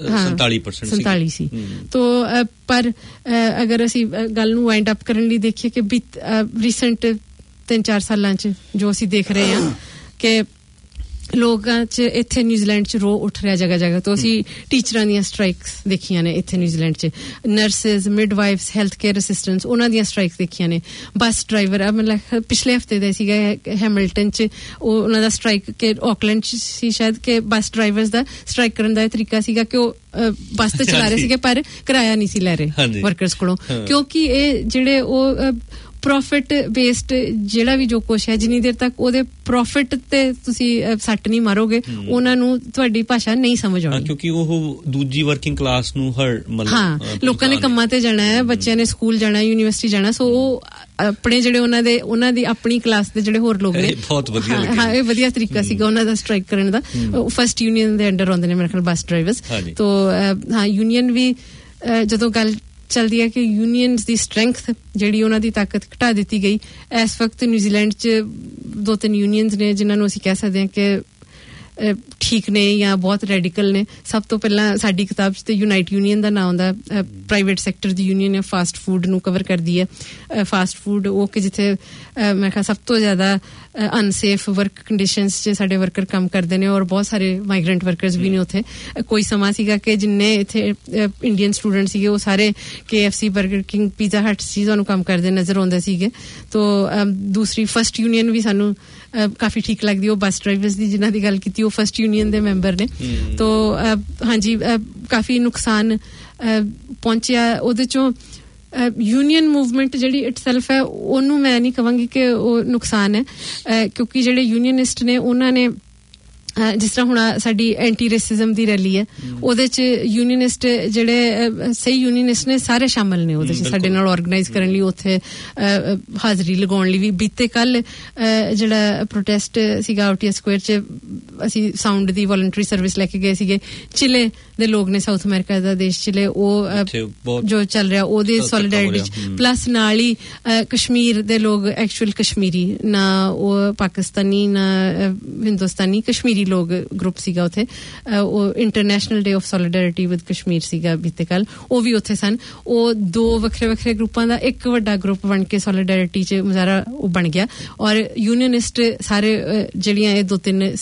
47% ਸੀ ਤੋ ਪਰ ਅਗਰ ਅਸੀਂ ਗੱਲ ਨੂੰ ਵਾਈਂਡ ਅਪ ਕਰਨ ਲਈ ਦੇਖੀਏ ਕਿ ਰੀਸੈਂਟ 3-4 ਸਾਲਾਂ 'ਚ ਜੋ ਅਸੀਂ ਦੇਖ ਰਹੇ ਹਾਂ ਕਿ ਲੋਕਾਂ 'ਚ ਇੱਥੇ ਨਿਊਜ਼ੀਲੈਂਡ 'ਚ ਰੋ ਉੱਠ ਰਿਹਾ ਜਗ੍ਹਾ ਤੋਂ ਅਸੀਂ ਟੀਚਰਾਂ ਦੀਆਂ ਸਟ੍ਰਾਈਕਸ ਦੇਖੀਆਂ ਨੇ ਇੱਥੇ ਨਿਊਜ਼ੀਲੈਂਡ 'ਚ nurses midwives health care assistants ਉਹਨਾਂ ਦੀਆਂ ਸਟ੍ਰਾਈਕਸ ਦੇਖੀਆਂ ਨੇ ਬੱਸ ਡਰਾਈਵਰ ਮਤਲਬ ਪਿਛਲੇ ਹਫਤੇ ਦਾ ਸੀਗਾ ਹੈਮਿਲਟਨ 'ਚ ਉਹਨਾਂ ਦਾ ਸਟ੍ਰਾਈਕ ਕਿ ਆਕਲੈਂਡ 'ਚ ਸੀ ਸ਼ਾਇਦ ਕਿ ਬੱਸ ਡਰਾਈਵਰਸ ਦਾ ਸਟ੍ਰਾਈਕ ਕਰਨ ਦਾ ਇਹ ਤਰੀਕਾ ਸੀਗਾ ਕਿ ਉਹ ਬੱਸ ਤੇ ਚਲਾ ਰਹੇ ਸੀਗੇ ਪਰ ਕਿਰਾਇਆ ਨਹੀਂ ਸੀ ਲੈ ਰਹੇ ਵਰਕਰਸ ਕੋਲੋਂ ਕਿਉਂਕਿ ਇਹ ਜਿਹੜੇ ਉਹ ਪ੍ਰੋਫਿਟ ਬੇਸਡ ਜਿਹੜਾ ਵੀ ਜੋ ਕੁਛ ਹੈ ਜਿੰਨੀ ਦੇਰ ਤੱਕ ਉਹਦੇ ਪ੍ਰੋਫਿਟ ਤੇ ਤੁਸੀਂ ਸੱਟ ਨਹੀਂ ਮਾਰੋਗੇ ਉਹਨਾਂ ਨੂੰ ਤੁਹਾਡੀ ਭਾਸ਼ਾ ਨਹੀਂ ਸਮਝ ਆਉਣੀ ਕਿਉਂਕਿ ਉਹ ਦੂਜੀ ਵਰਕਿੰਗ ਕਲਾਸ ਨੂੰ ਹਾਂ ਲੋਕਾਂ ਨੇ ਕੰਮਾਂ ਤੇ ਜਾਣਾ ਹੈ ਬੱਚਿਆਂ ਨੇ ਸਕੂਲ ਜਾਣਾ ਯੂਨੀਵਰਸਿਟੀ ਜਾਣਾ ਸੋ ਉਹ ਆਪਣੇ ਜਿਹੜੇ ਉਹਨਾਂ ਦੀ ਆਪਣੀ ਕਲਾਸ ਦੇ ਜਿਹੜੇ ਹੋਰ ਲੋਕ ਨੇ ਬਹੁਤ ਵਧੀਆ ਹਾਂ ਇਹ ਵਧੀਆ ਤਰੀਕਾ ਸੀਗਾ ਉਹਨਾਂ ਦਾ ਸਟ੍ਰਾਈਕ ਕਰਨ ਦਾ ਫਸਟ ਯੂਨੀਅਨ ਦੇ ਅੰਡਰ ਆਉਂਦੇ ਨੇ ਮੇਰੇ ਖਿਆਲ ਬੱਸ ਡਰਾਈਵਰਸ ਤੋ ਹਾਂ ਯੂਨੀਅਨ ਵੀ ਜਦੋਂ ਗੱਲ ਚੱਲਦੀ ਹੈ ਕਿ ਯੂਨੀਅਨਸ ਦੀ ਸਟਰੈਂਥ ਜਿਹੜੀ ਉਹਨਾਂ ਦੀ ਤਾਕਤ ਘਟਾ ਦਿੱਤੀ ਗਈ ਇਸ ਵਕਤ ਨਿਊਜ਼ੀਲੈਂਡ 'ਚ 2-3 ਯੂਨੀਅਨਸ ਨੇ ਜਿਨ੍ਹਾਂ ਨੂੰ ਅਸੀਂ ਕਹਿ ਸਕਦੇ ਹਾਂ ਕਿ ਠੀਕ ਨੇ ਜਾਂ ਬਹੁਤ ਰੈਡੀਕਲ ਨੇ ਸਭ ਤੋਂ ਪਹਿਲਾਂ ਸਾਡੀ ਕਿਤਾਬ 'ਚ ਤੇ ਯੂਨਾਈਟ ਯੂਨੀਅਨ ਦਾ ਨਾਂ ਆਉਂਦਾ ਪ੍ਰਾਈਵੇਟ ਸੈਕਟਰ ਦੀ ਯੂਨੀਅਨ ਹੈ ਫਾਸਟ ਫੂਡ ਨੂੰ ਕਵਰ ਕਰਦੀ ਹੈ ਫਾਸਟ ਫੂਡ ਉਹ ਕਿ ਜਿੱਥੇ ਮੈਂ ਕਿਹਾ ਸਭ ਤੋਂ ਜ਼ਿਆਦਾ ਅਨਸੇਫ ਵਰਕ ਕੰਡੀਸ਼ਨਸ 'ਚ ਸਾਡੇ ਵਰਕਰ ਕੰਮ ਕਰਦੇ ਨੇ ਔਰ ਬਹੁਤ ਸਾਰੇ ਮਾਈਗਰੈਂਟ ਵਰਕਰਸ ਵੀ ਨੇ ਉੱਥੇ ਕੋਈ ਸਮਾਂ ਸੀਗਾ ਕਿ ਜਿੰਨੇ ਇੱਥੇ ਇੰਡੀਅਨ ਸਟੂਡੈਂਟ ਸੀਗੇ ਉਹ ਸਾਰੇ KFC ਬਰਗਰ ਕਿੰਗ ਪੀਜ਼ਾ ਹਟ ਚੀਜ਼ਾਂ ਨੂੰ ਕੰਮ ਕਰਦੇ ਨਜ਼ਰ ਆਉਂਦੇ ਸੀਗੇ ਤੋ ਦੂਸਰੀ ਫਸਟ ਯੂਨੀਅਨ ਵੀ ਸਾਨੂੰ ਕਾਫੀ ਠੀਕ ਲੱਗਦੀ ਉਹ ਬੱਸ ਡਰਾਈਵਰਸ ਦੀ ਜਿਨ੍ਹਾਂ ਦੀ ਗੱਲ ਕੀਤੀ ਉਹ ਫਸਟ ਯੂਨੀਅਨ ਦੇ ਮੈਂਬਰ ਨੇ ਤੋ ਹਾਂਜੀ ਕਾਫੀ ਨੁਕਸਾਨ ਪਹੁੰਚਿਆ ਉਹਦੇ ਚੋਂ ਯੂਨੀਅਨ ਮੂਵਮੈਂਟ ਜਿਹੜੀ ਇਟਸੈਲਫ ਹੈ ਉਹਨੂੰ ਮੈਂ ਨਹੀਂ ਕਹਾਂਗੀ ਕਿ ਉਹ ਨੁਕਸਾਨ ਹੈ ਕਿਉਂਕਿ ਜਿਹੜੇ ਯੂਨੀਅਨਿਸਟ ਨੇ ਉਹਨਾਂ ਨੇ ਜਿਸ ਤਰ੍ਹਾਂ ਹੁਣ ਸਾਡੀ ਐਂਟੀ ਰੇਸਿਜ਼ਮ ਦੀ ਰੈਲੀ ਹੈ ਉਹਦੇ 'ਚ ਯੂਨੀਅਨਿਸਟ ਜਿਹੜੇ ਸਹੀ ਯੂਨੀਅਨਿਸਟ ਨੇ ਸਾਰੇ ਸ਼ਾਮਲ ਨੇ ਉਹਦੇ 'ਚ ਸਾਡੇ ਨਾਲ ਆਰਗੇਨਾਈਜ਼ ਕਰਨ ਲਈ ਉੱਥੇ ਹਾਜ਼ਰੀ ਲਗਾਉਣ ਲਈ ਵੀ ਬੀਤੇ ਕੱਲ ਜਿਹੜਾ ਪ੍ਰੋਟੈਸਟ ਸੀਗਾ ਆਊਟੀਆ ਸਕੁਅਰ 'ਚ ਅਸੀਂ ਸਾਊਂਡ ਦੀ ਵੋਲੰਟਰੀ ਸਰਵਿਸ ਲੈ ਕੇ ਗਏ ਸੀਗੇ ਚਿਲੇ ਦੇ ਲੋਕ ਨੇ ਸਾਊਥ ਅਮਰੀਕਾ ਦਾ ਦੇਸ਼ ਚਿਲੇ ਉਹ ਜੋ ਚੱਲ ਰਿਹਾ ਉਹਦੇ ਸੋਲੀਡੈਰਿਟੀ ਪਲੱਸ ਨਾਲ ਹੀ ਕਸ਼ਮੀਰ ਦੇ ਲੋਕ ਐਕਚੁਅਲ ਕਸ਼ਮੀਰੀ ਨਾ ਉਹ ਪਾਕਿਸਤਾਨੀ ਨਾ ਹਿੰਦੁਸਤਾਨੀ ਕਸ਼ਮੀਰੀ ਲੋਕ ਗਰੁੱਪ ਸੀਗਾ ਉੱਥੇ ਉਹ international day of solidarity with Kashmir ਸੀਗਾ ਬੀਤੇ ਕੱਲ ਉਹ ਵੀ ਉੱਥੇ ਸਨ ਉਹ ਦੋ ਵੱਖਰੇ ਗਰੁੱਪਾਂ ਦਾ ਇੱਕ ਵੱਡਾ ਗਰੁੱਪ ਬਣ ਕੇ ਸੋਲੀਡੈਰਿਟੀ 'ਚ ਮੁਜ਼ਾਹਰਾ ਉਹ ਬਣ ਗਿਆ ਔਰ ਯੂਨੀਅਨਿਸਟ ਸਾਰੇ ਜਿਹੜੀਆਂ ਇਹ 2-3 ਸਹੀ ਯੂਨੀਅਨ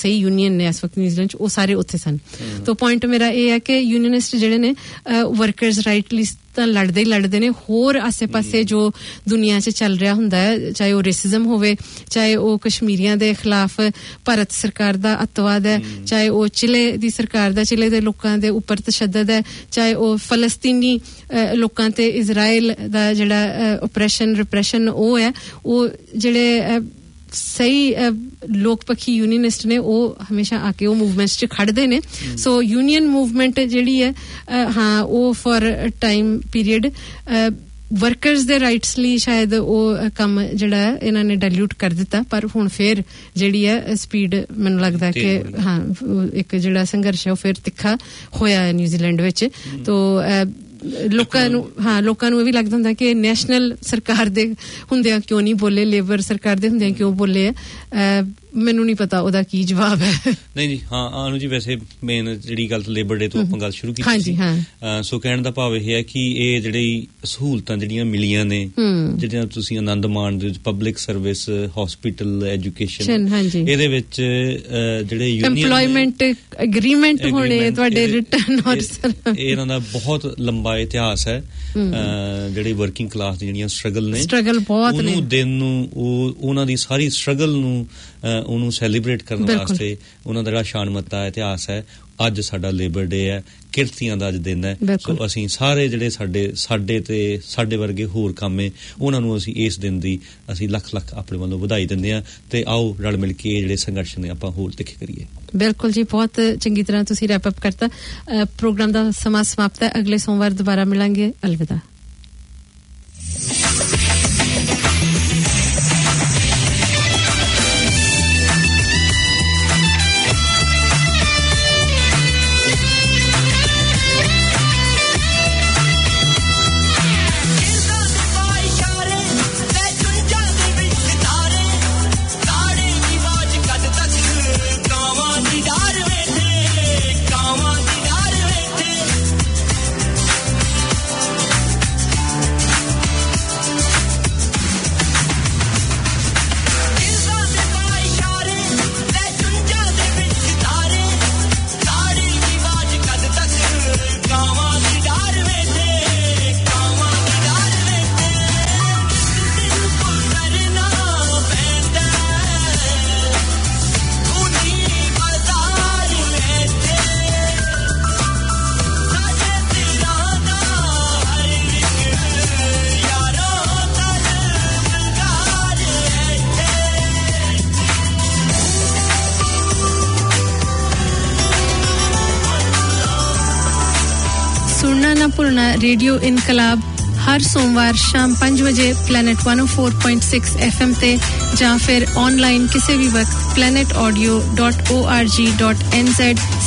यूनियन ने इस वक्त न्यूजीलैंड वो सारे उत्थे सन तो पॉइंट मेरा ये है कि यूनियनिस्ट जिहड़े ने वर्कर्स राइट लिस्ट ਤਾਂ ਲੜਦੇ ਨੇ ਹੋਰ ਆਸੇ-ਪਾਸੇ ਜੋ ਦੁਨੀਆ 'ਚ ਚੱਲ ਰਿਹਾ ਹੁੰਦਾ ਹੈ ਚਾਹੇ ਉਹ ਰੇਸਿਜ਼ਮ ਹੋਵੇ ਚਾਹੇ ਉਹ ਕਸ਼ਮੀਰੀਆਂ ਦੇ ਖਿਲਾਫ ਭਾਰਤ ਸਰਕਾਰ ਦਾ ਅੱਤਵਾਦ ਹੈ ਚਾਹੇ ਉਹ ਚਿਲੇ ਦੀ ਸਰਕਾਰ ਦਾ ਚਿਲੇ ਦੇ ਲੋਕਾਂ ਦੇ ਉੱਪਰ ਤਸ਼ੱਦਦ ਹੈ ਚਾਹੇ ਉਹ ਫਲਸਤੀਨੀ ਲੋਕਾਂ ਤੇ ਇਜ਼ਰਾਈਲ ਦਾ ਜਿਹੜਾ ਆਪਰੇਸ਼ਨ ਰਿਪਰੈਸ਼ਨ ਉਹ ਹੈ ਉਹ ਜਿਹੜੇ ਸਹੀ ਲੋਕ ਪੱਖੀ ਯੂਨੀਅਨਿਸਟ ਨੇ ਉਹ ਹਮੇਸ਼ਾ ਆ ਕੇ ਉਹ ਮੂਵਮੈਂਟਸ 'ਚ ਖੜਦੇ ਨੇ ਸੋ ਯੂਨੀਅਨ ਮੂਵਮੈਂਟ ਜਿਹੜੀ ਹੈ ਹਾਂ ਉਹ ਫॉर ਟਾਈਮ ਪੀਰੀਅਡ ਵਰਕਰਸ ਦੇ ਰਾਈਟਸ ਲਈ ਸ਼ਾਇਦ ਉਹ ਕੰਮ ਜਿਹੜਾ ਇਹਨਾਂ ਨੇ ਡਾਇਲੂਟ ਕਰ ਦਿੱਤਾ ਪਰ ਹੁਣ ਫੇਰ ਜਿਹੜੀ ਹੈ ਸਪੀਡ ਮੈਨੂੰ ਲੱਗਦਾ ਕਿ ਹਾਂ ਇੱਕ ਜਿਹੜਾ ਸੰਘਰਸ਼ ਹੈ ਉਹ ਫੇਰ ਤਿੱਖਾ ਹੋਇਆ ਹੈ ਨਿਊਜ਼ੀਲੈਂਡ ਵਿੱਚ ਤੋ ਲੋਕਾਂ ਨੂੰ ਇਹ ਵੀ ਲੱਗਦਾ ਹੁੰਦਾ ਕਿ ਨੈਸ਼ਨਲ ਸਰਕਾਰ ਦੇ ਹੁੰਦਿਆਂ ਕਿਉਂ ਨਹੀਂ ਬੋਲੇ ਲੇਬਰ ਸਰਕਾਰ ਦੇ ਹੁੰਦਿਆਂ ਕਿਉਂ ਬੋਲੇ ਆ ਮੈਨੂੰ ਨਹੀਂ ਪਤਾ ਉਹਦਾ ਕੀ ਜਵਾਬ ਹੈ ਨਹੀਂ ਜੀ ਹਾਂ ਆਨੂ ਜੀ ਵੈਸੇ ਮੇਨ ਜਿਹੜੀ ਗੱਲ ਲੇਬਰ ਡੇ ਤੋਂ ਆਪਾਂ ਗੱਲ ਸ਼ੁਰੂ ਕੀਤੀ ਸੀ ਸੋ ਕਹਿਣ ਦਾ ਭਾਵ ਇਹ ਹੈ ਕਿ ਇਹ ਜਿਹੜੀ ਸਹੂਲਤਾਂ ਜਿਹੜੀਆਂ ਮਿਲੀਆਂ ਨੇ ਜਿਹੜੀਆਂ ਤੁਸੀਂ ਆਨੰਦ ਮਾਣਦੇ ਹੋ ਪਬਲਿਕ ਸਰਵਿਸ ਹਸਪੀਟਲ ਐਜੂਕੇਸ਼ਨ ਇਹਦੇ ਵਿੱਚ ਜਿਹੜੇ ਯੂਨੀਅਨ ਐਮਪਲੋਇਮੈਂਟ ਐਗਰੀਮੈਂਟ ਹੋਣੇ ਤੁਹਾਡੇ ਰਿਟਰਨ ਔਰ ਇਹਨਾਂ ਦਾ ਬਹੁਤ ਲੰਬਾ ਇਤਿਹਾਸ ਹੈ ਜਿਹੜੀ ਵਰਕਿੰਗ ਕਲਾਸ ਦੀ ਜਿਹੜੀਆਂ ਸਟਰਗਲ ਬਹੁਤ ਨੇ ਦਿਨ ਨੂੰ ਉਹਨਾਂ ਦੀ ਸਾਰੀ ਸਟਰਗਲ ਨੂੰ ਉਹਨੂੰ ਸੈਲੀਬ੍ਰੇਟ ਕਰਨ ਵਾਸਤੇ ਉਹਨਾਂ ਦਾ ਜਿਹੜਾ ਸ਼ਾਨਮੱਤਾ ਇਤਿਹਾਸ ਹੈ ਅੱਜ ਸਾਡਾ ਲੇਬਰ ਡੇ ਹੈ ਕਿਰਤੀਆਂ ਦਾ ਅੱਜ ਦਿਨ ਹੈ ਸੋ ਅਸੀਂ ਸਾਰੇ ਜਿਹੜੇ ਸਾਡੇ ਤੇ ਸਾਡੇ ਵਰਗੇ ਹੋਰ ਕਾਮੇ ਉਹਨਾਂ ਨੂੰ ਅਸੀਂ ਇਸ ਦਿਨ ਦੀ ਅਸੀਂ ਲੱਖ ਆਪਣੇ ਵੱਲੋਂ ਵਧਾਈ ਦਿੰਦੇ ਹਾਂ ਤੇ ਆਓ ਰਲ ਮਿਲ ਕੇ ਇਹ ਜਿਹੜੇ ਸੰਘਰਸ਼ ਨੇ ਆਪਾਂ ਹੋਰ ਤਿੱਖੇ ਕਰੀਏ ਬਿਲਕੁਲ ਜੀ ਬਹੁਤ ਚੰਗੀ ਤਰ੍ਹਾਂ ਤੁਸੀਂ ਰੈਪ ਅਪ ਕਰਤਾ ਪ੍ਰੋਗਰਾਮ ਦਾ ਸਮਾਂ ਸਮਾਪਤ ਹੈ ਅਗਲੇ ਸੋਮਵਾਰ ਦੁਬਾਰਾ ਮਿਲਾਂਗੇ ਅਲਵਿਦਾ रेडियो इनकलाब हर सोमवार शाम 5 बजे प्लैनेट 104.6 FM ते ਜਾਂ ਫਿਰ ਆਨਲਾਈਨ ਕਿਸੇ ਵੀ ਵਕਤ planetaudio.org.nz